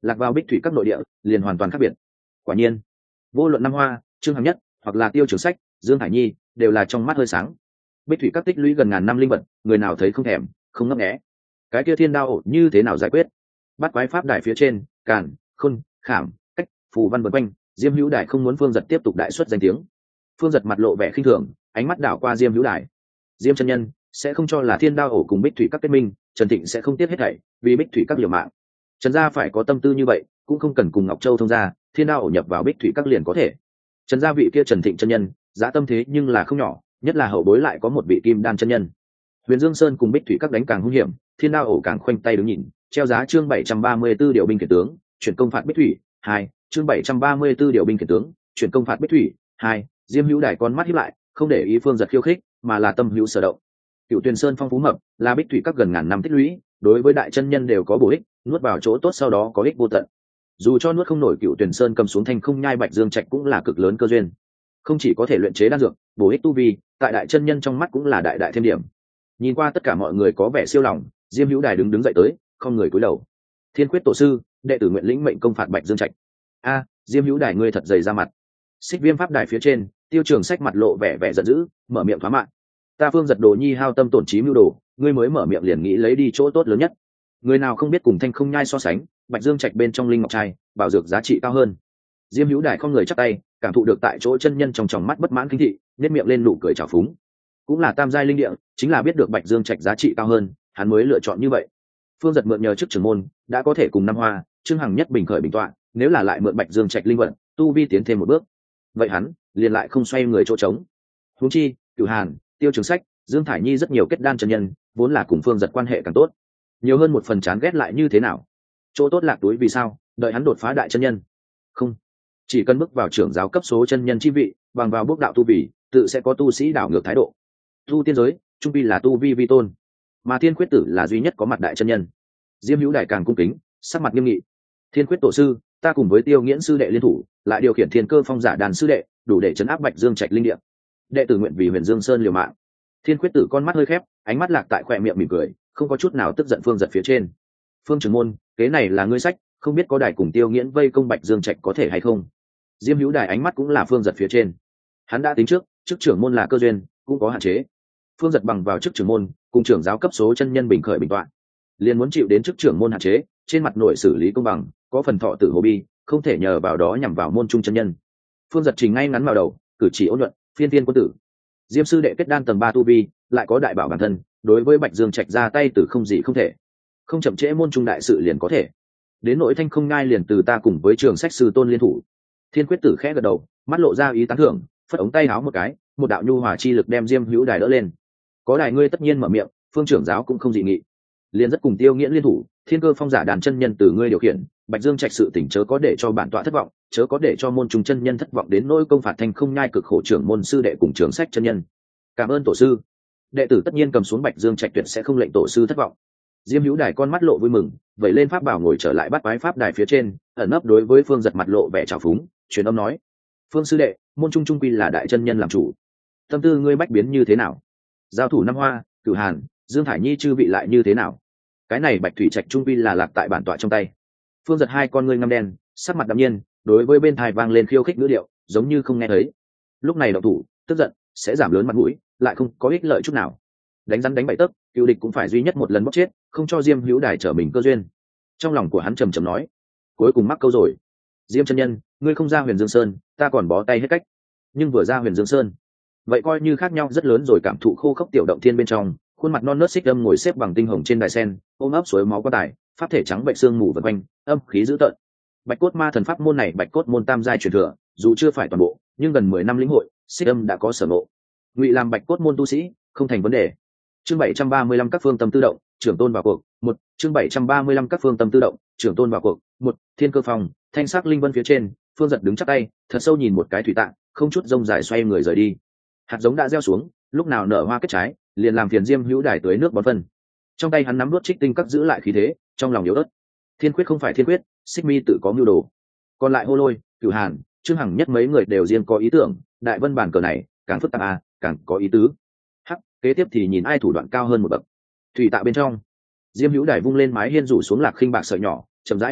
lạc vào bích thủy các nội địa liền hoàn toàn khác biệt. Quả nhiên vô luận năm hoa, Trương Hằng Nhất hoặc là Tiêu Trường Sách, Dương Hải Nhi đều là trong mắt hơi sáng. Bích thủy các tích lũy gần ngàn năm linh vật, người nào thấy không thèm không ngấp nghé. Cái kia thiên đao ổ như thế nào giải quyết? Bắt quái pháp đài phía trên, càn khôn khảm cách phù văn vân quanh, Diêm Hữu Đài không muốn Phương Giật tiếp tục đại xuất danh tiếng. Phương Giật mặt lộ vẻ khinh thường, ánh mắt đảo qua Diêm Hữu Đài. Diêm chân nhân sẽ không cho là thiên đao ổ cùng bích thủy các kết minh, Trần Thịnh sẽ không tiếc hết thảy vì bích thủy các liều mạng. Trần gia phải có tâm tư như vậy, cũng không cần cùng Ngọc Châu thông gia, thiên đao ổ nhập vào bích thủy các liền có thể. Trần gia vị kia Trần Thịnh chân nhân giá tâm thế nhưng là không nhỏ, nhất là hậu bối lại có một vị kim đan chân nhân. Huyền Dương Sơn cùng bích thủy các đánh càng hung hiểm, thiên đao ổ càng khoanh tay đứng nhìn. Treo giá chương bảy trăm ba mươi tư điều binh khiển tướng, chuyển công phạt bích thủy hai, chương bảy trăm ba mươi tư điều binh khiển tướng, chuyển công phạt bích thủy hai. Diêm Hữu Đài con mắt híp lại, không để ý Phương Giật khiêu khích, mà là tâm hữu sở động. Cựu Tuyền Sơn phong phú mập, là bích thủy các gần ngàn năm tích lũy, đối với đại chân nhân đều có bổ ích, nuốt vào chỗ tốt sau đó có ích vô tận. Dù cho nuốt không nổi Cựu Tuyền Sơn cầm xuống thanh không nhai bạch dương trạch cũng là cực lớn cơ duyên. Không chỉ có thể luyện chế đan dược, bổ ích tu vi, tại đại chân nhân trong mắt cũng là đại đại thêm điểm. Nhìn qua tất cả mọi người có vẻ siêu lòng, Diêm Hữu Đài đứng đứng dậy tới, không người cúi đầu. Thiên Quyết tổ sư, đệ tử nguyện lĩnh mệnh công phạt bạch dương trạch. A, Diêm Hữu Đài ngươi thật dày ra mặt. Xích Viêm pháp đài phía trên, Tiêu Trường Sách mặt lộ vẻ vẻ giận dữ, mở miệng thoá mạ. Ta Phương Giật đồ nhi hao tâm tổn trí mưu đồ, ngươi mới mở miệng liền nghĩ lấy đi chỗ tốt lớn nhất. Người nào không biết cùng thanh không nhai so sánh, bạch dương trạch bên trong linh ngọc trai bảo dược giá trị cao hơn. Diêm Hữu Đài không người chắp tay, cảm thụ được tại chỗ chân nhân trong tròng mắt bất mãn kinh thị, nét miệng lên nụ cười trào phúng. Cũng là tam giai linh địa, chính là biết được bạch dương trạch giá trị cao hơn, hắn mới lựa chọn như vậy. Phương Giật mượn nhờ chức trưởng môn, đã có thể cùng năm hoa, Trương Hằng Nhất bình khởi bình tọa, nếu là lại mượn bạch dương trạch linh vận, tu vi tiến thêm một bước, vậy hắn liền lại không xoay người chỗ trống. Huống chi, Cửu Hàn, Tiêu Trường Sách, Dương Thải Nhi rất nhiều kết đan chân nhân, vốn là cùng Phương Giật quan hệ càng tốt, nhiều hơn một phần chán ghét lại như thế nào? Chỗ tốt lạc túi vì sao? Đợi hắn đột phá đại chân nhân, không, chỉ cần bước vào trưởng giáo cấp số chân nhân chi vị, bằng vào bước đạo tu vi, tự sẽ có tu sĩ đảo ngược thái độ. Tu tiên giới, trung vi là tu vi vi tôn, mà Thiên Quyết tử là duy nhất có mặt đại chân nhân. Diêm Hữu Đài càng cung kính, sắc mặt nghiêm nghị. Thiên Quyết tổ sư, ta cùng với Tiêu Nghiễn sư đệ liên thủ, lại điều khiển thiên cơ phong giả đàn sư đệ, đủ để chấn áp bạch dương trạch linh địa. Đệ tử nguyện vì Huyền Dương Sơn liều mạng. Thiên Quyết tử con mắt hơi khép, ánh mắt lạc tại khỏe miệng mỉm cười, không có chút nào tức giận. Phương Giật phía trên, Phương trưởng môn, kế này là ngươi sách, không biết có Đài cùng Tiêu Nghiễn vây công bạch dương trạch có thể hay không? Diêm Hữu Đài ánh mắt cũng là Phương Giật phía trên, hắn đã tính trước, chức trưởng môn là cơ duyên, cũng có hạn chế. Phương Giật bằng vào chức trưởng môn, cùng trưởng giáo cấp số chân nhân bình khởi bình tọa, liền muốn chịu đến chức trưởng môn hạn chế, trên mặt nội xử lý công bằng, có phần thọ tử hồ bi, không thể nhờ vào đó nhằm vào môn trung chân nhân. Phương Giật trình ngay ngắn vào đầu, cử chỉ ôn nhuận, phiên thiên quân tử. Diêm sư đệ kết đan tầng ba tu vi, lại có đại bảo bản thân, đối với bạch dương trạch ra tay từ không gì không thể, không chậm trễ môn trung đại sự liền có thể. Đến nội thanh không ngai liền từ ta cùng với Trường Sách sư tôn liên thủ. Thiên Quyết tử khẽ gật đầu, mắt lộ ra ý tán thưởng, phất ống tay áo một cái, một đạo nhu hòa chi lực đem Diêm Hữu Đài đỡ lên. Có Đài ngươi tất nhiên mở miệng, Phương trưởng giáo cũng không dị nghị. Liền rất cùng Tiêu Nghiễn liên thủ, thiên cơ phong giả đàn chân nhân từ ngươi điều khiển, bạch dương trạch sự tỉnh chớ có để cho bản tọa thất vọng, chớ có để cho môn trung chân nhân thất vọng, đến nỗi công phạt thanh không nhai cực khổ trưởng môn sư đệ cùng Trường Sách chân nhân. Cảm ơn tổ sư, đệ tử tất nhiên cầm xuống bạch dương trạch tuyệt sẽ không lệnh tổ sư thất vọng. Diêm Hữu Đài con mắt lộ vui mừng, vậy lên pháp bảo ngồi trở lại bắt quái pháp đài phía trên, ẩn nấp đối với Phương Giật mặt lộ vẻ trào phúng, truyền âm nói: Phương sư đệ, môn trung trung quy là đại chân nhân làm chủ, tâm tư ngươi bách biến như thế nào? Giao thủ năm hoa, Cửu Hàn, Dương Thải Nhi chư vị lại như thế nào? Cái này bạch thủy trạch trung quy là lạc tại bản tọa trong tay. Phương Giật hai con ngươi ngăm đen, sắc mặt đạm nhiên, đối với bên thai vang lên khiêu khích ngữ điệu, giống như không nghe thấy. Lúc này động thủ, tức giận sẽ giảm lớn mặt mũi, lại không có ích lợi chút nào. Đánh rắn đánh bậy tấc, cựu địch cũng phải duy nhất một lần bóc chết, không cho Diêm Hữu Đài trở mình cơ duyên. Trong lòng của hắn trầm trầm nói, cuối cùng mắc câu rồi. Diêm chân nhân, ngươi không ra Huyền Dương Sơn, ta còn bó tay hết cách. Nhưng vừa ra Huyền Dương Sơn, vậy coi như khác nhau rất lớn rồi. Cảm thụ khô khốc tiểu động thiên bên trong, khuôn mặt non nớt xích âm ngồi xếp bằng tinh hồng trên đài sen, ôm ấp suối máu quan tài, pháp thể trắng bệnh xương mù vần quanh, âm khí dữ tợn. Bạch cốt ma thần pháp môn này, bạch cốt môn tam giai truyền thừa, dù chưa phải toàn bộ, nhưng gần mười năm lĩnh hội, xích âm đã có sở ngộ. Ngụy làm bạch cốt môn tu sĩ, không thành vấn đề. Chương bảy trăm ba mươi lăm các phương tâm tự động, trưởng tôn vào cuộc. Một, chương bảy trăm ba mươi lăm các phương tâm tự động, trưởng tôn vào cuộc. Một, thiên cơ phòng, thanh sắc linh vân phía trên, Phương Giật đứng chắp tay, thật sâu nhìn một cái thủy tạng, không chút rông dài xoay người rời đi. Hạt giống đã gieo xuống, lúc nào nở hoa kết trái, liền làm phiền Diêm Hữu Đài tưới nước bón phân. Trong tay hắn nắm nuốt trích tinh các giữ lại khí thế, trong lòng yếu ớt. Thiên quyết không phải thiên quyết, Xích Mi tự có mưu đồ. Còn lại Hô Lôi, Cửu Hàn, Trương Hằng Nhất mấy người đều riêng có ý tưởng, đại vân bản cờ này càng phức tạp à, càng có ý tứ. Hắc, kế tiếp thì nhìn ai thủ đoạn cao hơn một bậc. Thủy tạ bên trong, Diêm Hữu Đài vung lên mái hiên rủ xuống lạc khinh bạc sợi nhỏ, chậm rãi bước vào,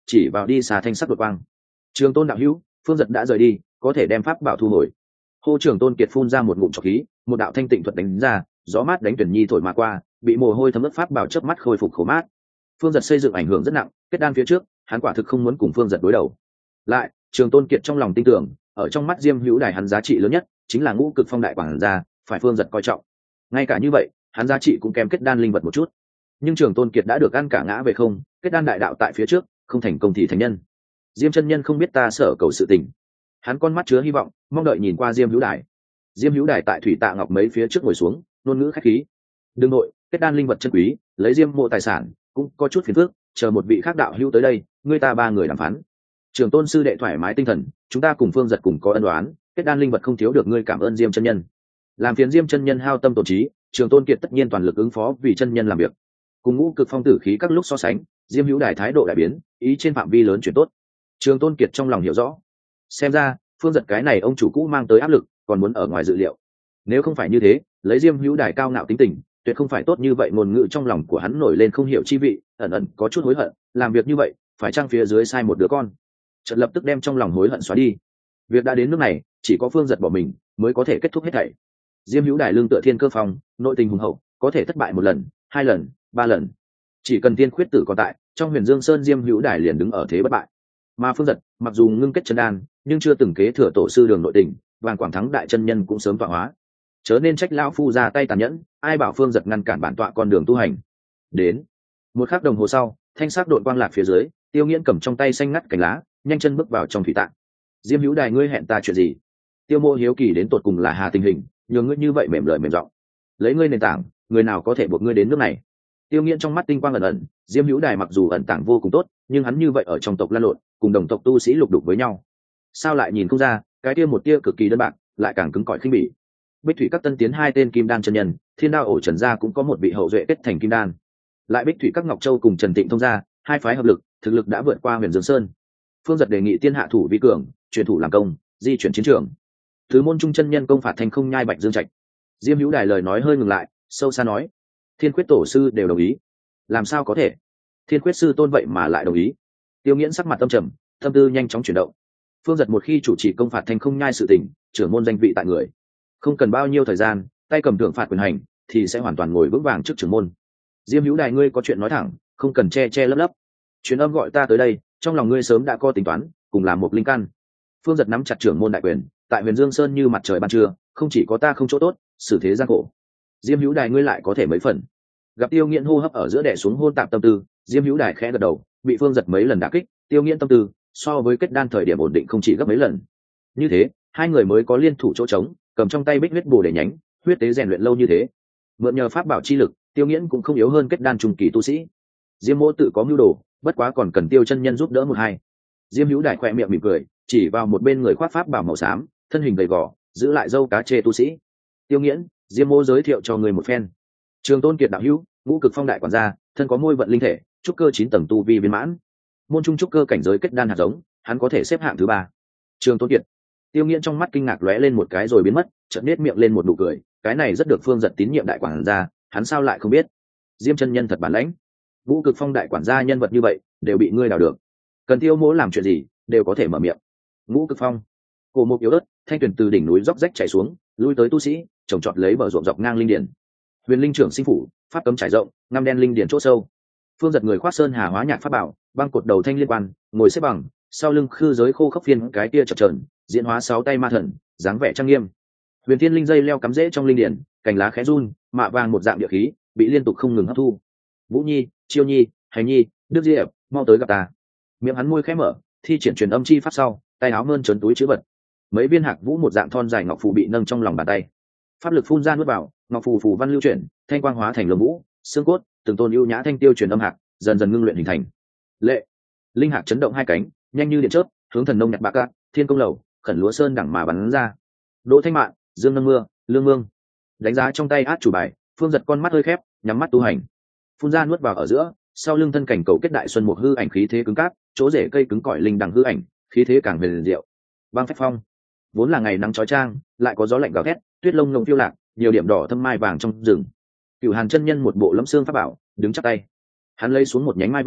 chỉ vào đi xa thanh sắc đột quang. Trường Tôn đạo hữu, Phương Giật đã rời đi, có thể đem pháp bảo thu hồi. Hô Trường Tôn Kiệt phun ra một ngụm trọc khí, một đạo thanh tịnh thuật đánh ra, gió mát đánh Tuyển Nhi thổi mà qua, bị mồ hôi thấm ướt pháp bảo chớp mắt khôi phục khổ mát. Phương Giật xây dựng ảnh hưởng rất nặng, kết đan phía trước, hắn quả thực không muốn cùng Phương Giật đối đầu. Lại, Trường Tôn Kiệt trong lòng tin tưởng, ở trong mắt Diêm Hữu Đài hắn giá trị lớn nhất chính là ngũ cực phong đại quảng gia, phải Phương Giật coi trọng. Ngay cả như vậy, hắn giá trị cũng kém kết đan linh vật một chút. Nhưng Trường Tôn Kiệt đã được ăn cả ngã về không, kết đan đại đạo tại phía trước, không thành công thì thành nhân. Diêm chân nhân không biết ta sở cầu sự tình. Hắn con mắt chứa hy vọng, mong đợi nhìn qua Diêm Hữu Đài. Diêm Hữu Đài tại thủy tạ ngọc mấy phía trước ngồi xuống, ngôn ngữ khách khí. Đương nội, kết đan linh vật chân quý, lấy Diêm mộ tài sản, cũng có chút phiền phức, chờ một vị khác đạo hữu tới đây, ngươi ta ba người đàm phán. Trường Tôn sư đệ thoải mái tinh thần, chúng ta cùng Phương Giật cùng có ân oán, kết đan linh vật không thiếu được ngươi cảm ơn Diêm chân nhân. Làm phiền Diêm chân nhân hao tâm tổn trí, Trường Tôn Kiệt tất nhiên toàn lực ứng phó vì chân nhân làm việc. Cùng ngũ cực phong tử khí các lúc so sánh, Diêm Hữu Đài thái độ đại biến, ý trên phạm vi lớn chuyển tốt. Trường Tôn Kiệt trong lòng hiểu rõ, xem ra Phương Giật cái này ông chủ cũ mang tới áp lực, còn muốn ở ngoài dự liệu. Nếu không phải như thế, lấy Diêm Hữu Đài cao ngạo tính tình, tuyệt không phải tốt như vậy. Ngôn ngữ trong lòng của hắn nổi lên không hiểu chi vị, ẩn ẩn có chút hối hận, làm việc như vậy, phải chăng phía dưới sai một đứa con. Chợt lập tức đem trong lòng hối hận xóa đi. Việc đã đến nước này, chỉ có Phương Giật bỏ mình mới có thể kết thúc hết thảy. Diêm Hữu Đài lương tựa thiên cơ phong, nội tình hùng hậu, có thể thất bại một lần, hai lần, ba lần. Chỉ cần tiên khuyết tử còn tại, trong Huyền Dương Sơn Diêm Hữu Đài liền đứng ở thế bất bại. Mà Phương Giật, mặc dù ngưng kết chân đan, nhưng chưa từng kế thừa tổ sư đường nội tình, Vàng Quảng Thắng đại chân nhân cũng sớm tọa hóa. Chớ nên trách lão phu ra tay tàn nhẫn, ai bảo Phương Giật ngăn cản bản tọa con đường tu hành. Đến một khắc đồng hồ sau, thanh sắc độn quang lạc phía dưới, Tiêu Nghiễn cầm trong tay xanh ngắt cành lá, nhanh chân bước vào trong thủy tạng. Diêm Hữu Đài, ngươi hẹn ta chuyện gì? Tiêu Mộ hiếu kỳ đến tột cùng là hà tình hình, nhường ngươi như vậy mềm lời mềm giọng. Lấy ngươi nền tảng, người nào có thể buộc ngươi đến nước này? Tiêu Nghiễn trong mắt tinh quang ẩn ẩn, Diêm Hữu Đài mặc dù ẩn tàng vô cùng tốt, nhưng hắn như vậy ở trong tộc lan lộn, cùng đồng tộc tu sĩ lục đục với nhau, sao lại nhìn không ra? Cái kia một tia cực kỳ đơn bạc, lại càng cứng cỏi khinh bỉ. Bích Thủy các tân tiến hai tên kim đan chân nhân, Thiên Đao ổ Trần gia cũng có một vị hậu duệ kết thành kim đan. Lại Bích Thủy các Ngọc Châu cùng Trần Tịnh thông gia, hai phái hợp lực, thực lực đã vượt qua Huyền Dương Sơn. Phương Giật đề nghị tiên hạ thủ vi cường, truyền thủ làm công, di chuyển chiến trường. Thứ môn trung chân nhân công phạt thành không nhai Bạch Dương Trạch. Diêm Hữu Đài lời nói hơi ngừng lại, sâu xa nói: Thiên Quyết tổ sư đều đồng ý. Làm sao có thể? Thiên Quyết sư tôn vậy mà lại đồng ý? Tiêu Nghiễn sắc mặt tâm trầm, tâm tư nhanh chóng chuyển động. Phương Giật một khi chủ trì công phạt thành không nhai sự tình, trưởng môn danh vị tại người, không cần bao nhiêu thời gian, tay cầm thượng phạt quyền hành, thì sẽ hoàn toàn ngồi vững vàng trước trưởng môn. Diêm Hữu Đài, ngươi có chuyện nói thẳng, không cần che che lấp lấp. Truyền âm gọi ta tới đây, trong lòng ngươi sớm đã có tính toán, cùng làm một linh căn. Phương Giật nắm chặt trưởng môn đại quyền, tại Huyền Dương Sơn như mặt trời ban trưa, không chỉ có ta không chỗ tốt, xử thế gian khổ. Diêm Hữu Đài, ngươi lại có thể mấy phần? Gặp Tiêu Nghiễn hô hấp ở giữa đè xuống hôn tạp tâm tư, Diêm Hữu Đài khẽ gật đầu, bị Phương Giật mấy lần đả kích, Tiêu Nghiễn tâm tư so với kết đan thời điểm ổn định không chỉ gấp mấy lần. Như thế, hai người mới có liên thủ chỗ trống, cầm trong tay bích huyết bổ để nhánh, huyết tế rèn luyện lâu như thế. Mượn nhờ pháp bảo chi lực, Tiêu Nghiễn cũng không yếu hơn kết đan trung kỳ tu sĩ. Diêm Mỗ tự có mưu đồ, bất quá còn cần Tiêu chân nhân giúp đỡ một hai. Diêm Hữu Đài khỏe miệng mỉm cười, chỉ vào một bên người khoác pháp bảo màu xám, thân hình gầy gò, giữ lại râu cá chê tu sĩ. Tiêu Nghiễn, Diêm Mỗ giới thiệu cho người một phen. Trường Tôn Kiệt đạo hữu, ngũ cực phong đại quản gia, thân có môi vận linh thể, trúc cơ chín tầng tu vi viên mãn. Môn trung trúc cơ cảnh giới kết đan hạt giống, hắn có thể xếp hạng thứ ba. Trường Tôn Kiệt. Tiêu Nghiễn trong mắt kinh ngạc lóe lên một cái rồi biến mất, chợt nết miệng lên một nụ cười, cái này rất được Phương Giật tín nhiệm đại quản gia, hắn sao lại không biết? Diêm chân nhân thật bản lãnh. Ngũ cực phong đại quản gia nhân vật như vậy, đều bị ngươi đào được. Cần Tiêu Mỗ làm chuyện gì, đều có thể mở miệng. Ngũ cực phong. Cổ mục yếu ớt, thanh tuyển từ đỉnh núi róc rách chảy xuống, lui tới tu sĩ, trồng trọt lấy bờ ruộng dọc ngang linh điển. Huyền linh trưởng sinh phủ, pháp cấm trải rộng, ngăm đen linh điển chỗ sâu. Phương Giật người khoác sơn hà hóa nhạc pháp bảo, băng cột đầu thanh liên quan, ngồi xếp bằng, sau lưng khư giới khô khốc phiên cái kia chập chờn, diễn hóa sáu tay ma thần, dáng vẻ trang nghiêm. Huyền thiên linh dây leo cắm rễ trong linh điển, cành lá khẽ run, mạ vàng một dạng địa khí, bị liên tục không ngừng hấp thu. Vũ Nhi, Chiêu Nhi, Hành Nhi, Đức Diệp, mau tới gặp ta. Miệng hắn môi khẽ mở, thi triển truyền âm chi pháp sau, tay áo mơn trớn túi chứa vật. Mấy viên hạc vũ một dạng thon dài ngọc phù bị nâng trong lòng bàn tay. Pháp lực phun ra nuốt vào, ngọc phù phù văn lưu chuyển, thanh quang hóa thành lông vũ, xương cốt, từng tôn ưu nhã thanh tiêu truyền âm hạc, dần dần ngưng luyện hình thành. Lệ, linh hạc chấn động hai cánh, nhanh như điện chớp, hướng thần nông nhặt bạc cát, thiên công lầu, khẩn lúa sơn đẳng mà bắn ra. Đỗ Thanh Mạn, Dương Nâng Mưa, Lương Mương. Đánh giá trong tay át chủ bài, Phương Giật con mắt hơi khép, nhắm mắt tu hành. Phun ra nuốt vào ở giữa, sau lưng thân cảnh cầu kết đại xuân một hư ảnh khí thế cứng cáp, chỗ rễ cây cứng cỏi linh đằng hư ảnh, khí thế càng huyền diệu. Băng phách phong. Vốn là ngày nắng chói chang, lại có gió lạnh gào thét, tuyết lông ngông phiêu lạc, nhiều điểm đỏ thâm mai vàng trong rừng. Cửu Hàn chân nhân một bộ lẫm xương pháp bảo, đứng chắp tay. Hắn lấy xuống một nhánh mai vàng,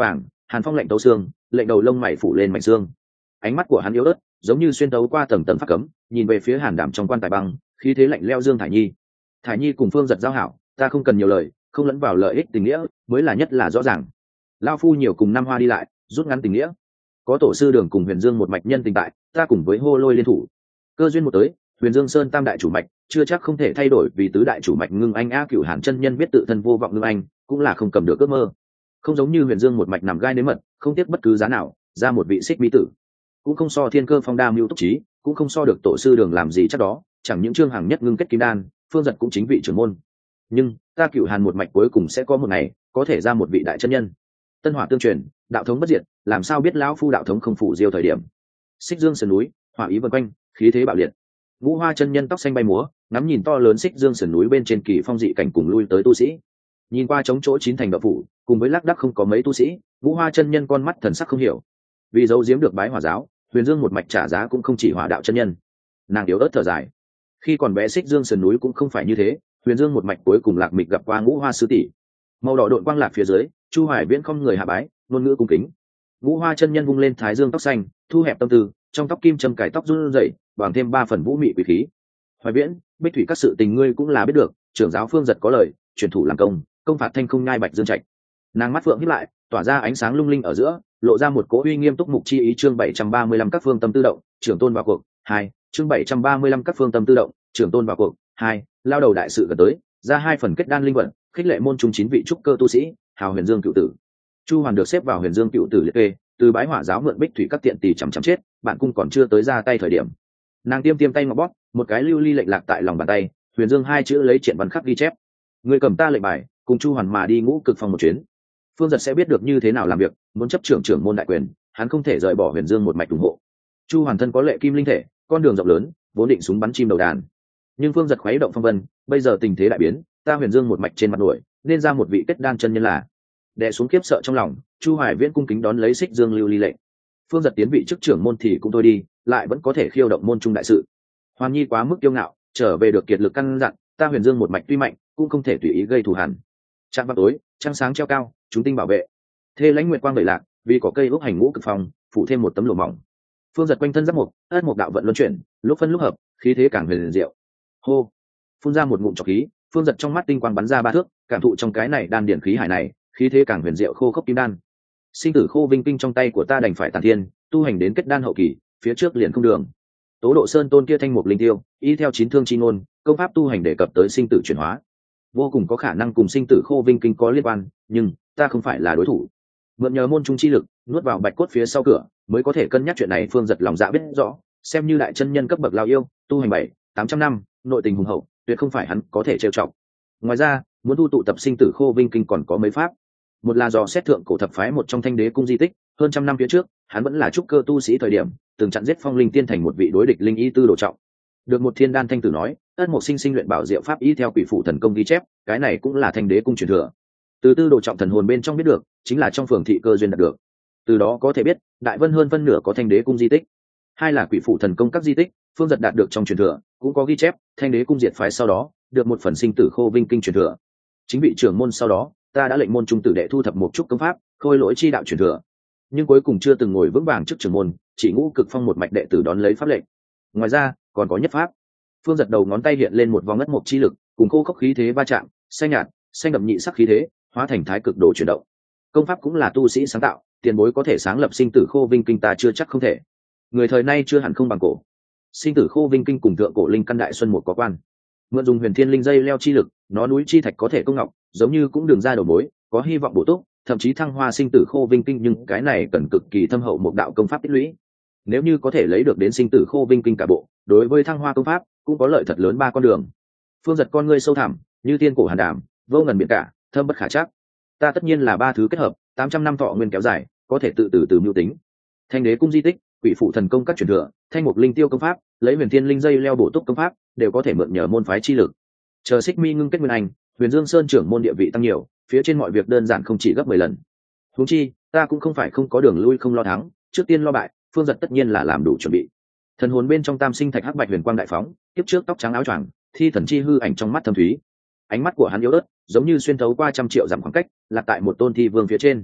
hàn phong lệnh tấu xương, lệnh đầu lông mày phủ lên mảnh xương. Ánh mắt của hắn yếu ớt giống như xuyên tấu qua tầng tầng pháp cấm, nhìn về phía hàn đảm trong quan tài băng, khí thế lạnh leo. Dương Thải Nhi, Thải Nhi cùng Phương Giật giao hảo, ta không cần nhiều lời, không lẫn vào lợi ích tình nghĩa mới là nhất là rõ ràng. Lao phu nhiều cùng năm hoa đi lại, rút ngắn tình nghĩa. Có tổ sư đường cùng Huyền Dương một mạch nhân tình tại, ta cùng với hô lôi liên thủ. Cơ duyên một tới, Huyền Dương Sơn tam đại chủ mạch chưa chắc không thể thay đổi, vì tứ đại chủ mạch ngưng anh a Cửu Hàn chân nhân biết tự thân vô vọng ngưng anh, cũng là không cầm được ước mơ. Không giống như Huyền Dương một mạch nằm gai nếm mật, không tiếc bất cứ giá nào ra một vị xích mỹ tử, cũng không so Thiên Cơ Phong đa mưu túc trí, cũng không so được tổ sư đường làm gì chắc đó. Chẳng những Trương Hằng nhất ngưng kết kim đan, Phương Giật cũng chính vị trưởng môn, nhưng ta Cửu Hàn một mạch cuối cùng sẽ có một ngày có thể ra một vị đại chân nhân. Tân hỏa tương truyền, đạo thống bất diệt, làm sao biết lão phu đạo thống không phủ diêu thời điểm. Xích Dương sườn núi, hỏa ý vần quanh, khí thế bạo liệt. Ngũ Hoa chân nhân tóc xanh bay múa, ngắm nhìn to lớn Xích Dương sườn núi bên trên kỳ phong dị cảnh cùng lui tới tu sĩ. Nhìn qua trống chỗ chín thành đạo phủ, cùng với lác đác không có mấy tu sĩ, Ngũ Hoa chân nhân con mắt thần sắc không hiểu. Vì giấu giếm được bái hỏa giáo, Huyền Dương một mạch trả giá cũng không chỉ hỏa đạo chân nhân. Nàng yếu ớt thở dài. Khi còn bé Xích Dương sườn núi cũng không phải như thế, Huyền Dương một mạch cuối cùng lạc mịch gặp qua Ngũ Hoa sư tỷ. Màu đỏ đội quang lạc phía dưới, Chu Hoài Viễn không người hạ bái, ngôn ngữ cung kính. Ngũ Hoa chân nhân vung lên thái dương tóc xanh, thu hẹp tâm tư, trong tóc kim châm cài tóc run rẩy, bằng thêm ba phần vũ mị quỷ khí. Hoài Viễn, Bích Thủy các sự tình ngươi cũng là biết được, trưởng giáo Phương Giật có lời, truyền thủ làm công, công phạt thanh không ngai bạch dương trạch. Nàng mắt phượng híp lại, tỏa ra ánh sáng lung linh ở giữa, lộ ra một cỗ uy nghiêm túc mục chi ý. Chương bảy trăm ba mươi lăm các phương tâm tự động, trưởng tôn vào cuộc. Hai, chương bảy trăm ba mươi lăm các phương tâm tự động, trưởng tôn vào cuộc. Hai, lao đầu đại sự gần tới, ra hai phần kết đan linh vận, khích lệ môn trung chín vị trúc cơ tu sĩ, hào Huyền Dương cựu tử. Chu Hoàn được xếp vào Huyền Dương cựu tử liệt kê, từ bái hỏa giáo mượn Bích Thủy các tiện tỷ chằm chằm chết, bạn cung còn chưa tới ra tay thời điểm. Nàng tiêm tiêm tay ngọc bóp, một cái lưu ly lệnh lạc tại lòng bàn tay, Huyền Dương hai chữ lấy triện văn khắc ghi chép. Người cầm ta lệnh bài, cùng Chu Hoàn mà đi Ngũ Cực Phong một chuyến. Phương Giật sẽ biết được như thế nào làm việc, muốn chấp trưởng trưởng môn đại quyền, hắn không thể rời bỏ Huyền Dương một mạch ủng hộ. Chu Hoàn thân có lệ kim linh thể, con đường rộng lớn, vốn định súng bắn chim đầu đàn. Nhưng Phương Giật khuấy động phong vân, bây giờ tình thế đại biến, ta Huyền Dương một mạch trên mặt nổi, nên ra một vị kết đan chân nhân là. Đè xuống kiếp sợ trong lòng, Chu Hoài Viễn cung kính đón lấy Xích Dương lưu ly lệnh. Phương Giật tiến vị chức trưởng môn thì cũng thôi đi, lại vẫn có thể khiêu động môn trung đại sự. Hoàn Nhi quá mức kiêu ngạo, trở về được kiệt lực căn dặn, ta Huyền Dương một mạch tuy mạnh, cũng không thể tùy ý gây thù hằn. Trạm vào tối, trăng sáng treo cao, chúng tinh bảo vệ. Thê lãnh nguyệt quang đầy lạc, vì có cây ốc hành Ngũ Cực Phong, phủ thêm một tấm lụa mỏng. Phương Giật quanh thân giáp mục, ất mục đạo vận luân chuyển, lúc phân lúc hợp, khí thế càng huyền diệu. Hô, phun ra một ngụm trọc khí, Phương Giật trong mắt tinh quang bắn ra ba thước, cảm thụ trong cái này đan điển khí hải này, khí thế càng huyền diệu khô khốc kim đan. Sinh tử khô vinh kinh trong tay của ta đành phải tàn thiên, tu hành đến kết đan hậu kỳ, phía trước liền không đường. Tố Độ Sơn tôn kia thanh mục linh tiêu, y theo chín thương chi ngôn, công pháp tu hành đề cập tới sinh tử chuyển hóa, vô cùng có khả năng cùng sinh tử khô vinh kinh có liên quan, nhưng ta không phải là đối thủ. Mượn nhờ môn trung chi lực, nuốt vào bạch cốt phía sau cửa, mới có thể cân nhắc chuyện này. Phương Giật lòng dạ biết rõ, xem như đại chân nhân cấp bậc lao yêu, tu hành bảy tám trăm năm, nội tình hùng hậu, tuyệt không phải hắn có thể trêu chọc. Ngoài ra, muốn tu tụ tập sinh tử khô vinh kinh còn có mấy pháp. Một là dò xét thượng cổ thập phái một trong Thanh Đế cung di tích, hơn trăm năm phía trước, hắn vẫn là trúc cơ tu sĩ thời điểm, từng chặn giết Phong Linh Tiên thành một vị đối địch linh y tư đồ trọng. Được một thiên đan thanh tử nói, ất một sinh sinh luyện bảo diệu pháp y theo quỷ phụ thần công ghi chép, cái này cũng là Thanh Đế cung truyền thừa. Từ tư đồ trọng thần hồn bên trong biết được, chính là trong phường thị cơ duyên đạt được. Từ đó có thể biết, Đại Vân hơn phân nửa có Thanh Đế cung di tích. Hai là quỷ phụ thần công các di tích, Phương Giật đạt được trong truyền thừa, cũng có ghi chép, Thanh Đế cung diệt phái sau đó, được một phần sinh tử khô vinh kinh truyền thừa. Chính vị trưởng môn sau đó, ta đã lệnh môn trung tử đệ thu thập một chút công pháp, khôi lỗi chi đạo truyền thừa. Nhưng cuối cùng chưa từng ngồi vững vàng trước trưởng môn, chỉ Ngũ Cực Phong một mạch đệ tử đón lấy pháp lệnh. Ngoài ra, còn có nhất pháp. Phương Giật đầu ngón tay hiện lên một vòng ngất mộc chi lực, cùng khô khốc khí thế va chạm, xanh nhạt, xanh đậm nhị sắc khí thế, hóa thành thái cực đồ chuyển động. Công pháp cũng là tu sĩ sáng tạo, tiền bối có thể sáng lập sinh tử khô vinh kinh ta chưa chắc không thể. Người thời nay chưa hẳn không bằng cổ. Sinh tử khô vinh kinh cùng thượng cổ linh căn đại xuân một có quan. Mượn dùng huyền thiên linh dây leo chi lực, nó núi chi thạch có thể công ngọc, giống như cũng đường ra đầu mối, có hy vọng bổ túc, thậm chí thăng hoa sinh tử khô vinh kinh, nhưng cái này cần cực kỳ thâm hậu một đạo công pháp tích lũy. Nếu như có thể lấy được đến sinh tử khô vinh kinh cả bộ, đối với thăng hoa công pháp cũng có lợi thật lớn ba con đường. Phương Giật con ngươi sâu thẳm, như tiên cổ hàn đàm, vô ngần biển cả, thâm bất khả trắc. Ta tất nhiên là ba thứ kết hợp, tám trăm năm thọ nguyên kéo dài, có thể tự từ từ mưu tính. Thanh Đế cung di tích, quỷ phụ thần công các truyền thừa, thanh mục linh tiêu công pháp, lấy huyền thiên linh dây leo bổ túc công pháp, đều có thể mượn nhờ môn phái chi lực. Chờ Xích Mi ngưng kết nguyên anh, Huyền Dương Sơn trưởng môn địa vị tăng nhiều, phía trên mọi việc đơn giản không chỉ gấp mười lần. Huống chi, ta cũng không phải không có đường lui không lo thắng, trước tiên lo bại, Phương Giật tất nhiên là làm đủ chuẩn bị. Thần hồn bên trong tam sinh thạch hắc bạch huyền quang đại phóng, tiếp trước tóc trắng áo choàng, thi thần chi hư ảnh trong mắt thâm thúy. Ánh mắt của hắn yếu ớt, giống như xuyên thấu qua trăm triệu dặm khoảng cách, lạc tại một tôn thi vương phía trên.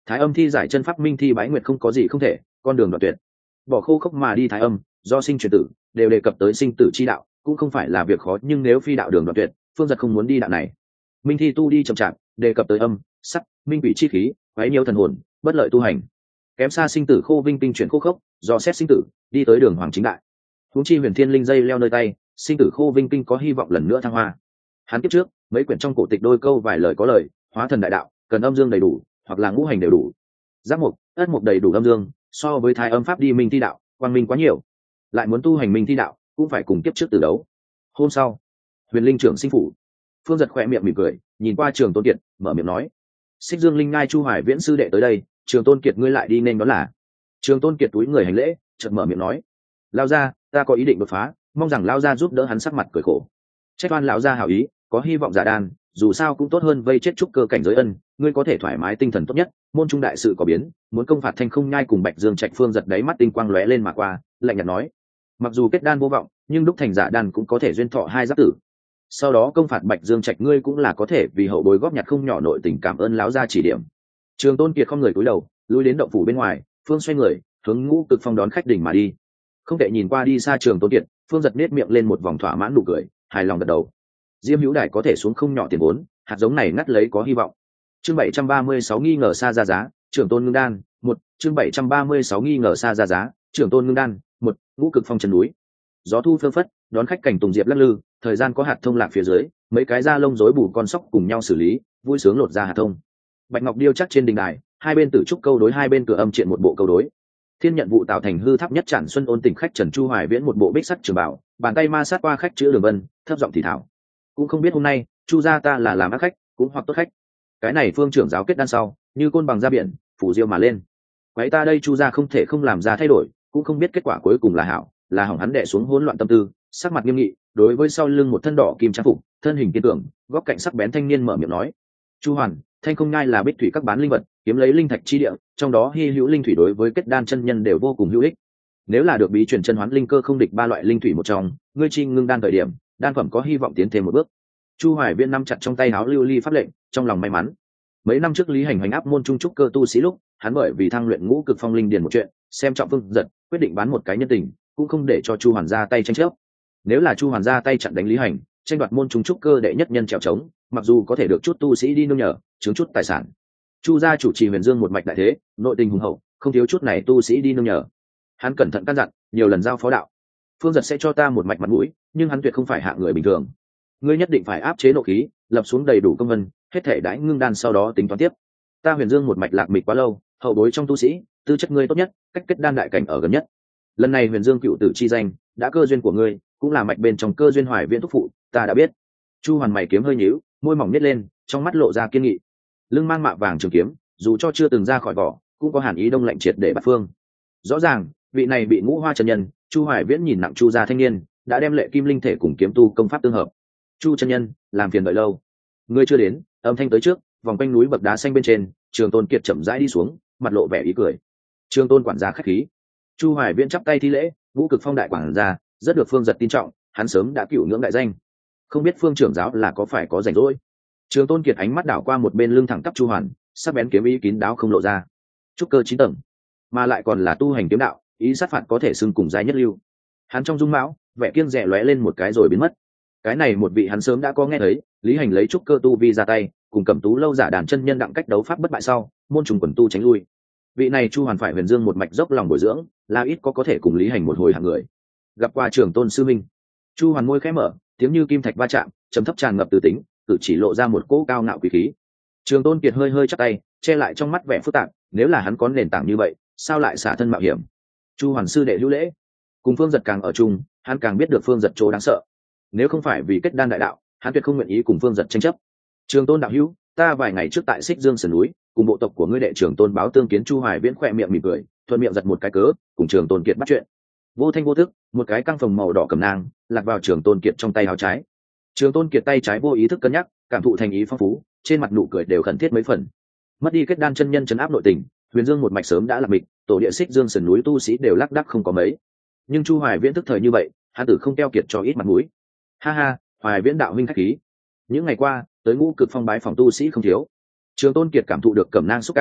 Thái âm thi giải chân pháp minh thi bái nguyệt không có gì không thể, con đường đoạn tuyệt. Bỏ khô khốc mà đi thái âm, do sinh chuyển tử, đều đề cập tới sinh tử chi đạo, cũng không phải là việc khó, nhưng nếu phi đạo đường đoạn tuyệt, Phương Giật không muốn đi đạo này. Minh thi tu đi chậm chạp, đề cập tới âm, sắc, minh quỷ chi khí, quấy nhiều thần hồn, bất lợi tu hành. Kém xa sinh tử khô vinh kinh chuyển khô khốc, do xét sinh tử, đi tới đường hoàng chính đại. Huống chi huyền thiên linh dây leo nơi tay, sinh tử khô vinh kinh có hy vọng lần nữa thăng hoa. Hắn kiếp trước, mấy quyển trong cổ tịch đôi câu vài lời có lời, hóa thần đại đạo, cần âm dương đầy đủ, hoặc là ngũ hành đều đủ. Giác mục, ất mục đầy đủ âm dương, so với thái âm pháp đi minh thi đạo, quang minh quá nhiều. Lại muốn tu hành minh thi đạo, cũng phải cùng kiếp trước từ đấu. Hôm sau, huyền linh trưởng sinh phủ, Phương Giật khỏe miệng mỉm cười, nhìn qua Trường Tôn Kiệt, mở miệng nói: Xích Dương Linh Ngai Chu Hoài Viễn sư đệ tới đây, Trường Tôn Kiệt ngươi lại đi nên đó là. Trường Tôn Kiệt túi người hành lễ, chợt mở miệng nói: Lao gia, ta có ý định đột phá, mong rằng Lao gia giúp đỡ hắn. Sắc mặt cười khổ. Trách oan lão gia hảo ý, có hy vọng giả đan, dù sao cũng tốt hơn vây chết trúc cơ cảnh giới ân, ngươi có thể thoải mái tinh thần tốt nhất. Môn trung đại sự có biến, muốn công phạt Thanh Không Nhai cùng Bạch Dương Trạch. Phương Giật đáy mắt tinh quang lóe lên mà qua, lạnh nhạt nói: Mặc dù kết đan vô vọng, nhưng đúc thành giả đan cũng có thể duyên thọ hai giáp tử. Sau đó công phạt Bạch Dương Trạch ngươi cũng là có thể, vì hậu bối góp nhặt không nhỏ nội tình, cảm ơn lão gia chỉ điểm. Trường Tôn Kiệt không người cúi đầu, lui đến động phủ bên ngoài, Phương xoay người hướng Ngũ Cực Phong đón khách đỉnh mà đi. Không thể nhìn qua đi xa Trường Tôn Kiệt, Phương Giật nét miệng lên một vòng thỏa mãn nụ cười, hài lòng gật đầu. Diêm Hữu Đài có thể xuống không nhỏ tiền vốn, hạt giống này ngắt lấy có hy vọng. Chương bảy trăm ba mươi sáu nghi ngờ xa ra giá, Trường Tôn Ngưng Đan, một. Chương bảy trăm ba mươi sáu nghi ngờ xa ra giá, Trường Tôn Ngưng Đan, một. Ngũ Cực Phong chân núi. Gió thu phơ phất, đón khách cảnh tùng diệp lắc lư, thời gian có hạt thông lạc phía dưới, mấy cái da lông rối bù con sóc cùng nhau xử lý, vui sướng lột ra hạt thông. Bạch ngọc điêu chắc trên đình đài, hai bên tử trúc câu đối, hai bên cửa âm triện một bộ câu đối. Thiên nhận vụ tạo thành hư tháp nhất Trản Xuân ôn tình khách Trần Chu Hoài Viễn một bộ bích sắt trường bảo, bàn tay ma sát qua khách chữ đường vân, thấp giọng thì thảo. Cũng không biết hôm nay, Chu gia ta là làm ác khách, cũng hoặc tốt khách. Cái này Phương trưởng giáo kết đan sau, như côn bằng ra biển, phủ diêu mà lên. Quái ta đây Chu gia không thể không làm ra thay đổi, cũng không biết kết quả cuối cùng là hảo, là hỏng. Hắn đè xuống hỗn loạn tâm tư, sắc mặt nghiêm nghị, đối với sau lưng một thân đỏ kim trang phục, thân hình kiên cường, góc cạnh sắc bén thanh niên mở miệng nói: Chu Hoàn, Thanh Không Nhai là bích thủy các bán linh vật, kiếm lấy linh thạch chi địa, trong đó hy hữu linh thủy đối với kết đan chân nhân đều vô cùng hữu ích. Nếu là được bí truyền chân hoán linh cơ không địch ba loại linh thủy một trong, ngươi chi ngưng đan thời điểm, đan phẩm có hy vọng tiến thêm một bước. Chu Hoài Viễn nắm chặt trong tay áo lưu ly pháp lệnh, trong lòng may mắn. Mấy năm trước Lý Hành hành áp môn trung trúc cơ tu sĩ lúc, hắn bởi vì thăng luyện Ngũ Cực Phong linh điền một chuyện, xem trọng Phương Giật, quyết định bán một cái nhân tình, cũng không để cho Chu Hoàn ra tay tranh chấp. Nếu là Chu Hoàn ra tay chặn đánh Lý Hành, tranh đoạt môn trung trúc cơ đệ nhất nhân trèo trống, mặc dù có thể được chút tu sĩ đi nương nhờ, chứng chút tài sản. Chu gia chủ trì Huyền Dương một mạch đại thế, nội tình hùng hậu, không thiếu chút này tu sĩ đi nương nhờ. Hắn cẩn thận căn dặn, nhiều lần giao phó đạo: Phương Giật sẽ cho ta một mạch mặt mũi, nhưng hắn tuyệt không phải hạng người bình thường. Ngươi nhất định phải áp chế nộ khí, lập xuống đầy đủ công vân, hết thể đãi ngưng đan sau đó tính toán tiếp. Ta Huyền Dương một mạch lạc mịch quá lâu, hậu bối trong tu sĩ, tư chất ngươi tốt nhất, cách kết đan đại cảnh ở gần nhất. Lần này Huyền Dương cựu tử chi danh, đã cơ duyên của ngươi, cũng là mạch bên trong cơ duyên Hoài Viễn thúc phụ, ta đã biết. Chu Hoàn mày kiếm hơi nhíu, môi mỏng nhếch lên, trong mắt lộ ra kiên nghị. Lưng mang mạ vàng trường kiếm, dù cho chưa từng ra khỏi vỏ, cũng có hàn ý đông lạnh triệt để bắt phương. Rõ ràng, vị này bị ngũ hoa chân nhân, Chu Hoài Viễn nhìn nặng Chu gia thanh niên, đã đem lệ kim linh thể cùng kiếm tu công pháp tương hợp. Chu chân nhân, làm phiền đợi lâu. Ngươi chưa đến, âm thanh tới trước, vòng quanh núi bậc đá xanh bên trên, Trường Tôn Kiệt chậm rãi đi xuống, mặt lộ vẻ ý cười. Trường Tôn quản gia khách khí. Chu Hoài Viễn chắp tay thi lễ, Ngũ Cực Phong đại quản gia, rất được Phương Giật tin trọng, hắn sớm đã cửu ngưỡng đại danh. Không biết Phương trưởng giáo là có phải có rảnh rỗi. Trường Tôn Kiệt ánh mắt đảo qua một bên lưng thẳng tắp Chu Hoàn, sắc bén kiếm ý kín đáo không lộ ra. Trúc cơ chín tầng, mà lại còn là tu hành kiếm đạo, ý sát phạt có thể xưng cùng giai nhất lưu. Hắn trong dung mạo, vẻ kiêng dè lóe lên một cái rồi biến mất. Cái này một vị hắn sớm đã có nghe thấy, Lý Hành lấy trúc cơ tu vi ra tay, cùng Cẩm Tú lâu giả đàn chân nhân đặng cách đấu pháp bất bại sau, môn trùng quần tu tránh lui. Vị này Chu Hoàn phải Huyền Dương một mạch dốc lòng bồi dưỡng, là ít có có thể cùng Lý Hành một hồi hạng người. Gặp qua Trường Tôn sư minh. Chu Hoàn môi khẽ mở, tiếng như kim thạch va chạm, trầm thấp tràn ngập từ tính, cử chỉ lộ ra một cỗ cao ngạo quý khí. Trường Tôn Kiệt hơi hơi chắp tay, che lại trong mắt vẻ phức tạp, nếu là hắn có nền tảng như vậy, sao lại xả thân mạo hiểm? Chu Hoàn sư đệ hữu lễ. Cùng Phương Giật càng ở chung, hắn càng biết được Phương Giật chỗ đáng sợ. Nếu không phải vì kết đan đại đạo, hắn tuyệt không nguyện ý cùng Phương Giật tranh chấp. Trường Tôn đạo hữu, ta vài ngày trước tại Xích Dương sườn núi, cùng bộ tộc của ngươi đệ Trường Tôn báo tương kiến. Chu Hoài Viễn khỏe miệng mỉm cười, thuận miệng giật một cái cớ, cùng Trường Tôn Kiệt bắt chuyện. Vô thanh vô thức, một cái căng phồng màu đỏ cầm nang lạc vào Trường Tôn Kiệt trong tay áo trái. Trường Tôn Kiệt tay trái vô ý thức cân nhắc, cảm thụ thành ý phong phú, trên mặt nụ cười đều khẩn thiết mấy phần. Mất đi kết đan chân nhân trấn áp nội tình, Huyền Dương một mạch sớm đã lạc mịch, tổ địa Xích Dương sườn núi tu sĩ đều lác đác không có mấy. Nhưng Chu Hoài Viễn tức thời như vậy, hắn tử không keo kiệt cho ít mặt mũi. Ha ha, Hoài Viễn đạo huynh khách khí. Những ngày qua, tới Ngũ Cực Phong bái phòng tu sĩ không thiếu. Trường Tôn Kiệt cảm thụ được cẩm nang xúc cảm,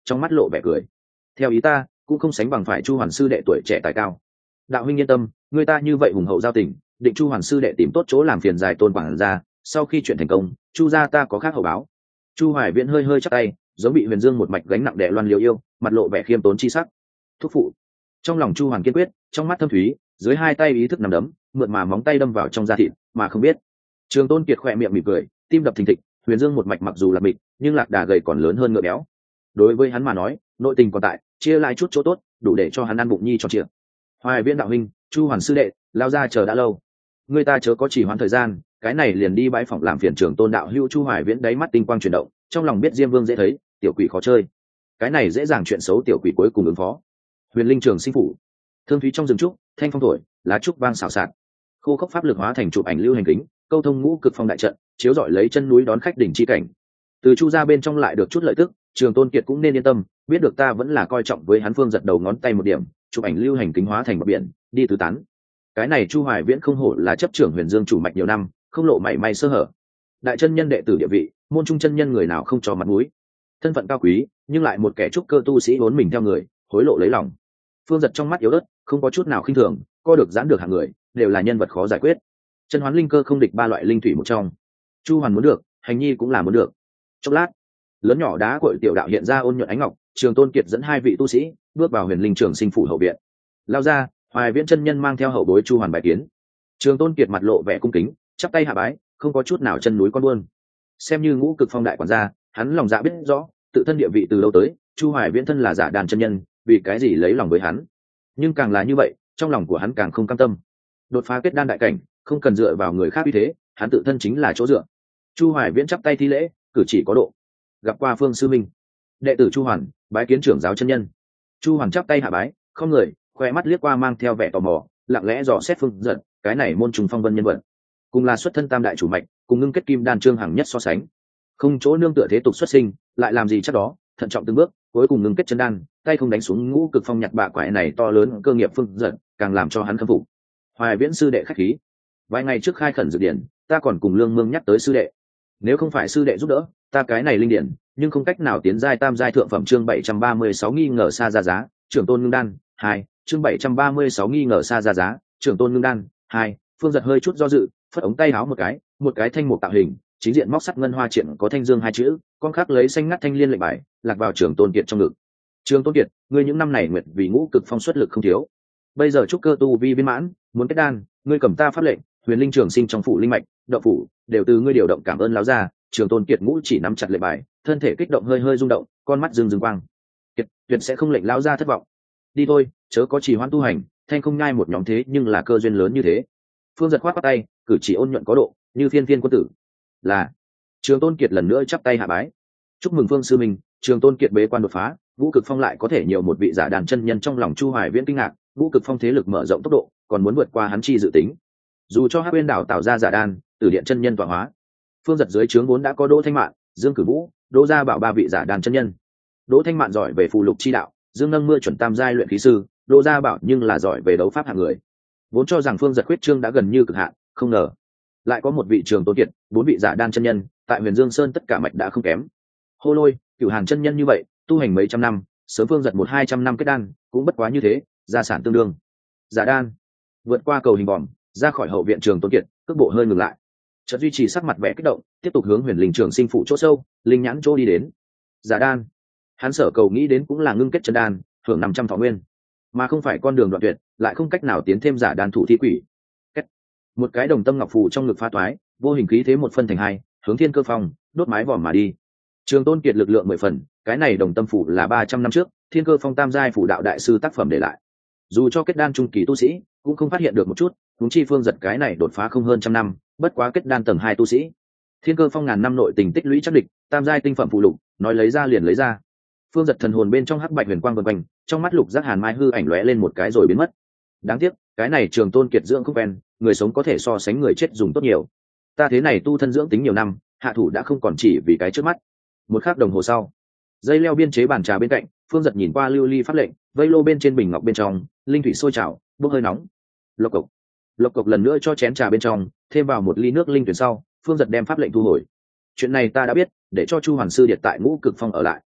trong mắt lộ vẻ cười. Theo ý ta cũng không sánh bằng phải Chu Hoàn sư đệ tuổi trẻ tài cao. Đạo huynh yên tâm, người ta như vậy hùng hậu giao tình, định Chu Hoàn sư đệ tìm tốt chỗ làm phiền dài Tôn quản gia, sau khi chuyện thành công, Chu gia ta có khác hậu báo. Chu Hoài Viễn hơi hơi chắp tay, giống bị Huyền Dương một mạch gánh nặng đè loan liều yêu, mặt lộ vẻ khiêm tốn chi sắc. Thúc phụ. Trong lòng Chu Hoàn kiên quyết, trong mắt thâm thúy, dưới hai tay ý thức nằm đấm, mượn mà móng tay đâm vào trong da thịt, mà không biết. Trường Tôn Kiệt khỏe miệng mỉm cười, tim đập thình thịch. Huyền Dương một mạch mặc dù là mịch, nhưng lạc đà gầy còn lớn hơn ngựa béo. Đối với hắn mà nói, nội tình còn tại, chia lại chút chỗ tốt, đủ để cho hắn ăn bụng nhi tròn trịa. Hoài Viễn đạo huynh, Chu Hoàn sư đệ, lao ra chờ đã lâu. Người ta chớ có chỉ hoãn thời gian, cái này liền đi bãi phòng làm phiền Trường Tôn đạo hữu. Chu Hoài Viễn đáy mắt tinh quang chuyển động, trong lòng biết Diêm Vương dễ thấy, tiểu quỷ khó chơi. Cái này dễ dàng chuyện xấu tiểu quỷ cuối cùng ứng phó. Huyền Linh Trường sinh phủ, thương thúy trong rừng trúc, thanh phong thổi, lá trúc vang xào xạc. Khô khốc pháp lực hóa thành chụp ảnh lưu hành kính, câu thông ngũ cực phong đại trận, chiếu rọi lấy chân núi đón khách đỉnh chi cảnh. Từ Chu gia bên trong lại được chút lợi tức, Trường Tôn Kiệt cũng nên yên tâm, biết được ta vẫn là coi trọng với hắn. Phương giật đầu ngón tay một điểm, chụp ảnh lưu hành kính hóa thành một biển, đi tứ tán. Cái này Chu Hoài Viễn không hổ là chấp trưởng Huyền Dương chủ mạch nhiều năm, không lộ mảy may sơ hở. Đại chân nhân đệ tử địa vị, môn trung chân nhân người nào không cho mặt mũi. Thân phận cao quý, nhưng lại một kẻ trúc cơ tu sĩ vốn mình theo người, hối lộ lấy lòng. Phương giật trong mắt yếu ớt, không có chút nào khinh thường, co được giãn được hạng người, đều là nhân vật khó giải quyết. Chân hoán linh cơ không địch ba loại linh thủy một trong. Chu Hoàn muốn được, Hành Nhi cũng là muốn được. Chốc lát, lớn nhỏ đá cội tiểu đạo hiện ra ôn nhuận ánh ngọc. Trường Tôn Kiệt dẫn hai vị tu sĩ bước vào Huyền Linh Trường sinh phủ hậu viện. Lao ra, Hoài Viễn chân nhân mang theo hậu bối Chu Hoàn bài kiến. Trường Tôn Kiệt mặt lộ vẻ cung kính, chắp tay hạ bái, không có chút nào chân núi con buôn. Xem như ngũ cực phong đại quản gia, hắn lòng dạ biết rõ, tự thân địa vị từ lâu tới, Chu Hoài Viễn thân là giả đàn chân nhân, vì cái gì lấy lòng với hắn. Nhưng càng là như vậy, trong lòng của hắn càng không cam tâm. Đột phá kết đan đại cảnh, không cần dựa vào người khác uy thế, hắn tự thân chính là chỗ dựa. Chu Hoài Viễn chắp tay thi lễ, cử chỉ có độ. Gặp qua Phương sư minh. Đệ tử Chu Hoàn, bái kiến trưởng giáo chân nhân. Chu Hoàn chắp tay hạ bái, không người, khoe mắt liếc qua mang theo vẻ tò mò, lặng lẽ dò xét Phương giật, cái này môn trùng phong vân nhân vật, cùng là xuất thân tam đại chủ mạch, cùng ngưng kết kim đan trương hằng nhất so sánh, không chỗ nương tựa thế tục xuất sinh, lại làm gì chắc đó, thận trọng từng bước, cuối cùng ngưng kết chân đan, tay không đánh xuống ngũ cực phong nhặt bạ quái này to lớn cơ nghiệp. Phương giật càng làm cho hắn khâm phục. Hoài Viễn sư đệ khách khí, vài ngày trước khai khẩn dược điển, ta còn cùng Lương Mương nhắc tới sư đệ, nếu không phải sư đệ giúp đỡ, ta cái này linh điển nhưng không cách nào tiến giai tam giai thượng phẩm. Chương bảy trăm ba mươi sáu nghi ngờ xa ra giá, trưởng tôn ngưng đan hai. Chương bảy trăm ba mươi sáu nghi ngờ xa ra giá, trưởng tôn ngưng đan hai. Phương giật hơi chút do dự, phất ống tay áo một cái, một cái thanh mục tạo hình, chính diện móc sắt ngân hoa triện có thanh dương hai chữ, con khác lấy xanh ngắt thanh liên lệnh bài, lạc vào Trường Tôn Kiệt trong ngực. Trường Tôn Kiệt, ngươi những năm này nguyệt vì ngũ cực phong xuất lực không thiếu, bây giờ trúc cơ tu vi viên mãn, muốn kết đan, ngươi cầm ta pháp lệnh, Huyền Linh Trường sinh trong phủ linh mạch, động phủ đều từ ngươi điều động. Cảm ơn láo ra. Trường Tôn Kiệt ngũ chỉ nắm chặt lệnh bài, thân thể kích động hơi hơi rung động, con mắt rừng rừng quang. Kiệt, tuyệt sẽ không lệnh láo ra thất vọng. Đi thôi, chớ có trì hoãn tu hành, thanh không nhai một nhóm thế nhưng là cơ duyên lớn như thế. Phương giật khoát tay, cử chỉ ôn nhuận có độ, như phiên phiên quân tử. Là. Trường Tôn Kiệt lần nữa chắp tay hạ bái. Chúc mừng Phương sư minh. Trường Tôn Kiệt bế quan đột phá, ngũ cực phong lại có thể nhiều một vị giả đàn chân nhân. Trong lòng Chu Hoài Viễn kinh ngạc, ngũ cực phong thế lực mở rộng tốc độ, còn muốn vượt qua hắn chi dự tính. Dù cho Hắc Uyên đảo tạo ra giả đan, Tử Điện chân nhân tọa hóa, Phương giật dưới trướng vốn đã có Đỗ Thanh Mạn, Dương Cử Vũ, Đỗ Gia Bảo ba vị giả đàn chân nhân. Đỗ Thanh Mạn giỏi về phù lục chi đạo, Dương nâng mưa chuẩn tam giai luyện khí sư, Đỗ Gia Bảo nhưng là giỏi về đấu pháp hạng người. Vốn cho rằng Phương giật khuyết trương đã gần như cực hạn, không ngờ lại có một vị Trường Tôn Kiệt, bốn vị giả đan chân nhân, tại Huyền Dương Sơn tất cả mạch đã không kém. Hô Lôi, Cửu Hàn chân nhân như vậy, tu hành mấy trăm năm, sớm Phương giật một hai trăm năm kết đan, cũng bất quá như thế, gia sản tương đương. Giả đan, vượt qua cầu hình vòm, ra khỏi hậu viện Trường Tôn Kiệt, cước bộ hơi ngừng lại, chợt duy trì sắc mặt vẻ kích động, tiếp tục hướng Huyền Linh Trường sinh phủ chỗ sâu, linh nhãn chỗ đi đến. Giả đan, hắn sở cầu nghĩ đến cũng là ngưng kết chân đan, hưởng năm trăm thọ nguyên, mà không phải con đường đoạn tuyệt, lại không cách nào tiến thêm giả đan thủ thi quỷ. Kết. Một cái đồng tâm ngọc phù trong ngực pha toái, vô hình khí thế một phân thành hai, hướng Thiên Cơ Phong đốt mái vòm mà đi. Trường Tôn Kiệt lực lượng mười phần, cái này đồng tâm phủ là ba trăm năm trước Thiên Cơ Phong tam giai phủ đạo đại sư tác phẩm để lại, dù cho kết đan trung kỳ tu sĩ cũng không phát hiện được một chút, huống chi Phương giật cái này đột phá không hơn trăm năm, bất quá kết đan tầng hai tu sĩ. Thiên Cơ Phong ngàn năm nội tình tích lũy chắc địch, tam giai tinh phẩm phụ lục, nói lấy ra liền lấy ra. Phương giật thần hồn bên trong hắc bạch huyền quang vần quanh, trong mắt lục giác hàn mai hư ảnh lóe lên một cái rồi biến mất. Đáng tiếc, cái này Trường Tôn Kiệt dưỡng không quen, người sống có thể so sánh người chết dùng tốt nhiều. Ta thế này tu thân dưỡng tính nhiều năm, hạ thủ đã không còn chỉ vì cái trước mắt. Một khắc đồng hồ sau, dây leo biên chế bàn trà bên cạnh, Phương giật nhìn qua lưu ly pháp lệnh, vây lô bên trên bình ngọc bên trong, linh thủy sôi trào, bốc hơi nóng. Lộc cộc, lộc cộc lần nữa cho chén trà bên trong thêm vào một ly nước linh tuyển sau, Phương giật đem pháp lệnh thu hồi. Chuyện này ta đã biết, để cho Chu Hoàn sư điệt tại ngũ cực phong ở lại.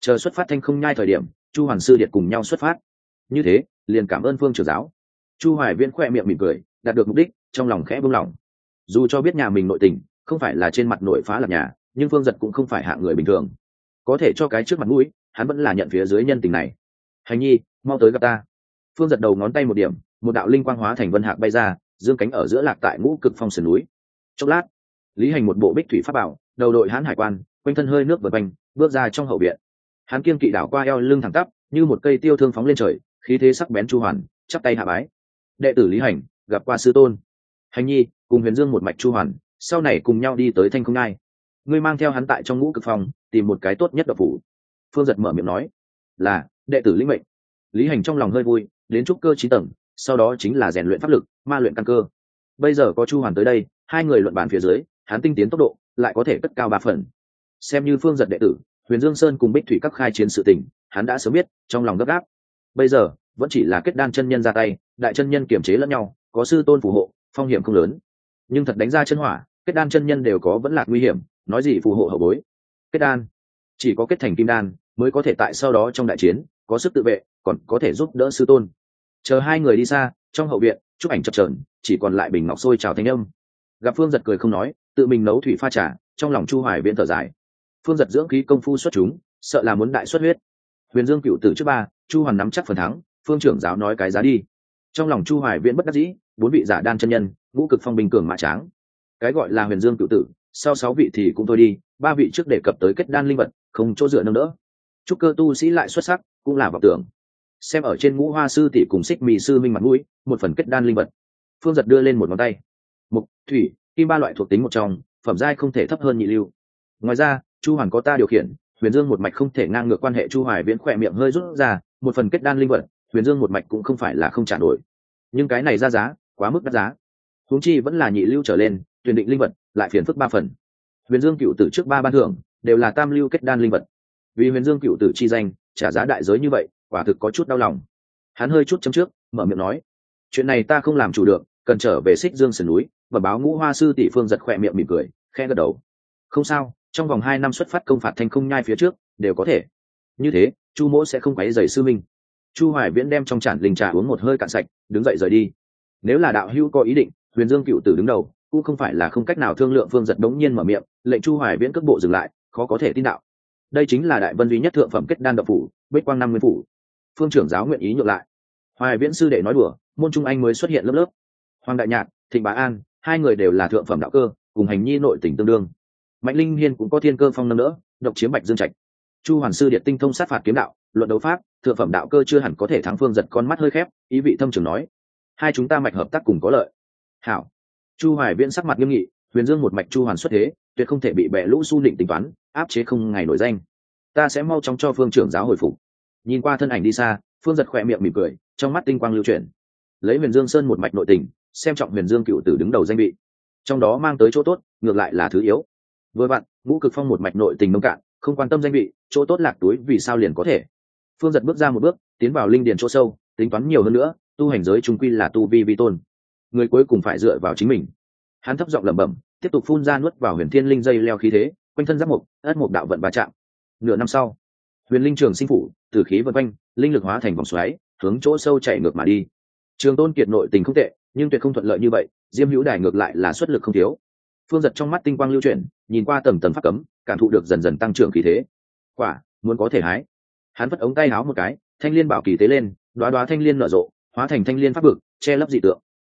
chờ xuất phát thanh không nhai thời điểm chu hoàn sư điệt cùng nhau xuất phát. Như thế liền cảm ơn phương trưởng giáo. Chu Hoài Viễn khoe miệng mỉm cười, đạt được mục đích trong lòng khẽ buông lỏng. Dù cho biết nhà mình nội tình không phải là trên mặt nội phá lập nhà, nhưng Phương Giật cũng không phải hạng người bình thường, có thể cho cái trước mặt mũi hắn vẫn là nhận phía dưới nhân tình này. Hành nhi, mau tới gặp ta. Phương Giật đầu ngón tay một điểm, một đạo linh quang hóa thành vân hạc bay ra, dương cánh ở giữa lạc tại Ngũ Cực Phong sườn núi. Chốc lát, Lý Hành một bộ bích thủy pháp bảo, đầu đội hán hải quan, quanh thân hơi nước vần quanh, bước ra trong hậu viện. Hắn kiên kỵ đảo qua eo lưng thẳng tắp, như một cây tiêu thương phóng lên trời, khí thế sắc bén. Chu Hoàn chắp tay hạ bái. Đệ tử Lý Hành gặp qua sư tôn. Hành nhi cùng Huyền Dương một mạch Chu Hoàn sau này cùng nhau đi tới Thanh Không Ngai. Ngươi mang theo hắn tại trong Ngũ Cực Phong tìm một cái tốt nhất độc phủ. Phương Giật mở miệng nói. Là đệ tử lĩnh mệnh. Lý Hành trong lòng hơi vui, đến trúc cơ chín tầng, sau đó chính là rèn luyện pháp lực, ma luyện căn cơ. Bây giờ có Chu Hoàn tới đây, hai người luận bàn phía dưới, hắn tinh tiến tốc độ lại có thể cất cao ba phần. Xem như Phương Giật đệ tử, Huyền Dương Sơn cùng Bích Thủy các khai chiến sự tình, hắn đã sớm biết, trong lòng gấp gáp. Bây giờ vẫn chỉ là kết đan chân nhân ra tay, đại chân nhân kiểm chế lẫn nhau, có sư tôn phù hộ, phong hiểm không lớn. Nhưng thật đánh ra chân hỏa, kết đan chân nhân đều có vẫn lạc nguy hiểm, nói gì phù hộ hậu bối. Kết đan chỉ có kết thành kim đan mới có thể tại sau đó trong đại chiến có sức tự vệ, còn có thể giúp đỡ sư tôn. Chờ hai người đi xa, trong hậu viện chụp ảnh chập chờn, chỉ còn lại bình ngọc sôi trào thanh âm. Gặp Phương Giật cười không nói, tự mình nấu thủy pha trà, trong lòng Chu Hoài Viễn thở dài. Phương Giật dưỡng khí công phu xuất chúng, sợ là muốn đại xuất huyết. Huyền Dương cựu tử trước ba, Chu Hoàn nắm chắc phần thắng, Phương trưởng giáo nói cái giá đi. Trong lòng Chu Hoài Viễn bất đắc dĩ, bốn vị giả đan chân nhân, Ngũ Cực Phong bình cường mã tráng. Cái gọi là Huyền Dương cựu tử, sau sáu vị thì cũng thôi đi, ba vị trước đề cập tới kết đan linh vật, không chỗ dựa nâng đỡ. Trúc cơ tu sĩ lại xuất sắc, cũng là vọng tưởng. Xem ở trên Ngũ Hoa sư tỷ cùng Xích Mì sư minh mặt mũi, một phần kết đan linh vật. Phương Giật đưa lên một ngón tay. Mục, thủy, kim ba loại thuộc tính một trong, phẩm giai không thể thấp hơn nhị lưu. Ngoài ra, Chu Hoàn có ta điều khiển, Huyền Dương một mạch không thể ngang ngược quan hệ. Chu Hoài Viễn khỏe miệng hơi rút ra, một phần kết đan linh vật, Huyền Dương một mạch cũng không phải là không trả nổi. Nhưng cái này ra giá, quá mức đắt giá. Huống chi vẫn là nhị lưu trở lên, tuyển định linh vật, lại phiền phức ba phần. Huyền Dương cựu tử trước ba ban thưởng, đều là tam lưu kết đan linh vật. Vì Huyền Dương cựu tử chi danh, trả giá đại giới như vậy, quả thực có chút đau lòng. Hắn hơi chút chấm trước, mở miệng nói: "Chuyện này ta không làm chủ được, cần trở về Xích Dương sườn núi, và báo Ngũ Hoa sư tỷ." Phương Giật khỏe miệng mỉm cười, khẽ gật đầu. "Không sao, trong vòng hai năm xuất phát công phạt Thanh Không Nhai phía trước, đều có thể. Như thế, Chu mỗ sẽ không quấy rầy sư minh." Chu Hoài Viễn đem trong chản linh trà uống một hơi cạn sạch, đứng dậy rời đi. Nếu là đạo hữu có ý định, Huyền Dương cựu tử đứng đầu, cũng không phải là không cách nào thương lượng. Phương Giật đống nhiên mở miệng, lệnh Chu Hoài Viễn cước bộ dừng lại, khó có thể tin đạo. Đây chính là đại vân duy nhất thượng phẩm kết đan độc phủ, Bích Quang năm nguyên phủ. Phương trưởng giáo nguyện ý nhượng lại. Hoài Viễn sư đệ nói đùa, môn trung anh mới xuất hiện lớp lớp. Hoàng Đại Nhạc, Thịnh Bá An, hai người đều là thượng phẩm đạo cơ, cùng Hành nhi nội tình tương đương. Mạnh Linh Hiên cũng có thiên cơ phong nâng đỡ, độc chiếm Bạch Dương Trạch. Chu Hoàn sư điện tinh thông sát phạt kiếm đạo, luận đấu pháp, thượng phẩm đạo cơ chưa hẳn có thể thắng. Phương Giật con mắt hơi khép, ý vị thâm trường nói: hai chúng ta mạch hợp tác cùng có lợi. Hảo. Chu Hoài Viễn sắc mặt nghiêm nghị, Huyền Dương một mạch Chu Hoàn xuất thế, tuyệt không thể bị bè lũ su định tính toán, áp chế không ngày nổi danh. Ta sẽ mau chóng cho Phương trưởng giáo hồi phục. Nhìn qua thân ảnh đi xa, Phương Giật khỏe miệng mỉm cười, trong mắt tinh quang lưu chuyển. Lấy Huyền Dương Sơn một mạch nội tình, xem trọng Huyền Dương cựu tử đứng đầu danh vị, trong đó mang tới chỗ tốt, ngược lại là thứ yếu. Vừa vặn, Ngũ Cực Phong một mạch nội tình nông cạn, không quan tâm danh vị, chỗ tốt lạc túi vì sao liền có thể. Phương Giật bước ra một bước, tiến vào linh điền chỗ sâu, tính toán nhiều hơn nữa, tu hành giới trung quy là tu vi vi tôn, người cuối cùng phải dựa vào chính mình. Hắn thấp giọng lẩm bẩm, tiếp tục phun ra nuốt vào huyền thiên linh dây leo khí thế, quanh thân giáp mục, ất mục đạo vận va chạm. Nửa năm sau, huyền linh trường sinh phủ, tử khí vần quanh, linh lực hóa thành vòng xoáy, hướng chỗ sâu chạy ngược mà đi. Trường Tôn Kiệt nội tình không tệ, nhưng tuyệt không thuận lợi như vậy, Diêm Hữu Đài ngược lại là xuất lực không thiếu. Phương Giật trong mắt tinh quang lưu chuyển, nhìn qua tầng tầng pháp cấm, cảm thụ được dần dần tăng trưởng khí thế. Quả, muốn có thể hái. Hắn vất ống tay háo một cái, thanh liên bảo kỳ tế lên, đóa đóa thanh liên nở rộ, hóa thành thanh liên pháp vực, che lấp dị tượng.